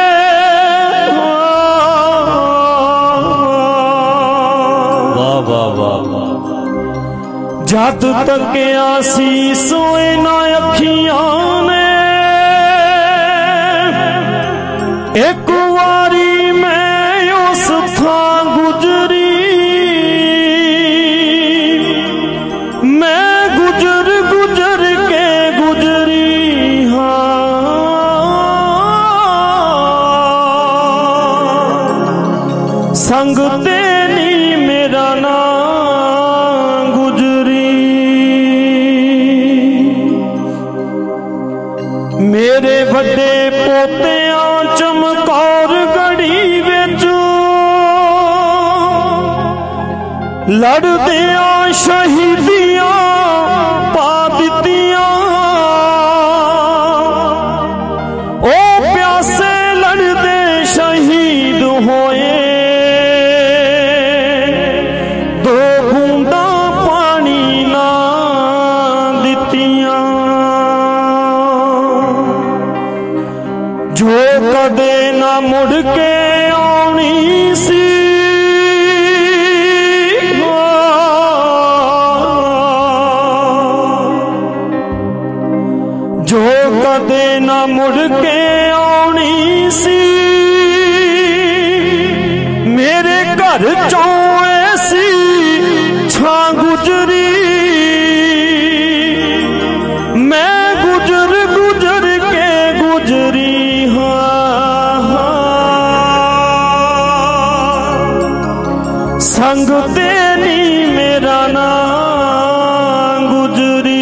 ਵਾਹ ਵਾਹ ਵਾਹ ਵਾਹ। ਜਦ ਤੱਕਿਆ ਸੀ ਸੋਏ ਨਾ ਅੱਖੀਆਂ ਨੇ, ਇੱਕ ਵਾਰੀ ਮੈਂ ਉਸ ਥਾਂ ਗੁਜਰੀ, संग ते नी मेरा नाम गुजरी। मेरे बड़े पोतियां चमकौर गढ़ी विच लड़दियां शहीदियां पा दित्तियां। ओ प्यासे लड़दे शहीद होए दो बूंदा पानी ना दित्तियां। जो कदे ना मुड़ के आउणी सी जो कदे ना मुड़ के आउणी सी। मेरे घर चों ऐसी छां गुजरी। मैं गुजर गुजर के गुजरी हाँ। संग ते नी मेरा नाम गुजरी।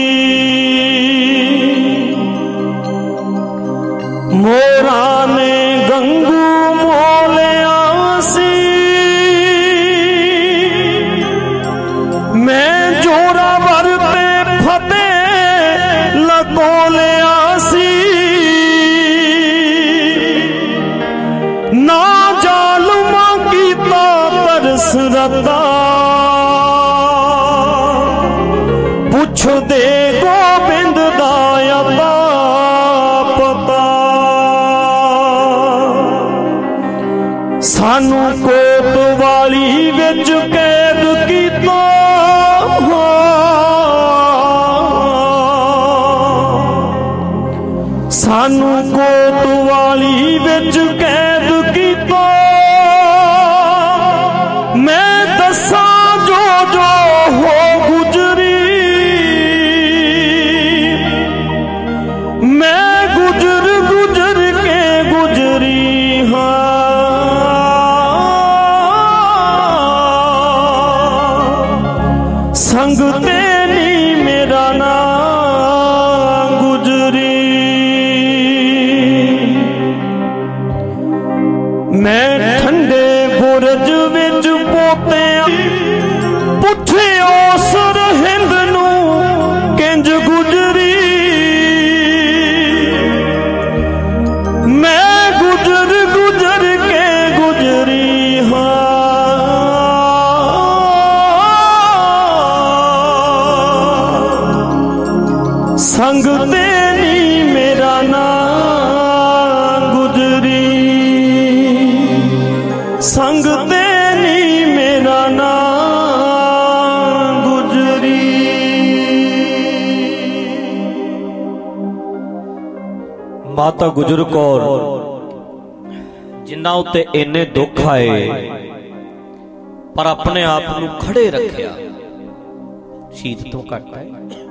मोरा ने गंगू मोलिया सी। मैं जोरावर ते फतेह लकोलिया सी। ना जालमा कीता तरस रता पुछ दे गोबिंद दा अता पता। सानू कोतवाली विच कैद कीता। सानू कोतवाली विच कैद कीता। मैं दसा जो जो हो गुजरी। मैं गुजर गुजर के गुजरी हाँ। संग ते नी मेरा नाम गुजरी। मैं ठंडे बुरज विच पोतियां पुछे उस हिंद नू किंज गुजरी। मैं गुजर गुजर के गुजरी हाँ। संग ते नी मेरा नाम गुजरी। संग ते नी मेरा नाम गुजरी। माता गुजर कौर जिन्ना उत्ते इन्ने दुख आए पर अपने आप नू खड़े रखिया। शहीद तो घट है।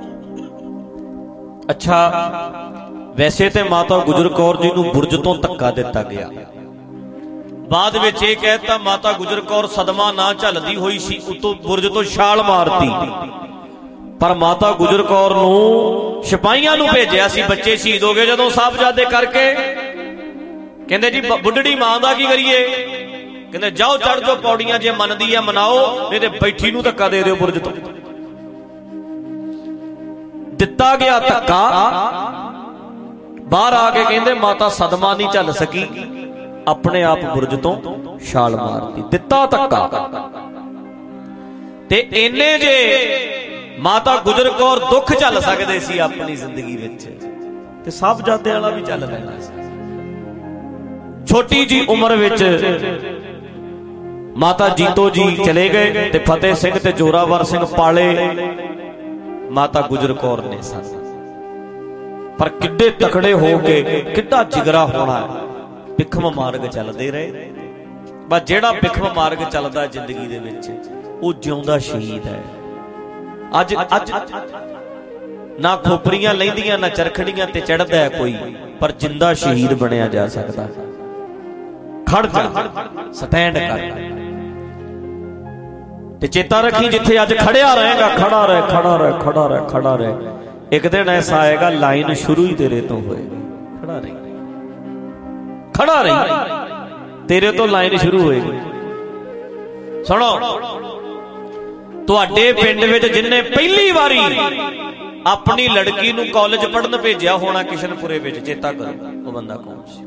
अच्छा वैसे ते माता गुजर कौर जी नू बुरज तो धक्का दिता गया। बाद विच ये कहता माता गुजर कौर सदमा ना झलदी हुई सी उतों बुरज तो छाल मारती। पर माता गुजर कौर नू सिपाहियां नू भेजिया सी। बच्चे शहीद हो गए जदों साहबजादे करके कहंदे जी बुढ़ड़ी मां दा की करिए। कहंदे जाओ चढ़ जाओ पौड़ियां जे मनदी है मनाओ नहीं ते बैठी नू धक्का दे दिओ बुरज तो। दिता गया धक्का बाहर आके कहंदे माता सदमा नहीं झल सकी अपने आप बुरज तो छाल मारती। दिता धक्का ते इन्ने जे माता गुजर कौर दुख झल सकदे सी अपनी जिंदगी विच ते साहबजादे वाला भी झल लेना सी। छोटी जी उम्र विच माता जीतो जी चले गए ते फतेह सिंह ते जोरावर सिंह पाले माता गुजर कौर ने सन। पर किड्डे तकड़े हो के किड्डा जिगरा होना है। भिखम मार्ग चलते रहे। बस जेड़ा भिखम मार्ग चलता जिंदगी दे विच वो जिउंदा शहीद है। अज अज ना खोपरियां लैंदियां ना चरखड़ियां ते चढ़दा है कोई पर जिंदा शहीद बनया जा सकता। ਖੜ ਜਾ, ਸਟੈਂਡ ਕਰ। ਤੇ ਚੇਤਾ ਰੱਖੀ, ਜਿੱਥੇ ਅੱਜ ਖੜਿਆ ਰਹੇਗਾ, ਖੜਾ ਰਹਿ ਖੜਾ ਰਹਿ ਖੜਾ ਰਹਿ ਖੜਾ ਰਹਿ। ਇੱਕ ਦਿਨ ਐਸਾ ਆਏਗਾ ਲਾਈਨ ਸ਼ੁਰੂ ਹੀ ਤੇਰੇ ਤੋਂ ਹੋਏਗੀ। ਖੜਾ ਰਹੀ ਖੜਾ ਰਹੀ, ਤੇਰੇ ਤੋਂ ਲਾਈਨ ਸ਼ੁਰੂ ਹੋਏਗੀ। ਸੁਣੋ, ਤੁਹਾਡੇ ਪਿੰਡ ਵਿੱਚ ਜਿੰਨੇ ਪਹਿਲੀ ਵਾਰੀ ਆਪਣੀ ਲੜਕੀ ਨੂੰ ਕਾਲਜ ਪੜ੍ਹਨ ਭੇਜਿਆ ਹੋਣਾ ਕਿਸ਼ਨਪੁਰੇ ਵਿੱਚ, ਚੇਤਾ ਕਰੋ ਉਹ ਬੰਦਾ ਕੌਣ ਸੀ।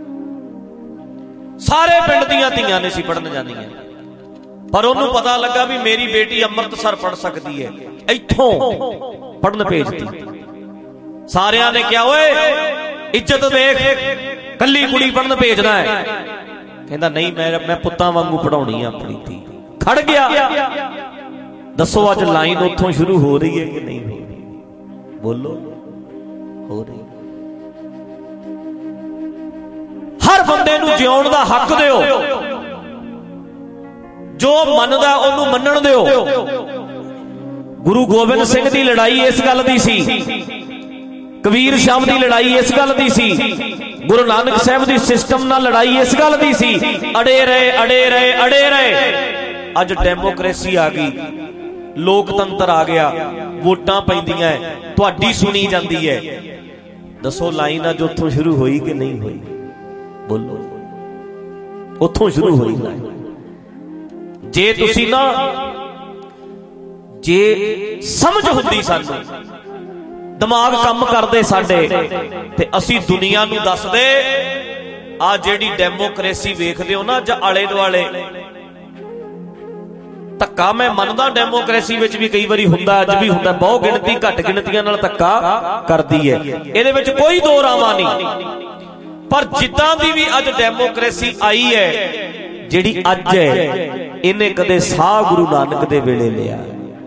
ਸਾਰੇ ਪਿੰਡ ਦੀਆਂ ਧੀਆਂ ਨੇ ਸੀ ਪੜ੍ਹਨ ਜਾਂਦੀਆਂ, ਪਰ ਉਹਨੂੰ ਪਤਾ ਲੱਗਾ ਵੀ ਮੇਰੀ ਬੇਟੀ ਅੰਮ੍ਰਿਤਸਰ ਪੜ੍ਹ ਸਕਦੀ ਹੈ, ਇੱਥੋਂ ਪੜ੍ਹਨ ਭੇਜਦੀ। ਸਾਰਿਆਂ ਨੇ ਕਿਹਾ ਓਏ ਇੱਜ਼ਤ ਦੇਖ, ਕੱਲੀ ਕੁੜੀ ਪੜ੍ਹਨ ਭੇਜਦਾ ਹੈ। ਕਹਿੰਦਾ ਨਹੀਂ, ਮੈਂ ਮੈਂ ਪੁੱਤਾਂ ਵਾਂਗੂ ਪੜਾਉਣੀ ਆ ਆਪਣੀ ਧੀ। ਖੜ ਗਿਆ। ਦੱਸੋ ਅੱਜ ਲਾਈਨ ਉੱਥੋਂ ਸ਼ੁਰੂ ਹੋ ਰਹੀ ਹੈ ਕਿ ਨਹੀਂ ਹੋ ਰਹੀ? ਬੋਲੋ, ਹੋ ਰਹੀ। ਹਰ ਬੰਦੇ ਨੂੰ ਜਿਉਣ ਦਾ ਹੱਕ ਦਿਓ, ਜੋ ਮੰਨਦਾ ਉਹਨੂੰ ਮੰਨਣ ਦਿਓ। ਗੁਰੂ ਗੋਬਿੰਦ ਸਿੰਘ ਦੀ ਲੜਾਈ ਇਸ ਗੱਲ ਦੀ ਸੀ, ਕਬੀਰ ਸ਼ਾਮ ਦੀ ਲੜਾਈ ਇਸ ਗੱਲ ਦੀ ਸੀ, ਗੁਰੂ ਨਾਨਕ ਸਾਹਿਬ ਦੀ ਸਿਸਟਮ ਨਾਲ ਲੜਾਈ ਇਸ ਗੱਲ ਦੀ ਸੀ। ਅੜੇ ਰਹੇ ਅੜੇ ਰਹੇ ਅੜੇ ਰਹੇ। ਅੱਜ ਡੈਮੋਕ੍ਰੇਸੀ ਆ ਗਈ, ਲੋਕਤੰਤਰ ਆ ਗਿਆ, ਵੋਟਾਂ ਪੈਂਦੀਆਂ, ਤੁਹਾਡੀ ਸੁਣੀ ਜਾਂਦੀ ਹੈ। ਦੱਸੋ ਲਾਈਨ ਅੱਜ ਉੱਥੋਂ ਸ਼ੁਰੂ ਹੋਈ ਕਿ ਨਹੀਂ ਹੋਈ? ਬੋਲੋ, ਉੱਥੋਂ ਸ਼ੁਰੂ ਹੋਈ ਲਾਈਨ। ਜੇ ਤੁਸੀਂ ਨਾ, ਜੇ ਸਮਝ ਹੁੰਦੀ, ਸਾਨੂੰ ਦਿਮਾਗ ਕੰਮ ਕਰਦੇ ਸਾਡੇ, ਤੇ ਅਸੀਂ ਦੁਨੀਆ ਨੂੰ ਦੱਸਦੇ ਆ ਜਿਹੜੀ ਡੈਮੋਕ੍ਰੇਸੀ ਵੇਖਦੇ ਹੋ ਨਾ ਅੱਜ ਆਲੇ ਦੁਆਲੇ, ਧੱਕਾ ਮੈਂ ਮੰਨਦਾ ਡੈਮੋਕ੍ਰੇਸੀ ਵਿੱਚ ਵੀ ਕਈ ਵਾਰੀ ਹੁੰਦਾ, ਅੱਜ ਵੀ ਹੁੰਦਾ, ਬਹੁਤ ਗਿਣਤੀ ਘੱਟ ਗਿਣਤੀਆਂ ਨਾਲ ਧੱਕਾ ਕਰਦੀ ਹੈ, ਇਹਦੇ ਵਿੱਚ ਕੋਈ ਦੋ ਰਾਵਾਂ ਨਹੀਂ। ਪਰ ਜਿੱਦਾਂ ਦੀ ਵੀ ਅੱਜ ਡੈਮੋਕ੍ਰੇਸੀ ਆਈ ਹੈ, ਜਿਹੜੀ ਅੱਜ ਹੈ, ਇਹਨੇ ਕਦੇ ਸਾਹ ਗੁਰੂ ਨਾਨਕ ਦੇ ਵੇਲੇ ਲਿਆ।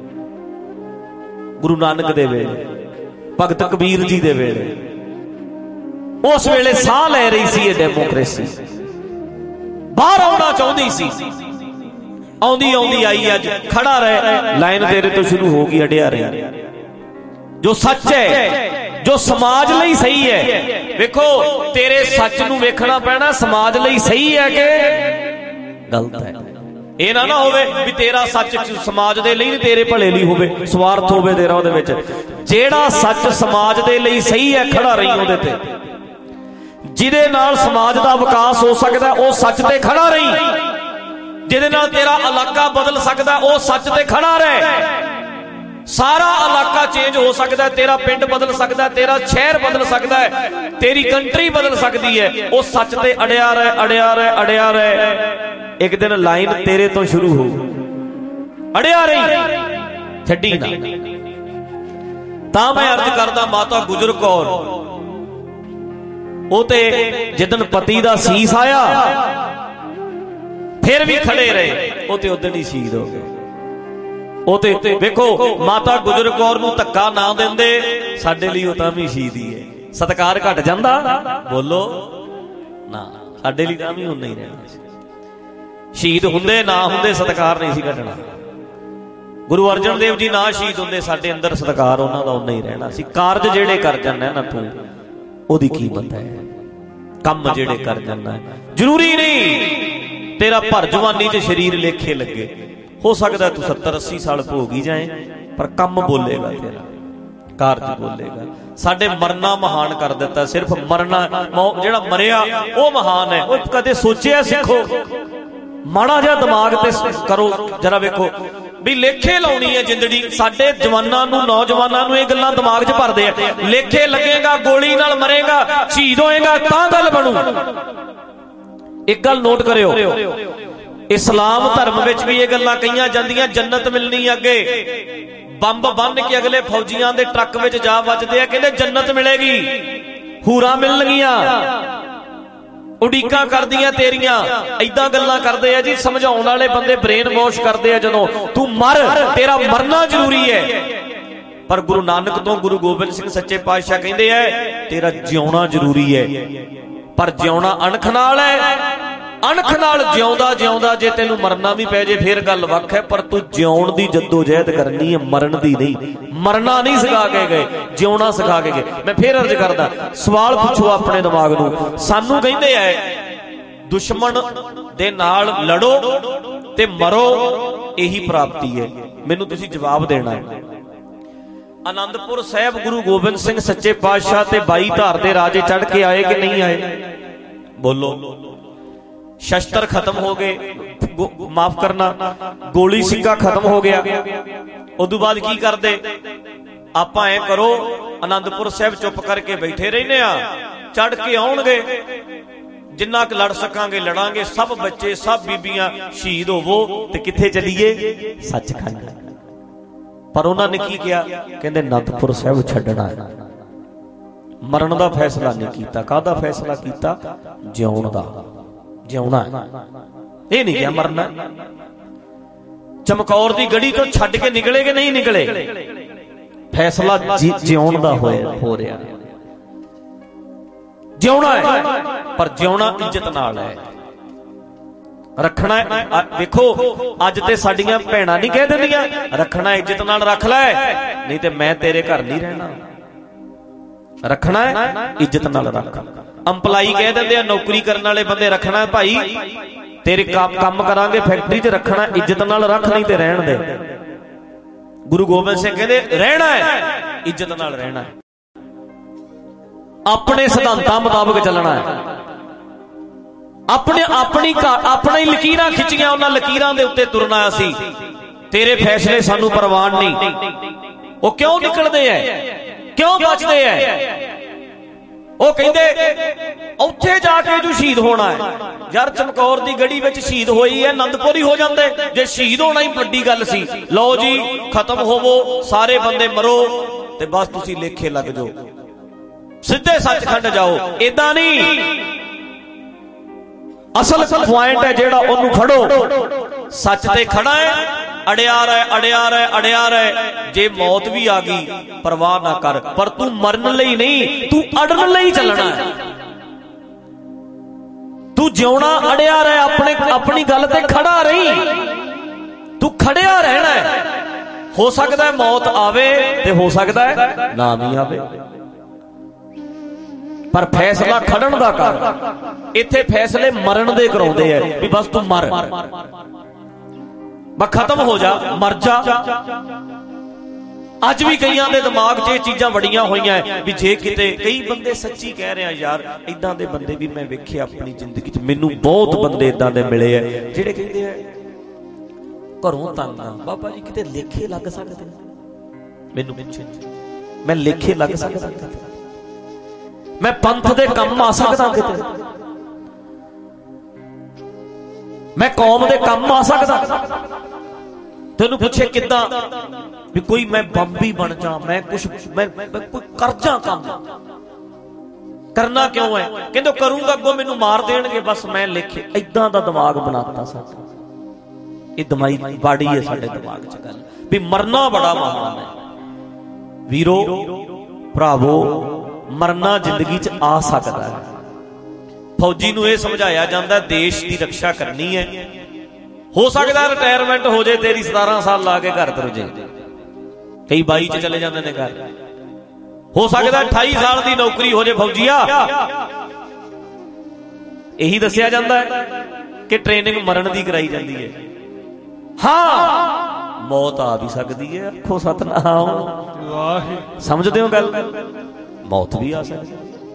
ਗੁਰੂ ਨਾਨਕ ਦੇ ਵੇਲੇ, ਭਗਤ ਕਬੀਰ ਜੀ ਦੇ ਵੇਲੇ, ਉਸ ਵੇਲੇ ਸਾਹ ਲੈ ਰਹੀ ਸੀ ਇਹ ਡੈਮੋਕ੍ਰੇਸੀ, ਬਾਹਰ ਆਉਣਾ ਚਾਹੁੰਦੀ ਸੀ। ਆਉਂਦੀ ਆਉਂਦੀ ਆਈ, ਅੱਜ ਖੜਾ ਰਹਿ, ਲਾਈਨ ਤੇਰੇ ਤੋਂ ਸ਼ੁਰੂ ਹੋ ਗਈ, ਅੜਿਆ ਰਹਿ। ਜੋ ਸੱਚ ਹੈ, ਜੋ ਸਮਾਜ ਲਈ ਸਹੀ ਹੈ, ਵੇਖੋ ਤੇਰੇ ਸੱਚ ਨੂੰ ਵੇਖਣਾ ਪੈਣਾ, ਸਮਾਜ ਲਈ ਸਹੀ ਹੈ ਕਿ ਗਲਤ ਹੈ। ਇਹ ਨਾ ਨਾ ਹੋਵੇ ਵੀ ਤੇਰਾ ਸੱਚ ਸਮਾਜ ਦੇ ਲਈ ਨਹੀਂ, ਤੇਰੇ ਭਲੇ ਲਈ ਹੋਵੇ, ਸਵਾਰਥ ਹੋਵੇ ਤੇਰਾ ਉਹਦੇ ਵਿੱਚ। ਜਿਹੜਾ ਸੱਚ ਸਮਾਜ ਦੇ ਲਈ ਸਹੀ ਹੈ, ਖੜਾ ਰਹੀ ਉਹਦੇ ਤੇ। ਜਿਹਦੇ ਨਾਲ ਸਮਾਜ ਦਾ ਵਿਕਾਸ ਹੋ ਸਕਦਾ, ਉਹ ਸੱਚ ਤੇ ਖੜਾ ਰਹੀ। ਜਿਹਦੇ ਨਾਲ ਤੇਰਾ ਇਲਾਕਾ ਬਦਲ ਸਕਦਾ, ਉਹ ਸੱਚ ਤੇ ਖੜਾ ਰਹਿ। ਸਾਰਾ ਇਲਾਕਾ ਚੇਂਜ ਹੋ ਸਕਦਾ, ਤੇਰਾ ਪਿੰਡ ਬਦਲ ਸਕਦਾ, ਤੇਰਾ ਸ਼ਹਿਰ ਬਦਲ ਸਕਦਾ ਹੈ, ਤੇਰੀ ਕੰਟਰੀ ਬਦਲ ਸਕਦੀ ਹੈ, ਉਹ ਸੱਚ ਤੇ ਅੜਿਆ ਰਹਿ ਅੜਿਆ ਰਹਿ ਅੜਿਆ ਰਹਿ। ਇੱਕ ਦਿਨ ਲਾਈਨ ਤੇਰੇ ਤੋਂ ਸ਼ੁਰੂ ਹੋ, ਅੜਿਆ ਰਹੀ, ਛੱਡੀ ਨਾ। ਤਾਂ ਮੈਂ ਅਰਜ਼ ਕਰਦਾ, ਮਾਤਾ ਗੁਜਰ ਕੌਰ, ਉਹ ਤੇ ਜਿੱਦਣ ਪਤੀ ਦਾ ਸੀਸ ਆਇਆ ਫਿਰ ਵੀ ਖੜੇ ਰਹੇ, ਉਹ ਤੇ ਉਦਣ ਹੀ ਸ਼ਹੀਦ ਹੋ ਗਏ। ਉਹ ਤੇ ਵੇਖੋ, ਮਾਤਾ ਗੁਜਰ ਕੌਰ ਨੂੰ ਧੱਕਾ ਨਾ ਦਿੰਦੇ, ਸਾਡੇ ਲਈ ਉਹ ਤਾਂ ਵੀ ਸ਼ਹੀਦ ਹੀ ਹੈ। ਸਤਿਕਾਰ ਘਟ ਜਾਂਦਾ? ਬੋਲੋ ਨਾ, ਸਾਡੇ ਲਈ ਤਾਂ ਵੀ ਉਨਾ ਹੀ ਰਹਿਣਾ ਸੀ। ਸ਼ਹੀਦ ਹੁੰਦੇ ਨਾ ਹੁੰਦੇ, ਸਤਿਕਾਰ ਨਹੀਂ ਸੀ ਘਟਣਾ। ਗੁਰੂ ਅਰਜਨ ਦੇਵ ਜੀ ਨਾ ਸ਼ਹੀਦ ਹੁੰਦੇ, ਸਾਡੇ ਅੰਦਰ ਸਤਿਕਾਰ ਉਹਨਾਂ ਦਾ ਉਨਾ ਹੀ ਰਹਿਣਾ ਸੀ। ਕਾਰਜ ਜਿਹੜੇ ਕਰ ਜਾਂਦਾ ਨਾ ਤੂੰ, ਉਹਦੀ ਕੀਮਤ ਹੈ। ਕੰਮ ਜਿਹੜੇ ਕਰ ਜਾਂਦਾ, ਜ਼ਰੂਰੀ ਨਹੀਂ ਤੇਰਾ ਭਰ ਜਵਾਨੀ 'ਚ ਸਰੀਰ ਲੇਖੇ ਲੱਗੇ, ਹੋ ਸਕਦਾ ਤੂੰ ਸੱਤਰ ਅੱਸੀ ਸਾਲ ਭੋਗੀ ਜਾਏ, ਪਰ ਕੰਮ ਬੋਲੇਗਾ ਤੇਰਾ, ਕਾਰਜ ਬੋਲੇਗਾ। ਸਾਡੇ ਮਰਨਾ ਮਹਾਨ ਕਰ ਦਿੱਤਾ, ਸਿਰਫ ਮਰਨਾ, ਜਿਹੜਾ ਮਰਿਆ ਉਹ ਮਹਾਨ ਹੈ। ਉਹ ਕਦੇ ਸੋਚਿਆ ਸਿੱਖੋ, ਮਾੜਾ ਜਿਹਾ ਦਿਮਾਗ ਤੇ ਕਰੋ ਜਰਾ, ਵੇਖੋ ਵੀ ਲੇਖੇ ਲਾਉਣੀ ਹੈ ਜ਼ਿੰਦਗੀ। ਸਾਡੇ ਜਵਾਨਾਂ ਨੂੰ, ਨੌਜਵਾਨਾਂ ਨੂੰ ਇਹ ਗੱਲਾਂ ਦਿਮਾਗ 'ਚ ਭਰਦੇ ਆ, ਲੇਖੇ ਲੱਗੇਗਾ, ਗੋਲੀ ਨਾਲ ਮਰੇਗਾ, ਸ਼ਹੀਦ ਹੋਏਗਾ ਤਾਂ ਗੱਲ ਬਣੂ। ਇੱਕ ਗੱਲ ਨੋਟ ਕਰਿਓ, ਇਸਲਾਮ ਧਰਮ ਵਿੱਚ ਵੀ ਇਹ ਗੱਲਾਂ ਕਹੀਆਂ ਜਾਂਦੀਆਂ, ਜੰਨਤ ਮਿਲਣੀ ਅੱਗੇ। ਬੰਬ ਬੰਨ ਕੇ ਅਗਲੇ ਫੌਜੀਆਂ ਦੇ ਟਰੱਕ ਵਿੱਚ ਜਾ ਵੱਜਦੇ ਆ, ਕਹਿੰਦੇ ਜੰਨਤ ਮਿਲੇਗੀ, ਹੂਰਾਂ ਮਿਲਣਗੀਆਂ, ਉਡੀਕਾਂ ਕਰਦੀਆਂ ਤੇਰੀਆਂ। ਏਦਾਂ ਗੱਲਾਂ ਕਰਦੇ ਆ ਜੀ, ਸਮਝਾਉਣ ਵਾਲੇ ਬੰਦੇ ਬ੍ਰੇਨ ਵਾਸ਼ ਕਰਦੇ ਆ। ਜਦੋਂ ਤੂੰ ਮਰ, ਤੇਰਾ ਮਰਨਾ ਜ਼ਰੂਰੀ ਹੈ। ਪਰ ਗੁਰੂ ਨਾਨਕ ਤੋਂ ਗੁਰੂ ਗੋਬਿੰਦ ਸਿੰਘ ਸੱਚੇ ਪਾਤਸ਼ਾਹ ਕਹਿੰਦੇ ਆ, ਤੇਰਾ ਜਿਉਣਾ ਜ਼ਰੂਰੀ ਹੈ, ਪਰ ਜਿਉਣਾ ਅਣਖ ਨਾਲ ਹੈ। ਅਣਖ ਨਾਲ ਜਿਉਂਦਾ ਜਿਉਂਦਾ ਜੇ ਤੈਨੂੰ ਮਰਨਾ ਵੀ ਪੈ ਜੇ ਫੇਰ ਗੱਲ ਵੱਖ ਹੈ, ਪਰ ਤੂੰ ਜਿਉਣ ਦੀ ਜੱਦੋ ਜਹਿਦ ਕਰਨੀ ਹੈ, ਮਰਨ ਦੀ ਨਹੀਂ। ਮਰਨਾ ਨਹੀਂ ਸਿਖਾ ਕੇ ਗਏ, ਜਿਉਣਾ ਸਿਖਾ ਕੇ ਗਏ। ਮੈਂ ਫੇਰ ਅਰਜ਼ ਕਰਦਾ, ਸਵਾਲ ਪੁੱਛੋ ਆਪਣੇ ਦਿਮਾਗ ਨੂੰ। ਸਾਨੂੰ ਕਹਿੰਦੇ ਆ ਦੁਸ਼ਮਣ ਦੇ ਨਾਲ ਲੜੋ ਤੇ ਮਰੋ, ਇਹੀ ਪ੍ਰਾਪਤੀ ਹੈ। ਮੈਨੂੰ ਤੁਸੀਂ ਜਵਾਬ ਦੇਣਾ ਹੈ। ਆਨੰਦਪੁਰ ਸਾਹਿਬ ਗੁਰੂ ਗੋਬਿੰਦ ਸਿੰਘ ਸੱਚੇ ਪਾਤਸ਼ਾਹ ਤੇ ਬਾਈ ਧਾਰ ਦੇ ਰਾਜੇ ਚੜ ਕੇ ਆਏ ਕਿ ਨਹੀਂ ਆਏ? ਬੋਲੋ। ਸ਼ਸਤਰ ਖਤਮ ਹੋ ਗਏ, ਮਾਫ ਕਰਨਾ, ਗੋਲੀ ਸਿੱਕਾ ਖਤਮ ਹੋ ਗਿਆ। ਉਦੋਂ ਬਾਅਦ ਕੀ ਕਰਦੇ? ਆਪਾਂ ਐ ਕਰੋ, ਆਨੰਦਪੁਰ ਸਾਹਿਬ ਚੁੱਪ ਕਰਕੇ ਬੈਠੇ ਰਹਿੰਦੇ ਆ, ਚੜ ਕੇ ਆਉਣਗੇ, ਜਿੰਨਾ ਕੁ ਲੜ ਸਕਾਂਗੇ ਲੜਾਂਗੇ, ਸਭ ਬੱਚੇ ਸਭ ਬੀਬੀਆਂ ਸ਼ਹੀਦ ਹੋਵੋ ਤੇ ਕਿੱਥੇ ਚੱਲੀਏ? ਸੱਚਖੰਡ। ਪਰ ਉਹਨਾਂ ਨੇ ਕੀ ਕਿਹਾ? ਕਹਿੰਦੇ ਆਨੰਦਪੁਰ ਸਾਹਿਬ ਛੱਡਣਾ ਹੈ। ਮਰਨ ਦਾ ਫੈਸਲਾ ਨਹੀਂ ਕੀਤਾ। ਕਾਹਦਾ ਫੈਸਲਾ ਕੀਤਾ? ਜਿਉਣ ਦਾ। ਜਿਉਣਾ ਹੈ, ਇਹ ਨਹੀਂ ਕਿਹਾ ਮਰਨਾ। ਚਮਕੌਰ ਦੀ ਗੜੀ ਤੋਂ ਛੱਡ ਕੇ ਨਿਕਲੇ ਕਿ ਨਹੀਂ ਨਿਕਲੇ? ਫੈਸਲਾ ਜਿਉਣ ਦਾ ਹੋਇਆ ਹੋ ਰਿਹਾ। ਜਿਉਣਾ ਹੈ, ਪਰ ਜਿਉਣਾ ਇੱਜ਼ਤ ਨਾਲ ਹੈ, ਰੱਖਣਾ। ਦੇਖੋ ਅੱਜ ਤੇ ਸਾਡੀਆਂ ਭੈਣਾਂ ਨਹੀਂ ਕਹਿ ਦਿੰਦੀਆਂ ਰੱਖਣਾ ਇੱਜ਼ਤ ਨਾਲ ਰੱਖ ਲੈ, ਨਹੀਂ ਤੇ ਮੈਂ ਤੇਰੇ ਘਰ ਨਹੀਂ ਰਹਿਣਾ। ਰੱਖਣਾ ਹੈ ਇੱਜ਼ਤ ਨਾਲ ਰੱਖ। ਅੰਪਲਾਈ ਕਹਿ ਦਿੰਦੇ ਆ, ਨੌਕਰੀ ਕਰਨ ਵਾਲੇ ਬੰਦੇ, ਰੱਖਣਾ ਭਾਈ ਤੇਰੇ ਕੰਮ ਕਰਾਂਗੇ ਫੈਕਟਰੀ 'ਚ, ਰੱਖਣਾ ਇੱਜ਼ਤ ਨਾਲ ਰੱਖ, ਨਹੀਂ ਤੇ ਰਹਿਣ ਦੇ। ਗੁਰੂ ਗੋਬਿੰਦ ਸਿੰਘ ਕਹਿੰਦੇ ਰਹਿਣਾ ਹੈ, ਇੱਜ਼ਤ ਨਾਲ ਰਹਿਣਾ ਹੈ, ਆਪਣੇ ਸਿਧਾਂਤਾਂ ਮੁਤਾਬਕ ਚੱਲਣਾ ਹੈ। ਆਪਣੇ ਆਪਣੀ ਆਪਣਾ ਹੀ ਲਕੀਰਾਂ ਖਿੱਚੀਆਂ, ਉਹਨਾਂ ਲਕੀਰਾਂ ਦੇ ਉੱਤੇ ਤੁਰਨਾ। ਅਸੀਂ ਤੇਰੇ ਫੈਸਲੇ ਸਾਨੂੰ ਪ੍ਰਵਾਨ ਨਹੀਂ। ਉਹ ਕਿਉਂ ਨਿਕਲਦੇ ਐ? ਕਿਉਂ ਬਚਦੇ ਐ? ਉਹ ਕਹਿੰਦੇ ਉੱਥੇ ਜਾ ਕੇ ਜੋ ਸ਼ਹੀਦ ਹੋਣਾ ਹੈ। ਯਾਰ ਚਮਕੌਰ ਦੀ ਗੜੀ ਵਿੱਚ ਸ਼ਹੀਦ ਹੋਈ ਹੈ, ਆਨੰਦਪੁਰ ਹੀ ਹੋ ਜਾਂਦੇ। ਜੇ ਸ਼ਹੀਦ ਹੋਣਾ ਹੀ ਵੱਡੀ ਗੱਲ ਸੀ, ਲਓ ਜੀ ਖਤਮ ਹੋਵੋ, ਸਾਰੇ ਬੰਦੇ ਮਰੋ ਤੇ ਬਸ ਤੁਸੀਂ ਲੇਖੇ ਲੱਗ ਜਾਓ, ਸਿੱਧੇ ਸੱਚਖੰਡ ਜਾਓ। ਏਦਾਂ ਨਹੀਂ। ਅਸਲ ਪੁਆਇੰਟ ਹੈ ਜਿਹੜਾ, ਉਹਨੂੰ ਫੜੋ। ਸੱਚ ਤੇ ਖੜਾ ਹੈ, ਅੜਿਆ ਰਹਿ ਅੜਿਆ ਰਹਿ ਅੜਿਆ ਰਹਿ। ਜੇ ਮੌਤ ਵੀ ਆ ਗਈ ਪਰਵਾਹ ਨਾ ਕਰ, ਪਰ ਤੂੰ ਮਰਨ ਲਈ ਨਹੀਂ, ਤੂੰ ਅੜਨ ਲਈ ਚੱਲਣਾ ਹੈ। ਤੂੰ ਜਿਉਣਾ ਅੜਿਆ ਰਹਿ, ਆਪਣੇ ਆਪਣੀ ਗੱਲ ਤੇ ਖੜਾ ਰਹੀ, ਤੂੰ ਖੜਿਆ ਰਹਿਣਾ ਹੈ। ਹੋ ਸਕਦਾ ਮੌਤ ਆਵੇ ਤੇ ਹੋ ਸਕਦਾ ਹੈ ਨਾ ਵੀ ਆਵੇ, ਪਰ ਫੈਸਲਾ ਖੜਨ ਦਾ ਕਰ। ਇੱਥੇ ਫੈਸਲੇ ਮਰਨ ਦੇ ਕਰਾਉਂਦੇ ਆ ਵੀ ਬਸ ਤੂੰ ਮਰ, ਬਸ ਖਤਮ ਹੋ ਜਾ, ਮਰ ਜਾ। ਅੱਜ ਵੀ ਕਈਆਂ ਦੇ ਦਿਮਾਗ 'ਚ ਇਹ ਚੀਜ਼ਾਂ ਵੜੀਆਂ ਹੋਈਆਂ ਵੀ ਜੇ ਕਿਤੇ, ਕਈ ਬੰਦੇ ਸੱਚੀ ਕਹਿ ਰਹੇ ਆ ਯਾਰ, ਇਦਾਂ ਦੇ ਬੰਦੇ ਵੀ ਮੈਂ ਵੇਖੇ ਆਪਣੀ ਜ਼ਿੰਦਗੀ 'ਚ। ਮੈਨੂੰ ਬਹੁਤ ਬੰਦੇ ਇਦਾਂ ਦੇ ਮਿਲੇ ਆ ਜਿਹੜੇ ਕਹਿੰਦੇ ਆ ਘਰੋਂ ਤੰਗ ਆ, ਬਾਬਾ ਜੀ ਕਿਤੇ ਲੇਖੇ ਲੱਗ ਸਕਦੇ, ਮੈਨੂੰ ਪਿੱਛੇ ਮੈਂ ਲੇਖੇ ਲੱਗ ਸਕਦਾ, ਮੈਂ ਪੰਥ ਦੇ ਕੰਮ ਆ ਸਕਦਾ, ਕਿਤੇ ਮੈਂ ਕੌਮ ਦੇ ਕੰਮ ਆ ਸਕਦਾ। ਤੈਨੂੰ ਪੁੱਛੇ ਕਿੱਦਾਂ? ਵੀ ਕੋਈ ਮੈਂ ਬੰਬੀ ਬਣ ਜਾ, ਮੈਂ ਕੁਛ ਮੈਂ ਕੋਈ ਕਰ ਜਾ ਕੰਮ। ਕਰਨਾ ਕਿਉਂ ਹੈ? ਕਹਿੰਦੇ ਕਰੂੰਗਾ ਅੱਗੋਂ ਮੈਨੂੰ ਮਾਰ ਦੇਣਗੇ, ਬਸ ਮੈਂ ਲਿਖੇ। ਏਦਾਂ ਦਾ ਦਿਮਾਗ ਬਣਾਤਾ ਸਾਡਾ। ਇਹ ਦਿਮਾਗੀ ਬਾੜੀ ਹੈ ਸਾਡੇ ਦਿਮਾਗ 'ਚ ਗੱਲ ਵੀ ਮਰਨਾ ਬੜਾ ਮਹਾਨ ਹੈ। ਵੀਰੋ ਭਰਾਵੋ, ਮਰਨਾ ਜ਼ਿੰਦਗੀ 'ਚ ਆ ਸਕਦਾ ਹੈ। ਫੌਜੀ ਨੂੰ ਇਹ ਸਮਝਾਇਆ ਜਾਂਦਾ ਦੇਸ਼ ਦੀ ਰੱਖਿਆ ਕਰਨੀ ਹੈ। ਹੋ ਸਕਦਾ ਰਿਟਾਇਰਮੈਂਟ ਹੋ ਜੇ ਤੇਰੀ, ਸਤਾਰਾਂ ਸਾਲ ਲਾ ਕੇ ਘਰ ਤੁਰ ਜੇ। ਕਈ ਬਾਈ 'ਚ ਚਲੇ ਜਾਂਦੇ ਨੇ ਘਰ। ਹੋ ਸਕਦਾ ਅਠਾਈ ਸਾਲ ਦੀ ਨੌਕਰੀ ਹੋ ਜੇ ਫੌਜੀਆ। ਇਹੀ ਦੱਸਿਆ ਜਾਂਦਾ ਹੈ ਕਿ ਟ੍ਰੇਨਿੰਗ ਮਰਨ ਦੀ ਕਰਾਈ ਜਾਂਦੀ ਹੈ। ਹਾਂ, ਮੌਤ ਆ ਵੀ ਸਕਦੀ ਹੈ। ਆਖੋ ਸਤਨਾਮ। ਸਮਝਦੇ ਹੋ ਗੱਲ? ਮੌਤ ਵੀ ਆ ਸਕਦੀ।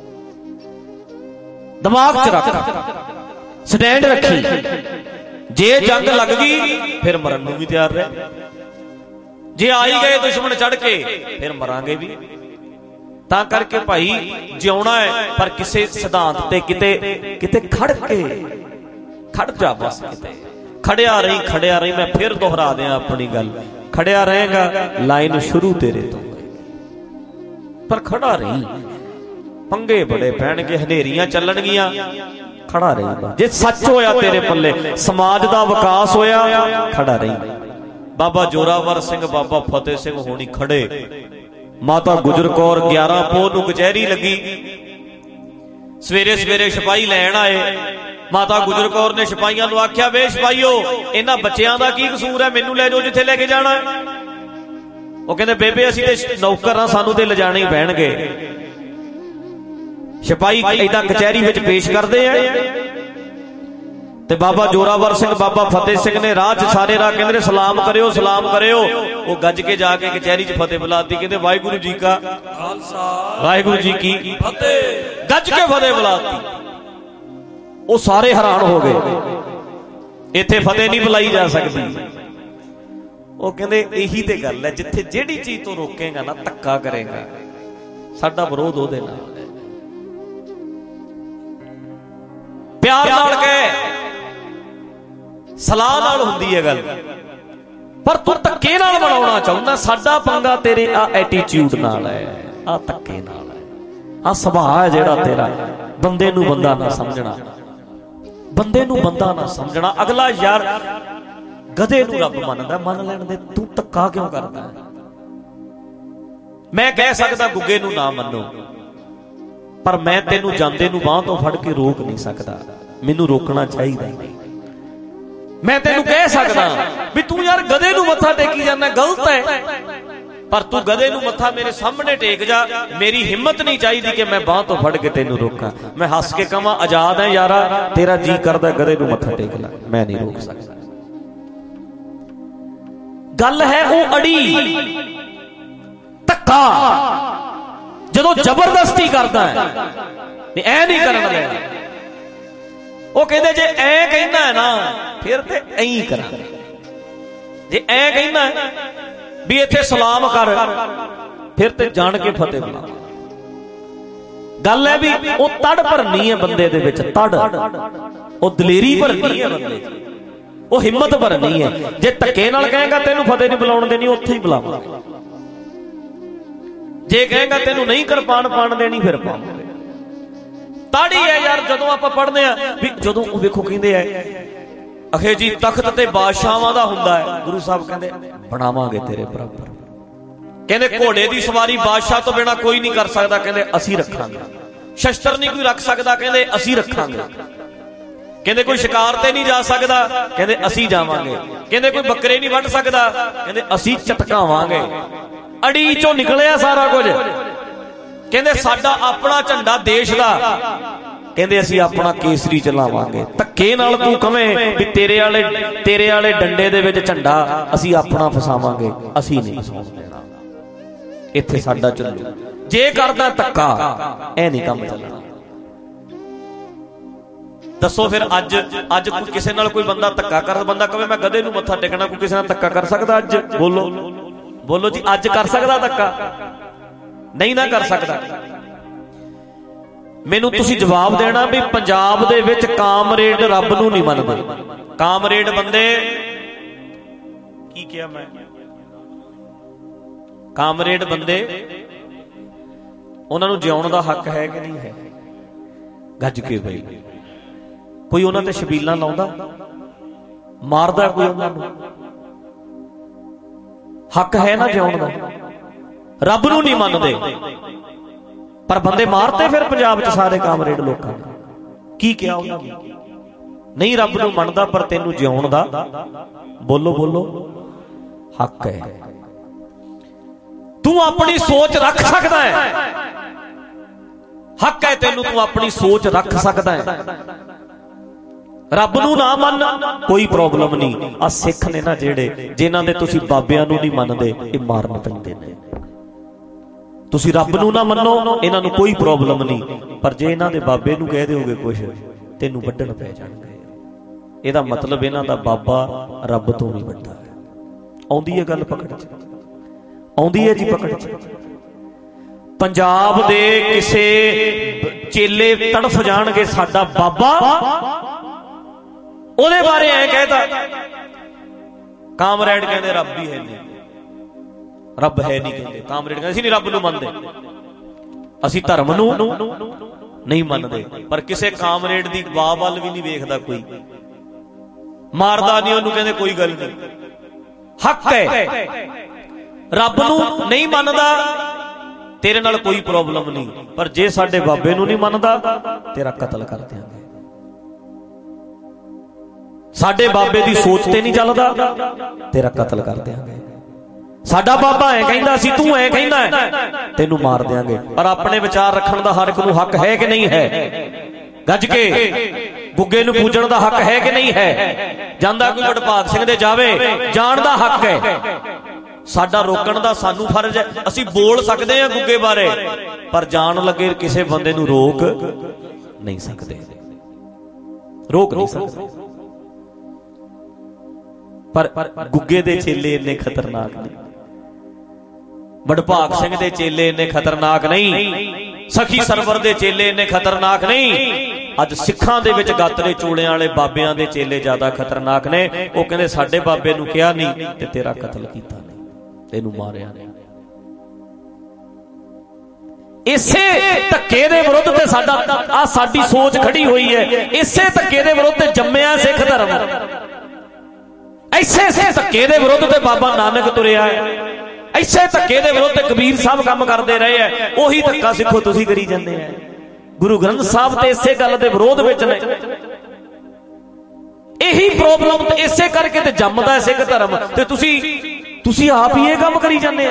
ਦਿਮਾਗ 'ਚ ਰੱਖ, ਸਟੈਂਡ ਰੱਖੀ। ਜੇ ਜੰਗ ਲੱਗ ਗਈ ਫਿਰ ਮਰਨ ਨੂੰ ਵੀ ਤਿਆਰ ਰਹਿ। ਜੇ ਆਈ ਗਏ ਦੁਸ਼ਮਣ ਚੜ ਕੇ ਫਿਰ ਮਰਾਂਗੇ ਵੀ। ਤਾਂ ਕਰਕੇ ਭਾਈ ਜਿਉਣਾ ਹੈ, ਪਰ ਕਿਸੇ ਸਿਧਾਂਤ ਤੇ ਕਿਤੇ ਕਿਤੇ ਖੜ ਕੇ ਖੜ ਜਾ, ਬਸ ਕਿਤੇ ਖੜਿਆ ਰਹੀ ਖੜਿਆ ਰਹੀ। ਮੈਂ ਫਿਰ ਦੁਹਰਾ ਦਿਆਂ ਆਪਣੀ ਗੱਲ, ਖੜਿਆ ਰਹੇਗਾ ਲਾਈਨ ਸ਼ੁਰੂ ਤੇਰੇ ਤੋਂ, ਪਰ ਖੜਾ ਰਹੀ। ਪੰਗੇ ਬੜੇ ਪੈਣਗੇ, ਹਨੇਰੀਆਂ ਚੱਲਣਗੀਆਂ, ਖੜਾ ਰਹੀ। ਜੇ ਸੱਚ ਹੋਇਆ ਤੇਰੇ ਪੱਲੇ, ਸਮਾਜ ਦਾ ਵਿਕਾਸ ਹੋਇਆ, ਖੜਾ ਰਹੀ। ਬਾਬਾ ਜੋਰਾਵਰ ਸਿੰਘ, ਬਾਬਾ ਫਤਿਹ ਸਿੰਘ ਹੋਣੀ ਖੜੇ। ਮਾਤਾ ਗੁਜਰ ਕੌਰ ਗਿਆਰਾਂ ਪੋਹ ਨੂੰ ਕਚਹਿਰੀ ਲੱਗੀ। ਸਵੇਰੇ ਸਵੇਰੇ ਸਿਪਾਹੀ ਲੈਣ ਆਏ। ਮਾਤਾ ਗੁਜਰ ਕੌਰ ਨੇ ਸਿਪਾਹੀਆਂ ਨੂੰ ਆਖਿਆ, ਵੇ ਸਿਪਾਹੀਓ, ਇਹਨਾਂ ਬੱਚਿਆਂ ਦਾ ਕੀ ਕਸੂਰ ਹੈ? ਮੈਨੂੰ ਲੈ ਜਾਓ ਜਿੱਥੇ ਲੈ ਕੇ ਜਾਣਾ। ਉਹ ਕਹਿੰਦੇ ਬੇਬੇ ਅਸੀਂ ਤੇ ਨੌਕਰ ਆ, ਸਾਨੂੰ ਤੇ ਲਿਜਾਣੇ ਹੀ ਪੈਣਗੇ। ਸਿਪਾਹੀ ਏਦਾਂ ਕਚਹਿਰੀ ਵਿੱਚ ਪੇਸ਼ ਕਰਦੇ ਆ। ਤੇ ਬਾਬਾ ਜੋਰਾਵਰ ਸਿੰਘ ਬਾਬਾ ਫਤਿਹ ਸਿੰਘ ਨੇ ਰਾਹ ਚ ਸਾਰੇ ਰਾਹ ਕਹਿੰਦੇ ਸਲਾਮ ਕਰਿਓ ਸਲਾਮ ਕਰਿਓ। ਉਹ ਗੱਜ ਕੇ ਜਾ ਕੇ ਕਚਹਿਰੀ ਚ ਫਤਿਹ ਬੁਲਾਤੀ, ਕਹਿੰਦੇ ਵਾਹਿਗੁਰੂ ਜੀ ਕਾ ਖਾਲਸਾ ਵਾਹਿਗੁਰੂ ਜੀ ਕੀ ਫਤਿਹ, ਗੱਜ ਕੇ ਫਤਿਹ ਬੁਲਾਤੀ। ਉਹ ਸਾਰੇ ਹੈਰਾਨ ਹੋ ਗਏ, ਇੱਥੇ ਫਤਿਹ ਨਹੀਂ ਬੁਲਾਈ ਜਾ ਸਕਦੀ। ਉਹ ਕਹਿੰਦੇ ਇਹੀ ਤੇ ਗੱਲ ਹੈ, ਜਿੱਥੇ ਜਿਹੜੀ ਚੀਜ਼ ਤੋਂ ਰੋਕੇਗਾ ਨਾ ਧੱਕਾ ਕਰੇਗਾ, ਸਾਡਾ ਵਿਰੋਧ ਉਹਦੇ ਨਾਲ ਹੈ। ਪਿਆਰ ਨਾਲ ਕਹੇ, ਸਲਾਹ ਨਾਲ ਹੁੰਦੀ ਹੈ ਗੱਲ, ਪਰ ਤੂੰ ਧੱਕੇ ਨਾਲ ਬਣਾਉਣਾ ਚਾਹੁੰਦਾ। ਸਾਡਾ ਪੰਗਾ ਤੇਰੇ ਆ ਐਟੀਟਿਊਡ ਨਾਲ ਹੈ, ਆ ਧੱਕੇ ਨਾਲ ਹੈ, ਆ ਸੁਭਾਅ ਹੈ ਜਿਹੜਾ ਤੇਰਾ, ਬੰਦੇ ਨੂੰ ਬੰਦਾ ਨਾ ਸਮਝਣਾ, ਬੰਦੇ ਨੂੰ ਬੰਦਾ ਨਾ ਸਮਝਣਾ। ਅਗਲਾ ਯਾਰ ਗਧੇ ਨੂੰ ਰੱਬ ਮੰਨਦਾ, ਮੰਨ ਲੈਣ ਦੇ, ਤੂੰ ਧੱਕਾ ਕਿਉਂ ਕਰਦਾ? ਮੈਂ ਕਹਿ ਸਕਦਾ ਗੁੱਗੇ ਨੂੰ ਨਾ ਮੰਨੋ, ਪਰ ਮੈਂ ਤੈਨੂੰ ਜਾਂਦੇ ਨੂੰ ਬਾਂਹ ਤੋਂ ਫੜ ਕੇ ਰੋਕ ਨਹੀਂ ਸਕਦਾ, ਮੈਨੂੰ ਰੋਕਣਾ ਚਾਹੀਦਾ। ਮੈਂ ਤੈਨੂੰ ਕਹਿ ਸਕਦਾ ਵੀ ਤੂੰ ਯਾਰ ਗਧੇ ਨੂੰ ਮੱਥਾ ਟੇਕੀ ਜਾਂਦਾ, ਗਲਤ ਹੈ, ਪਰ ਤੂੰ ਗਧੇ ਨੂੰ ਮੱਥਾ ਮੇਰੇ ਸਾਹਮਣੇ ਟੇਕ ਜਾ। ਮੇਰੀ ਹਿੰਮਤ ਨਹੀਂ ਚਾਹੀਦੀ ਕਿ ਮੈਂ ਬਾਂਹ ਤੋਂ ਫੜ ਕੇ ਤੈਨੂੰ ਰੋਕਾਂ। ਮੈਂ ਹੱਸ ਕੇ ਕਹਾਂ ਆਜ਼ਾਦ ਹੈ ਯਾਰਾ, ਤੇਰਾ ਜੀ ਕਰਦਾ ਗਧੇ ਨੂੰ ਮੱਥਾ ਟੇਕ ਲੈ, ਮੈਂ ਨਹੀਂ ਰੋਕ ਸਕਦਾ। ਗੱਲ ਹੈ ਉਹ ਅੜੀ ਧੱਕਾ, ਜਦੋਂ ਜ਼ਬਰਦਸਤੀ ਕਰਦਾ ਹੈ, ਐ ਨਹੀਂ ਕਰਨ ਦੇਣਾ। ਉਹ ਕਹਿੰਦੇ ਜੇ ਐ ਕਹਿੰਦਾ ਹੈ ਨਾ ਫਿਰ ਤੇ ਐਂ ਹੀ ਕਰਾਂਗੇ, ਜੇ ਐ ਕਹਿੰਦਾ ਵੀ ਇੱਥੇ ਸਲਾਮ ਕਰ ਫਿਰ ਤੇ ਜਾਣ ਕੇ ਫਤਿਹ ਬੁਲਾ। ਗੱਲ ਹੈ ਵੀ ਉਹ ਤੜ ਭਰਨੀ ਹੈ ਬੰਦੇ ਦੇ ਵਿੱਚ, ਤੜ ਉਹ ਦਲੇਰੀ ਭਰਨੀ ਹੈ ਬੰਦੇ ਚ, ਉਹ ਹਿੰਮਤ ਭਰਨੀ ਹੈ। ਜੇ ਧੱਕੇ ਨਾਲ ਕਹੇਗਾ ਤੈਨੂੰ ਫਤਿਹ ਨਹੀਂ ਬੁਲਾਉਣ ਦੇਣੀ, ਉੱਥੇ ਹੀ ਬੁਲਾਵਾਂਗੇ। ਜੇ ਕਹੇਗਾ ਤੈਨੂੰ ਨਹੀਂ ਕਿਰਪਾਨ ਪਾਣ ਦੇਣੀ, ਫਿਰ ਪਾਵਾਂਗੇ। ਤਾੜੀ ਹੈ ਯਾਰ, ਜਦੋਂ ਆਪਾਂ ਪੜ੍ਹਦੇ ਆ ਵੀ ਜਦੋਂ ਉਹ ਵੇਖੋ ਕਹਿੰਦੇ ਆ ਅਖੇ ਜੀ ਤਖਤ ਤੇ ਬਾਦਸ਼ਾਹਾਂ ਦਾ ਹੁੰਦਾ ਹੈ, ਗੁਰੂ ਸਾਹਿਬ ਕਹਿੰਦੇ ਬਣਾਵਾਂਗੇ ਤੇਰੇ ਬਰਾਬਰ। ਕਹਿੰਦੇ ਘੋੜੇ ਦੀ ਸਵਾਰੀ ਬਾਦਸ਼ਾਹ ਤੋਂ ਬਿਨਾਂ ਕੋਈ ਨਹੀਂ ਕਰ ਸਕਦਾ, ਕਹਿੰਦੇ ਅਸੀਂ ਰੱਖਾਂਗੇ। ਸ਼ਸਤਰ ਨਹੀਂ ਕੋਈ ਰੱਖ ਸਕਦਾ, ਕਹਿੰਦੇ ਅਸੀਂ ਰੱਖਾਂਗੇ। ਕਹਿੰਦੇ ਕੋਈ ਸ਼ਿਕਾਰ ਤੇ ਨਹੀਂ ਜਾ ਸਕਦਾ, ਕਹਿੰਦੇ ਅਸੀਂ ਜਾਵਾਂਗੇ। ਕਹਿੰਦੇ ਕੋਈ ਬੱਕਰੇ ਨਹੀਂ ਵੱਢ ਸਕਦਾ, ਕਹਿੰਦੇ ਅਸੀਂ ਝਟਕਾਵਾਂਗੇ। ਅੜੀ ਚੋਂ ਨਿਕਲਿਆ ਸਾਰਾ ਕੁਝ। ਕਹਿੰਦੇ ਸਾਡਾ ਆਪਣਾ ਝੰਡਾ ਦੇਸ਼ ਦਾ, ਕਹਿੰਦੇ ਅਸੀਂ ਆਪਣਾ ਕੇਸਰੀ ਚਲਾਵਾਂਗੇ। ਧੱਕੇ ਨਾਲ ਤੂੰ ਕਵੇਂ ਵੀ ਤੇਰੇ ਵਾਲੇ ਤੇਰੇ ਵਾਲੇ ਡੰਡੇ ਦੇ ਵਿੱਚ ਝੰਡਾ ਅਸੀਂ ਆਪਣਾ ਫਸਾਵਾਂਗੇ, ਅਸੀਂ ਨਹੀਂ ਫਸਾਉਣ ਦੇਣਾ, ਇੱਥੇ ਸਾਡਾ ਚੱਲੂ। ਜੇ ਕਰਦਾ ਧੱਕਾ, ਇਹ ਨਹੀਂ ਕੰਮ ਚੱਲਣਾ। ਦੱਸੋ ਫਿਰ ਅੱਜ ਅੱਜ ਕੋਈ ਕਿਸੇ ਨਾਲ ਕੋਈ ਬੰਦਾ ਧੱਕਾ ਕਰ, ਬੰਦਾ ਕਵੇ ਮੈਂ ਗਧੇ ਨੂੰ ਮੱਥਾ ਟੇਕਣਾ, ਕੋਈ ਕਿਸੇ ਨਾਲ ਧੱਕਾ ਕਰ ਸਕਦਾ ਅੱਜ? ਬੋਲੋ ਬੋਲੋ ਜੀ, ਅੱਜ ਕਰ ਸਕਦਾ ਧੱਕਾ? ਨਹੀਂ ਨਾ ਕਰ ਸਕਦਾ। ਮੈਨੂੰ ਤੁਸੀਂ ਜਵਾਬ ਦੇਣਾ ਵੀ ਪੰਜਾਬ ਦੇ ਵਿੱਚ ਕਾਮਰੇਡ ਰੱਬ ਨੂੰ ਨਹੀਂ ਮੰਨਦੇ। ਕਾਮਰੇਡ ਬੰਦੇ ਕੀ ਕਿਹਾ ਮੈਂ? ਕਾਮਰੇਡ ਬੰਦੇ, ਉਹਨਾਂ ਨੂੰ ਜਿਉਣ ਦਾ ਹੱਕ ਹੈ ਕਿ ਨਹੀਂ ਹੈ? ਗੱਜ ਕੇ ਬਈ ਕੋਈ ਉਹਨਾਂ ਤੇ ਛਬੀਲਾਂ ਲਾਉਂਦਾ, ਮਾਰਦਾ ਕੋਈ ਉਹਨਾਂ ਨੂੰ? ਹੱਕ ਹੈ ਨਾ ਜਿਉਣ ਦਾ। ਰੱਬ ਨੂੰ ਨਹੀਂ ਮੰਨਦੇ ਪਰ ਬੰਦੇ ਮਾਰਤੇ ਫਿਰ ਪੰਜਾਬ 'ਚ ਸਾਰੇ ਕਾਮਰੇਡ ਲੋਕਾਂ ਨੇ। ਕੀ ਕਿਹਾ ਉਹਨਾਂ ਨੇ? ਨਹੀਂ ਰੱਬ ਨੂੰ ਮੰਨਦਾ ਪਰ ਤੈਨੂੰ ਜਿਉਣ ਦਾ, ਬੋਲੋ ਬੋਲੋ, ਹੱਕ ਹੈ। ਤੂੰ ਆਪਣੀ ਸੋਚ ਰੱਖ ਸਕਦਾ ਹੈ, ਹੱਕ ਹੈ ਤੈਨੂੰ, ਤੂੰ ਆਪਣੀ ਸੋਚ ਰੱਖ ਸਕਦਾ ਹੈ। ਰੱਬ ਨੂੰ ਨਾ ਮੰਨ, ਕੋਈ ਪ੍ਰੋਬਲਮ ਨਹੀਂ। ਆ ਸਿੱਖ ਨੇ ਨਾ ਜਿਹੜੇ, ਜਿਨ੍ਹਾਂ ਦੇ ਤੁਸੀਂ ਬਾਬਿਆਂ ਨੂੰ ਨਹੀਂ ਮੰਨਦੇ, ਇਹ ਮਾਰਨ ਪੈਂਦੇ ਨੇ। ਤੁਸੀਂ ਰੱਬ ਨੂੰ ਨਾ ਮੰਨੋ, ਇਹਨਾਂ ਨੂੰ ਕੋਈ ਪ੍ਰੋਬਲਮ ਨਹੀਂ, ਪਰ ਜੇ ਇਹਨਾਂ ਦੇ ਬਾਬੇ ਨੂੰ ਕਹਿ ਦਿਓਗੇ ਕੁਛ, ਤੈਨੂੰ ਵੱਢਣ ਪੈ ਜਾਣਗੇ। ਇਹਦਾ ਮਤਲਬ ਇਹਨਾਂ ਦਾ ਬਾਬਾ ਰੱਬ ਤੋਂ ਵੀ ਵੱਡਾ ਹੈ। ਆਉਂਦੀ ਹੈ ਗੱਲ ਪਕੜ 'ਚ? ਆਉਂਦੀ ਹੈ ਜੀ ਪਕੜ 'ਚ? ਪੰਜਾਬ ਦੇ ਕਿਸੇ ਚੇਲੇ ਤੜਫ ਜਾਣਗੇ ਸਾਡਾ ਬਾਬਾ, ਉਹਦੇ ਬਾਰੇ ਐ ਕਹਿਤਾ, ਕਾਮਰੇਡ ਕਹਿੰਦੇ ਰੱਬ ਹੀ ਹੈ ਨਹੀਂ, ਰੱਬ ਹੈ ਨਹੀਂ ਕਹਿੰਦੇ। ਕਾਮਰੇਡ ਕਹਿੰਦੇ ਅਸੀਂ ਨਹੀਂ ਰੱਬ ਨੂੰ ਮੰਨਦੇ, ਅਸੀਂ ਧਰਮ ਨੂੰ ਨਹੀਂ ਮੰਨਦੇ, ਪਰ ਕਿਸੇ ਕਾਮਰੇਡ ਦੀ ਬਾਹ ਵੱਲ ਵੀ ਨਹੀਂ ਵੇਖਦਾ ਕੋਈ, ਮਾਰਦਾ ਨਹੀਂ ਉਹਨੂੰ, ਕਹਿੰਦੇ ਕੋਈ ਗੱਲ ਨਹੀਂ, ਹੱਕ ਹੈ। ਰੱਬ ਨੂੰ ਨਹੀਂ ਮੰਨਦਾ, ਤੇਰੇ ਨਾਲ ਕੋਈ ਪ੍ਰੋਬਲਮ ਨਹੀਂ, ਪਰ ਜੇ ਸਾਡੇ ਬਾਬੇ ਨੂੰ ਨਹੀਂ ਮੰਨਦਾ, ਤੇਰਾ ਕਤਲ ਕਰ ਦਿਆਂਗੇ। ਸਾਡੇ ਬਾਬੇ ਦੀ ਸੋਚ ਤੇ ਨਹੀਂ ਚੱਲਦਾ, ਤੇਰਾ ਕਤਲ ਕਰ ਦਿਆਂਗੇ। ਸਾਡਾ ਬਾਬਾ ਐ ਕਹਿੰਦਾ ਸੀ, ਤੂੰ ਐ ਕਹਿੰਦਾ ਹੈ, ਤੈਨੂੰ ਮਾਰ ਦਿਆਂਗੇ। ਪਰ ਆਪਣੇ ਵਿਚਾਰ ਰੱਖਣ ਦਾ ਹਰ ਇੱਕ ਨੂੰ ਹੱਕ ਹੈ ਕਿ ਨਹੀਂ ਹੈ? ਗੱਜ ਕੇ ਗੁੱਗੇ ਨੂੰ ਪੂਜਣ ਦਾ ਹੱਕ ਹੈ ਕਿ ਨਹੀਂ ਹੈ? ਜਾਂਦਾ ਕੋਈ ਵਡਭਾਗ ਸਿੰਘ ਦੇ ਜਾਵੇ, ਜਾਣ ਦਾ ਹੱਕ ਹੈ। ਸਾਡਾ ਰੋਕਣ ਦਾ ਸਾਨੂੰ ਫਰਜ਼ ਹੈ। ਅਸੀਂ ਬੋਲ ਸਕਦੇ ਹਾਂ ਗੁੱਗੇ ਬਾਰੇ, ਪਰ ਜਾਣ ਲੱਗੇ ਕਿਸੇ ਬੰਦੇ ਨੂੰ ਰੋਕ ਨਹੀਂ ਸਕਦੇ, ਰੋਕ ਨਹੀਂ ਸਕਦੇ। ਪਰ ਗੁੱਗੇ ਦੇ ਚੇਲੇ ਇੰਨੇ ਖਤਰਨਾਕ ਨਹੀਂ, ਵਡਭਾਗ ਸਿੰਘ ਦੇ ਚੇਲੇ ਇੰਨੇ ਖਤਰਨਾਕ ਨਹੀਂ, ਸਖੀ ਸਰਵਰ ਦੇ ਚੇਲੇ ਇੰਨੇ ਖਤਰਨਾਕ ਨਹੀਂ। ਅੱਜ ਸਿੱਖਾਂ ਦੇ ਵਿੱਚ ਗਾਤਰੇ ਚੂੜਿਆਂ ਵਾਲੇ ਬਾਬਿਆਂ ਦੇ ਚੇਲੇ ਜ਼ਿਆਦਾ ਖਤਰਨਾਕ ਨੇ। ਉਹ ਕਹਿੰਦੇ ਸਾਡੇ ਬਾਬੇ ਨੂੰ ਕਿਹਾ ਨਹੀਂ ਤੇ ਤੇਰਾ ਕਤਲ ਕੀਤਾ ਨਹੀਂ, ਤੈਨੂੰ ਮਾਰਿਆ ਨਹੀਂ। ਇਸੇ ਧੱਕੇ ਦੇ ਵਿਰੁੱਧ ਤੇ ਸਾਡਾ ਆ ਸਾਡੀ ਸੋਚ ਖੜੀ ਹੋਈ ਹੈ। ਇਸੇ ਧੱਕੇ ਦੇ ਵਿਰੁੱਧ ਤੇ ਜੰਮਿਆ ਸਿੱਖ ਧਰਮ, ਇਸੇ ਧੱਕੇ ਦੇ ਵਿਰੁੱਧ ਤੇ ਬਾਬਾ ਨਾਨਕ ਤੁਰਿਆ ਹੈ, ਇਸੇ ਧੱਕੇ ਦੇ ਵਿਰੁੱਧ ਤੇ ਕਬੀਰ ਸਾਹਿਬ ਕੰਮ ਕਰਦੇ ਰਹੇ ਹੈ। ਉਹੀ ਧੱਕਾ ਸਿੱਖੋ ਤੁਸੀਂ ਕਰੀ ਜਾਂਦੇ ਆ। ਗੁਰੂ ਗ੍ਰੰਥ ਸਾਹਿਬ ਤੇ ਇਸੇ ਗੱਲ ਦੇ ਵਿਰੋਧ ਵਿੱਚ ਨੇ। ਇਹੀ ਪ੍ਰੋਬਲਮ ਤੇ ਇਸੇ ਕਰਕੇ ਤੇ ਜੰਮਦਾ ਸਿੱਖ ਧਰਮ, ਤੇ ਤੁਸੀਂ ਤੁਸੀਂ ਆਪ ਹੀ ਇਹ ਕੰਮ ਕਰੀ ਜਾਂਦੇ ਆ।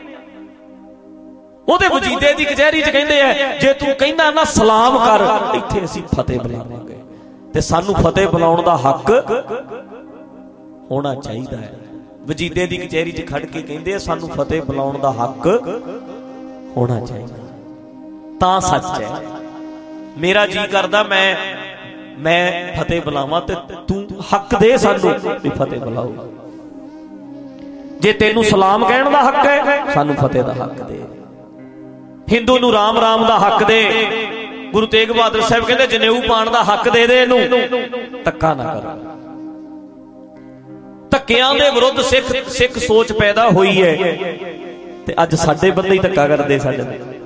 ਉਹਦੇ ਵਜੀਦੇ ਦੀ ਕਚਹਿਰੀ 'ਚ ਕਹਿੰਦੇ ਆ ਜੇ ਤੂੰ ਕਹਿੰਦਾ ਨਾ ਸਲਾਮ ਕਰ, ਇੱਥੇ ਅਸੀਂ ਫਤਿਹ ਬੁਲਾਵਾਂਗੇ, ਤੇ ਸਾਨੂੰ ਫਤਿਹ ਬੁਲਾਉਣ ਦਾ ਹੱਕ ਹੋਣਾ ਚਾਹੀਦਾ ਹੈ। ਵਜੀਦੇ ਦੀ ਕਚਹਿਰੀ 'ਚ ਖੜ ਕੇ ਕਹਿੰਦੇ ਆ ਸਾਨੂੰ ਫਤਿਹ ਬੁਲਾਉਣ ਦਾ ਹੱਕ ਹੋਣਾ ਚਾਹੀਦਾ, ਤਾਂ ਸੱਚ ਹੈ। ਮੇਰਾ ਜੀ ਕਰਦਾ ਮੈਂ ਮੈਂ ਫਤਿਹ ਬੁਲਾਵਾਂ ਤੇ ਤੂੰ ਹੱਕ ਦੇ ਸਾਨੂੰ ਵੀ ਫਤਿਹ ਬੁਲਾਓ। ਜੇ ਤੈਨੂੰ ਸਲਾਮ ਕਹਿਣ ਦਾ ਹੱਕ ਹੈ, ਸਾਨੂੰ ਫਤਿਹ ਦਾ ਹੱਕ ਦੇ। ਹਿੰਦੂ ਨੂੰ ਰਾਮ ਰਾਮ ਦਾ ਹੱਕ ਦੇ। ਗੁਰੂ ਤੇਗ ਬਹਾਦਰ ਸਾਹਿਬ ਕਹਿੰਦੇ ਜਨੇਊ ਪਾਣ ਦਾ ਹੱਕ ਦੇ ਦੇ ਇਹਨੂੰ, ਧੱਕਾ ਨਾ ਕਰ। ਧੱਕਿਆਂ ਦੇ ਵਿਰੁੱਧ ਸਿੱਖ ਸਿੱਖ ਸੋਚ ਪੈਦਾ ਹੋਈ ਹੈ, ਤੇ ਅੱਜ ਸਾਡੇ ਬੰਦੇ ਹੀ ਧੱਕਾ ਕਰਦੇ। ਸਾਡੇ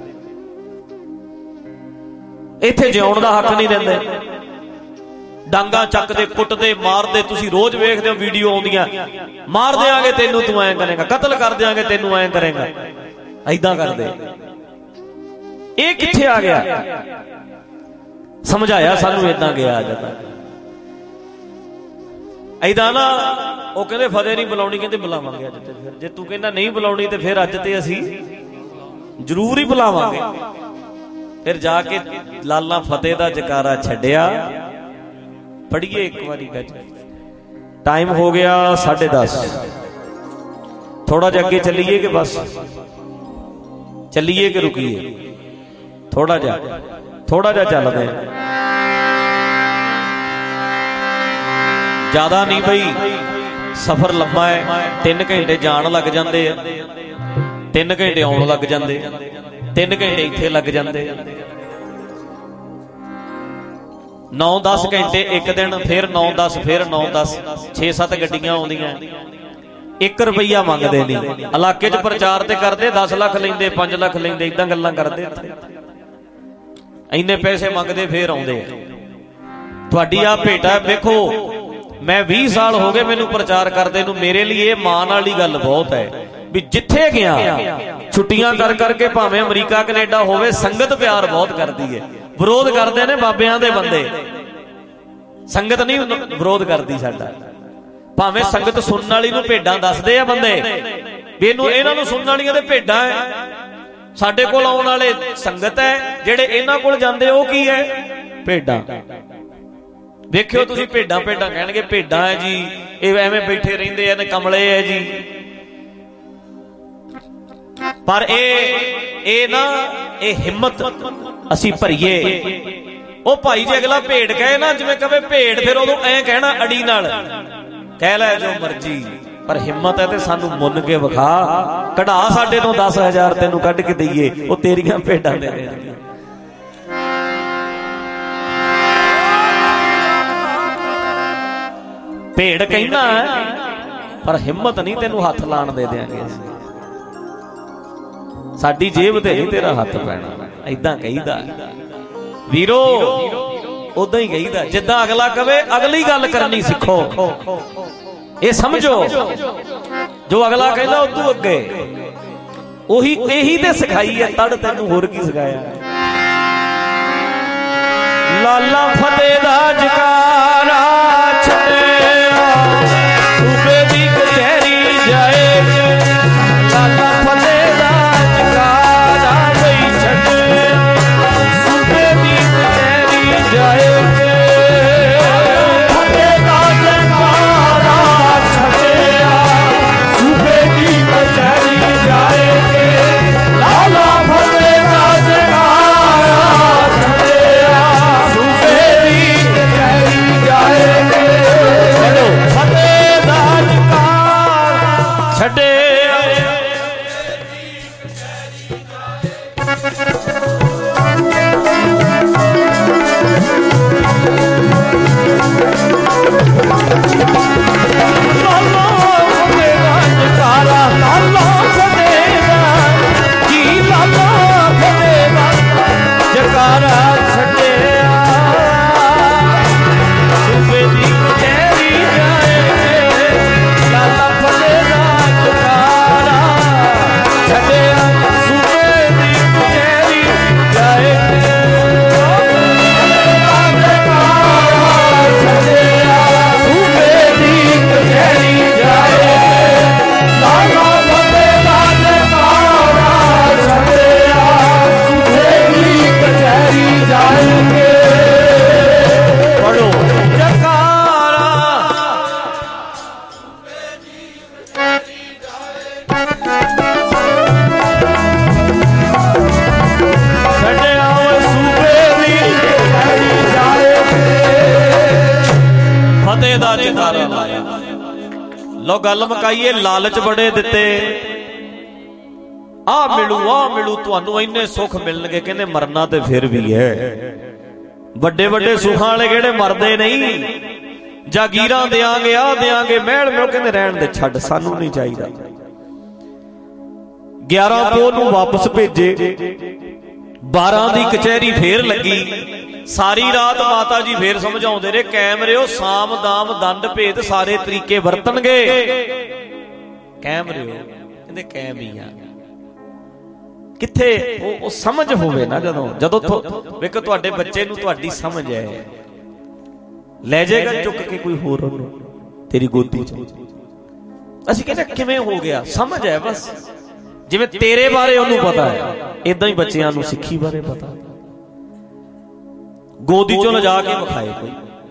ਇੱਥੇ ਜਿਉਣ ਦਾ ਹੱਕ ਨਹੀਂ ਦਿੰਦੇ, ਡਾਂਗਾ ਚੱਕਦੇ, ਕੁੱਟਦੇ, ਮਾਰਦੇ। ਤੁਸੀਂ ਰੋਜ਼ ਵੇਖਦੇ ਹੋ ਵੀਡੀਓ ਆਉਂਦੀਆਂ, ਮਾਰ ਦਿਆਂਗੇ ਤੈਨੂੰ, ਤੂੰ ਐਂ ਕਰੇਗਾ, ਕਤਲ ਕਰ ਦਿਆਂਗੇ ਤੈਨੂੰ, ਐਂ ਕਰੇਗਾ, ਐਦਾਂ ਕਰਦੇ। ਇਹ ਕਿੱਥੇ ਆ ਗਿਆ? ਸਮਝਾਇਆ ਸਾਨੂੰ ਏਦਾਂ ਗਿਆ ਅੱਜ ਤੱਕ। ਐਦਾਂ ਨਾ ਉਹ ਕਹਿੰਦੇ ਫਤਿਹ ਨਹੀਂ ਬੁਲਾਉਣੀ, ਕਹਿੰਦੇ ਬੁਲਾਵਾਂਗੇ ਅੱਜ ਤੇ। ਫਿਰ ਜੇ ਤੂੰ ਕਹਿੰਦਾ ਨਹੀਂ ਬੁਲਾਉਣੀ ਤੇ ਫਿਰ ਅੱਜ ਤੇ ਅਸੀਂ ਜ਼ਰੂਰ ਹੀ ਬੁਲਾਵਾਂਗੇ। ਫਿਰ ਜਾ ਕੇ ਲਾਲਾ ਫਤਿਹ ਦਾ ਜਕਾਰਾ ਛੱਡਿਆ। ਪੜੀਏ ਇੱਕ ਵਾਰੀ ਗੱਜ। ਟਾਈਮ ਹੋ ਗਿਆ ਸਾਢੇ ਦਸ। ਥੋੜਾ ਜਿਹਾ ਅੱਗੇ ਚੱਲੀਏ ਕਿ ਬਸ ਚੱਲੀਏ ਕਿ ਰੁਕੀਏ? ਥੋੜਾ ਜਿਹਾ ਥੋੜਾ ਜਿਹਾ ਚੱਲਦੇ, ਜ਼ਿਆਦਾ ਨਹੀਂ ਬਈ। ਸਫ਼ਰ ਲੰਮਾ ਹੈ, ਤਿੰਨ ਘੰਟੇ ਜਾਣ ਲੱਗ ਜਾਂਦੇ ਆ, ਤਿੰਨ ਘੰਟੇ ਆਉਣ ਲੱਗ ਜਾਂਦੇ, ਤਿੰਨ ਘੰਟੇ ਇੱਥੇ ਲੱਗ ਜਾਂਦੇ, ਨੌ ਦਸ ਘੰਟੇ ਇੱਕ ਦਿਨ, ਫਿਰ ਨੌ ਦਸ, ਫਿਰ ਨੌ ਦਸ, ਛੇ ਸੱਤ ਗੱਡੀਆਂ ਆਉਂਦੀਆਂ। ਇੱਕ ਰੁਪਈਆ ਮੰਗਦੇ ਨਹੀਂ। ਇਲਾਕੇ 'ਚ ਪ੍ਰਚਾਰ ਤੇ ਕਰਦੇ ਦਸ ਲੱਖ ਲੈਂਦੇ, ਪੰਜ ਲੱਖ ਲੈਂਦੇ, ਏਦਾਂ ਗੱਲਾਂ ਕਰਦੇ। ਇੰਨੇ ਪੈਸੇ ਮੰਗਦੇ ਫੇਰ ਆਉਂਦੇ। ਤੁਹਾਡੀ ਆ ਭੇਟਾ ਵੇਖੋ, ਮੈਂ ਵੀਹ ਸਾਲ ਹੋ ਗਏ ਮੈਨੂੰ ਪ੍ਰਚਾਰ ਕਰਦੇ ਨੂੰ। ਮੇਰੇ ਲਈ ਇਹ ਮਾਣ ਵਾਲੀ ਗੱਲ ਬਹੁਤ ਹੈ ਵੀ ਜਿੱਥੇ ਗਿਆ ਛੁੱਟੀਆਂ ਕਰ ਕਰਕੇ, ਭਾਵੇਂ ਅਮਰੀਕਾ ਕੈਨੇਡਾ ਹੋਵੇ, ਸੰਗਤ ਪਿਆਰ ਬਹੁਤ ਕਰਦੀ ਹੈ। ਵਿਰੋਧ ਕਰਦੇ ਨੇ ਬਾਬਿਆਂ ਦੇ ਬੰਦੇ, ਸੰਗਤ ਨਹੀਂ ਵਿਰੋਧ ਕਰਦੀ ਸਾਡਾ। ਭਾਵੇਂ ਸੰਗਤ ਸੁਣਨ ਵਾਲੀ ਨੂੰ ਭੇਡਾਂ ਦੱਸਦੇ ਆ ਬੰਦੇ ਵੀ ਇਹਨੂੰ ਇਹਨਾਂ ਨੂੰ ਸੁਣਨ ਵਾਲੀਆਂ ਦੇ ਭੇਡਾਂ ਹੈ, ਸਾਡੇ ਕੋਲ ਆਉਣ ਵਾਲੇ ਸੰਗਤ ਹੈ, ਜਿਹੜੇ ਇਹਨਾਂ ਕੋਲ ਜਾਂਦੇ ਉਹ ਕੀ ਹੈ? ਭੇਡਾਂ। ਵੇਖਿਓ ਤੁਸੀਂ, ਭੇਡਾਂ ਭੇਡਾਂ ਕਹਿਣਗੇ, ਭੇਡਾਂ ਹੈ ਜੀ, ਇਹ ਐਵੇਂ ਬੈਠੇ ਰਹਿੰਦੇ ਆ, ਕਮਲੇ ਹੈ ਜੀ। ਪਰ ਇਹ ਇਹ ਨਾ ਇਹ ਹਿੰਮਤ ਅਸੀਂ ਭਰੀਏ। ਉਹ ਭਾਈ ਜੇ ਅਗਲਾ ਭੇਡ ਕਹੇ ਨਾ, ਜਿਵੇਂ ਕਵੇ ਭੇਡ, ਫਿਰ ਉਦੋਂ ਐਂ ਕਹਿਣਾ ਅੜੀ ਨਾਲ, ਕਹਿ ਲੈ ਜੋ ਮਰਜੀ, ਪਰ ਹਿੰਮਤ ਹੈ ਤੇ ਸਾਨੂੰ ਮੁੰਨ ਕੇ ਵਿਖਾ। ਕਢਾ ਸਾਡੇ ਤੋਂ ਦਸ ਹਜ਼ਾਰ ਤੈਨੂੰ ਕੱਢ ਕੇ ਦਈਏ, ਉਹ ਤੇਰੀਆਂ ਭੇਡਾਂ ਦੇ ਦੇਣਗੀਆਂ। ਭੇਡ ਕਹਿੰਦਾ ਪਰ ਹਿੰਮਤ ਨਹੀਂ ਤੈਨੂੰ ਹੱਥ ਲਾਣ ਦੇ ਦਿਆਂਗੇ। ਸਾਡੀ ਜੇਬ ਤੇ ਨਹੀਂ ਤੇਰਾ ਹੱਥ ਪੈਣਾ। ਏਦਾਂ ਕਹੀਦਾ ਵੀਰੋ, ਉਦਾਂ ਹੀ ਕਹੀਦਾ ਜਿੱਦਾਂ ਅਗਲਾ ਕਵੇ। ਅਗਲੀ ਗੱਲ ਕਰਨੀ ਸਿੱਖੋ, ਇਹ ਸਮਝੋ। ਜੋ ਅਗਲਾ ਕਹਿੰਦਾ ਉਦੋਂ ਅੱਗੇ, ਉਹੀ ਇਹੀ ਤੇ ਸਿਖਾਈ ਹੈ ਤੜ, ਤੈਨੂੰ ਹੋਰ ਕੀ ਸਿਖਾਇਆ? ਲਾਲਾ ਫਤਿਹ ਦਾ ਜਕਾਰਾ ਛੱਡਿਆ, ਸੂਬੇ ਦੀ ਕਚਹਿਰੀ ਜਾਏ। ਲਾਲਾ ਫਤਿਹ ਦਾ ਜਕਾਰਾ ਬਈ ਛੱਡਿਆ, ਸੂਬੇ ਦੀ ਕਚਹਿਰੀ ਜਾਏ। फतेह दा जयकारा लाया। लो गल मुकाईए, लालच बड़े दिते, आ मिलू आ मिलू तुहानू इन्ने सुख मिलणगे, कहंदे मरना ते फिर भी है। बड़े बड़े सुखां वाले किहड़े मरदे नहीं, जागीरां देआंगे आ देआंगे महल में, कहंदे रहण दे छड्ड सानू नहीं चाहीदा। ग्यारह पो नूं वापस भेजे, बारह दी कचहरी फेर लगी, सारी रात माता जी फेर समझाउंदे रहे, कैम रहियो, साम दाम दंड भेद सारे तरीके वरतणगे, कैम रहियो। कहंदे कैम ही आ, किथे वो समझ होवे ना, जदों जदों वेखो तुहाडे बच्चे नूं तुहाडी समझ है, ले जाएगा चुक के कोई होर ओनूं तेरी गोदी च। असीं कहंदे किवें हो गया, समझ है बस, जिवें तेरे बारे ओनूं पता है, इदां ही बच्चिआं नूं सिੱਖੀ बारे पता। गोदी चों लिजा के विखाए, कोई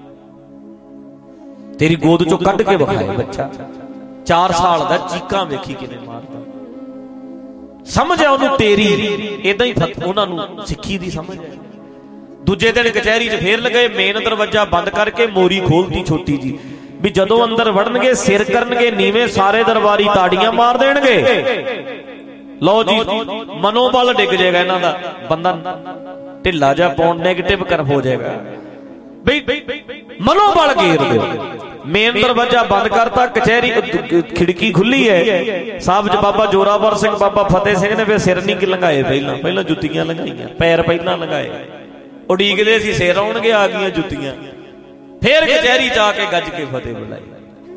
तेरी गोद चों कढ के विखाए बच्चा, चार साल दा, चीकां वेखी किवें मारदा, समझ है ओनूं तेरी, इदां ही उन्हां नूं सिੱਖੀ दी समझ है। दूजे दिन कचहरी च फेर लगे, मेन दरवाजा बंद करके मोरी खोलती छोटी जी, भी जदों अंदर वड़नगे सिर करनगे नीवें, सारे दरबारी ताड़ियां मार देणगे। लो जी मनोबल डिग जाएगा इन्हां दा, बंदा ढिला जा पौन नेगेटिव कर हो जाएगा, बई मनोबल घेर दो। मेन दरवाजा बंद करता, कचहरी खिड़की खुली है, साहब च बाबा जोरावर सिंह बाबा फतेह सिंह ने फिर सिर नहीं लंघाए, पहला पहला जुत्तियां लंघाइयां, पैर पहला लंघाए, उड़ीकदे सी सिर आउणगे, आ गईयां जुत्तियां, फिर कचहरी च आके गज के फतेह बुलाई।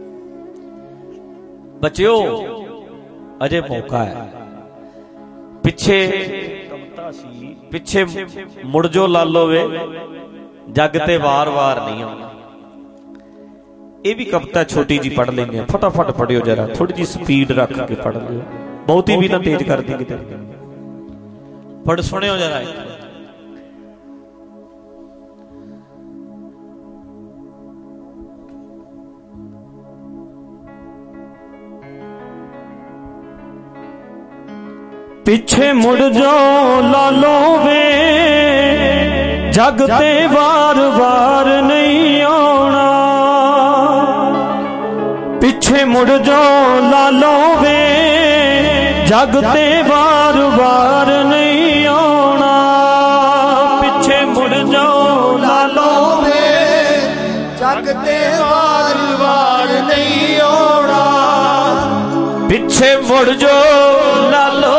बच्चिओ अजे मौका है, पिछे पिछे मुड़ जो लालो वे, जग ते वार वार नहीं आउणा। ये भी कविता छोटी जी पढ़ लेंगे, फटाफट पढ़ियो जरा, थोड़ी जी स्पीड रख के पढ़ लियो, बहुती भी ना तेज कर दी किते, पढ़ सुनियो जरा। पिछे मुड़ जो लालो वे, जग ते वार वार नहीं आउणा। पिछे मुड़ जो लालो वे, जग ते वार वार नहीं आउणा। पिछे मुड़ जो लालो वे, जग ते वार वार नहीं आउणा। पिछे मुड़ जो लालो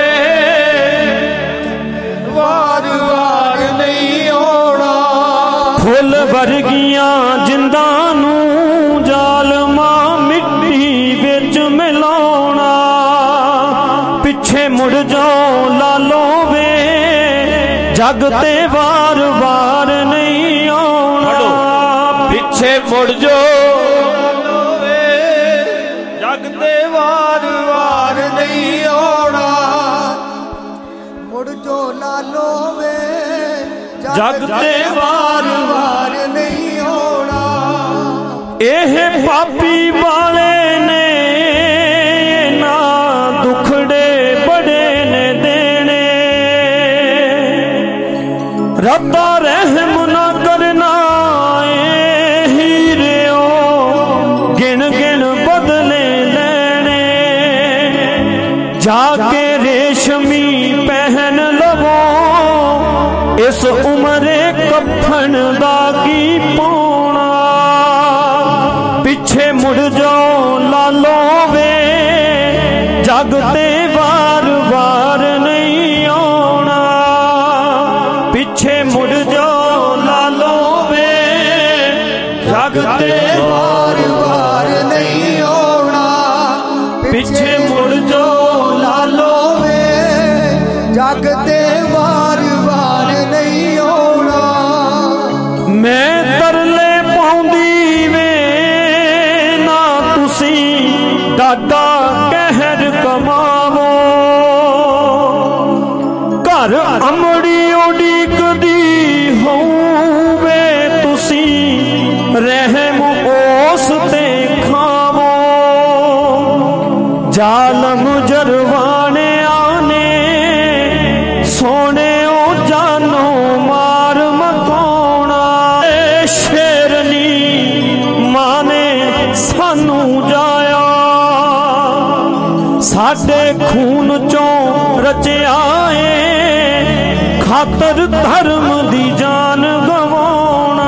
फुल वर्गियां जिंदां नूं जालमा मिट्टी विच मिलाउणा। पिछे मुड़ जाओ लालो वे, जग ते वार वार नहीं आउणा। पिछे मुड़ जो लालो वे, जग ते वार वार नहीं आउणा। मुड़ जो लालो वे, जग ते वार वार नहीं होना। एह पापी वाले ने ना दुखड़े बड़े ने देने। रब्बा रहम ना करना ए हीरियो, गिन गिन बदले लेने। जाके रेशमी पहन लवो, इस उमरे कफन दा की पाउणा। पिछे मुड़ जाओ लालो वे, जग ते वार वार नहीं आउणा। पिछे मुड़ जाओ लालो वे, जग ते वार वार नहीं आउणा। पिछे मुड़ जाओ लालो वे, जग ते वार वार नहीं आउणा। मैं तरले पाउंदी वे ना, तुसी डाडा कहर कमावो। घर अमड़ी उडीकदी होवे, तुसी रहम ओस ते खावो। जालम जरवाने आने, सोने ओ जानो मार मकाउणा। शेरनी माने साडे खून चों रचिया है खातर धर्म दी जान गवाउणा।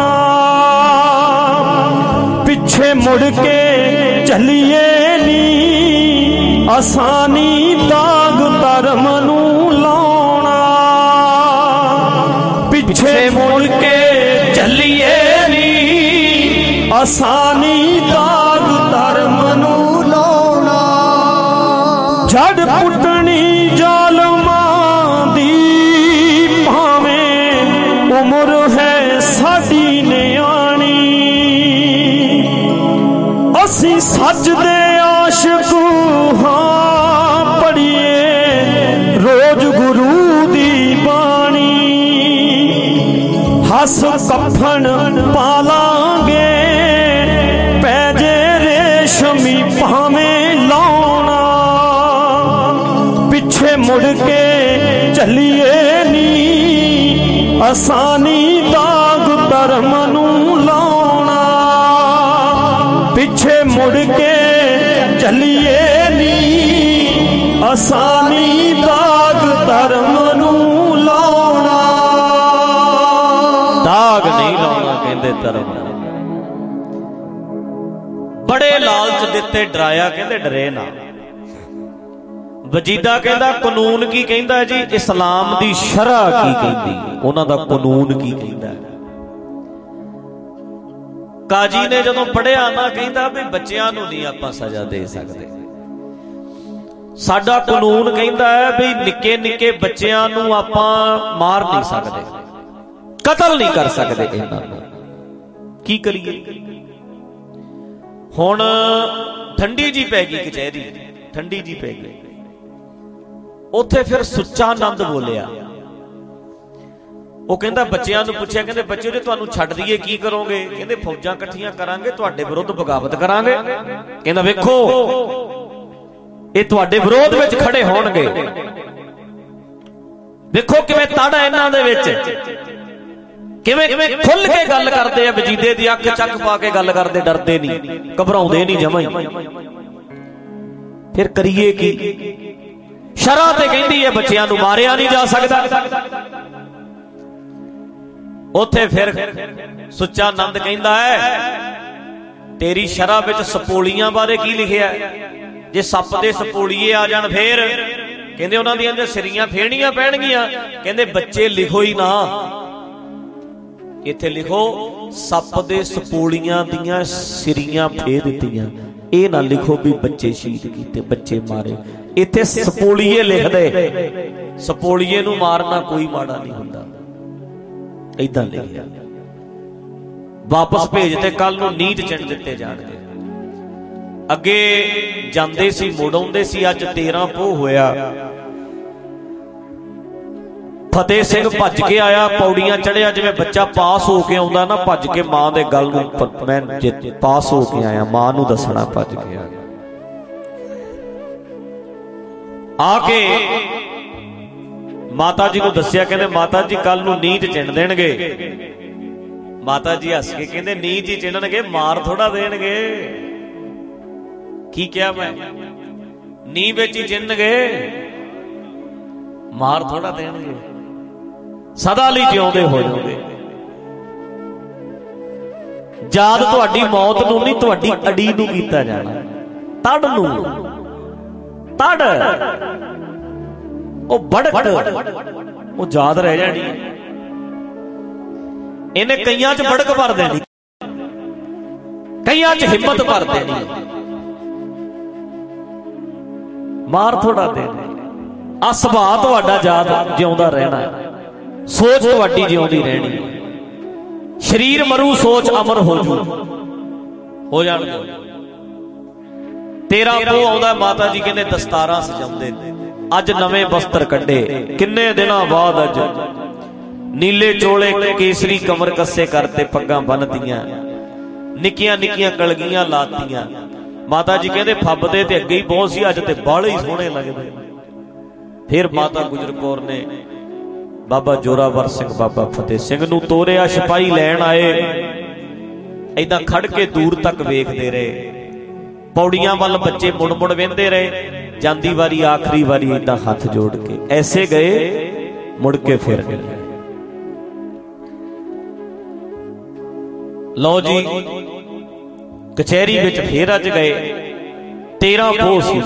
पिछे मुड़ के चलिए नी आसानी दाग धर्म नू लाउणा। पिछे मुड़ के चलिए नी आसानी दाग धर्म नू लाउणा। जड़ पुटनी जालमां दी भावें उम्र है साडी नियाणी। असी सच दे आशिक हां पढ़िए रोज गुरु दी बाणी। हस कफन पालांगे पैजे रेशमी भावें लाउणा। पिछे मुड़ के चलिए नी आसानी दाग धर्म नू लाउणा। पिछे मुड़ के चलिए नी आसानी दाग धर्म नू लाउणा। दाग नहीं लाउणा कहंदे धर्म। बड़े लालच दिते डराया कहंदे डरे ना। वजीदा कहंदा कानून की कहंदा जी, इस्लाम दी शरअ की कहंदी, उन्हां दा कानून की कहंदा। काजी ने जदों पढ़िया ना कहंदा भी बच्चियां नूं नहीं आपां सजा दे सकदे। साडा कानून कहंदा है भी निक्के निक्के बच्चियां नूं आपां मार नहीं सकदे, कतल नहीं कर सकदे। इन्हां नूं की करिए? हुण ठंडी जी पै गई कचहरी, ठंडी जी पै गई। उत्थे फिर सुच्चा आनंद बोलिया। वो कहंदा बच्चियां नूं पुछया, कहंदे बच्चे जे तुहानूं छड्ड दईए की करोगे? कहंदे फौजां इकट्ठियां करांगे, तुहाडे विरुद्ध बगावत करांगे। कहंदा वेखो ये तुहाडे विरोध विच खड़े होणगे, वेखो किवें तड़ है इन्हां दे विच, किवें खुल के गल करदे आ। वजीदे दी अख चक पा के गल करदे, डरदे नहीं, घबराउंदे नहीं जमां ही। फिर करिए की? शरअ ते कहंदी है बच्चियां नूं मारिया नहीं जा सकदा। उत्थे फिर सुच्चा नंद कहंदा है तेरी शरअ विच सपोलियां बारे की लिखिया? जे सप दे सपोलीए आ जाण फिर कहंदे उन्हां दीयां सिरियां फेड़नियां पैणगीਆਂ। कहंदे बच्चे लिखो ही ना, इत्थे लिखो सप दे सपोलियां दीयां सिरियां फेड़ दित्तियां। ਇਹ ना लिखो भी बच्चे शहीद कीते, बच्चे मारे। इत्थे सपोलीए लिख दे, सपोलीए नूं मारना कोई माड़ा नहीं हुंदा, इदां लिखिया। वापस भेज ते कल नूं नीत चिण दित्ते जाणगे। अगे जांदे सी मुड़ आउंदे सी। अज तेरह पोह होया। फतेह सिंह भज के आया, पौड़ियां चढ़िया जिवें बच्चा पास हो के आउंदा ना, भज के मां दे गल नूं मैं पास हो के आया, मां नूं दसना भज के आया। आके माता जी नूं दस्सिया, कहंदे माता जी कल नूं नींद चिण देणगे। माता जी हस के कहंदे नींद ही चिणनगे, मार थोड़ा देणगे। की क्या मैं नींद विच ही चिणनगे, मार थोड़ा देणगे। सदा लई जिउंदे हो जाओगे। याद तुहाडी मौत नूं नहीं, तुहाडी अड़ी नूं कीता जाना, तड़ नूं, तड़ ओ बड़कट ओ याद रह जानी। इन्हें कईयां च बड़क भर देनी, कईयां च हिम्मत भर देनी, मार थोड़ा देनी। आ सुभाਅ तुहाडा याद जिउंदा रहना, सोच तुहाडी जिउंदी रहनी। शरीर मरू, सोच अमर हो जू, हो जाण दो। तेरा पो आउंदा, माता जी कहंदे दस्तारां सजाउंदे। अज नवे वस्त्र कड्डे, किन्ने दिनां बाद अज नीले चोले केसरी कमर कस्से करते, पग्गां बन्नदियां, निक्कियां निक्कियां कलगियां लातियां। माता जी कहंदे फब्बदे ते अगे ही बहुत सी, अज ते बाले ही सोहणे लगदे। फिर माता गुजर कौर ने बाबा जोरावर सिंह, बाबा फतेह सिंह नूं तोरिया। सिपाही लैण आए, ऐदां खड़ के दूर तक वेखदे रहे। पौड़ियां वल बच्चे मुड़ मुड़ वेंदे रहे। ਜਾਂਦੀ ਵਾਰੀ आखिरी वारी इदा हाथ जोड़ के ऐसे गए मुड़ के फिर नहीं। लो जी कचहरी विच फिर अज गए, तेरह पोह सी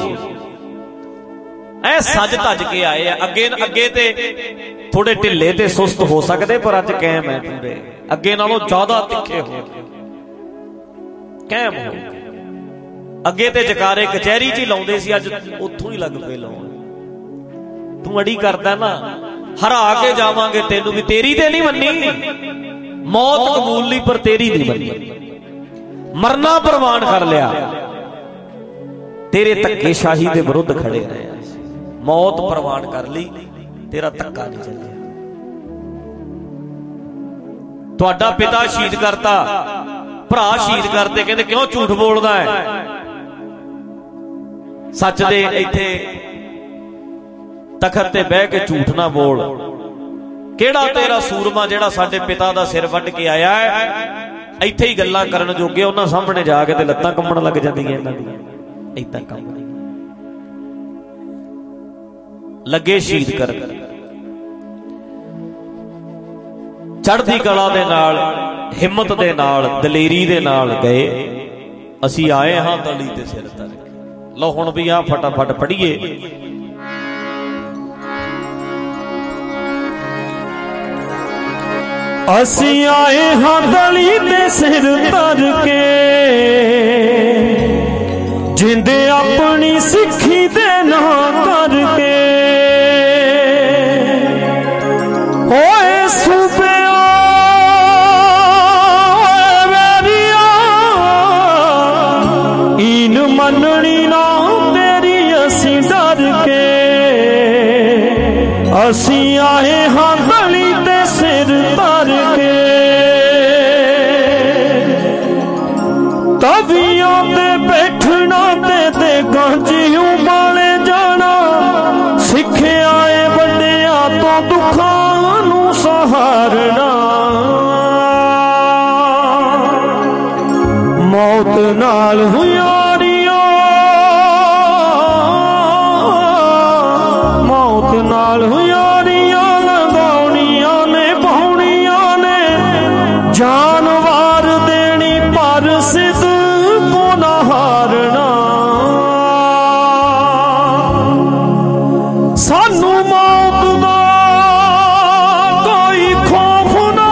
ऐ सज धज के आए। अगे अगे ते थोड़े ढिले ते सुस्त हो सकते, पर अज कैम है पूरे, अगे नालों ज्यादा तिखे हो कैम हो। अगे ते जकारे कचहरी च ही लाउंदे सी, अज उत्थों ही लग पे लाउण। तू अड़ी करदा ना, हरा के जावांगे तेनू भी, तेरी ते नहीं मन्नी, मौत कबूल ली पर तेरी नहीं मन्नी। मरना प्रवान कर लिया, तेरे धक्के शाही दे विरुद्ध खड़े रहे, मौत प्रवान कर ली, तेरा धक्का नहीं चलिया। तुहाडा पिता शहीद करता, भरा शहीद करते, कहते क्यों झूठ बोलदा है, सच दे इत्थे तखत ते बह के झूठ ना बोल। केड़ा तेरा सूरमा जेड़ा साडे पिता दा सिर वड्ड के आया है, इत्थे ही गल्लां करन जोगे, उन्हां सामने जाके ते लत्तां कंबण लग जांदियां इन्हां दी। इदां काम लगे शहीद कर, चढ़दी कला दे नाल, हिम्मत दे नाल, दलेरी दे नाल गए। असी आए हां तली ते सिर तर। लो हुण भी आ फटाफट पढ़िए। असी आए हां तली ते सिर तर के, जिंदे अपनी सिखी दे ना करके, होए सूबे ईन मननी ना तेरी असी डर के। असी आए हां गली ते सिर तर के, तवियों ते बैठना ते ते गांजियों वाले जाना, सिखे आए बड़िया तो दुखां नू सहारना। मौत नाल हुयारियों, मौत नाल हुयारियां लगाउणियां ने, पाउणियां ने, जानवार देनी पर सिद्ध को ना हारना। सानू मौत दा कोई खौफ ना,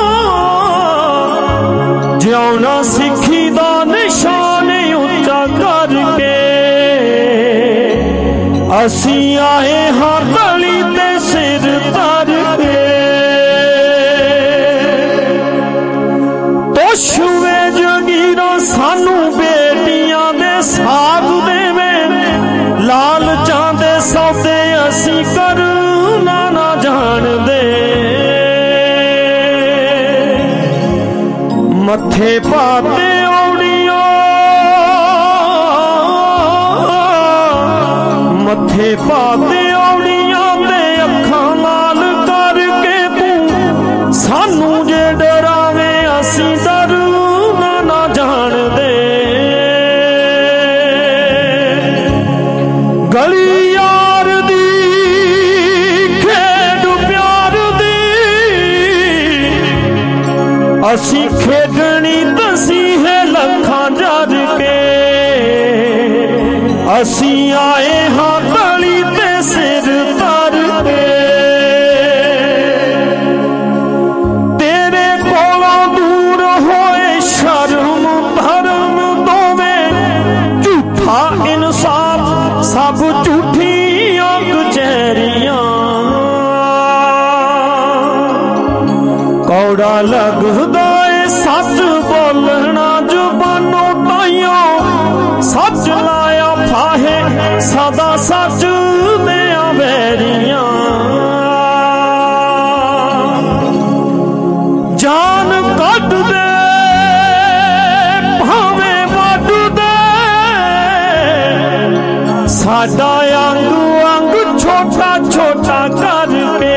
जिउणा सिखी दा निशान उच्चा करके। असी आए हां गली ते सिर तर के, तो छुए जगीरा सानू बेटियां दे साथ देवे, लालचां दे सौदे असी करना ना जान दे। मथे पाते औड़ियों, मथे पाते औड़ियां दे अखां नाल करके, तू सानू जे डरावे असी डरना ना जान दे। गली यार दी खेड प्यार दी, असी खेडनी दसी है लखां जर के। असी आए हां गली ते सिर तर के, तेरे कोलों दूर होए शर्म धर्म दोवें, झूठा इंसाफ सब झूठियां कचहरियां। कौड़ा लगदा है सच बोलना जुबानों ताइयों, सच लाया फाहे सदा सच दिया वैरियां। जान कट दे भावे वड दे, साडा अंग अंग छोटा छोटा करके।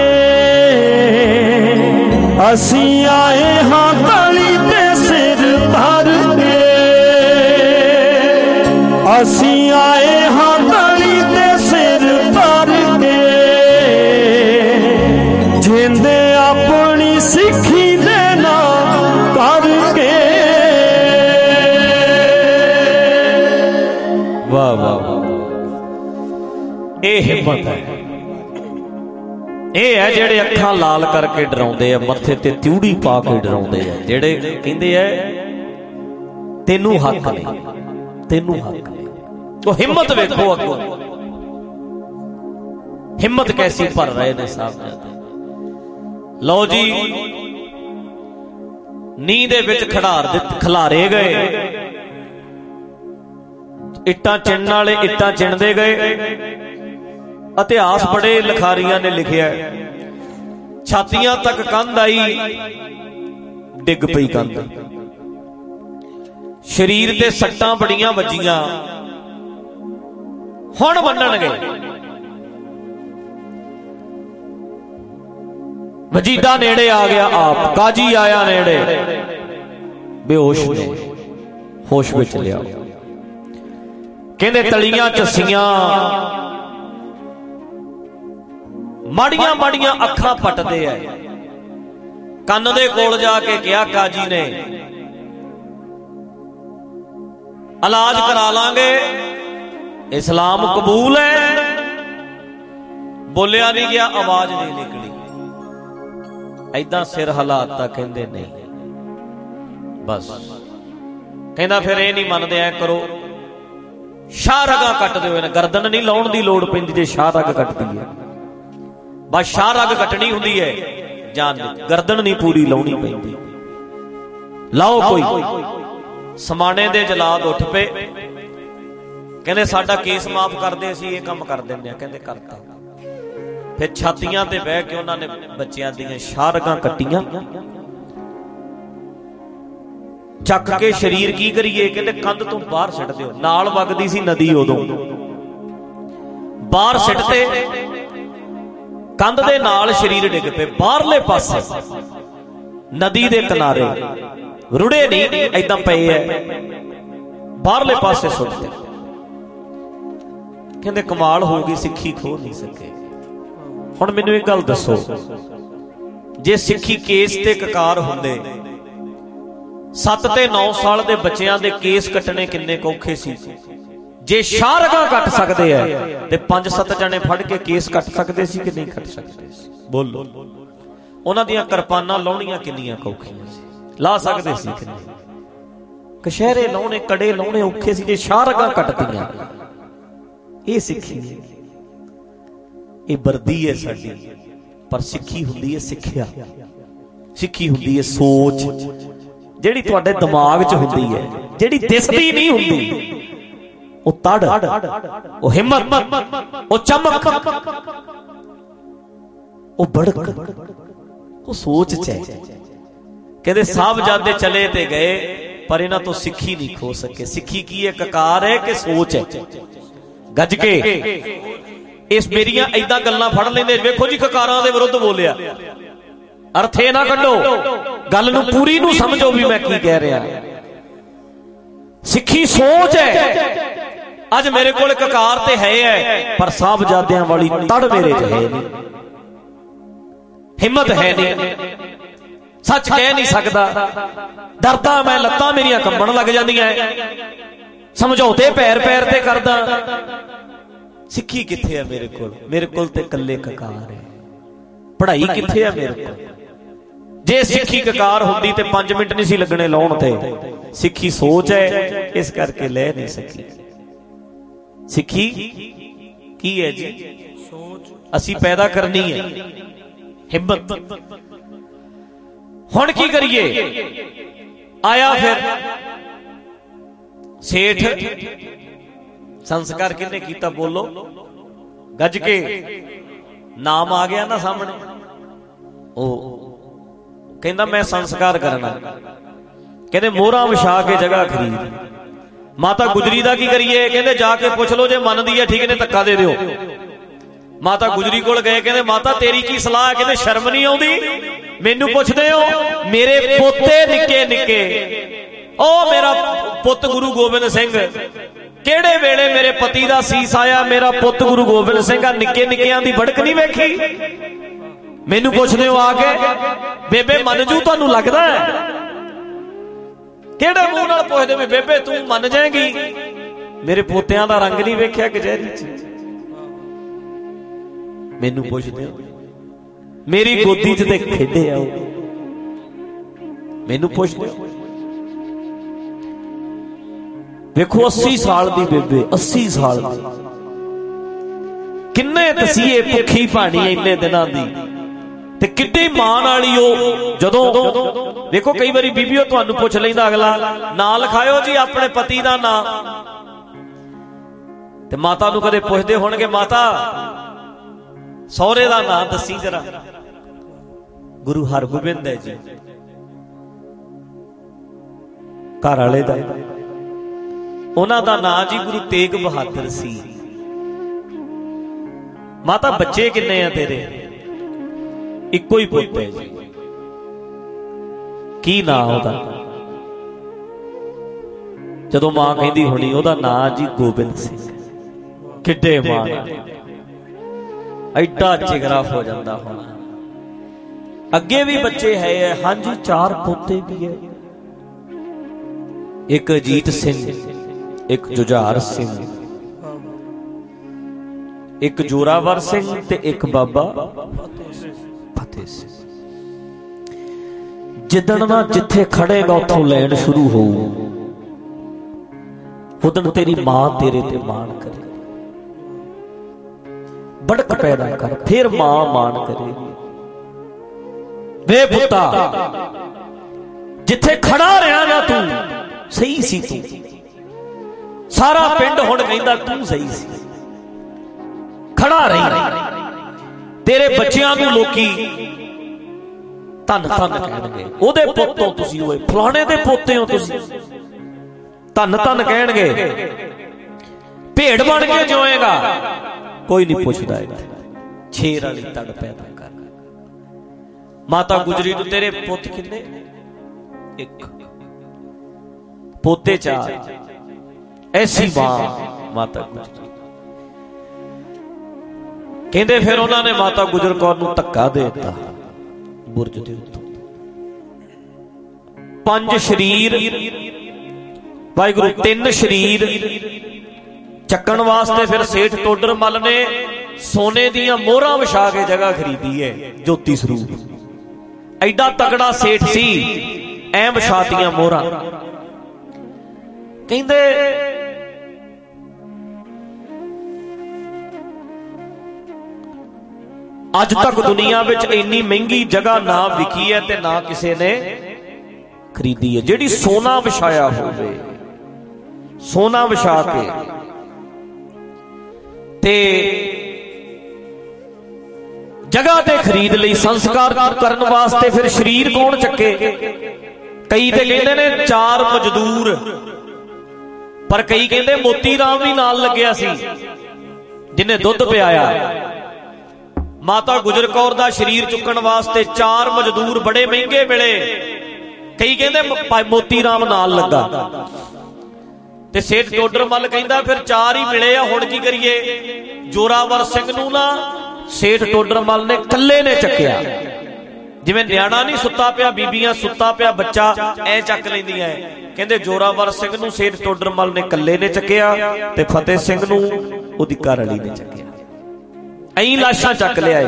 असी आए हां गली ते सिर तर के, असी आए हां गली ते ਇਹ ਹਿੰਮਤ ਹੈ। ਇਹ ਹੈ ਜਿਹੜੇ ਅੱਖਾਂ ਲਾਲ ਕਰਕੇ ਡਰਾਉਂਦੇ ਆ, ਮੱਥੇ ਤੇ ਤਿਉੜੀ ਪਾ ਕੇ ਡਰਾਉਂਦੇ ਆ, ਜਿਹੜੇ ਕਹਿੰਦੇ ਆ ਤੈਨੂੰ ਹੱਕ ਨਹੀਂ, ਤੈਨੂੰ ਹੱਕ ਨਹੀਂ। ਉਹ ਹਿੰਮਤ ਵੇਖੋ ਅੱਗੋਂ, ਹਿੰਮਤ ਕੈਸੀ ਭਰ ਰਹੇ ਨੇ ਸਾਹਿਬਜ਼ਾਦੇ। ਲਓ ਜੀ, ਨੀਂਹ ਦੇ ਵਿੱਚ ਖਿਡਾਰ ਦਿੱਤੇ, ਖਿਲਾਰੇ ਗਏ, ਇੱਟਾਂ ਚਿਣਨ ਵਾਲੇ ਇੱਟਾਂ ਚਿਣਦੇ ਗਏ। ਇਤਿਹਾਸ ਬੜੇ ਲਿਖਾਰੀਆਂ ਨੇ ਲਿਖਿਆ, ਛਾਤੀਆਂ ਤੱਕ ਕੰਧ ਆਈ, ਡਿੱਗ ਪਈ ਕੰਧ, ਸਰੀਰ ਤੇ ਸੱਟਾਂ ਬੜੀਆਂ ਵੱਜੀਆਂ, ਹੁਣ ਬੰਨਣਗੇ। ਵਜੀਦਾ ਨੇੜੇ ਆ ਗਿਆ, ਆਪ ਕਾਜੀ ਆਇਆ ਨੇੜੇ, ਬੇਹੋਸ਼ ਨੇ ਹੋਸ਼ ਵਿੱਚ ਲਿਆ। ਕਹਿੰਦੇ ਤਲੀਆਂ ਝੱਸੀਆਂ, ਮਾੜੀਆਂ ਮਾੜੀਆਂ ਅੱਖਾਂ ਪੱਟਦੇ ਆ। ਕੰਨ ਦੇ ਕੋਲ ਜਾ ਕੇ ਕਿਹਾ ਕਾਜੀ ਨੇ, ਇਲਾਜ ਕਰਾ ਲਾਂਗੇ, ਇਸਲਾਮ ਕਬੂਲ ਹੈ। ਬੋਲਿਆ ਨਹੀਂ ਗਿਆ, ਆਵਾਜ਼ ਨਹੀਂ ਨਿਕਲੀ, ਏਦਾਂ ਸਿਰ ਹਿਲਾਤਾ। ਕਹਿੰਦੇ ਨਹੀਂ, ਬਸ। ਕਹਿੰਦਾ ਫਿਰ ਇਹ ਨਹੀਂ ਮੰਨਦੇ, ਐ ਕਰੋ ਸ਼ਾਹ ਰਗਾਂ ਕੱਟ ਦਿਓ ਇਹਨਾਂ। ਗਰਦਨ ਨਹੀਂ ਲਾਉਣ ਦੀ ਲੋੜ ਪੈਂਦੀ ਜੇ ਸ਼ਾਹ ਰਗ ਕੱਟਦੀ ਹੈ, ਬਸ ਸ਼ਾਹ ਰਗ ਕੱਟਣੀ ਹੁੰਦੀ ਹੈ, ਜਾਨ ਗਰਦਨ ਨਹੀਂ ਪੂਰੀ ਲਾਉਣੀ ਪੈਂਦੀ। ਲਾਓ ਕੋਈ। ਸਮਾਣੇ ਦੇ ਜਲਾਦ ਉੱਠ ਪਏ, ਕਹਿੰਦੇ ਸਾਡਾ ਕੇਸ ਮਾਫ ਕਰਦੇ, ਅਸੀਂ ਇਹ ਕੰਮ ਕਰ ਦਿੰਦੇ ਆ। ਕਹਿੰਦੇ ਕਰਤਾ। ਫਿਰ ਛਾਤੀਆਂ ਤੇ ਬਹਿ ਕੇ ਉਹਨਾਂ ਨੇ ਬੱਚਿਆਂ ਦੀਆਂ ਸ਼ਾਹ ਰਗਾਂ ਕੱਟੀਆਂ, ਚੱਕ ਕੇ ਸਰੀਰ ਕੀ ਕਰੀਏ? ਕਹਿੰਦੇ ਕੰਧ ਤੋਂ ਬਾਹਰ ਸਿੱਟ ਦਿਓ। ਨਾਲ ਵਗਦੀ ਸੀ ਨਦੀ, ਉਦੋਂ ਬਾਹਰ ਸਿੱਟ ਤੇ ਕੰਧ ਦੇ ਨਾਲ ਸਰੀਰ ਡਿੱਗ ਪਏ। ਬਾਹਰਲੇ ਪਾਸੇ ਨਦੀ ਦੇ ਕਿਨਾਰੇ, ਰੁੜੇ ਨਹੀਂ, ਏਦਾਂ ਪਏ ਐ, ਬਾਹਰਲੇ ਪਾਸੇ ਸੁੱਟਦੇ। ਕਹਿੰਦੇ ਕਮਾਲ ਹੋ ਗਈ, ਸਿੱਖੀ ਖੋ ਨਹੀਂ ਸਕੇ। ਹੁਣ ਮੈਨੂੰ ਇੱਕ ਗੱਲ ਦੱਸੋ, ਜੇ ਸਿੱਖੀ ਕੇਸ ਤੇ ਕਕਾਰ ਹੁੰਦੇ, ਸੱਤ ਤੇ ਨੌ ਸਾਲ ਦੇ ਬੱਚਿਆਂ ਦੇ ਕੇਸ ਕੱਟਣੇ ਕਿੰਨੇ ਔਖੇ ਸੀ। ਜੇ ਸ਼ਾਹ ਰਗਾਂ ਕੱਟ ਸਕਦੇ ਆ ਤੇ ਪੰਜ ਸੱਤ ਜਣੇ ਫੜ ਕੇ ਕੇਸ ਕੱਟ ਸਕਦੇ ਸੀ ਕਿ ਨਹੀਂ ਕੱਟ ਸਕਦੇ ਸੀ? ਬੋਲੋ। ਉਹਨਾਂ ਦੀਆਂ ਕਿਰਪਾਨਾਂ ਲਾਉਣੀਆਂ ਕਿੰਨੀਆਂ ਔਖੀਆਂ ਸੀ, ਲਾ ਸਕਦੇ ਸੀ ਕਿ ਨਹੀਂ? ਕਸ਼ਹਿਰੇ ਲਾਉਣੇ, ਕੜੇ ਲਾਉਣੇ ਔਖੇ ਸੀ ਜੇ ਸ਼ਾਹ ਰਗਾਂ ਕੱਟਦੀਆਂ। ਇਹ ਸਿੱਖੀ ਹੈ, ਇਹ ਵਰਦੀ ਹੈ ਸਾਡੀ। ਪਰ ਸਿੱਖੀ ਹੁੰਦੀ ਹੈ ਸਿੱਖਿਆ, ਸਿੱਖੀ ਹੁੰਦੀ ਹੈ ਸੋਚ, ਜਿਹੜੀ ਤੁਹਾਡੇ ਦਿਮਾਗ 'ਚ ਹੁੰਦੀ ਹੈ, ਜਿਹੜੀ ਦਿਸਦੀ ਨਹੀਂ ਹੁੰਦੀ। ਉਹ ਤੜ, ਉਹ ਹਿੰਮਤ, ਉਹ ਚਮਕ, ਉਹ ਬੜਕ, ਉਹ ਸੋਚ 'ਚ ਹੈ। ਕਹਿੰਦੇ ਸਾਹਿਬਜ਼ਾਦੇ ਚਲੇ ਤੇ ਗਏ, ਪਰ ਇਹਨਾਂ ਤੋਂ ਸਿੱਖੀ ਨਹੀਂ ਖੋ ਸਕੇ। ਸਿੱਖੀ ਕੀ ਹੈ? ਕਕਾਰ ਹੈ ਕਿ ਸੋਚ ਹੈ? ਗੱਜ ਕੇ ਇਸ ਮੇਰੀਆਂ ਏਦਾਂ ਗੱਲਾਂ ਫੜ ਲੈਂਦੇ। ਵੇਖੋ ਜੀ, ਕਕਾਰਾਂ ਦੇ ਵਿਰੁੱਧ ਬੋਲਿਆ, ਅਰਥੇ ਨਾ ਕੱਢੋ, ਗੱਲ ਨੂੰ ਪੂਰੀ ਨੂੰ ਸਮਝੋ ਵੀ ਮੈਂ ਕੀ ਕਹਿ ਰਿਹਾ। ਸਿੱਖੀ ਸੋਚ ਹੈ। ਅੱਜ ਮੇਰੇ ਕੋਲ ਕਕਾਰ ਤੇ ਹੈ, ਪਰ ਸਾਹਿਬਜ਼ਾਦਿਆਂ ਵਾਲੀ ਤੜ ਮੇਰੇ 'ਚ ਹੈ ਨਹੀਂ, ਹਿੰਮਤ ਹੈ ਨਹੀਂ, ਸੱਚ ਕਹਿ ਨਹੀਂ ਸਕਦਾ, ਡਰਦਾ ਮੈਂ, ਲੱਤਾਂ ਮੇਰੀਆਂ ਕੰਬਣ ਲੱਗ ਜਾਂਦੀਆਂ, ਸਮਝੌਤੇ ਪੈਰ ਪੈਰ ਤੇ ਕਰਦਾ। ਸਿੱਖੀ ਕਿੱਥੇ ਹੈ ਮੇਰੇ ਕੋਲ? ਮੇਰੇ ਕੋਲ ਤੇ ਇਕੱਲੇ ਕਕਾਰ ਹੈ। ਪੜ੍ਹਾਈ ਕਿੱਥੇ ਹੈ ਮੇਰੇ ਕੋਲ? ਜੇ ਸਿੱਖੀ ਕਕਾਰ ਹੁੰਦੀ ਤੇ ਪੰਜ ਮਿੰਟ ਨਹੀਂ ਸੀ ਲੱਗਣੇ ਲਾਉਣ ਤੇ। ਸਿੱਖੀ ਸੋਚ ਹੈ, ਇਸ ਕਰਕੇ ਲੈ ਨਹੀਂ ਸਕੀ। ਸਿੱਖੀ ਕੀ ਹੈ ਜੀ? ਸੋਚ ਅਸੀਂ ਪੈਦਾ ਕਰਨੀ ਹੈ, ਹਿੰਮਤ। ਹੁਣ ਕੀ ਕਰੀਏ? ਆਇਆ ਫਿਰ ਸੇਠ। ਸੰਸਕਾਰ ਕਿਹਨੇ ਕੀਤਾ? ਬੋਲੋ ਗੱਜ ਕੇ। ਨਾਮ ਆ ਗਿਆ ਨਾ ਸਾਹਮਣੇ। ਉਹ ਕਹਿੰਦਾ ਮੈਂ ਸੰਸਕਾਰ ਕਰਨਾ। ਕਹਿੰਦੇ ਮੋਹਰਾਂ ਵਿਛਾ ਕੇ ਜਗ੍ਹਾ ਖਰੀਦ। ਮਾਤਾ ਗੁਜਰੀ ਦਾ ਕੀ ਕਰੀਏ? ਕਹਿੰਦੇ ਜਾ ਕੇ ਪੁੱਛ ਲਓ, ਜੇ ਮੰਨਦੀ ਹੈ ਠੀਕ ਨੇ, ਧੱਕਾ ਦੇ ਦਿਓ। ਮਾਤਾ ਗੁਜਰੀ ਕੋਲ ਗਏ, ਕਹਿੰਦੇ ਮਾਤਾ ਤੇਰੀ ਕੀ ਸਲਾਹ ਹੈ? ਕਹਿੰਦੇ ਸ਼ਰਮ ਨਹੀਂ ਆਉਂਦੀ? ਮੈਨੂੰ ਪੁੱਛਦੇ ਹੋ? ਮੇਰੇ ਪੋਤੇ ਨਿੱਕੇ ਨਿੱਕੇ, ਉਹ ਮੇਰਾ ਪੁੱਤ ਗੁਰੂ ਗੋਬਿੰਦ ਸਿੰਘ, ਕਿਹੜੇ ਵੇਲੇ ਮੇਰੇ ਪਤੀ ਦਾ ਸੀਸ ਆਇਆ, ਮੇਰਾ ਪੁੱਤ ਗੁਰੂ ਗੋਬਿੰਦ ਸਿੰਘ ਆ, ਨਿੱਕੇ ਨਿੱਕਿਆਂ ਦੀ ਭੜਕ ਨਹੀਂ ਵੇਖੀ? ਮੈਨੂੰ ਪੁੱਛਦੇ ਹੋ ਆ ਕੇ? ਬੇਬੇ ਮੰਨ ਜੂ ਤੁਹਾਨੂੰ ਲੱਗਦਾ ਹੈ? ਕਿਹੜੇ ਮੂੰਹ ਨਾਲ ਪੁੱਛਦੇ ਵੀ ਬੇਬੇ ਤੂੰ ਮੰਨ ਜਾਏਗੀ? ਮੇਰੇ ਪੋਤਿਆਂ ਦਾ ਰੰਗ ਨਹੀਂ ਵੇਖਿਆ ਕਚਹਿਰੀ 'ਚ? मैनू पुछदे हो, मेरी गोदी च ते खेडे आओ, मैनू पुछदे हो। देखो अस्सी साल दी बेबे, अस्सी साल दी, किन्ने तसीए भुखी भाणी इन्ने दिनां दी, ते किड्डी मां वाली ओ। जदों देखो कई बारी बीबीओ तुहानू पुछ लैंदा अगला, नां लिखायो जी अपने पति दा नां, ते माता नू कदे पुछदे होणगे, माता सौहरे दा नां दसी जरा। गुरु हरगोबिंद है जी, घर वाले दा उन्हां दा नां जी गुरु तेग बहादुर सी। माता बच्चे किन्ने आ तेरे? इक्को ही पुੱਤ है जी। की नां ओदा? जदों मां कहंदी होनी ओदा नां जी गोबिंद सिंह। किड्डे मां एडा जिगरा हो जाता होना। अगे भी बच्चे है, हाँ जी चार पोते भी है, एक अजीत सिंह, एक जुझार सिंह, एक जोरावर सिंह ते एक बाबा फतेह सिंह। जिदन ना जिथे खड़ेगा उथों लैन शुरू हो, उदन तेरी मां तेरे ते मान करे, बड़क पैदा कर, फिर मां मान करेगी। वे पुत्ता जिथे खड़ा रहा ना तू सही सी, तू सारा पिंड हुण कहंदा तू सही सी, खड़ा रही। तेरे बच्चियां नूं लोकी धन धन कहणगे, ओदे पुੱਤ हो तुसीं, ओए फलाणे दे पोते हो तुसीं, धन धन कहणगे। भेड़ बन के जोएगा, कोई नहीं पुछदा। छेर वाली तड़ पैदा कर। माता गुजरी नूं तेरे पुੱਤ किन्ने? एक, पोते चार। ऐसी मां माता गुजरी। कहंदे फिर उन्होंने माता गुजर कौर नूं धक्का दे दिता बुरज दे उत्तों। पंज शरीर वाहिगुरू, तीन शरीर चक्कण वास्ते फिर सेठ टोडर मल ने सोने दियां मोहरां विछा के जगह खरीदी है। ज्योति स्वरूप एडा तगड़ा सेठ सी, ऐ विछातियां मोहरां। कहंदे अज तक दुनिया विच इन्नी महंगी जगह ना विकी है ते ना किसी ने खरीदी है, जिहड़ी सोना विछाया होवे, सोना विछा के ते जगह ते खरीद लई। संस्कार करने वास्ते फिर शरीर कौन चके? कई ते कहंदे ने चार मजदूर, पर कई कहंदे मोती राम भी नाल लग्या सी जिन्हें दुध पियाया। माता गुजर कौर दा शरीर चुकण वास्ते चार मजदूर बड़े महंगे मिले। कई कहंदे मोती राम नाल लगा, ते सेठ टोडर मल कहंदा फिर चार ही मिले आ, हुण की करिए? जोरावर सिंह नूं ना सेठ टोडर मल ने कल्ले ने चक्या। जिवें न्याणा नहीं सुता पिया, बीबियां सुता पिया बच्चा ऐ चक लैंदियां। कहंदे जोरावर सिंह नूं सेठ टोडर मल ने कल्ले ने चक्या, ते फतेह सिंह नूं ओदी घरवाली ने चक्या। ऐ लाशां चक लिया।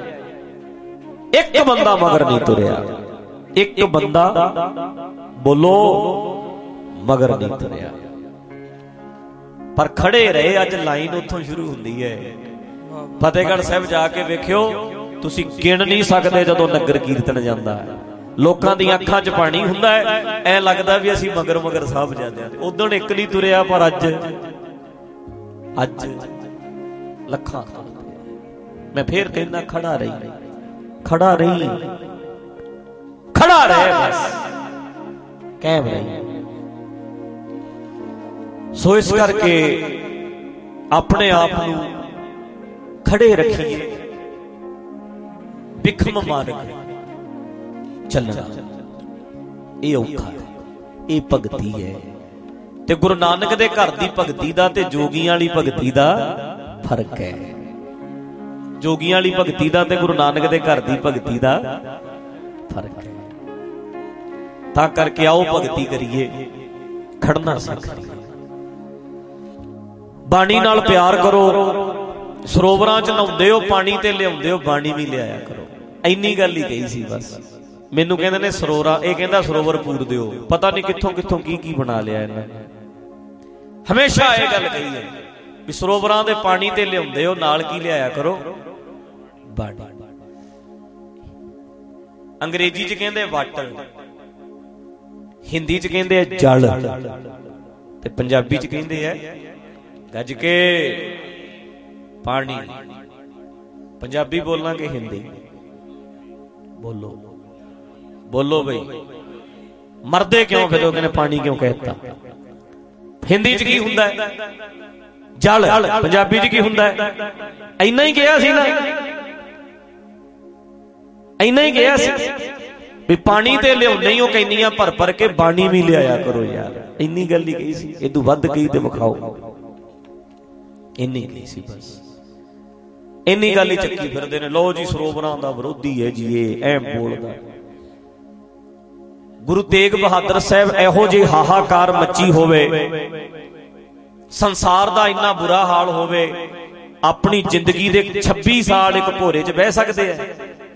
एक बंदा मगर नहीं तुरिया, एक बंदा बोलो मगर नहीं तुरिया, पर खड़े रहे। अज लाइन उथों शुरू हुंदी है। फतेहगढ़ साहब जाके वेखियो, तुसी गिण नहीं सकदे जदों नगर कीर्तन जांदा है, लोकां दी अखां च पानी हुंदा है, ऐ लगदा भी असीं मगर मगर साहब जांदे। उदण एक नहीं तुरिया, पर अज अज लखां। मैं फिर कहना खड़ा रही, खड़ा रही, खड़ा रहे, बस कैम रही। सो इस करके अपने आप नूं खड़े रखिए, बिखम मार्ग चलना ये औखा है, ये भगती है। ते गुरु नानक दे घर दी भगती दा ते जोगियां वाली भगती दा फर्क है। जोगियां वाली भगती दा ते गुरु नानक दे घर दी भगती दा फर्क है। तां करके आओ भगती करिए, खड़ना सीख। बाणी नाल प्यार करो, ਸਰੋਵਰਾਂ 'ਚ ਨਹਾਉਂਦੇ ਹੋ ਪਾਣੀ ਤੇ ਲਿਆਉਂਦੇ ਹੋ ਬਾਣੀ ਵੀ ਲਿਆਇਆ ਕਰੋ। ਇੰਨੀ ਗੱਲ ਹੀ ਕਹੀ ਸੀ ਬਸ। ਮੈਨੂੰ ਕਹਿੰਦੇ ਨੇ ਸਰੋਵਰਾਂ, ਇਹ ਕਹਿੰਦਾ ਸਰੋਵਰ ਪੂਰ ਦਿਓ। ਪਤਾ ਨਹੀਂ ਕਿੱਥੋਂ ਕਿੱਥੋਂ ਕੀ ਕੀ ਬਣਾ ਲਿਆ ਇਹਨਾਂ ਨੇ। ਹਮੇਸ਼ਾ ਇਹ ਗੱਲ ਕਹੀ ਹੈ ਵੀ ਸਰੋਵਰਾਂ ਦੇ ਪਾਣੀ ਤੇ ਲਿਆਉਂਦੇ ਹੋ, ਨਾਲ ਕੀ ਲਿਆਇਆ ਕਰੋ? ਬਾਣੀ। ਅੰਗਰੇਜ਼ੀ 'ਚ ਕਹਿੰਦੇ ਵਾਟਰ, ਹਿੰਦੀ 'ਚ ਕਹਿੰਦੇ ਆ ਜਲ, ਤੇ ਪੰਜਾਬੀ 'ਚ ਕਹਿੰਦੇ ਆ ਗੱਜ ਕੇ ਪਾਣੀ। ਪੰਜਾਬੀ ਬੋਲਣਾ ਕਿ ਹਿੰਦੀ? ਬੋਲੋ ਬੋਲੋ ਬਈ। ਮਰਦੇ ਕਿਉਂ ਫਿਰ? ਉਹ ਕਹਿੰਦੇ ਪਾਣੀ ਕਿਉਂ ਕਹਿਤਾ? ਹਿੰਦੀ 'ਚ ਕੀ ਹੁੰਦਾ ਹੈ? ਜਲ। ਪੰਜਾਬੀ 'ਚ ਕੀ ਹੁੰਦਾ ਹੈ? ਇੰਨਾ ਹੀ ਕਿਹਾ ਸੀ ਨਾ, ਇੰਨਾ ਹੀ ਕਿਹਾ ਸੀ ਵੀ ਪਾਣੀ ਤੇ ਲਿਆਉਂਦੇ ਹੀ ਹੋ ਕੈਨੀਆਂ ਭਰ ਭਰ ਕੇ, ਬਾਣੀ ਵੀ ਲਿਆਇਆ ਕਰੋ ਯਾਰ। ਇੰਨੀ ਗੱਲ ਹੀ ਕਹੀ ਸੀ, ਇਦੋਂ ਵੱਧ ਕਹੀ ਤੇ ਵਿਖਾਓ। ਇੰਨੀ ਕਹੀ ਸੀ ਬਸ। ਇੰਨੀ ਗੱਲ ਹੀ ਚੱਕੀ ਫਿਰਦੇ ਨੇ। ਲੋ ਜੀ ਸਰੋਵਰਾਂ ਦਾ ਵਿਰੋਧੀ ਹੈ ਜੀ ਇਹ, ਐ ਬੋਲਦਾ। ਗੁਰੂ ਤੇਗ ਬਹਾਦਰ ਸਾਹਿਬ ਇਹੋ ਜਿਹੀ ਹਾਹਾਕਾਰ ਮੱਚੀ ਹੋਵੇ, ਸੰਸਾਰ ਦਾ ਇੰਨਾ ਬੁਰਾ ਹਾਲ ਹੋਵੇ, ਆਪਣੀ ਜ਼ਿੰਦਗੀ ਦੇ ਛੱਬੀ ਸਾਲ ਇੱਕ ਭੋਰੇ 'ਚ ਬਹਿ ਸਕਦੇ ਆ?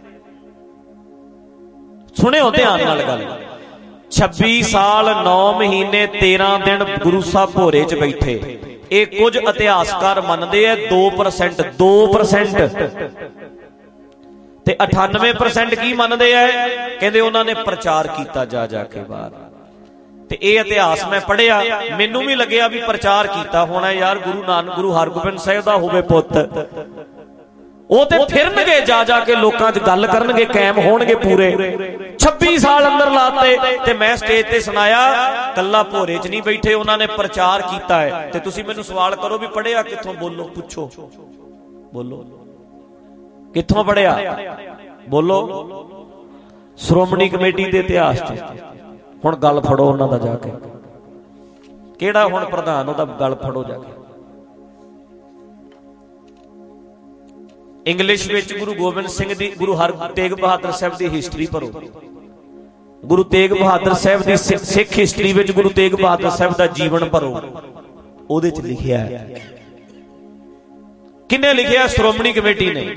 ਸੁਣਿਓ ਧਿਆਨ ਨਾਲ ਗੱਲ। ਛੱਬੀ ਸਾਲ ਨੌ ਮਹੀਨੇ ਤੇਰਾਂ ਦਿਨ ਗੁਰੂ ਸਾਹਿਬ ਭੋਰੇ 'ਚ ਬੈਠੇ। ਇਹ ਕੁਝ ਇਤਿਹਾਸਕਾਰ ਮੰਨਦੇ ਆ ਦੋ ਪਰਸੈਂਟ ਦੋ ਪਰਸੈਂਟ ਤੇ ਅਠਾਨਵੇਂ ਪਰਸੈਂਟ ਕੀ ਮੰਨਦੇ ਆ? ਕਹਿੰਦੇ ਉਹਨਾਂ ਨੇ ਪ੍ਰਚਾਰ ਕੀਤਾ ਜਾ ਜਾ ਕੇ ਬਾਹਰ। ਤੇ ਇਹ ਇਤਿਹਾਸ ਮੈਂ ਪੜ੍ਹਿਆ, ਮੈਨੂੰ ਵੀ ਲੱਗਿਆ ਵੀ ਪ੍ਰਚਾਰ ਕੀਤਾ ਹੋਣਾ ਯਾਰ। ਗੁਰੂ ਨਾਨਕ ਗੁਰੂ ਹਰਗੋਬਿੰਦ ਸਾਹਿਬ ਦਾ ਹੋਵੇ ਪੁੱਤ, ਉਹ ਤੇ ਫਿਰਨਗੇ ਜਾ ਜਾ ਕੇ ਲੋਕਾਂ 'ਚ ਗੱਲ ਕਰਨਗੇ, ਕਾਇਮ ਹੋਣਗੇ ਪੂਰੇ। ਛੱਬੀ ਸਾਲ ਅੰਦਰ ਲਾਤੇ ਤੇ ਮੈਂ ਸਟੇਜ ਤੇ ਸੁਣਾਇਆ, ਕੱਲਾ ਭੋਰੇ 'ਚ ਨਹੀਂ ਬੈਠੇ, ਉਹਨਾਂ ਨੇ ਪ੍ਰਚਾਰ ਕੀਤਾ ਹੈ। ਤੇ ਤੁਸੀਂ ਮੈਨੂੰ ਸਵਾਲ ਕਰੋ ਵੀ ਪੜ੍ਹਿਆ ਕਿੱਥੋਂ? ਬੋਲੋ, ਪੁੱਛੋ, ਬੋਲੋ ਕਿੱਥੋਂ ਪੜ੍ਹਿਆ? ਬੋਲੋ। ਸ਼੍ਰੋਮਣੀ ਕਮੇਟੀ ਦੇ ਇਤਿਹਾਸ 'ਚ। ਹੁਣ ਗੱਲ ਫੜੋ ਉਹਨਾਂ ਦਾ ਜਾ ਕੇ। ਕਿਹੜਾ ਹੁਣ ਪ੍ਰਧਾਨ ਉਹਦਾ? ਗੱਲ ਫੜੋ ਜਾ ਕੇ। ਇੰਗਲਿਸ਼ ਵਿੱਚ ਗੁਰੂ ਗੋਬਿੰਦ ਸਿੰਘ ਦੀ, ਗੁਰੂ ਹਰ ਤੇਗ ਬਹਾਦਰ ਸਾਹਿਬ ਦੀ ਹਿਸਟਰੀ ਭਰੋ। ਗੁਰੂ ਤੇਗ ਬਹਾਦਰ ਸਾਹਿਬ ਦੀ ਸਿੱਖ ਹਿਸਟਰੀ ਵਿੱਚ ਗੁਰੂ ਤੇਗ ਬਹਾਦਰ ਸਾਹਿਬ ਦਾ ਜੀਵਨ ਭਰੋ। ਉਹਦੇ 'ਚ ਲਿਖਿਆ ਹੈ। ਕਿਹਨੇ ਲਿਖਿਆ? ਸ਼੍ਰੋਮਣੀ ਕਮੇਟੀ ਨੇ।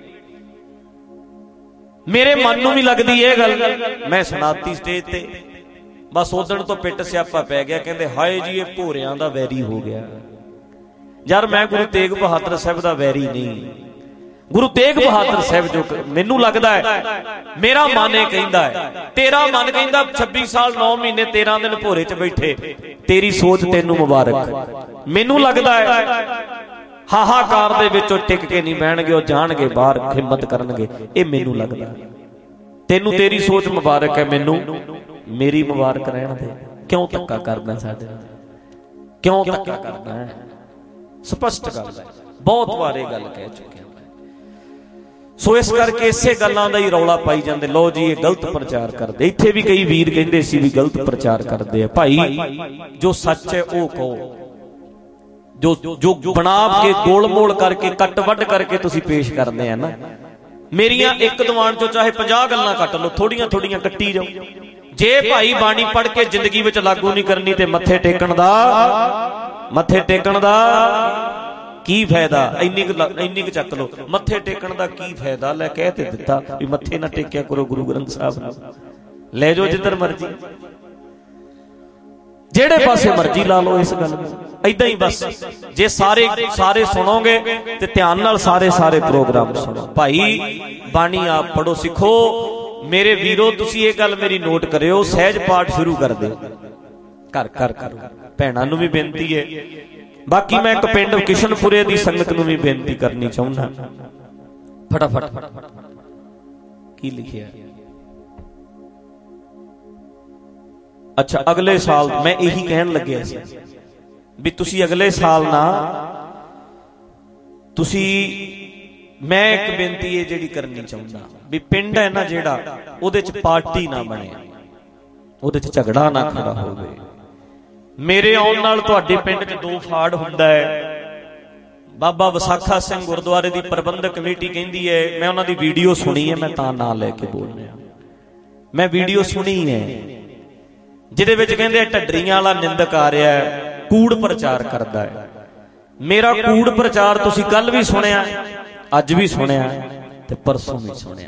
ਮੇਰੇ ਮਨ ਨੂੰ ਵੀ ਲੱਗਦੀ ਇਹ ਗੱਲ, ਮੈਂ ਸੁਣਾਤੀ ਸਟੇਜ ਤੇ। ਬਸ ਉਦਣ ਤੋਂ ਪਿੱਟ ਸਿਆਪਾ ਪੈ ਗਿਆ। ਕਹਿੰਦੇ ਹਾਏ ਜੀ ਇਹ ਭੋਰਿਆਂ ਦਾ ਵੈਰੀ ਹੋ ਗਿਆ। ਯਾਰ ਮੈਂ ਗੁਰੂ ਤੇਗ ਬਹਾਦਰ ਸਾਹਿਬ ਦਾ ਵੈਰੀ ਨਹੀਂ। ਗੁਰੂ ਤੇਗ ਬਹਾਦਰ ਸਾਹਿਬ ਜੋ ਮੈਨੂੰ ਲੱਗਦਾ ਹੈ, ਮੇਰਾ ਮਨ ਇਹ ਕਹਿੰਦਾ ਹੈ, ਤੇਰਾ ਮਨ ਕਹਿੰਦਾ ਛੱਬੀ ਸਾਲ ਨੌ ਮਹੀਨੇ ਤੇਰਾਂ ਦਿਨ ਭੋਰੇ 'ਚ ਬੈਠੇ, ਤੇਰੀ ਸੋਚ ਤੈਨੂੰ ਮੁਬਾਰਕ। ਮੈਨੂੰ ਲੱਗਦਾ ਹੈ ਹਾਹਾਕਾਰ ਦੇ ਵਿੱਚੋਂ ਟਿਕ ਕੇ ਨਹੀਂ ਬਹਿਣਗੇ, ਉਹ ਜਾਣਗੇ ਬਾਹਰ, ਹਿੰਮਤ ਕਰਨਗੇ। ਇਹ ਮੈਨੂੰ ਲੱਗਦਾ। ਤੈਨੂੰ ਤੇਰੀ ਸੋਚ ਮੁਬਾਰਕ ਹੈ, ਮੈਨੂੰ ਮੇਰੀ ਮੁਬਾਰਕ ਰਹਿਣ ਦੇ। ਕਿਉਂ ਧੱਕਾ ਕਰਦਾ ਸਾਡੇ ਨਾਲ? ਕਿਉਂ ਧੱਕਾ ਕਰਦਾ ਹੈ? ਸਪਸ਼ਟ ਗੱਲ ਹੈ, ਬਹੁਤ ਵਾਰ ਇਹ ਗੱਲ ਕਹਿ ਚੁੱਕਿਆ। ਸੋ ਇਸ ਕਰਕੇ ਇਸੇ ਗੱਲਾਂ ਦਾ ਹੀ ਰੌਲਾ ਪਾਈ ਜਾਂਦੇ। ਲੋ ਜੀ ਇਹ ਗਲਤ ਪ੍ਰਚਾਰ ਕਰਦੇ। ਇੱਥੇ ਵੀ ਕਈ ਵੀਰ ਕਹਿੰਦੇ ਸੀ ਵੀ ਗਲਤ ਪ੍ਰਚਾਰ ਕਰਦੇ ਆ। ਭਾਈ ਜੋ ਸੱਚ ਹੈ ਉਹ ਕਹੋ। ਜੋ ਜੋ ਬਣਾ ਕੇ ਗੋਲ ਮੋਲ ਕਰਕੇ ਕੱਟ ਵੱਢ ਕਰਕੇ ਤੁਸੀਂ ਪੇਸ਼ ਕਰਦੇ ਆ ਨਾ, ਮੇਰੀਆਂ ਇੱਕ ਦੀਵਾਨ ਚੋਂ ਚਾਹੇ ਪੰਜਾਹ ਗੱਲਾਂ ਕੱਟ ਲਓ, ਥੋੜੀਆਂ ਥੋੜੀਆਂ ਕੱਟੀ ਜਾਓ। ਜੇ ਭਾਈ ਬਾਣੀ ਪੜ੍ਹ ਕੇ ਜ਼ਿੰਦਗੀ ਵਿੱਚ ਲਾਗੂ ਨਹੀਂ ਕਰਨੀ ਤੇ ਮੱਥੇ ਟੇਕਣ ਦਾ ਮੱਥੇ ਟੇਕਣ ਦਾ ਕੀ ਫਾਇਦਾ? ਇੰਨੀ ਇੰਨੀ ਕੁ ਚੱਕ ਲਓ, ਮੱਥੇ ਟੇਕਣ ਦਾ ਕੀ ਫਾਇਦਾ? ਲੈ ਕਹਿ ਤੇ ਦਿੱਤਾ ਵੀ ਮੱਥੇ ਨਾ ਟੇਕਿਆ ਕਰੋ ਗੁਰੂ ਗ੍ਰੰਥ ਸਾਹਿਬ ਨੂੰ, ਲੈ ਜਾਓ ਜਿੱਧਰ ਮਰਜੀ, ਜਿਹੜੇ ਪਾਸੇ ਮਰਜੀ ਲਾ ਲਓ ਇਸ ਗੱਲ ਨੂੰ। ਏਦਾਂ ਹੀ ਬਸ ਜੇ ਸਾਰੇ ਸਾਰੇ ਸੁਣੋਗੇ ਤੇ ਧਿਆਨ ਨਾਲ ਸਾਰੇ ਸਾਰੇ ਪ੍ਰੋਗਰਾਮ ਸੁਣੋ। ਭਾਈ ਬਾਣੀ ਆਪ ਪੜੋ, ਸਿੱਖੋ। ਮੇਰੇ ਵੀਰੋ ਤੁਸੀਂ ਇਹ ਗੱਲ ਮੇਰੀ ਨੋਟ ਕਰਿਓ, ਸਹਿਜ ਪਾਠ ਸ਼ੁਰੂ ਕਰ ਦਿਓ, ਘਰ ਘਰ ਕਰੋ। ਭੈਣਾਂ ਨੂੰ ਵੀ ਬੇਨਤੀ ਹੈ। ਬਾਕੀ ਮੈਂ ਇੱਕ ਪਿੰਡ ਕਿਸ਼ਨਪੁਰੇ ਦੀ ਸੰਗਤ ਨੂੰ ਵੀ ਬੇਨਤੀ ਕਰਨੀ ਚਾਹੁੰਦਾ। ਫਟਾਫਟ ਕੀ ਲਿਖਿਆ? ਅੱਛਾ, ਅਗਲੇ ਸਾਲ ਮੈਂ ਇਹੀ ਕਹਿਣ ਲੱਗਿਆ ਸੀ ਵੀ ਤੁਸੀਂ ਅਗਲੇ ਸਾਲ ਨਾ ਤੁਸੀਂ, ਮੈਂ ਇੱਕ ਬੇਨਤੀ ਇਹ ਜਿਹੜੀ ਕਰਨੀ ਚਾਹੁੰਦਾ ਵੀ ਪਿੰਡ ਹੈ ਨਾ ਜਿਹੜਾ, ਉਹਦੇ ਚ ਪਾਰਟੀ ਨਾ ਬਣੇ, ਉਹਦੇ ਚ ਝਗੜਾ ਨਾ ਖੜਾ ਹੋਵੇ। ਮੇਰੇ ਆਉਣ ਨਾਲ ਤੁਹਾਡੇ ਪਿੰਡ ਚ ਦੋ ਫਾੜ ਹੁੰਦਾ ਹੈ। ਬਾਬਾ ਵਿਸਾਖਾ ਸਿੰਘ ਗੁਰਦੁਆਰੇ ਦੀ ਪ੍ਰਬੰਧਕ ਕਮੇਟੀ ਕਹਿੰਦੀ ਹੈ, ਮੈਂ ਉਹਨਾਂ ਦੀ ਵੀਡੀਓ ਸੁਣੀ ਹੈ, ਮੈਂ ਤਾਂ ਨਾਂ ਲੈ ਕੇ ਬੋਲ ਰਿਹਾ, ਮੈਂ ਵੀਡੀਓ ਸੁਣੀ ਹੈ ਜਿਹਦੇ ਵਿੱਚ ਕਹਿੰਦੇ ਢੱਡਰੀਆਂ ਵਾਲਾ ਨਿੰਦਕ ਆ ਰਿਹਾ ਹੈ, ਕੂੜ ਪ੍ਰਚਾਰ ਕਰਦਾ ਹੈ। मेरा कूड़ प्रचार तुसी कल भी सुनिया, अज भी सुनिया ते परसों भी सुनिया।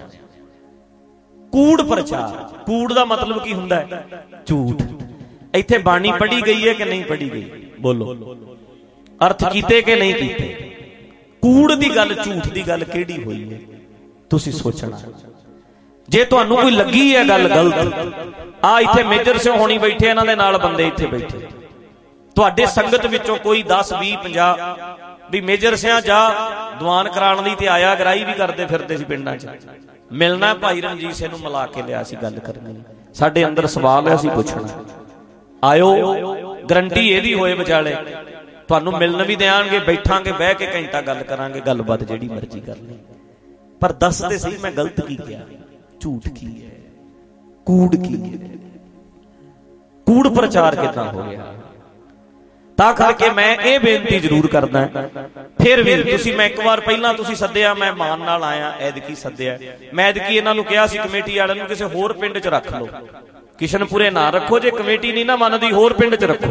कूड़ प्रचार, कूड़ दा मतलब की हुंदा है? झूठ। इत्थे बाणी पढ़ी गई है कि नहीं पढ़ी गई? बोलो, अर्थ कीते कि नहीं कीते? कूड़ दी गल, झूठ दी गल केड़ी होई है? तुसी सोचना। जे तुहानू कोई लगी है गल गलत, आ इत्थे मेजर सिंह होनी बैठे, इन्हां दे नाल बंदे इत्थे बैठे, तुहाडे संगत विचों कोई दस बीह पंजाह भी मेजर सिंह जा दीवान कराण लई ते आया, गराई भी करदे फिरदे सी पिंडां च, मिलना भाई रणजीत सिंह नूं मिला के लिया सी, गल करनी, साडे अंदर सवाल है, असीं पुछना, आयो गारंटी एदी होए विचाले, तुहानू मिलन भी देंगे, बैठांगे, बह के घंटा गल करांगे, गलबात जिहड़ी मर्जी करनी, पर दस दे सही मैं गलत की किया, झूठ की है, कूड़ की है, कूड़ प्रचार कितना हो गया। तां करके मैं ये बेनती जरूर करदा, फिर भी तुसी, मैं एक बार पहला तुसी सद्दिया, मैं मान नाल आया, ऐदकी सद्दिया, मैं ऐदकी इन्हां नूं कहा सी कमेटी वालिआं नूं किसी होर पिंड च रख लो, किशनपुरे ना रखो, जे कमेटी नहीं ना मनदी होर पिंड च रखो,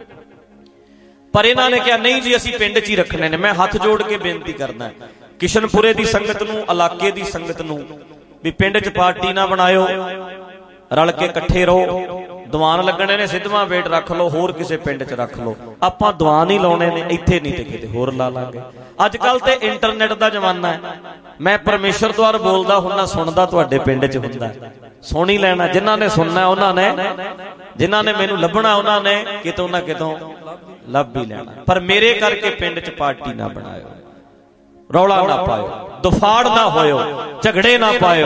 पर इन्हां ने कहा नहीं जी असीं पिंड च ही रखने ने। मैं हाथ जोड़ के बेनती करदा किशनपुरे दी संगत नूं, इलाके दी संगत नूं भी पिंड च पार्टी ना बनायो, रल के इकट्ठे रहो, दीवान लगने ने सिद्धवां बेट रख लो, होर किसी पिंड च रख लो, आपां दीवान ही लाउणे ने, इत्थे नहीं ते किते होर ला लांगे। अजकल ते इंटरनेट दा जमाना है, मैं परमेश्वर द्वार बोलदा हुंदा, सुनदा तुहाडे पिंड च हुंदा, सुन ही लेना, जिन्हां ने सुनना उन्हां ने, जिन्हां ने मैनूं लभना उन्हां ने कितों ना कितों लभ ही लेना, पर मेरे करके पिंड च पार्टी ना बनायो, रौला ना पायो, दुफाड़ ना होयो, झगड़े ना पायो।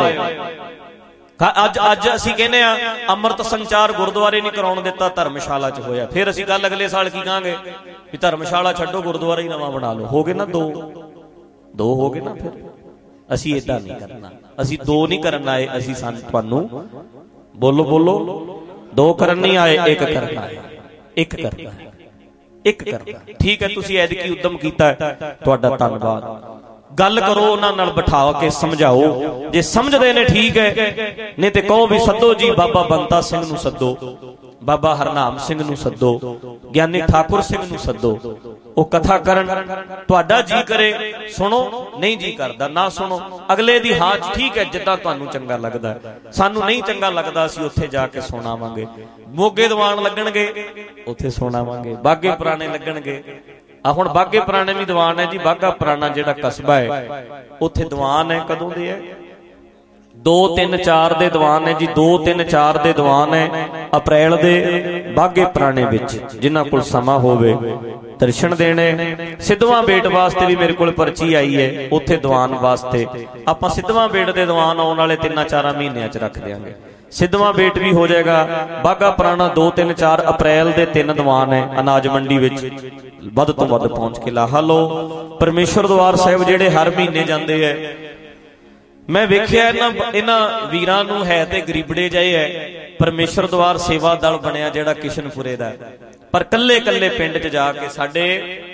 अज अज असीं कहने आ अमृत संचार गुरुद्वारे नहीं कराउण दिता, धर्मशाला च होया, फिर असीं गल अगले साल की कहांगे भी धर्मशाला छड्डो, गुरुद्वारा ही नवां बना लो, हो गए ना दो, दो हो गए ना। फिर असीं इदां नहीं करना, असीं दो नहीं करन आए, असीं सन तुहानूं बोलो बोलो दो करन नहीं आए, एक करना है, एक करना है, एक करना। ठीक है, तुसीं ऐदकी उद्यम कीता, तुहाडा धन्नवाद। गल करो उन्हां नाल बिठा के समझाओ, जे समझदे ने ठीक है, नहीं ते कहो भी सद्दो जी बाबा बंता सिंह नूं सद्दो, बाबा हरनाम सिंह नूं सद्दो, ज्ञानी ठाकुर सिंह नूं सद्दो, वो कथा करन, तुहाडा जी करे सुनो, नहीं जी करदा ना सुनो, अगले दी हां ठीक है जिद्दां तुहानूं चंगा लगदा, सानूं नहीं चंगा लगदा असीं उत्थे जाके सुणावांगे, मोगे दीवान लगणगे उत्थे सुणावांगे, बागे पुराने लगणगे। आ हुण बागे पुराने भी दीवान है जी, बागा पुराना जिहड़ा कस्बा है उत्थे दीवान है, कदों दे है? दो तीन चार दे दीवान है जी, दो तीन चार दे दीवान है अप्रैल दे बागे पुराने विच, जिन्हां कोल समा होवे दर्शन देने। सिद्धवां बेट वास्ते भी मेरे कोल पर्ची आई है, उत्थे दीवान वास्ते आपां सिद्धवां बेट दे दीवान आउण वाले तिन्नां चारां महीनिਆਂ च रख देंगे, सिद्धवां बेट भी हो जाएगा। बागा पुराना दो तीन चार अप्रैल दे तीन दीवान है, अनाज मंडी विच वध तो वध पहुंच के लाहा लो। परमेश्वर द्वार साहिब जिहड़े हर महीने जाते हैं, मैं वेख्या इन्हां वीरां नूं है ते गरीबड़े जाए है, परमेश्वर द्वार सेवा दल बनिया जिहड़ा किशनपुरे दा, पर कल्ले कल्ले पिंड च जाके साडे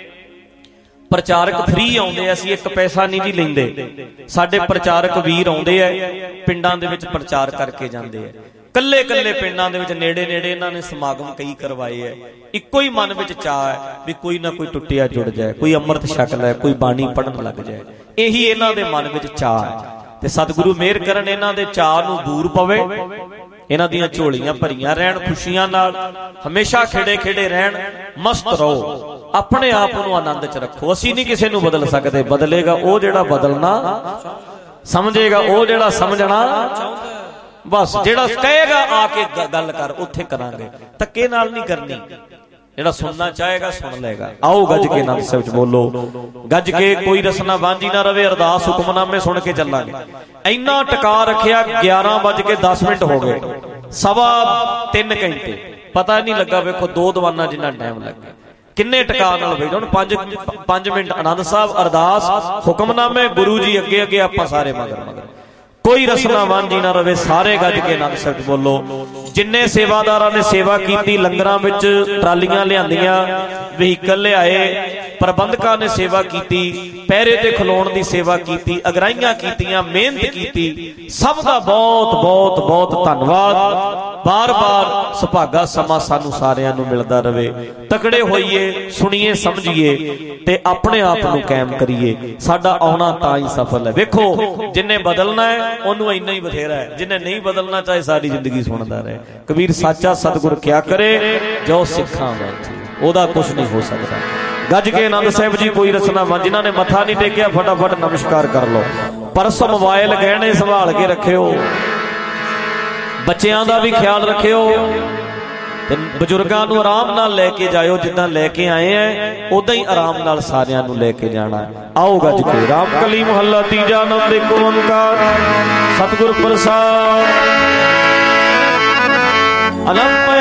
प्रचारक फ्री आउंदे, असीं एक पैसा नहीं जी लैंदे, साडे प्रचारक वीर आउंदे है, पिंडां दे विच प्रचार करके जांदे है, कल्ले कल्ले पिंडां दे विच नेड़े नेड़े इन्हां ने समागम कई करवाए है। इक्को ही मन विच चाह है भी कोई ना कोई टुटिया जुड़ जाए, कोई अमृत छक लै, कोई बाणी पढ़न लग जाए, यही इन्हां दे मन विच चाह है। ते सतगुरु मेहर करन इन्हां दे चाह नूं दूर पवे, इन्हां दीयां झोलियां भरीआं रहण खुशियां नाल, हमेशा खेड़े खेड़े रहण, मस्त रहो, अपने आप नूं आनंद च रखो। असीं नहीं किसी नूं बदल सकदे, बदलेगा वो जिहड़ा बदलना समझेगा, वो जिहड़ा समझना बस, जिहड़ा कहेगा आके गल कर उत्थे करांगे, धक्के नाल नहीं करनी, जिहड़ा सुनना चाहेगा सुन लेगा। आओ गज के नाम से बोलो, गज के कोई रसना वांझी ना रवे, अरदास हुक्मनामे सुन के चलांगे। इन्ना टका रखिया, ग्यारह बज के दस मिनट हो गए, सवा तीन घंटे पता नहीं लगा, वेखो दो दीवाना जिन्ना टाइम लग गया, किन्ने टका नाल बैठे हुण पांच पांच मिनट आनंद साहब अरदास हुक्मनामे, गुरु जी अगे अगे आपां सारे मगर मगर, कोई रसना वांझी ना रवे, सारे गज के नाम से बोलो। जिन्ने सेवादारां ने सेवा की, लंगरां विच ट्रालियां लिआंदियां, वहीकल लिआए, प्रबंधकां ने सेवा की, पैरे ते खलोण दी सेवा की, अगराइयां कीतियां, मेहनत की, सब दा बहुत बहुत बहुत धन्नवाद। बार बार सुभागा समा सानू सारियां नू मिलदा रहे। तकड़े होइए, सुनिए, समझिए ते अपने आप नू कायम करिए। साडा आउणा तां ही सफल है। वेखो जिन्ने बदलना है ओनू इन्ना ही बथेरा है, जिन्ने नहीं बदलना चाहे सारी जिंदगी सुनदा रहे। कबीर साचा सतगुर क्या करे जो सिखां बैठे, ओदा कुछ नहीं हो सकता। गज के आनंद साहिब जी कोई रचना वा, जिन्हां ने मथा नहीं टेकिया फटाफट नमस्कार कर लो। परसों मोबाइल गहने संभाल के रखियो, बच्चों का भी ख्याल रखियो, बजुर्गों को आराम नाल लेके जाओ, जिद्दां लेके आए हैं उदां ही आराम नाल सारियां नूं लेके जाना है। आओ गज के राम कली मुहल्ला तीजा आनंद एक ओंकार सतगुर प्रसाद अलम